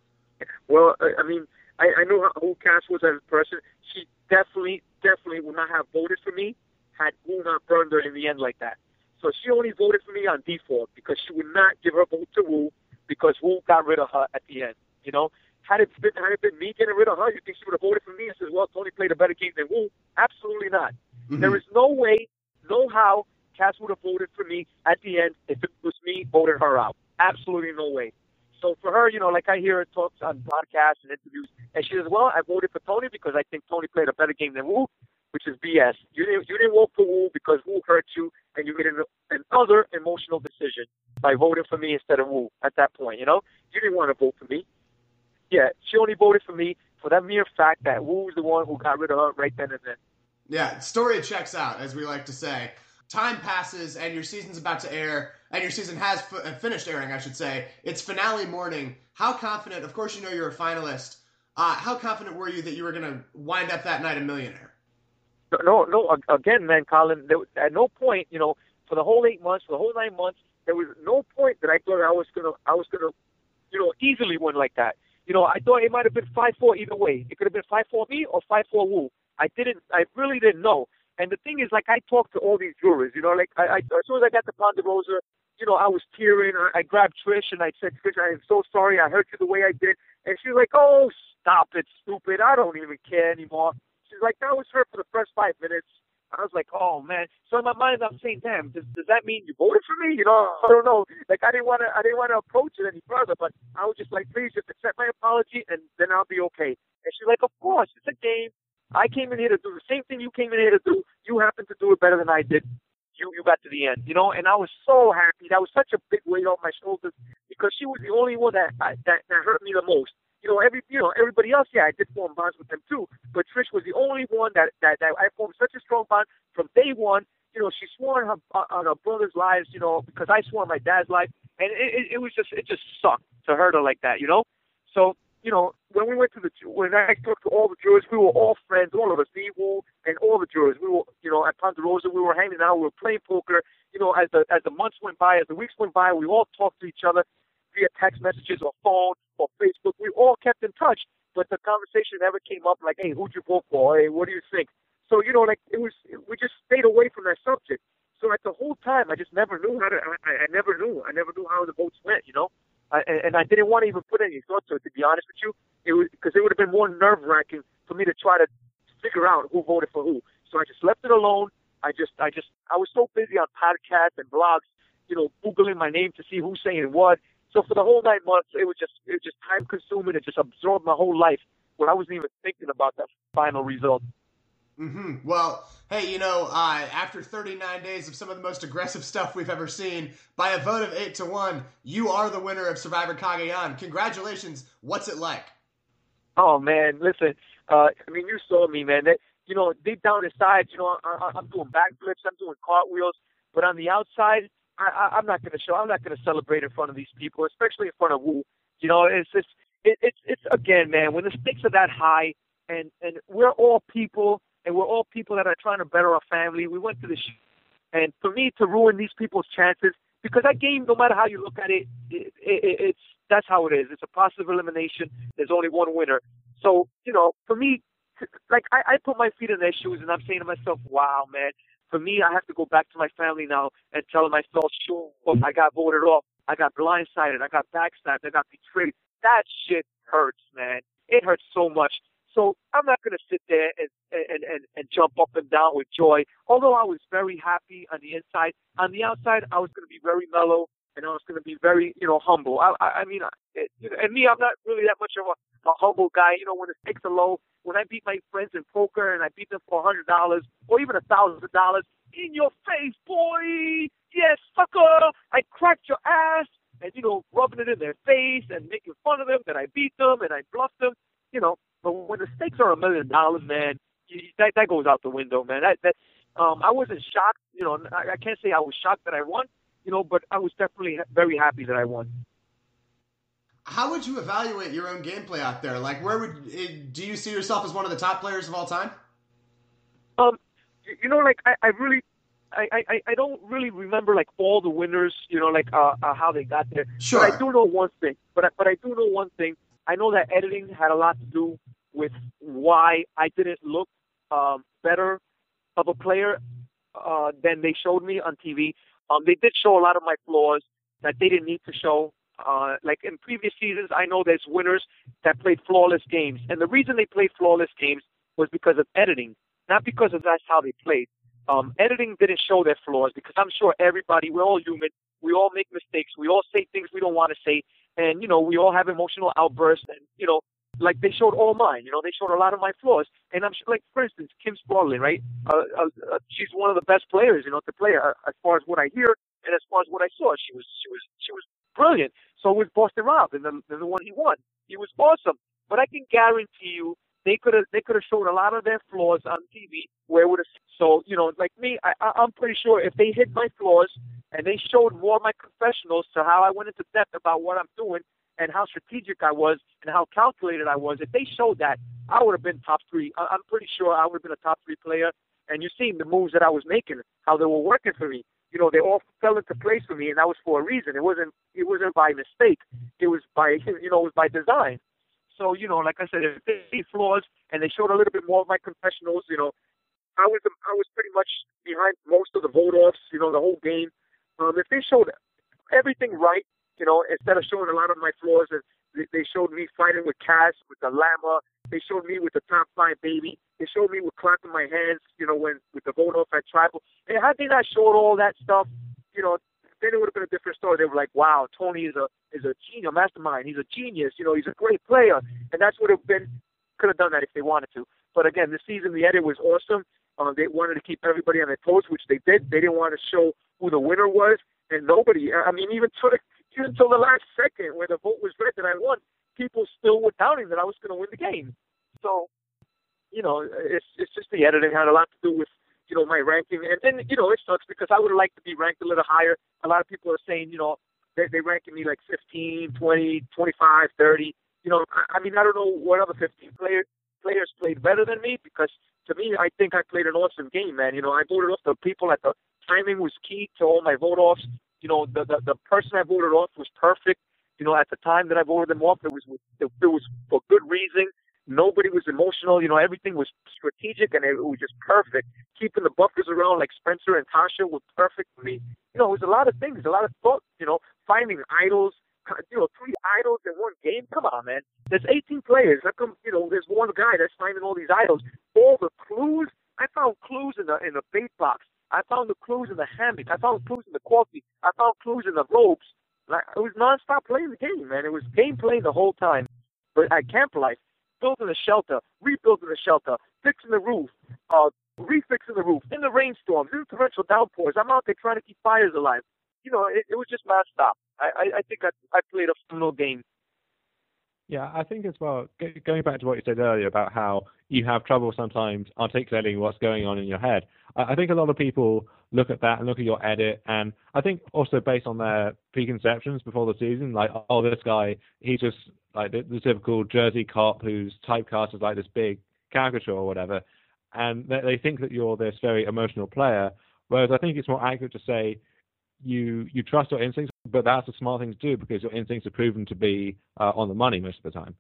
S2: Well, I mean, I, I know who Cass was as a person. She definitely, definitely would not have voted for me had Wu not burned her in the end like that. So she only voted for me on default because she would not give her vote to Wu because Wu got rid of her at the end. You know, had it been had it been me getting rid of her, you think she would have voted for me and says, "Well, Tony played a better game than Wu"? Absolutely not. Mm-hmm. There is no way, no how Cass would have voted for me at the end if it was me voting her out. Absolutely no way. So for her, you know, like I hear her talk on podcasts and interviews, and she says, "Well, I voted for Tony because I think Tony played a better game than Wu," which is B S. You didn't you didn't vote for Wu because Wu hurt you, and you made an, another emotional decision by voting for me instead of Wu at that point, you know? You didn't want to vote for me. Yeah, she only voted for me for that mere fact that Wu was the one who got rid of her right then and then.
S1: Yeah, story checks out, as we like to say. Time passes, and your season's about to air, and your season has f- finished airing, I should say. It's finale morning. How confident, of course you know you're a finalist, uh, how confident were you that you were going to wind up that night a millionaire?
S2: No, no, again, man, Colin, there, at no point, you know, for the whole eight months, for the whole nine months, there was no point that I thought I was gonna, I was gonna, you know, easily win like that. You know, I thought it might have been five four either way. It could have been five four me or five four Wu. I didn't, I really didn't know. And the thing is, like, I talked to all these jurors. You know, like, I, I as soon as I got to Ponderosa, you know, I was tearing. I, I grabbed Trish and I said, "Trish, I am so sorry. I hurt you the way I did." And she was like, "Oh, stop it, stupid. I don't even care anymore." She's like, "That was her for the first five minutes." I was like, "Oh man!" So in my mind, I'm saying, "Damn, does, does that mean you voted for me?" You know, I don't know. Like I didn't want to, I didn't want to approach it any further, but I was just like, "Please, just accept my apology, and then I'll be okay." And she's like, "Of course, it's a game. I came in here to do the same thing you came in here to do. You happened to do it better than I did. You, you got to the end, you know." And I was so happy. That was such a big weight off my shoulders because she was the only one that that that hurt me the most. You know, every you know everybody else, yeah, I did form bonds with them too. But Trish was the only one that that, that I formed such a strong bond from day one. You know, she swore on her on her brother's lives, you know, because I swore on my dad's life, and it, it, it was just it just sucked to hurt her like that, you know. So you know, when we went to the when I talked to all the jurors, we were all friends, all of us, me, Wu, and all the jurors. We were, you know, at Ponderosa, we were hanging out, we were playing poker. You know, as the as the months went by, as the weeks went by, we all talked to each other via text messages or phone or Facebook. We all kept in touch. but the conversation never came up like, hey, who'd you vote for? Hey, what do you think? So, you know, like, it was, we just stayed away from that subject. So, like, the whole time, I just never knew how to, I, I never knew. I never knew how the votes went, you know? I, and I didn't want to even put any thought to it, to be honest with you. It was, because it would have been more nerve-wracking for me to try to figure out who voted for who. So I just left it alone. I just, I just, I was so busy on podcasts and blogs, you know, Googling my name to see who's saying what. So for the whole nine months, it was just, it was just time consuming. It just absorbed my whole life when I wasn't even thinking about that final result.
S1: Mm-hmm. Well, hey, you know, uh, after thirty-nine days of some of the most aggressive stuff we've ever seen, by a vote of eight to one, you are the winner of Survivor Cagayan. Congratulations. What's it like?
S2: Oh man, listen. Uh, I mean, you saw me, man. That, you know, deep down inside, you know, I, I'm doing backflips, I'm doing cartwheels, but on the outside, I, I, I'm not going to show. I'm not going to celebrate in front of these people, especially in front of Wu. You know, it's just, it, it's, it's again, man. When the stakes are that high, and and we're all people, and we're all people that are trying to better our family. We went to the sh- and for me to ruin these people's chances, because that game, no matter how you look at it, it, it it's that's how it is. It's a positive elimination. There's only one winner. So, you know, for me, like, I, I put my feet in their shoes, and I'm saying to myself, wow, man, for me, I have to go back to my family now and tell them I fell short. I got voted off. I got blindsided. I got backstabbed. I got betrayed. That shit hurts, man. It hurts so much. So I'm not going to sit there and, and, and, and jump up and down with joy. Although I was very happy on the inside, on the outside, I was going to be very mellow, and I was going to be very, you know, humble. I, I, I mean, it, and me, I'm not really that much of a, a humble guy. You know, when the stakes are low, when I beat my friends in poker and I beat them for one hundred dollars or even one thousand dollars, in your face, boy, yes, sucker, I cracked your ass, and, you know, rubbing it in their face and making fun of them that I beat them and I bluffed them, you know. But when the stakes are a million dollars, man, you, that that goes out the window, man. That that um, I wasn't shocked, you know. I, I can't say I was shocked that I won, you know, but I was definitely very happy that I won.
S1: How would you evaluate your own gameplay out there? Like, where would do you see yourself as one of the top players of all time?
S2: Um, you, you know, like I, I really, I, I, I don't really remember like all the winners, you know, like uh, uh, how they got there.
S1: Sure.
S2: But I do know one thing. But I, but I do know one thing. I know that editing had a lot to do with why I didn't look um, better of a player uh, than they showed me on T V. Um, they did show a lot of my flaws that they didn't need to show. Uh, like in previous seasons, I know there's winners that played flawless games. And the reason they played flawless games was because of editing, not because of that's how they played. Um, editing didn't show their flaws because I'm sure everybody, we're all human. We all make mistakes. We all say things we don't want to say. And, you know, we all have emotional outbursts. And, you know, like they showed all mine. You know, they showed a lot of my flaws. And I'm sure, like, for instance, Kim Spradlin, right? Uh, uh, uh, she's one of the best players, you know, to play uh, as far as what I hear and as far as what I saw. She was, she was, she was brilliant. So was Boston Rob, and the, the one he won. He was awesome. But I can guarantee you, they could have, they could have showed a lot of their flaws on T V where it would have. So, you know, like me, I, I'm pretty sure if they hit my flaws and they showed more of my confessionals to how I went into depth about what I'm doing and how strategic I was and how calculated I was, if they showed that, I would have been top three. I, I'm pretty sure I would have been a top three player. And you've seen the moves that I was making, how they were working for me. You know, they all fell into place for me, and that was for a reason. It wasn't, it wasn't by mistake. It was by, you know, it was by design. So, you know, like I said, if they see flaws and they showed a little bit more of my confessionals, you know, I was I was pretty much behind most of the vote-offs, you know, the whole game. Um, if they showed everything right, you know, instead of showing a lot of my flaws, and they showed me fighting with Cass, with the Llama. They showed me with the top five baby. They showed me with clapping my hands, you know, when with the vote-off at Tribal. And had they not showed all that stuff, you know, then it would have been a different story. They were like, wow, Tony is a is a genius, mastermind. He's a genius. You know, he's a great player. And that's what it would have been. Could have done that if they wanted to. But again, this season, the edit was awesome. Um, they wanted to keep everybody on their toes, which they did. They didn't want to show who the winner was. And nobody, I mean, even till the, even till the last second where the vote was read that I won, people still were doubting that I was going to win the game. So, you know, it's it's just the editing had a lot to do with, you know, my ranking. And then, you know, it sucks because I would have liked to be ranked a little higher. A lot of people are saying, you know, they, they ranking me like fifteen, twenty, twenty-five, thirty. You know, I, I mean, I don't know what other fifteen players players played better than me, because to me, I think I played an awesome game, man. You know, I voted off the people at the timing was key to all my vote-offs. You know, the, the, the person I voted off was perfect. You know, at the time that I voted them off, it was it was for good reason. Nobody was emotional. You know, everything was strategic, and it was just perfect. Keeping the buffers around like Spencer and Tasha was perfect for me. You know, it was a lot of things, a lot of thought. You know, finding idols. You know, three idols in one game. Come on, man. There's eighteen players. How come, you know, there's one guy that's finding all these idols? All the clues. I found clues in the in the bait box. I found the clues in the hammock. I found clues in the coffee. I found clues in the ropes. Like, it was nonstop playing the game, man. It was game playing the whole time. But at Camp Life, building a shelter, rebuilding the shelter, fixing the roof, uh, refixing the roof, in the rainstorms, in the torrential downpours. I'm out there trying to keep fires alive. You know, it, it was just nonstop. I, I, I think I, I played a phenomenal game.
S3: Yeah, I think as well, g- going back to what you said earlier about how you have trouble sometimes articulating what's going on in your head, I, I think a lot of people look at that and look at your edit, and I think also based on their preconceptions before the season, like, oh, this guy, he's just like the, the typical Jersey cop who's typecast as like this big caricature or whatever, and they, they think that you're this very emotional player, whereas I think it's more accurate to say you you trust your instincts, but that's a smart thing to do because your instincts are proven to be uh, on the money most of the time.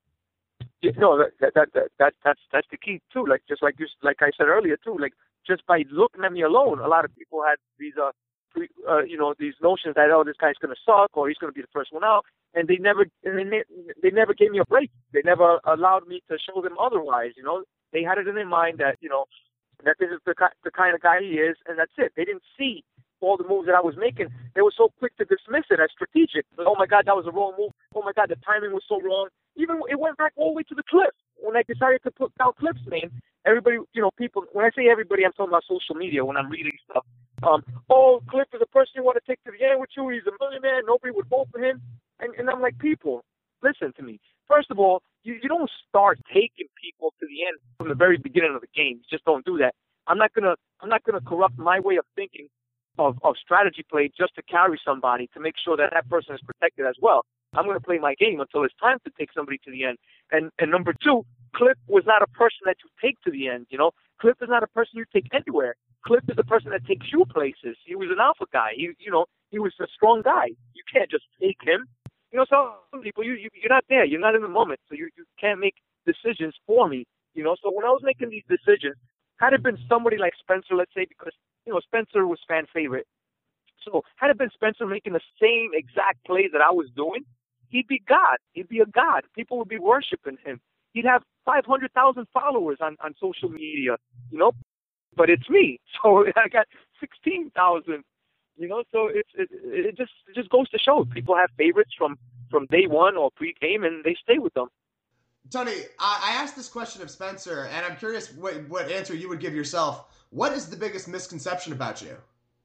S2: Yeah, no, that, that that that that that's that's the key too. Like just like you, like I said earlier too. Like just by looking at me alone, a lot of people had these uh, pre, uh you know, these notions that, oh, this guy's gonna suck or he's gonna be the first one out, and they never and they ne- they never gave me a break. They never allowed me to show them otherwise. You know, they had it in their mind that, you know, that this is the the kind of guy he is, and that's it. They didn't see all the moves that I was making. They were so quick to dismiss it as strategic. Oh my God, that was a wrong move. Oh my God, the timing was so wrong. Even it went back all the way to the Cliff. When I decided to put down Cliff's name, everybody, you know, people, when I say everybody, I'm talking about social media when I'm reading stuff. Um, oh, Cliff is a person you want to take to the end with you. He's a millionaire. Nobody would vote for him. And, and I'm like, people, listen to me. First of all, you, you don't start taking people to the end from the very beginning of the game. You just don't do that. I'm not gonna, I'm not gonna corrupt my way of thinking Of, of strategy play just to carry somebody to make sure that that person is protected as well. I'm going to play my game until it's time to take somebody to the end. And and number two, Cliff was not a person that you take to the end. You know, Cliff is not a person you take anywhere. Cliff is the person that takes you places. He was an alpha guy. He, you know, he was a strong guy. You can't just take him. You know, some people, you, you you're not there. You're not in the moment, so you you can't make decisions for me. You know, so when I was making these decisions, had it been somebody like Spencer, let's say, because, you know, Spencer was fan favorite. So had it been Spencer making the same exact play that I was doing, he'd be God. He'd be a God. People would be worshiping him. He'd have five hundred thousand followers on, on social media, you know. But it's me. So I got sixteen thousand, you know. So it's, it, it, just, it just goes to show. People have favorites from, from day one or pre-game, and they stay with them.
S1: Tony, I asked this question of Spencer, and I'm curious what, what answer you would give yourself. What is the biggest misconception about you?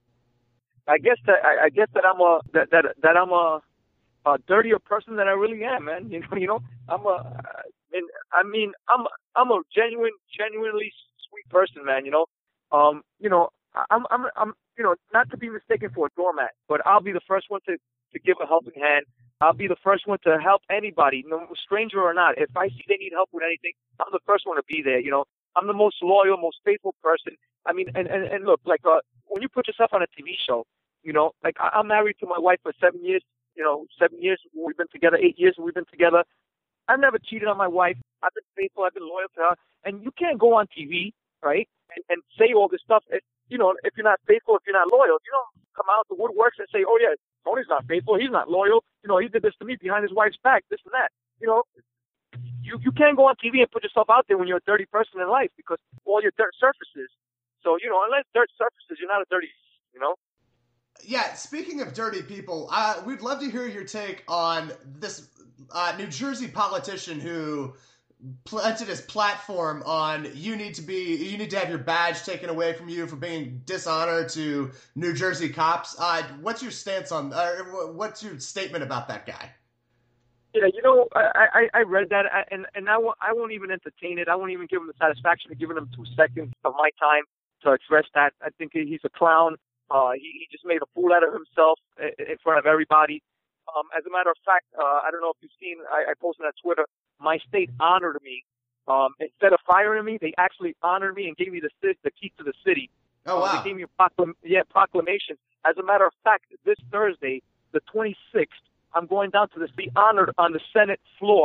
S2: I guess that I, I guess that I'm a that that, that I'm a, a dirtier person than I really am, man. You know, you know, I'm a. And I mean, I'm I'm a genuine, genuinely sweet person, man. You know, um, you know, I'm I'm I'm you know, not to be mistaken for a doormat, but I'll be the first one to to give a helping hand. I'll be the first one to help anybody, no stranger or not. If I see they need help with anything, I'm the first one to be there. You know, I'm the most loyal, most faithful person. I mean, and, and, and look, like, uh, when you put yourself on a T V show, you know, like, I, I'm married to my wife for seven years, you know, seven years. We've been together, eight years we've been together. I've never cheated on my wife. I've been faithful. I've been loyal to her. And you can't go on T V, right, and, and say all this stuff. If, you know, if you're not faithful, if you're not loyal, you don't come out the woodworks and say, oh, yeah, Tony's not faithful. He's not loyal. You know, he did this to me behind his wife's back, this and that. You know, you, you can't go on T V and put yourself out there when you're a dirty person in life because all your dirt surfaces. So, you know, unless dirt surfaces, you're not a dirty, you know?
S1: Yeah, speaking of dirty people, uh, we'd love to hear your take on this uh, New Jersey politician who planted his platform on you need to be you need to have your badge taken away from you for being dishonor to New Jersey cops. Uh, what's your stance on? Uh, what's your statement about that guy?
S2: Yeah, you know, I I, I read that and and I won't, I won't even entertain it. I won't even give him the satisfaction of giving him two seconds of my time to address that. I think he's a clown. Uh, he, he just made a fool out of himself in front of everybody. Um, as a matter of fact, uh, I don't know if you've seen. I, I posted on Twitter. My state honored me. Um, instead of firing me, they actually honored me and gave me the the key to the city.
S1: Oh, wow.
S2: Uh, they gave me a proclam- yeah, proclamation. As a matter of fact, this Thursday, the twenty-sixth, I'm going down to the be honored on the Senate floor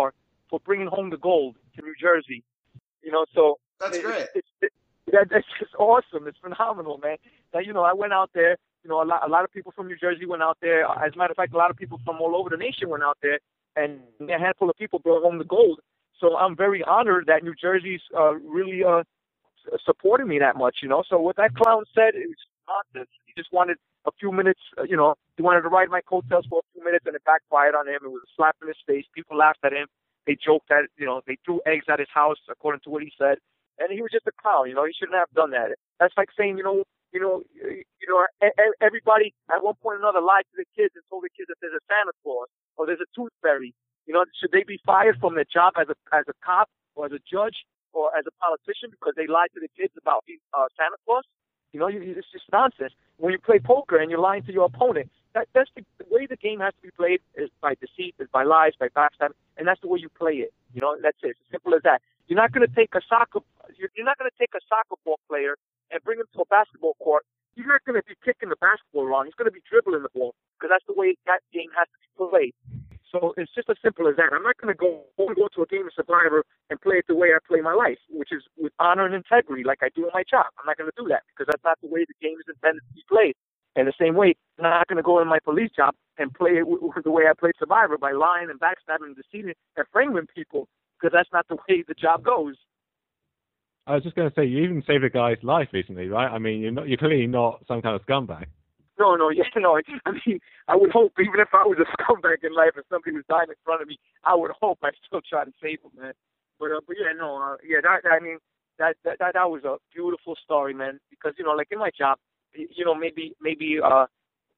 S2: for bringing home the gold to New Jersey. You know, so
S1: that's
S2: it,
S1: great.
S2: It, it, it, that, that's just awesome. It's phenomenal, man. Now, you know, I went out there. You know, a lot, a lot of people from New Jersey went out there. As a matter of fact, a lot of people from all over the nation went out there, and a handful of people brought home the gold. So I'm very honored that New Jersey's uh, really uh, supported me that much, you know. So what that clown said, it was nonsense. He just wanted a few minutes, uh, you know, he wanted to ride my coattails for a few minutes, and it backfired on him. It was a slap in his face. People laughed at him. They joked at, you know, they threw eggs at his house, according to what he said. And he was just a clown, you know. He shouldn't have done that. That's like saying, you know, you know, you know, everybody at one point or another lied to the kids and told the kids that there's a Santa Claus or there's a tooth fairy. You know, should they be fired from their job as a as a cop or as a judge or as a politician because they lied to the kids about uh, Santa Claus? You know, you, it's just nonsense. When you play poker and you're lying to your opponent, that, that's the, the way the game has to be played is by deceit, is by lies, by backstab, and that's the way you play it. You know, that's it. It's as simple as that. You're not going to take a soccer, you're, you're not going to take a soccer ball player and bring him to a basketball court. He's not going to be kicking the basketball around. He's going to be dribbling the ball because that's the way that game has to be played. So it's just as simple as that. I'm not going to go go to a game of Survivor and play it the way I play my life, which is with honor and integrity, like I do in my job. I'm not going to do that because that's not the way the game is intended to be played. And the same way, I'm not going to go in my police job and play it the way I played Survivor by lying and backstabbing and deceiving and framing people because that's not the way the job goes.
S3: I was just going to say, you even saved a guy's life recently, right? I mean, you're not, you're clearly not some kind of scumbag.
S2: No, no, yeah, no. I mean, I would hope, even if I was a scumbag in life and somebody was dying in front of me, I would hope I'd still try to save him, man. But, uh, but yeah, no, uh, yeah, that, I mean, that, that, that, that was a beautiful story, man. Because, you know, like in my job, you know, maybe, maybe, uh,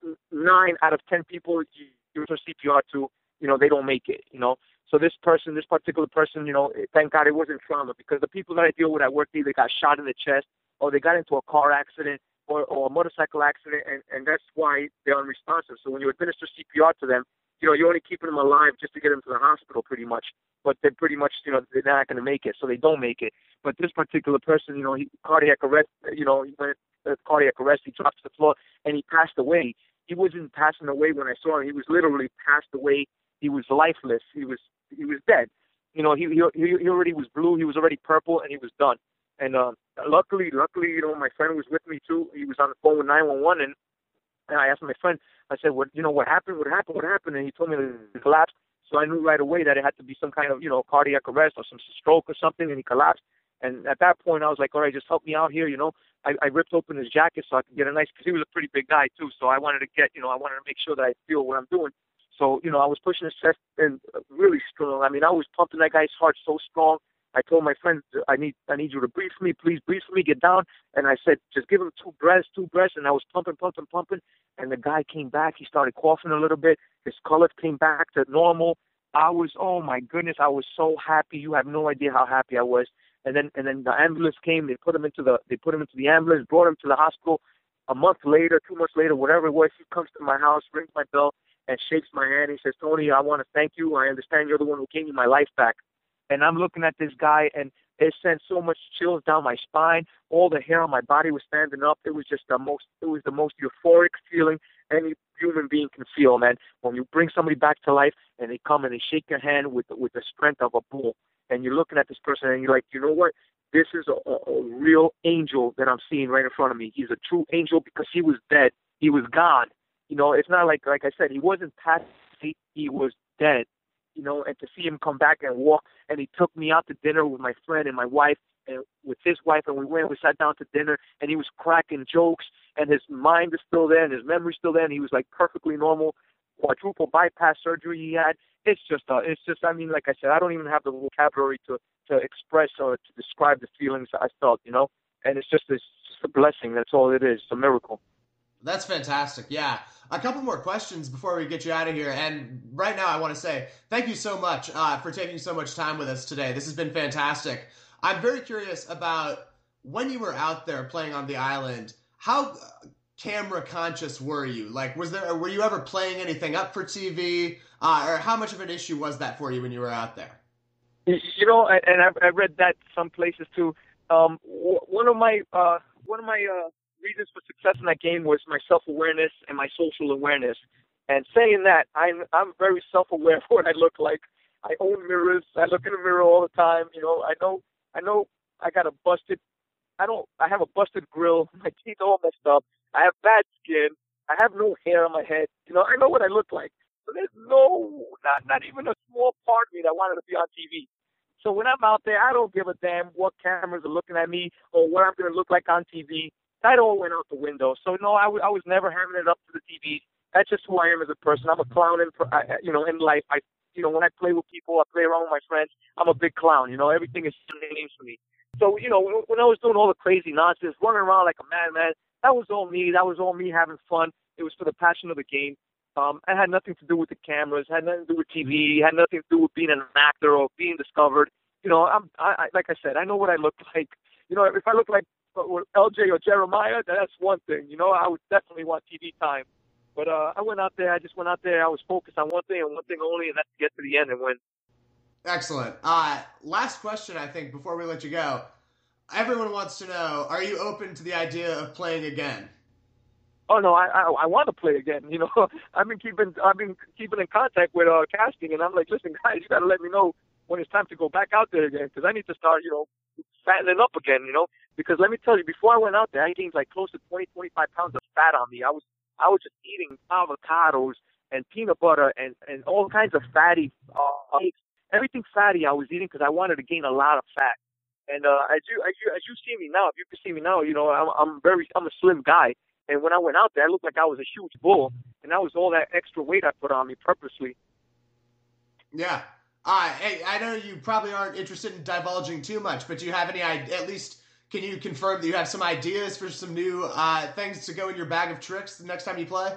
S2: nine out of ten people you do C P R to, you know, they don't make it, you know. So this person, this particular person, you know, thank God it wasn't trauma because the people that I deal with at work either got shot in the chest or they got into a car accident or, or a motorcycle accident, and, and that's why they're unresponsive. So when you administer C P R to them, you know, you're only keeping them alive just to get them to the hospital pretty much. But they're pretty much, you know, they're not going to make it, so they don't make it. But this particular person, you know, he cardiac arrest, you know, he went uh, cardiac arrest, he dropped to the floor, and he passed away. He wasn't passing away when I saw him. He was literally passed away. He was lifeless. He was he was dead. You know, he he he already was blue. He was already purple, and he was done. And um, luckily, luckily, you know, my friend was with me too. He was on the phone with nine one one, and and I asked my friend. I said, "What, you know, what happened? What happened? What happened?" And he told me that he collapsed. So I knew right away that it had to be some kind of, you know, cardiac arrest or some stroke or something, and he collapsed. And at that point, I was like, "All right, just help me out here." You know, I, I ripped open his jacket so I could get a nice, because he was a pretty big guy too. So I wanted to get, you know, I wanted to make sure that I feel what I'm doing. So, you know, I was pushing his chest and really strong. I mean, I was pumping that guy's heart so strong. I told my friend, I need I need you to breathe for me. Please breathe for me. Get down. And I said, just give him two breaths, two breaths. And I was pumping, pumping, pumping. And the guy came back. He started coughing a little bit. His color came back to normal. I was, oh, my goodness, I was so happy. You have no idea how happy I was. And then and then the ambulance came. They put him into the they put him into the ambulance, brought him to the hospital. A month later, two months later, whatever it was, he comes to my house, rings my bell, and shakes my hand. He says, "Tony, I want to thank you. I understand you're the one who gave me my life back." And I'm looking at this guy, and it sent so much chills down my spine. All the hair on my body was standing up. It was just the most, it was the most euphoric feeling any human being can feel, man. When you bring somebody back to life, and they come and they shake your hand with with the strength of a bull, and you're looking at this person, and you're like, you know what? This is a, a, a real angel that I'm seeing right in front of me. He's a true angel because he was dead. He was gone. You know, it's not like, like I said, he wasn't past, he, he was dead. You know, and to see him come back and walk, and he took me out to dinner with my friend and my wife, and with his wife, and we went, we sat down to dinner, and he was cracking jokes, and his mind is still there, and his memory's still there, and he was like perfectly normal. Quadruple bypass surgery he had. It's just, uh, it's just, I mean, like I said, I don't even have the vocabulary to, to express or to describe the feelings I felt, you know, and it's just, it's just a blessing. That's all it is. It's a miracle.
S1: That's fantastic. Yeah. A couple more questions before we get you out of here. And right now I want to say thank you so much uh, for taking so much time with us today. This has been fantastic. I'm very curious about when you were out there playing on the island, how camera conscious were you? Like, was there, were you ever playing anything up for T V? Uh, or how much of an issue was that for you when you were out there?
S2: You know, and I, I read that some places too. Um, one of my, uh, one of my, uh, reasons for success in that game was my self-awareness and my social awareness. And saying that, I'm I'm very self-aware of what I look like. I own mirrors. I look in the mirror all the time. You know, I know, I know, I got a busted. I don't. I have a busted grill. My teeth are all messed up. I have bad skin. I have no hair on my head. You know, I know what I look like. So there's no, not not even a small part of me that wanted to be on T V. So when I'm out there, I don't give a damn what cameras are looking at me or what I'm going to look like on T V. That all went out the window. So no, I, w- I was never having it up to the T V. That's just who I am as a person. I'm a clown in, you know, in life. I, you know, when I play with people, I play around with my friends. I'm a big clown. You know, everything is names for me. So you know, when, when I was doing all the crazy nonsense, running around like a madman, that was all me. That was all me having fun. It was for the passion of the game. Um, it had nothing to do with the cameras. It had nothing to do with T V. It had nothing to do with being an actor or being discovered. You know, I'm, I, I, like I said, I know what I look like. You know, if I look like L J or Jeremiah, that's one thing. You know, I would definitely want T V time. But uh, I went out there. I just went out there. I was focused on one thing and one thing only, and that's to get to the end and win.
S1: Excellent. Uh, last question, I think, before we let you go. Everyone wants to know, are you open to the idea of playing again?
S2: Oh no, I I, I want to play again. You know, I've been keeping I've been keeping in contact with uh, casting, and I'm like, listen, guys, you got to let me know when it's time to go back out there again, because I need to start, you know, fattening up again. You know, because let me tell you, before I went out there, I gained like close to twenty, twenty-five pounds of fat on me. I was I was just eating avocados and peanut butter and and all kinds of fatty uh, eggs. Everything fatty I was eating because I wanted to gain a lot of fat. And uh, as you as you as you see me now, if you can see me now, you know, I'm I'm very I'm a slim guy. And when I went out there, I looked like I was a huge bull, and that was all that extra weight I put on me purposely.
S1: Yeah. Uh, hey, I know you probably aren't interested in divulging too much, but do you have any, at least, can you confirm that you have some ideas for some new uh, things to go in your bag of tricks the next time you play?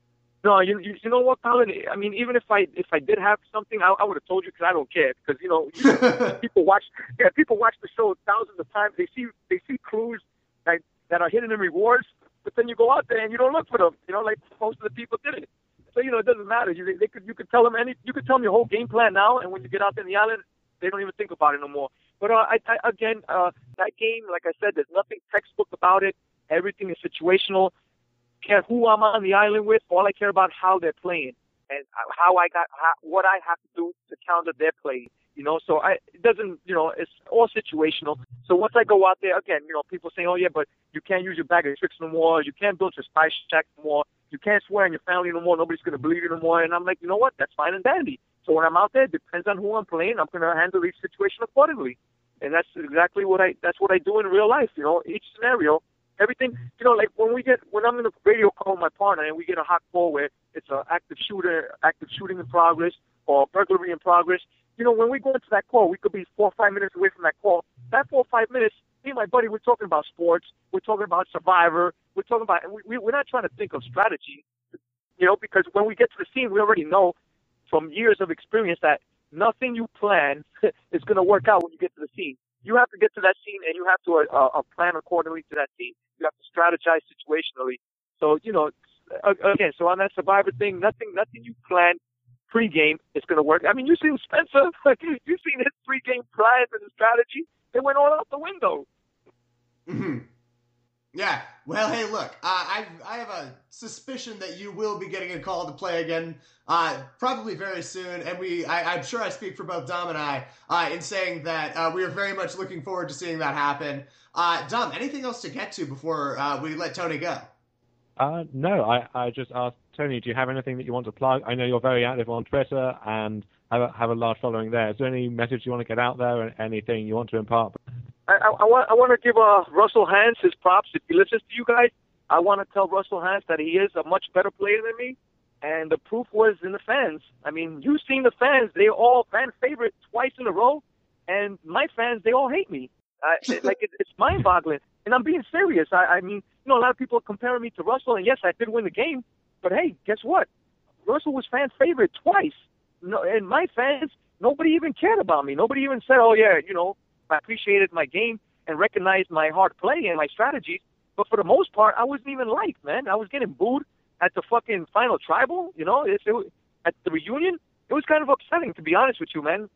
S2: No, you you, you know what, Colin? I mean, even if I if I did have something, I, I would have told you because I don't care. Because you know, you, people watch yeah people watch the show thousands of times. They see they see clues that that are hidden in rewards. But then you go out there and you don't look for them, you know, like most of the people did it. So, you know, it doesn't matter. You they could you could tell them any you could tell them your whole game plan now, and when you get out there in the island, they don't even think about it no more. But uh, I, I again, uh, that game, like I said, there's nothing textbook about it. Everything is situational. Care who I'm on the island with. All I care about how they're playing and how I got how, what I have to do to counter their play. You know, so I it doesn't, you know, it's all situational. So once I go out there, again, you know, people saying, oh, yeah, but you can't use your bag of tricks no more. You can't build your spice shack no more. You can't swear on your family no more. Nobody's going to believe you no more. And I'm like, you know what? That's fine and dandy. So when I'm out there, it depends on who I'm playing. I'm going to handle each situation accordingly. And that's exactly what I, that's what I do in real life. You know, each scenario, everything, you know, like when we get, when I'm in a radio call with my partner and we get a hot call where it's an active shooter, active shooting in progress or burglary in progress, you know, when we go into that call, we could be four or five minutes away from that call. That four or five minutes, me and my buddy, we're talking about sports. We're talking about Survivor. We're talking about, we, we're not trying to think of strategy, you know, because when we get to the scene, we already know from years of experience that nothing you plan is going to work out when you get to the scene. You have to get to that scene, and you have to uh, uh, plan accordingly to that scene. You have to strategize situationally. So, you know, again, so on that Survivor thing, nothing, nothing you plan pre-game is going to work. I mean, you've seen Spencer. You've seen his pre-game plans and his strategy. They went all out the window.
S1: Mm-hmm. Yeah. Well, hey, look, uh, I I have a suspicion that you will be getting a call to play again, uh, probably very soon. And we, I, I'm sure I speak for both Dom and I uh, in saying that uh, we are very much looking forward to seeing that happen. Uh, Dom, anything else to get to before uh, we let Tony go?
S3: Uh, no, I, I just asked Tony, do you have anything that you want to plug? I know you're very active on Twitter and have a, have a large following there. Is there any message you want to get out there and anything you want to impart?
S2: I, I, I want I want to give uh, Russell Hantz his props. If he listens to you guys, I want to tell Russell Hantz that he is a much better player than me, and the proof was in the fans. I mean, you've seen the fans; they're all fan favorite twice in a row, and my fans, they all hate me. I, like it, it's mind-boggling, and I'm being serious. I, I mean, you know, a lot of people are comparing me to Russell, and yes, I did win the game, but hey, guess what? Russell was fan favorite twice, no, and my fans, nobody even cared about me. Nobody even said, oh yeah, you know, I appreciated my game and recognized my hard play and my strategies. But for the most part, I wasn't even liked, man. I was getting booed at the fucking final tribal, you know, it, it, at the reunion. It was kind of upsetting, to be honest with you, man.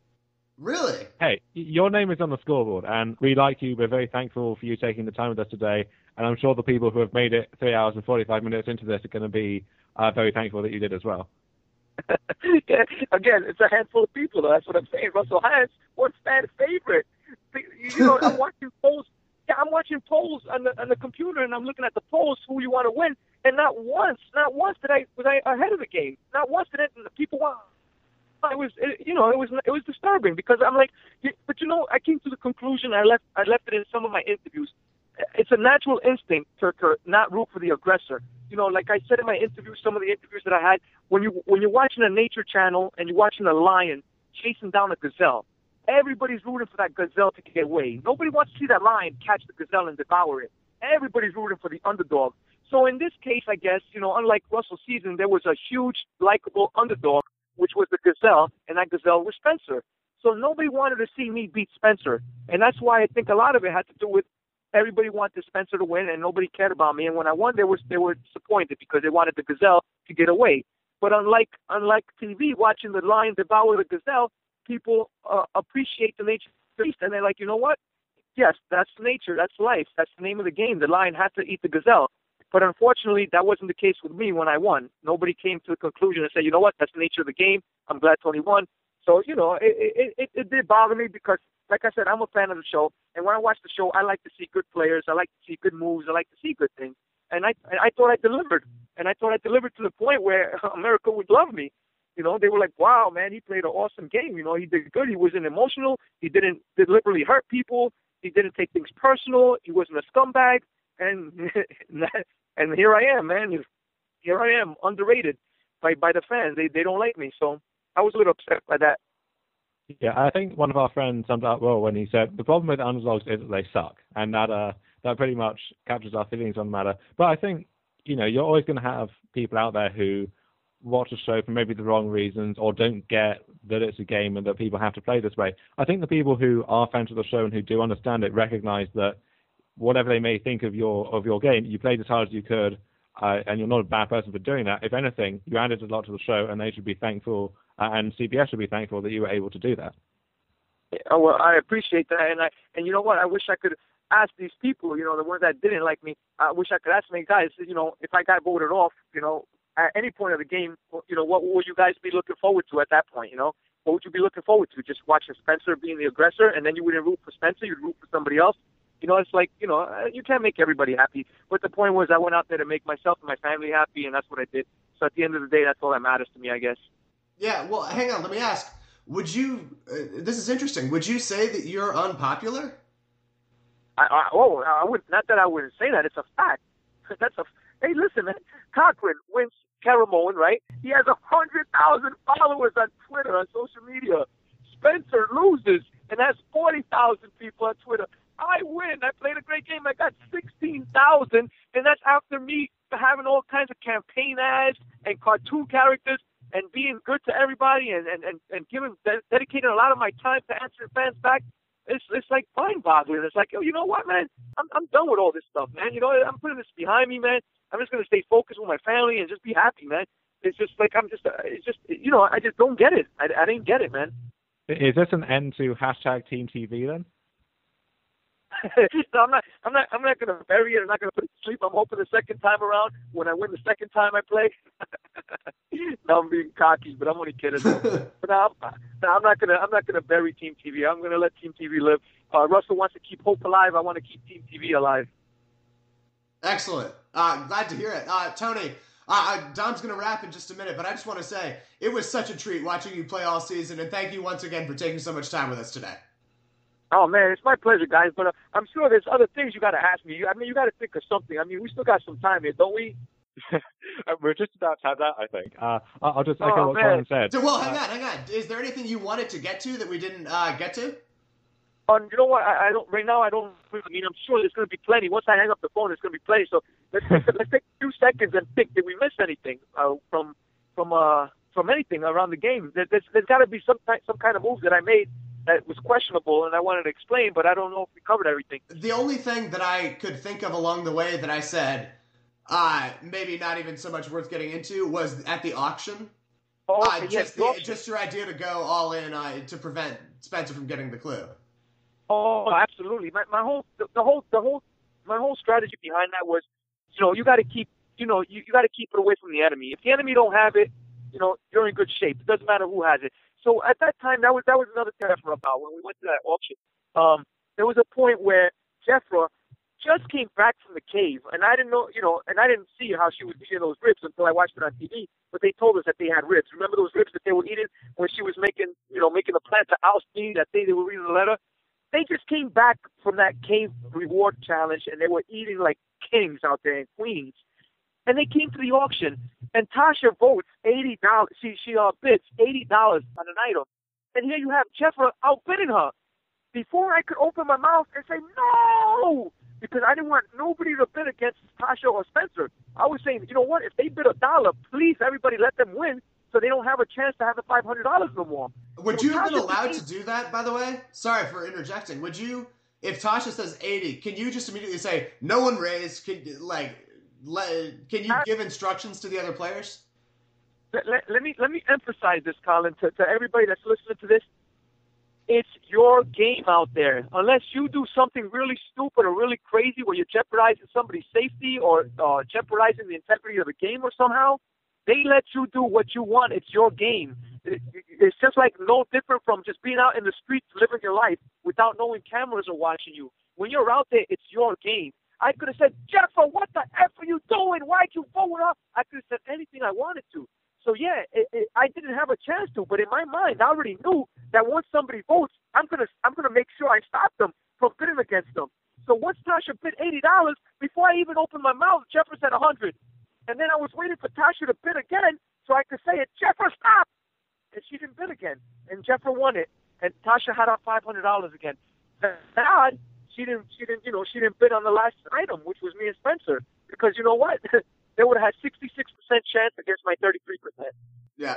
S1: Really?
S3: Hey, your name is on the scoreboard, and we like you. We're very thankful for you taking the time with us today, and I'm sure the people who have made it three hours and forty-five minutes into this are going to be uh, very thankful that you did as well.
S2: Yeah, again, it's a handful of people, though. That's what I'm saying. Russell Hines, one fan favorite. You know, I'm watching polls. Yeah, I'm watching polls on the on the computer, and I'm looking at the polls. Who you want to win? And not once, not once did I was I ahead of the game. Not once did it. The people want. It was, it, you know, it was it was disturbing because I'm like, but you know, I came to the conclusion. I left I left it in some of my interviews. It's a natural instinct to, to not root for the aggressor. You know, like I said in my interview, some of the interviews that I had, when you when you're watching a nature channel and you're watching a lion chasing down a gazelle, everybody's rooting for that gazelle to get away. Nobody wants to see that lion catch the gazelle and devour it. Everybody's rooting for the underdog. So in this case, I guess, you know, unlike Russell's season, there was a huge, likable underdog, which was the gazelle, and that gazelle was Spencer. So nobody wanted to see me beat Spencer. And that's why I think a lot of it had to do with everybody wanted Spencer to win, and nobody cared about me. And when I won, they were they were disappointed because they wanted the gazelle to get away. But unlike unlike T V, watching the lion devour the gazelle, people uh, appreciate the nature of the beast, and they're like, you know what? Yes, that's nature, that's life, that's the name of the game. The lion has to eat the gazelle. But unfortunately, that wasn't the case with me when I won. Nobody came to the conclusion and said, you know what? That's the nature of the game. I'm glad Tony won. So, you know, it, it, it, it did bother me because, like I said, I'm a fan of the show. And when I watch the show, I like to see good players. I like to see good moves. I like to see good things. And I, I thought I delivered. And I thought I delivered to the point where America would love me. You know, they were like, wow, man, he played an awesome game. You know, he did good. He wasn't emotional. He didn't deliberately hurt people. He didn't take things personal. He wasn't a scumbag. And and here I am, man. Here I am, underrated by, by the fans. They they don't like me. So I was a little upset by that.
S3: Yeah, I think one of our friends summed up well when he said the problem with underdogs is that they suck, and that uh that pretty much captures our feelings on the matter. But I think, you know, you're always going to have people out there who watch a show for maybe the wrong reasons or don't get that it's a game and that people have to play this way. I think the people who are fans of the show and who do understand it recognize that whatever they may think of your of your game, you played as hard as you could, uh, and you're not a bad person for doing that. If anything, you added a lot to the show, and they should be thankful, uh, and C B S should be thankful that you were able to do that.
S2: Yeah, well, I appreciate that, and I and you know what? I wish I could ask these people, you know, the ones that didn't like me. I wish I could ask me, guys, you know, if I got voted off, you know, at any point of the game, you know, what would you guys be looking forward to at that point? You know, what would you be looking forward to? Just watching Spencer being the aggressor, and then you wouldn't root for Spencer, you'd root for somebody else. You know, it's like, you know, you can't make everybody happy. But the point was I went out there to make myself and my family happy, and that's what I did. So at the end of the day, that's all that matters to me, I guess.
S1: Yeah, well, hang on. Let me ask. Would you, uh, this is interesting, would you say that you're unpopular?
S2: I, I, oh, I would, not that I wouldn't say that. It's a fact. That's a, hey, listen, man. Cochran wins Caramoan, right? He has one hundred thousand followers on Twitter, on social media. Spencer loses and has forty thousand people on Twitter. I win. I played a great game. I got sixteen thousand, and that's after me having all kinds of campaign ads and cartoon characters and being good to everybody and, and, and, and giving dedicating a lot of my time to answering fans back. It's it's like mind-boggling. It's like, oh, you know what, man? I'm I'm done with all this stuff, man. You know, I'm putting this behind me, man. I'm just gonna stay focused with my family and just be happy, man. It's just like I'm just, uh, it's just, you know, I just don't get it. I, I didn't get it, man.
S3: Is this an end to hashtag Team T V then?
S2: No, I'm not. I'm not. I'm not going to bury it. I'm not going to put it to sleep. I'm hoping the second time around, when I win the second time I play. No, I'm being cocky, but I'm only kidding. But no, I'm, no, I'm not going to. I'm not going to bury Team T V. I'm going to let Team T V live. Uh, Russell wants to keep hope alive. I want to keep Team T V alive.
S1: Excellent. Uh, glad to hear it, uh, Tony. Uh, Dom's going to wrap in just a minute, but I just want to say it was such a treat watching you play all season, and thank you once again for taking so much time with us today.
S2: Oh, man, it's my pleasure, guys. But uh, I'm sure there's other things you got to ask me. I mean, you got to think of something. I mean, we still got some time here, don't we?
S3: We're just about to have that, I think. Uh, I'll just echo
S2: oh,
S3: what
S2: man.
S3: Colin said.
S1: So, well, hang
S3: uh,
S1: on, hang on. Is there anything you wanted to get to that we didn't uh, get to?
S2: Um, you know what? I, I don't. Right now, I don't. I mean, I'm sure there's going to be plenty. Once I hang up the phone, there's going to be plenty. So let's take, let's take a few seconds and think. Did we miss anything uh, from from uh, from anything around the game? There, there's there's got to be some some kind of move that I made that was questionable, and I wanted to explain, but I don't know if we covered everything.
S1: The only thing that I could think of along the way that I said, uh, maybe not even so much worth getting into, was at the auction.
S2: Oh,
S1: uh,
S2: okay,
S1: just,
S2: yes,
S1: the,
S2: auction.
S1: just your idea to go all in uh, to prevent Spencer from getting the clue.
S2: Oh, absolutely. My my whole the, the whole the whole my whole strategy behind that was, you know, you got to keep, you know, you, you got to keep it away from the enemy. If the enemy don't have it, you know, you're in good shape. It doesn't matter who has it. So at that time, that was that was another thing about when we went to that auction. Um, there was a point where Jeffra just came back from the cave, and I didn't know, you know, and I didn't see how she was eating those ribs until I watched it on T V. But they told us that they had ribs. Remember those ribs that they were eating when she was making, you know, making the plan to oust me? That day they were reading the letter. They just came back from that cave reward challenge, and they were eating like kings out there and queens. And they came to the auction, and Tasha votes eighty dollars. She she uh, bids eighty dollars on an item, and here you have Jeffra outbidding her. Before I could open my mouth and say no, because I didn't want nobody to bid against Tasha or Spencer. I was saying, you know what? If they bid a dollar, please everybody let them win, so they don't have a chance to have the five hundred dollars no more.
S1: Would
S2: so
S1: you have
S2: Tasha
S1: been allowed
S2: became,
S1: to do that? By the way, sorry for interjecting. Would you, if Tasha says eighty, can you just immediately say no one raised? Can like, let, can you give instructions to the other players?
S2: Let, let, let me let me emphasize this, Colin, to, to everybody that's listening to this. It's your game out there. Unless you do something really stupid or really crazy where you're jeopardizing somebody's safety or uh, jeopardizing the integrity of the game or somehow, they let you do what you want. It's your game. It, it's just like no different from just being out in the streets living your life without knowing cameras are watching you. When you're out there, it's your game. I could have said, Jeffra, what the F are you doing? Why'd you vote up? I could have said anything I wanted to. So, yeah, it, it, I didn't have a chance to, but in my mind, I already knew that once somebody votes, I'm going to I'm gonna make sure I stop them from bidding against them. So once Tasha bid eighty dollars, before I even opened my mouth, Jeffra said one hundred dollars. And then I was waiting for Tasha to bid again so I could say it, Jeffra, stop! And she didn't bid again. And Jeffra won it. And Tasha had our five hundred dollars again. Thank God she didn't, she didn't, you know, she didn't bid on the last item, which was me and Spencer. Because you know what? They would have had sixty-six percent chance against my thirty-three percent.
S1: Yeah.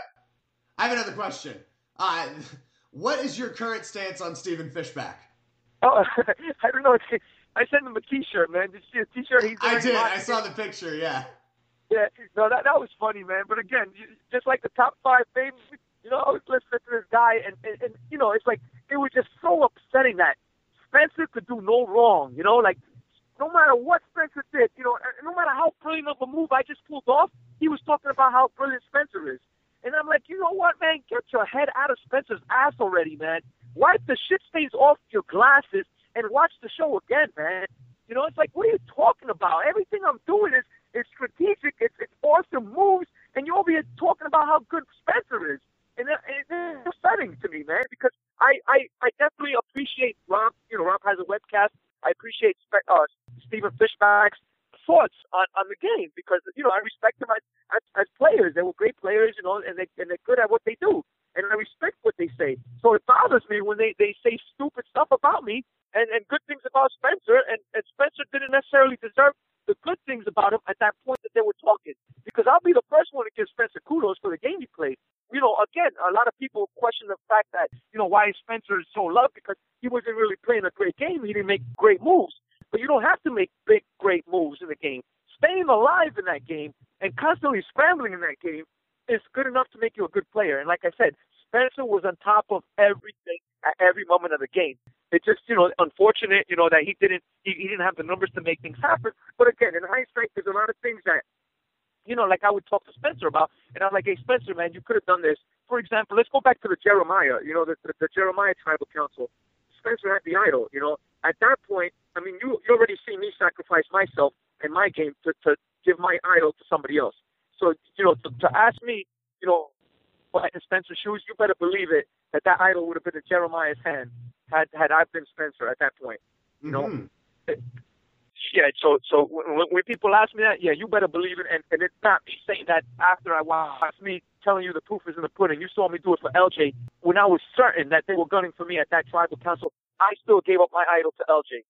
S1: I have another question. Uh, what is your current stance on Stephen Fishbach?
S2: Oh, I don't know. I sent him a T-shirt, man. Did you see a T-shirt? He's
S1: I did.
S2: Locked.
S1: I saw the picture, yeah.
S2: Yeah. No, that that was funny, man. But again, just like the top five things, you know, I was listening to this guy, and, and, and, you know, it's like, it was just so upsetting that Spencer could do no wrong, you know, like, no matter what Spencer did, you know, no matter how brilliant of a move I just pulled off, he was talking about how brilliant Spencer is. And I'm like, you know what, man? Get your head out of Spencer's ass already, man. Wipe the shit stains off your glasses and watch the show again, man. You know, it's like, what are you talking about? Everything I'm doing is, is strategic. It's, it's awesome moves. And you're over here talking about how good Spencer is. And it, it's upsetting to me, man, because I, I, I definitely appreciate Rob. You know, Rob has a webcast. I appreciate uh, Stephen Fishbach's thoughts on, on the game because, you know, I respect them as, as, as players. They were great players, you know, and, they, and they're good at what they do. And I respect what they say. So it bothers me when they, they say stupid stuff about me and, and good things about Spencer. And, and Spencer didn't necessarily deserve the good things about him at that point that they were talking. Because I'll be the first one to give Spencer kudos for the game he played. You know, again, a lot of people question the fact that, you know, why Spencer is so loved because he wasn't really playing a great game. He didn't make great moves. But you don't have to make big, great moves in the game. Staying alive in that game and constantly scrambling in that game is good enough to make you a good player. And like I said, Spencer was on top of everything at every moment of the game. It's just, you know, unfortunate, you know, that he didn't he, he didn't have the numbers to make things happen. But again, in hindsight, there's a lot of things that, you know, like I would talk to Spencer about, and I'm like, hey, Spencer, man, you could have done this. For example, let's go back to the Jeremiah, you know, the, the, the Jeremiah Tribal Council. Spencer had the idol, you know. At that point, I mean, you, you already see me sacrifice myself in my game to, to give my idol to somebody else. So, you know, to, to ask me, you know, in Spencer's shoes, you better believe it, that that idol would have been in Jeremiah's hand had, had I been Spencer at that point, you know. Mm-hmm. It, Yeah, so so when, when people ask me that, yeah, you better believe it. And, and it's not me saying that after I watched me telling you the proof is in the pudding. You saw me do it for L J. When I was certain that they were gunning for me at that tribal council, I still gave up my idol to L J.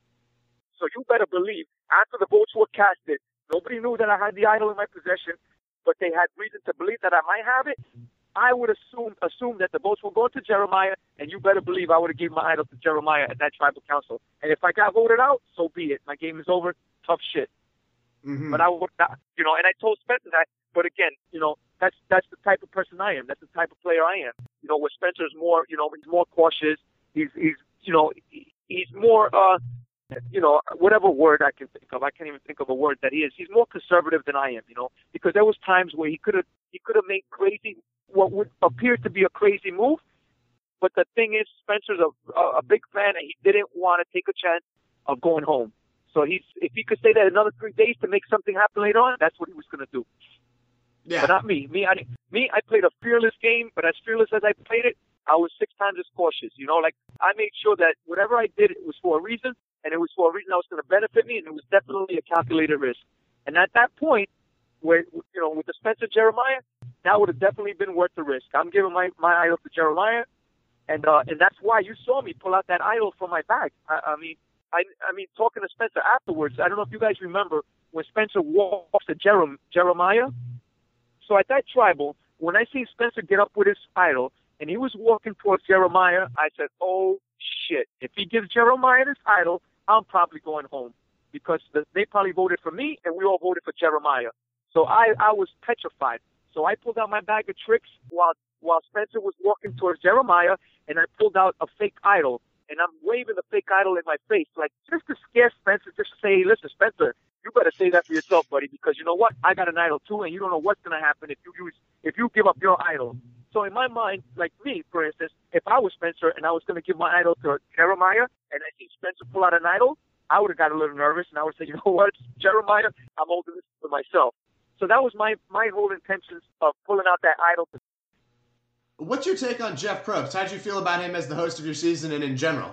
S2: So you better believe, after the votes were casted, nobody knew that I had the idol in my possession, but they had reason to believe that I might have it. I would assume assume that the votes were going to Jeremiah, and you better believe I would have given my idol to Jeremiah at that tribal council. And if I got voted out, so be it. My game is over. Tough shit. Mm-hmm. But I would not, you know, and I told Spencer that. But again, you know, that's that's the type of person I am. That's the type of player I am. You know, where Spencer's more, you know, he's more cautious. He's he's you know he's more uh you know whatever word I can think of. I can't even think of a word that he is. He's more conservative than I am. You know, because there was times where he could have He could have made crazy, what would appear to be a crazy move. But the thing is, Spencer's a, a, a big fan, and he didn't want to take a chance of going home. So he's, if he could stay there another three days to make something happen later on, that's what he was going to do.
S1: Yeah.
S2: But not me. Me, I me, I played a fearless game, but as fearless as I played it, I was six times as cautious. You know, like I made sure that whatever I did, it was for a reason, and it was for a reason that was going to benefit me, and it was definitely a calculated risk. And at that point, where you know, with the Spencer Jeremiah, that would have definitely been worth the risk. I'm giving my my idol to Jeremiah, and uh, and that's why you saw me pull out that idol from my bag. I, I mean, I I mean, talking to Spencer afterwards, I don't know if you guys remember when Spencer walked to Jerem, Jeremiah. So at that tribal, when I seen Spencer get up with his idol, and he was walking towards Jeremiah, I said, oh, shit. If he gives Jeremiah this idol, I'm probably going home. Because the, they probably voted for me, and we all voted for Jeremiah. So I, I was petrified. So I pulled out my bag of tricks while while Spencer was walking towards Jeremiah, and I pulled out a fake idol. And I'm waving the fake idol in my face, like just to scare Spencer, just to say, listen, Spencer, you better say that for yourself, buddy, because you know what? I got an idol too, and you don't know what's going to happen if you use if you give up your idol. So in my mind, like me, for instance, if I was Spencer and I was going to give my idol to Jeremiah, and I see Spencer pull out an idol, I would have got a little nervous, and I would say, you know what, Jeremiah, I'm holding this for myself. So that was my my whole intentions of pulling out that idol.
S1: What's your take on Jeff Probst? How'd you feel about him as the host of your season and in general?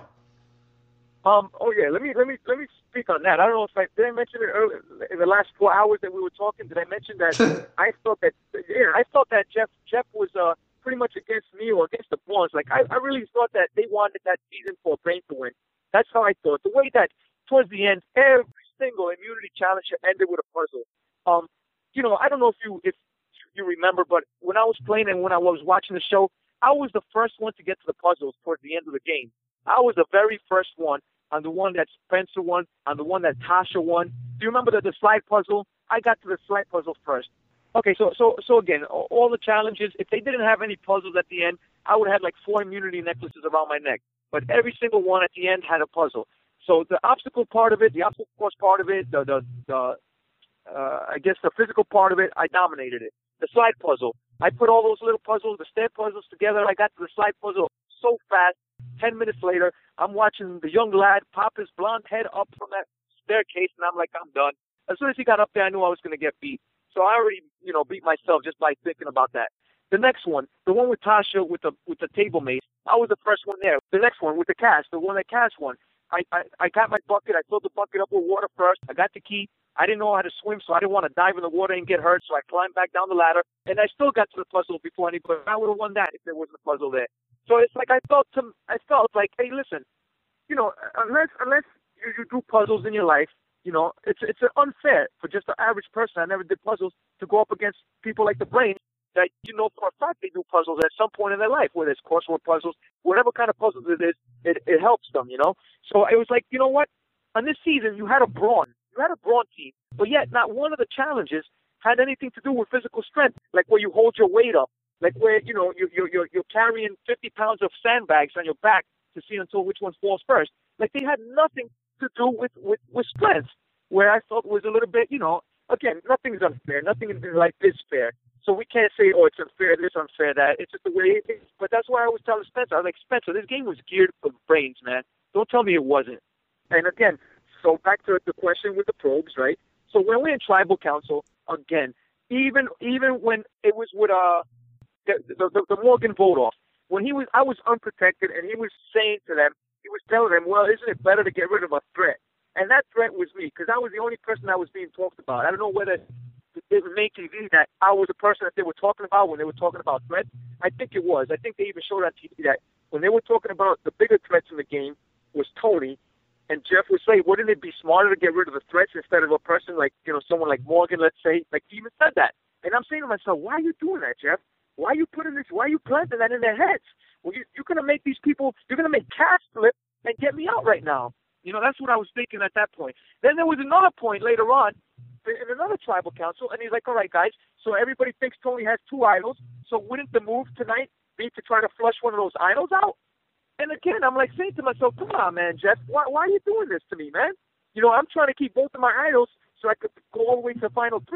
S2: Um. Oh yeah. Let me let me let me speak on that. I don't know if I did I mention it earlier in the last four hours that we were talking. Did I mention that I thought that yeah I thought that Jeff Jeff was uh pretty much against me or against the Browns. Like I, I really thought that they wanted that season for Brain to win. That's how I thought. The way that towards the end every single immunity challenger ended with a puzzle. Um. You know I don't know if you if you remember, but when I was playing and when I was watching the show, I was the first one to get to the puzzles towards the end of the game. I was the very first one. I'm the one that Spencer won. I'm the one that Tasha won. Do you remember the, the slide puzzle? I got to the slide puzzle first. Okay, so so so again, all the challenges, if they didn't have any puzzles at the end, I would have had like four immunity necklaces around my neck. But every single one at the end had a puzzle. So the obstacle part of it, the obstacle course part of it, the, the, the uh, I guess the physical part of it, I dominated it. The slide puzzle, I put all those little puzzles, the stair puzzles together. I got to the slide puzzle so fast. Ten minutes later, I'm watching the young lad pop his blonde head up from that staircase, and I'm like, I'm done. As soon as he got up there, I knew I was going to get beat. So I already, you know, beat myself just by thinking about that. The next one, the one with Tasha with the with the table maze, I was the first one there. The next one with the Cass, the one that Cass won. I, I, I got my bucket. I filled the bucket up with water first. I got the key. I didn't know how to swim, so I didn't want to dive in the water and get hurt, so I climbed back down the ladder, and I still got to the puzzle before anybody. I would have won that if there wasn't a puzzle there. So it's like I felt some, I felt like, hey, listen, you know, unless unless you, you do puzzles in your life, you know, it's it's unfair for just an average person. I never did puzzles to go up against people like the Brain that you know for a fact they do puzzles at some point in their life, whether it's crossword puzzles, whatever kind of puzzles it is, it, it helps them, you know. So it was like, you know what? On this season, you had a brawn. You had a brawn team, but yet not one of the challenges had anything to do with physical strength, like where you hold your weight up, like where, you know, you, you, you're, you're carrying fifty pounds of sandbags on your back to see until which one falls first. Like they had nothing to do with, with, with strength, where I thought was a little bit, you know, again, nothing's unfair. Nothing in life is fair. So we can't say, oh, it's unfair, this, unfair, that. It's just the way it is. But that's why I was telling Spencer. I was like, Spencer, this game was geared for brains, man. Don't tell me it wasn't. And again, so back to the question with the probes, right? So when we're in tribal council, again, even even when it was with uh the the, the, the Morgan vote off, when he was I was unprotected, and he was saying to them, he was telling them, well, isn't it better to get rid of a threat? And that threat was me, because I was the only person that was being talked about. I don't know whether it made T V that I was the person that they were talking about when they were talking about threats. I think it was. I think they even showed on T V that when they were talking about the bigger threats in the game was Tony. And Jeff would say, wouldn't it be smarter to get rid of the threats instead of a person like, you know, someone like Morgan, let's say, like he even said that. And I'm saying to myself, why are you doing that, Jeff? Why are you putting this, why are you planting that in their heads? Well, you, you're going to make these people, you're going to make Cass flip and get me out right now. You know, that's what I was thinking at that point. Then there was another point later on in another tribal council, and he's like, all right, guys, so everybody thinks Tony has two idols, so wouldn't the move tonight be to try to flush one of those idols out? And again, I'm like saying to myself, come on, man, Jeff, why, why are you doing this to me, man? You know, I'm trying to keep both of my idols so I could go all the way to the final three,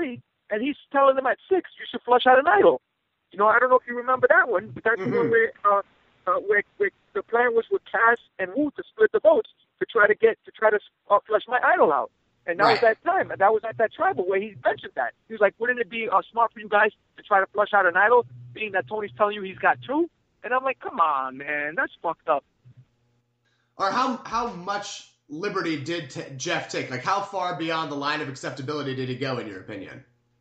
S2: and he's telling them at six, you should flush out an idol. You know, I don't know if you remember that one, but that's mm-hmm. the one where, uh, uh, where, where the plan was with Cass and Wu to split the votes to try to get to try to uh, flush my idol out. And that right. was that time. And that was at that tribal where he mentioned that. He was like, wouldn't it be uh, smart for you guys to try to flush out an idol, being that Tony's telling you he's got two? And I'm like, come on, man, that's fucked up.
S1: Or how how much liberty did t- Jeff take? Like, how far beyond the line of acceptability did he go, in your opinion?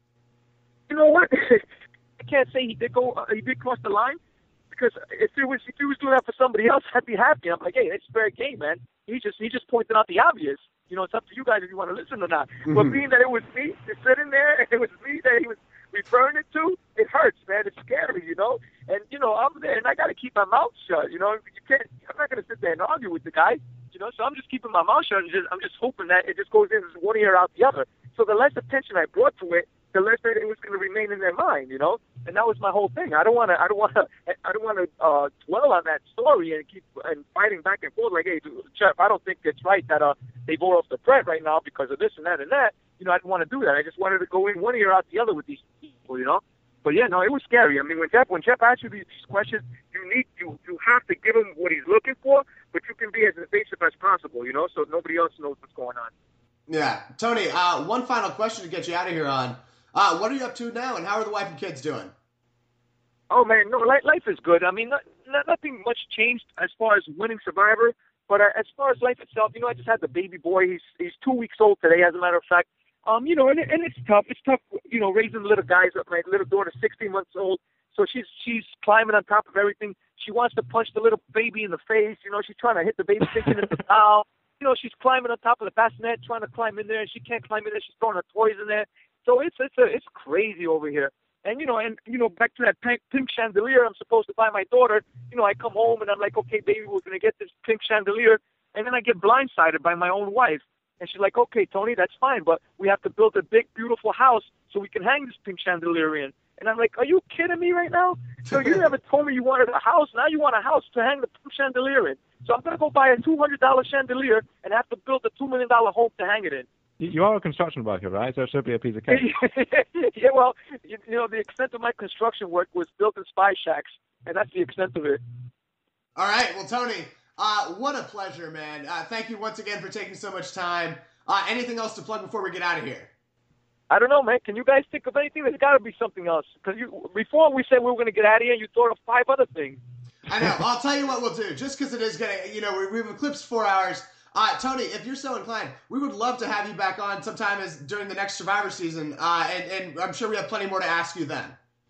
S2: You know what? I can't say he did go. Uh, he did cross the line, because if he was if he was doing that for somebody else, I'd be happy. I'm like, hey, it's fair game, man. He just he just pointed out the obvious. You know, it's up to you guys if you want to listen or not. Mm-hmm. But being that it was me sitting there, and it was me that he was referring it to, it hurts, man. It's scary, you know. And you know, I'm there, and I got to keep my mouth shut. You know, you can't. I'm not going to sit there and argue with the guy. You know, so I'm just keeping my mouth shut, and just I'm just hoping that it just goes in one ear out the other. So the less attention I brought to it, the less that it was going to remain in their mind, you know. And that was my whole thing. I don't want to. I don't want to. I don't want to uh, dwell on that story and keep and fighting back and forth. Like, hey, Jeff, I don't think it's right that uh they vote off the threat right now because of this and that and that. You know, I didn't want to do that. I just wanted to go in one ear out the other with these people, you know. But yeah, no, it was scary. I mean, when Jeff when Jeff asks you these, these questions, you need you you have to give him what he's looking for, but you can be as evasive as possible, you know, so nobody else knows what's going on.
S1: Yeah, Tony. Uh, one final question to get you out of here on. Uh, what are you up to now, and how are the wife and kids doing?
S2: Oh, man, no, life is good. I mean, not, not, nothing much changed as far as winning Survivor, but uh, as far as life itself, you know, I just had the baby boy. He's he's two weeks old today, as a matter of fact. Um, you know, and, and it's tough. It's tough, you know, raising little guys up. My little daughter's sixteen months old, so she's she's climbing on top of everything. She wants to punch the little baby in the face. You know, she's trying to hit the baby thinking it's a towel. You know, she's climbing on top of the bassinet, trying to climb in there, and she can't climb in there. She's throwing her toys in there. So it's it's a, it's crazy over here. And, you know, and, you know, back to that pink, pink chandelier I'm supposed to buy my daughter, you know, I come home and I'm like, okay, baby, we're going to get this pink chandelier. And then I get blindsided by my own wife. And she's like, okay, Tony, that's fine, but we have to build a big, beautiful house so we can hang this pink chandelier in. And I'm like, are you kidding me right now? So you never told me you wanted a house. Now you want a house to hang the pink chandelier in. So I'm going to go buy a two hundred dollars chandelier and have to build a two million dollars home to hang it in.
S3: You are a construction worker, right? So it should be a piece of cake.
S2: Yeah, well, you, you know, the extent of my construction work was built in spy shacks, and that's the extent of it.
S1: All right. Well, Tony, uh, what a pleasure, man. Uh, thank you once again for taking so much time. Uh, anything else to plug before we get out of here?
S2: I don't know, man. Can you guys think of anything? There's got to be something else. Because you, before we said we were going to get out of here, you thought of five other things.
S1: I know. I'll tell you what we'll do. Just because it is going to, you know, we, we've eclipsed four hours. Uh, Tony, if you're so inclined, we would love to have you back on sometime as during the next Survivor season, uh, and, and I'm sure we have plenty more to ask you then.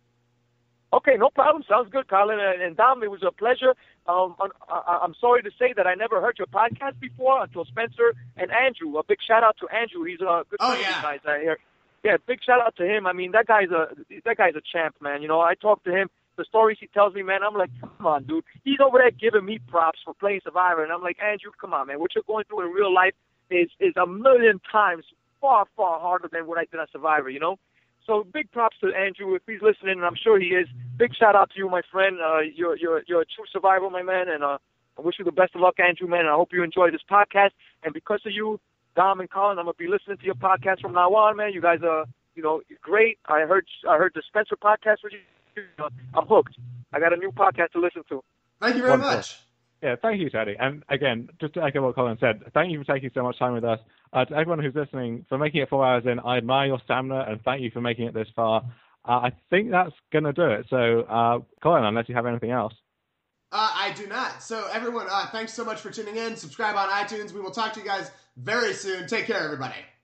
S2: Okay, no problem. Sounds good, Colin. And, and Dom, it was a pleasure. Um, I, I'm sorry to say that I never heard your podcast before until Spencer and Andrew. A big shout out to Andrew. He's a good friend
S1: oh, yeah.
S2: of you guys out here. Yeah, big shout out to him. I mean, that guy's a that guy's a champ, man. You know, I talk to him. The stories he tells me, man, I'm like, come on, dude. He's over there giving me props for playing Survivor, and I'm like, Andrew, come on, man. What you're going through in real life is is a million times far, far harder than what I did on Survivor, you know? So big props to Andrew if he's listening, and I'm sure he is. Big shout out to you, my friend. Uh, you're you're you're a true survivor, my man, and uh, I wish you the best of luck, Andrew, man. And I hope you enjoy this podcast. And because of you, Dom and Colin, I'm gonna be listening to your podcast from now on, man. You guys are, you know, great. I heard I heard the Spencer podcast with you. I'm hooked. I got a new podcast to listen to.
S1: Thank you very
S3: Wonderful.
S1: much.
S3: Yeah, thank you, Teddy. And again, just to echo what Colin said, thank you for taking so much time with us. Uh, to everyone who's listening, for making it four hours in, I admire your stamina, and thank you for making it this far. Uh, I think that's going to do it. So, uh, Colin, unless you have anything else.
S1: Uh, I do not. So, everyone, uh, thanks so much for tuning in. Subscribe on iTunes. We will talk to you guys very soon. Take care, everybody.